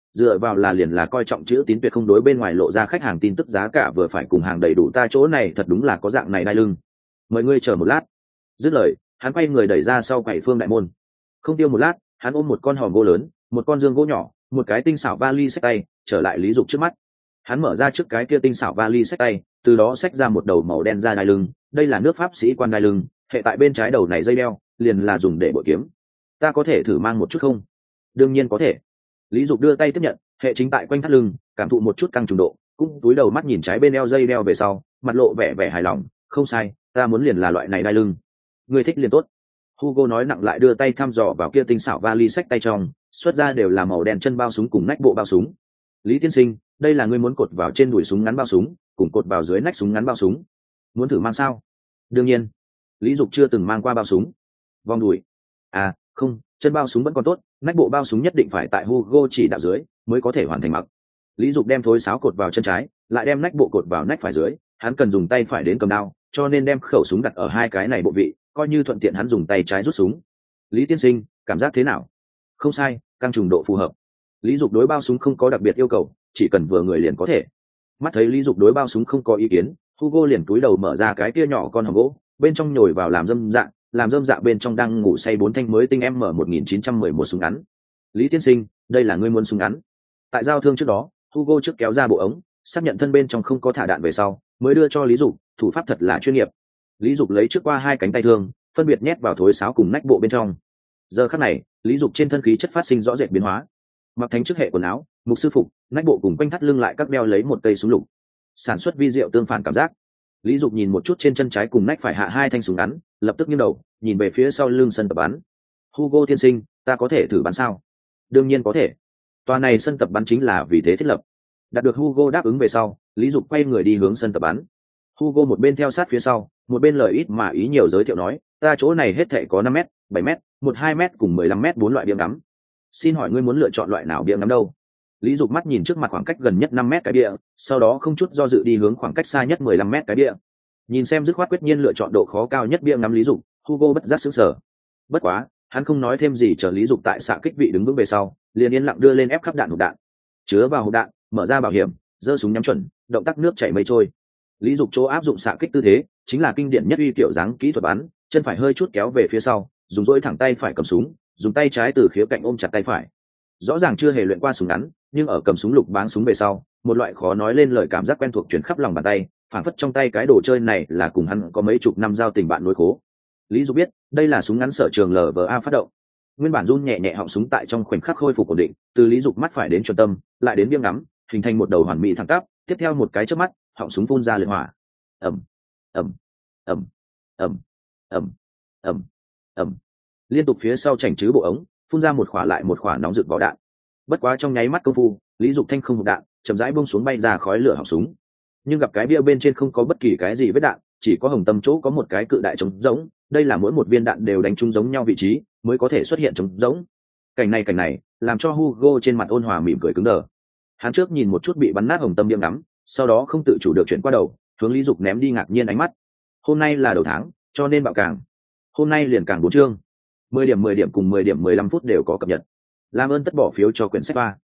dựa vào là liền là coi trọng chữ tín, tuyệt không đối bên ngoài lộ ra khách hàng tin tức, giá cả vừa phải cùng hàng đầy đủ, ta chỗ này thật đúng là có dạng này đai lưng, mời ngươi chờ một lát. Dứt lời hắn quay người đẩy ra sau quầy phương đại môn. Không tiêu một lát, hắn ôm một con hòm gỗ lớn, một con dương gỗ nhỏ, một cái tinh xảo vali xách tay trở lại Lý Dục trước mắt. Hắn mở ra trước cái kia tinh xảo vali xách tay, từ đó xách ra một đầu màu đen da đai lưng, đây là nước Pháp sĩ quan đai lưng, hệ tại bên trái đầu này dây đeo liền là dùng để bội kiếm. Ta có thể thử mang một chút không? Đương nhiên có thể. Lý Dục đưa tay tiếp nhận, hệ chính tại quanh thắt lưng, cảm thụ một chút căng trùng độ, cũng túi đầu mắt nhìn trái bên eo dây đeo về sau, mặt lộ vẻ vẻ hài lòng. Không sai, ta muốn liền là loại này đai lưng. Người thích liền tốt. Hugo nói nặng lại đưa tay thăm dò vào kia tinh xảo vali xách tay trong, xuất ra đều là màu đen chân bao súng cùng nách bộ bao súng. Lý tiên sinh, đây là ngươi muốn cột vào trên đùi súng ngắn bao súng, cùng cột vào dưới nách súng ngắn bao súng. Muốn thử mang sao? Đương nhiên. Lý Dục chưa từng mang qua bao súng. Vòng đùi? À, không, chân bao súng vẫn còn tốt, nách bộ bao súng nhất định phải tại Hugo chỉ đạo dưới mới có thể hoàn thành mặc. Lý Dục đem thối sáo cột vào chân trái, lại đem nách bộ cột vào nách phải dưới, hắn cần dùng tay phải đến cầm đao, cho nên đem khẩu súng đặt ở hai cái này bộ vị, coi như thuận tiện hắn dùng tay trái rút súng. Lý tiên sinh, cảm giác thế nào? Không sai, căng trùng độ phù hợp. Lý Dục đối bao súng không có đặc biệt yêu cầu, chỉ cần vừa người liền có thể. Mắt thấy Lý Dục đối bao súng không có ý kiến, Hugo liền túi đầu mở ra cái kia nhỏ con hòm gỗ, bên trong nhồi vào làm dâm dạ bên trong đang ngủ say 4 thanh mới tinh M1911 súng ngắn. Lý tiên sinh, đây là ngươi muốn súng ngắn. Tại giao thương trước đó, Hugo trước kéo ra bộ ống, xác nhận thân bên trong không có thả đạn về sau, mới đưa cho Lý Dục, thủ pháp thật là chuyên nghiệp. Lý Dục lấy trước qua hai cánh tay thương, phân biệt nhét vào thối sáo cùng nách bộ bên trong. Giờ khắc này, Lý Dục trên thân khí chất phát sinh rõ rệt biến hóa. Mặc thánh chức hệ quần áo, mục sư phục, nách bộ cùng quanh thắt lưng lại các đeo lấy một cây súng lục, sản xuất vi diệu tương phản cảm giác. Lý Dục nhìn một chút trên chân trái cùng nách phải hạ hai thanh súng ngắn, lập tức nghiêng đầu nhìn về phía sau lưng sân tập bắn. Hugo tiên sinh, ta có thể thử bắn sao? Đương nhiên có thể. Tòa này sân tập bắn chính là vì thế thiết lập. Đạt được Hugo đáp ứng về sau, Lý Dục quay người đi hướng sân tập bắn. Hugo một bên theo sát phía sau, một bên lời ít mà ý nhiều giới thiệu nói, ta chỗ này hết thảy có 5 m, 7 m, 12 m cùng 15 m 4 loại bia ngắm. Xin hỏi ngươi muốn lựa chọn loại nào bia ngắm đâu? Lý Dục mắt nhìn trước mặt khoảng cách gần nhất 5 m cái bia, sau đó không chút do dự đi hướng khoảng cách xa nhất 15 m cái bia. Nhìn xem dứt khoát quyết nhiên lựa chọn độ khó cao nhất bia ngắm Lý Dục, Hugo bất giác sững sờ. Bất quá, hắn không nói thêm gì, chờ Lý Dục tại xạ kích vị đứng vững về sau, liền yên lặng đưa lên ép khắp đạn hộp đạn, chứa vào hộp đạn, mở ra bảo hiểm, giơ súng nhắm chuẩn, động tác nước chảy mây trôi. Lý Dục chỗ áp dụng xạ kích tư thế chính là kinh điển nhất uy kiểu dáng kỹ thuật bắn, chân phải hơi chút kéo về phía sau, dùng duỗi thẳng tay phải cầm súng, dùng tay trái từ khía cạnh ôm chặt tay phải. Rõ ràng chưa hề luyện qua súng ngắn, nhưng ở cầm súng lục báng súng về sau, một loại khó nói lên lời cảm giác quen thuộc truyền khắp lòng bàn tay, phản phất trong tay cái đồ chơi này là cùng hắn có mấy chục năm giao tình bạn nối khố. Lý Dục biết, đây là súng ngắn sở trường LVA phát động. Nguyên bản run nhẹ nhẹ họng súng tại trong khoảnh khắc khôi phục ổn định, từ Lý Dục mắt phải đến chuẩn tâm, lại đến biếng ngắm, hình thành một đầu hoàn mỹ thẳng tắp, tiếp theo một cái chớp mắt, họng súng phun ra liệt hỏa. Ầm, ầm, ầm, ầm, ầm, ầm, ầm. Liên tục phía sau chảnh chứ bộ ống, phun ra một quả lại một quả nóng rực vỏ đạn. Bất quá trong nháy mắt công phu, Lý Dục thanh không hộp đạn, chậm rãi buông xuống bay ra khói lửa họng súng. Nhưng gặp cái bia bên trên không có bất kỳ cái gì vết đạn, chỉ có hồng tâm chỗ có một cái cự đại trống rỗng, đây là mỗi một viên đạn đều đánh trúng giống nhau vị trí, mới có thể xuất hiện trống rỗng. Cảnh này, làm cho Hugo trên mặt ôn hòa mỉm cười cứng đờ. Hắn trước nhìn một chút bị bắn nát hồng tâm điểm ngắm, sau đó không tự chủ được chuyển qua đầu, hướng Lý Dục ném đi ngạc nhiên ánh mắt. Hôm nay là đầu tháng, cho nên bạo càng. Hôm nay liền càng 4 chương. 10 điểm cùng 10 điểm 15 phút đều có cập nhật. Làm ơn tất bỏ phiếu cho quyển sách ba.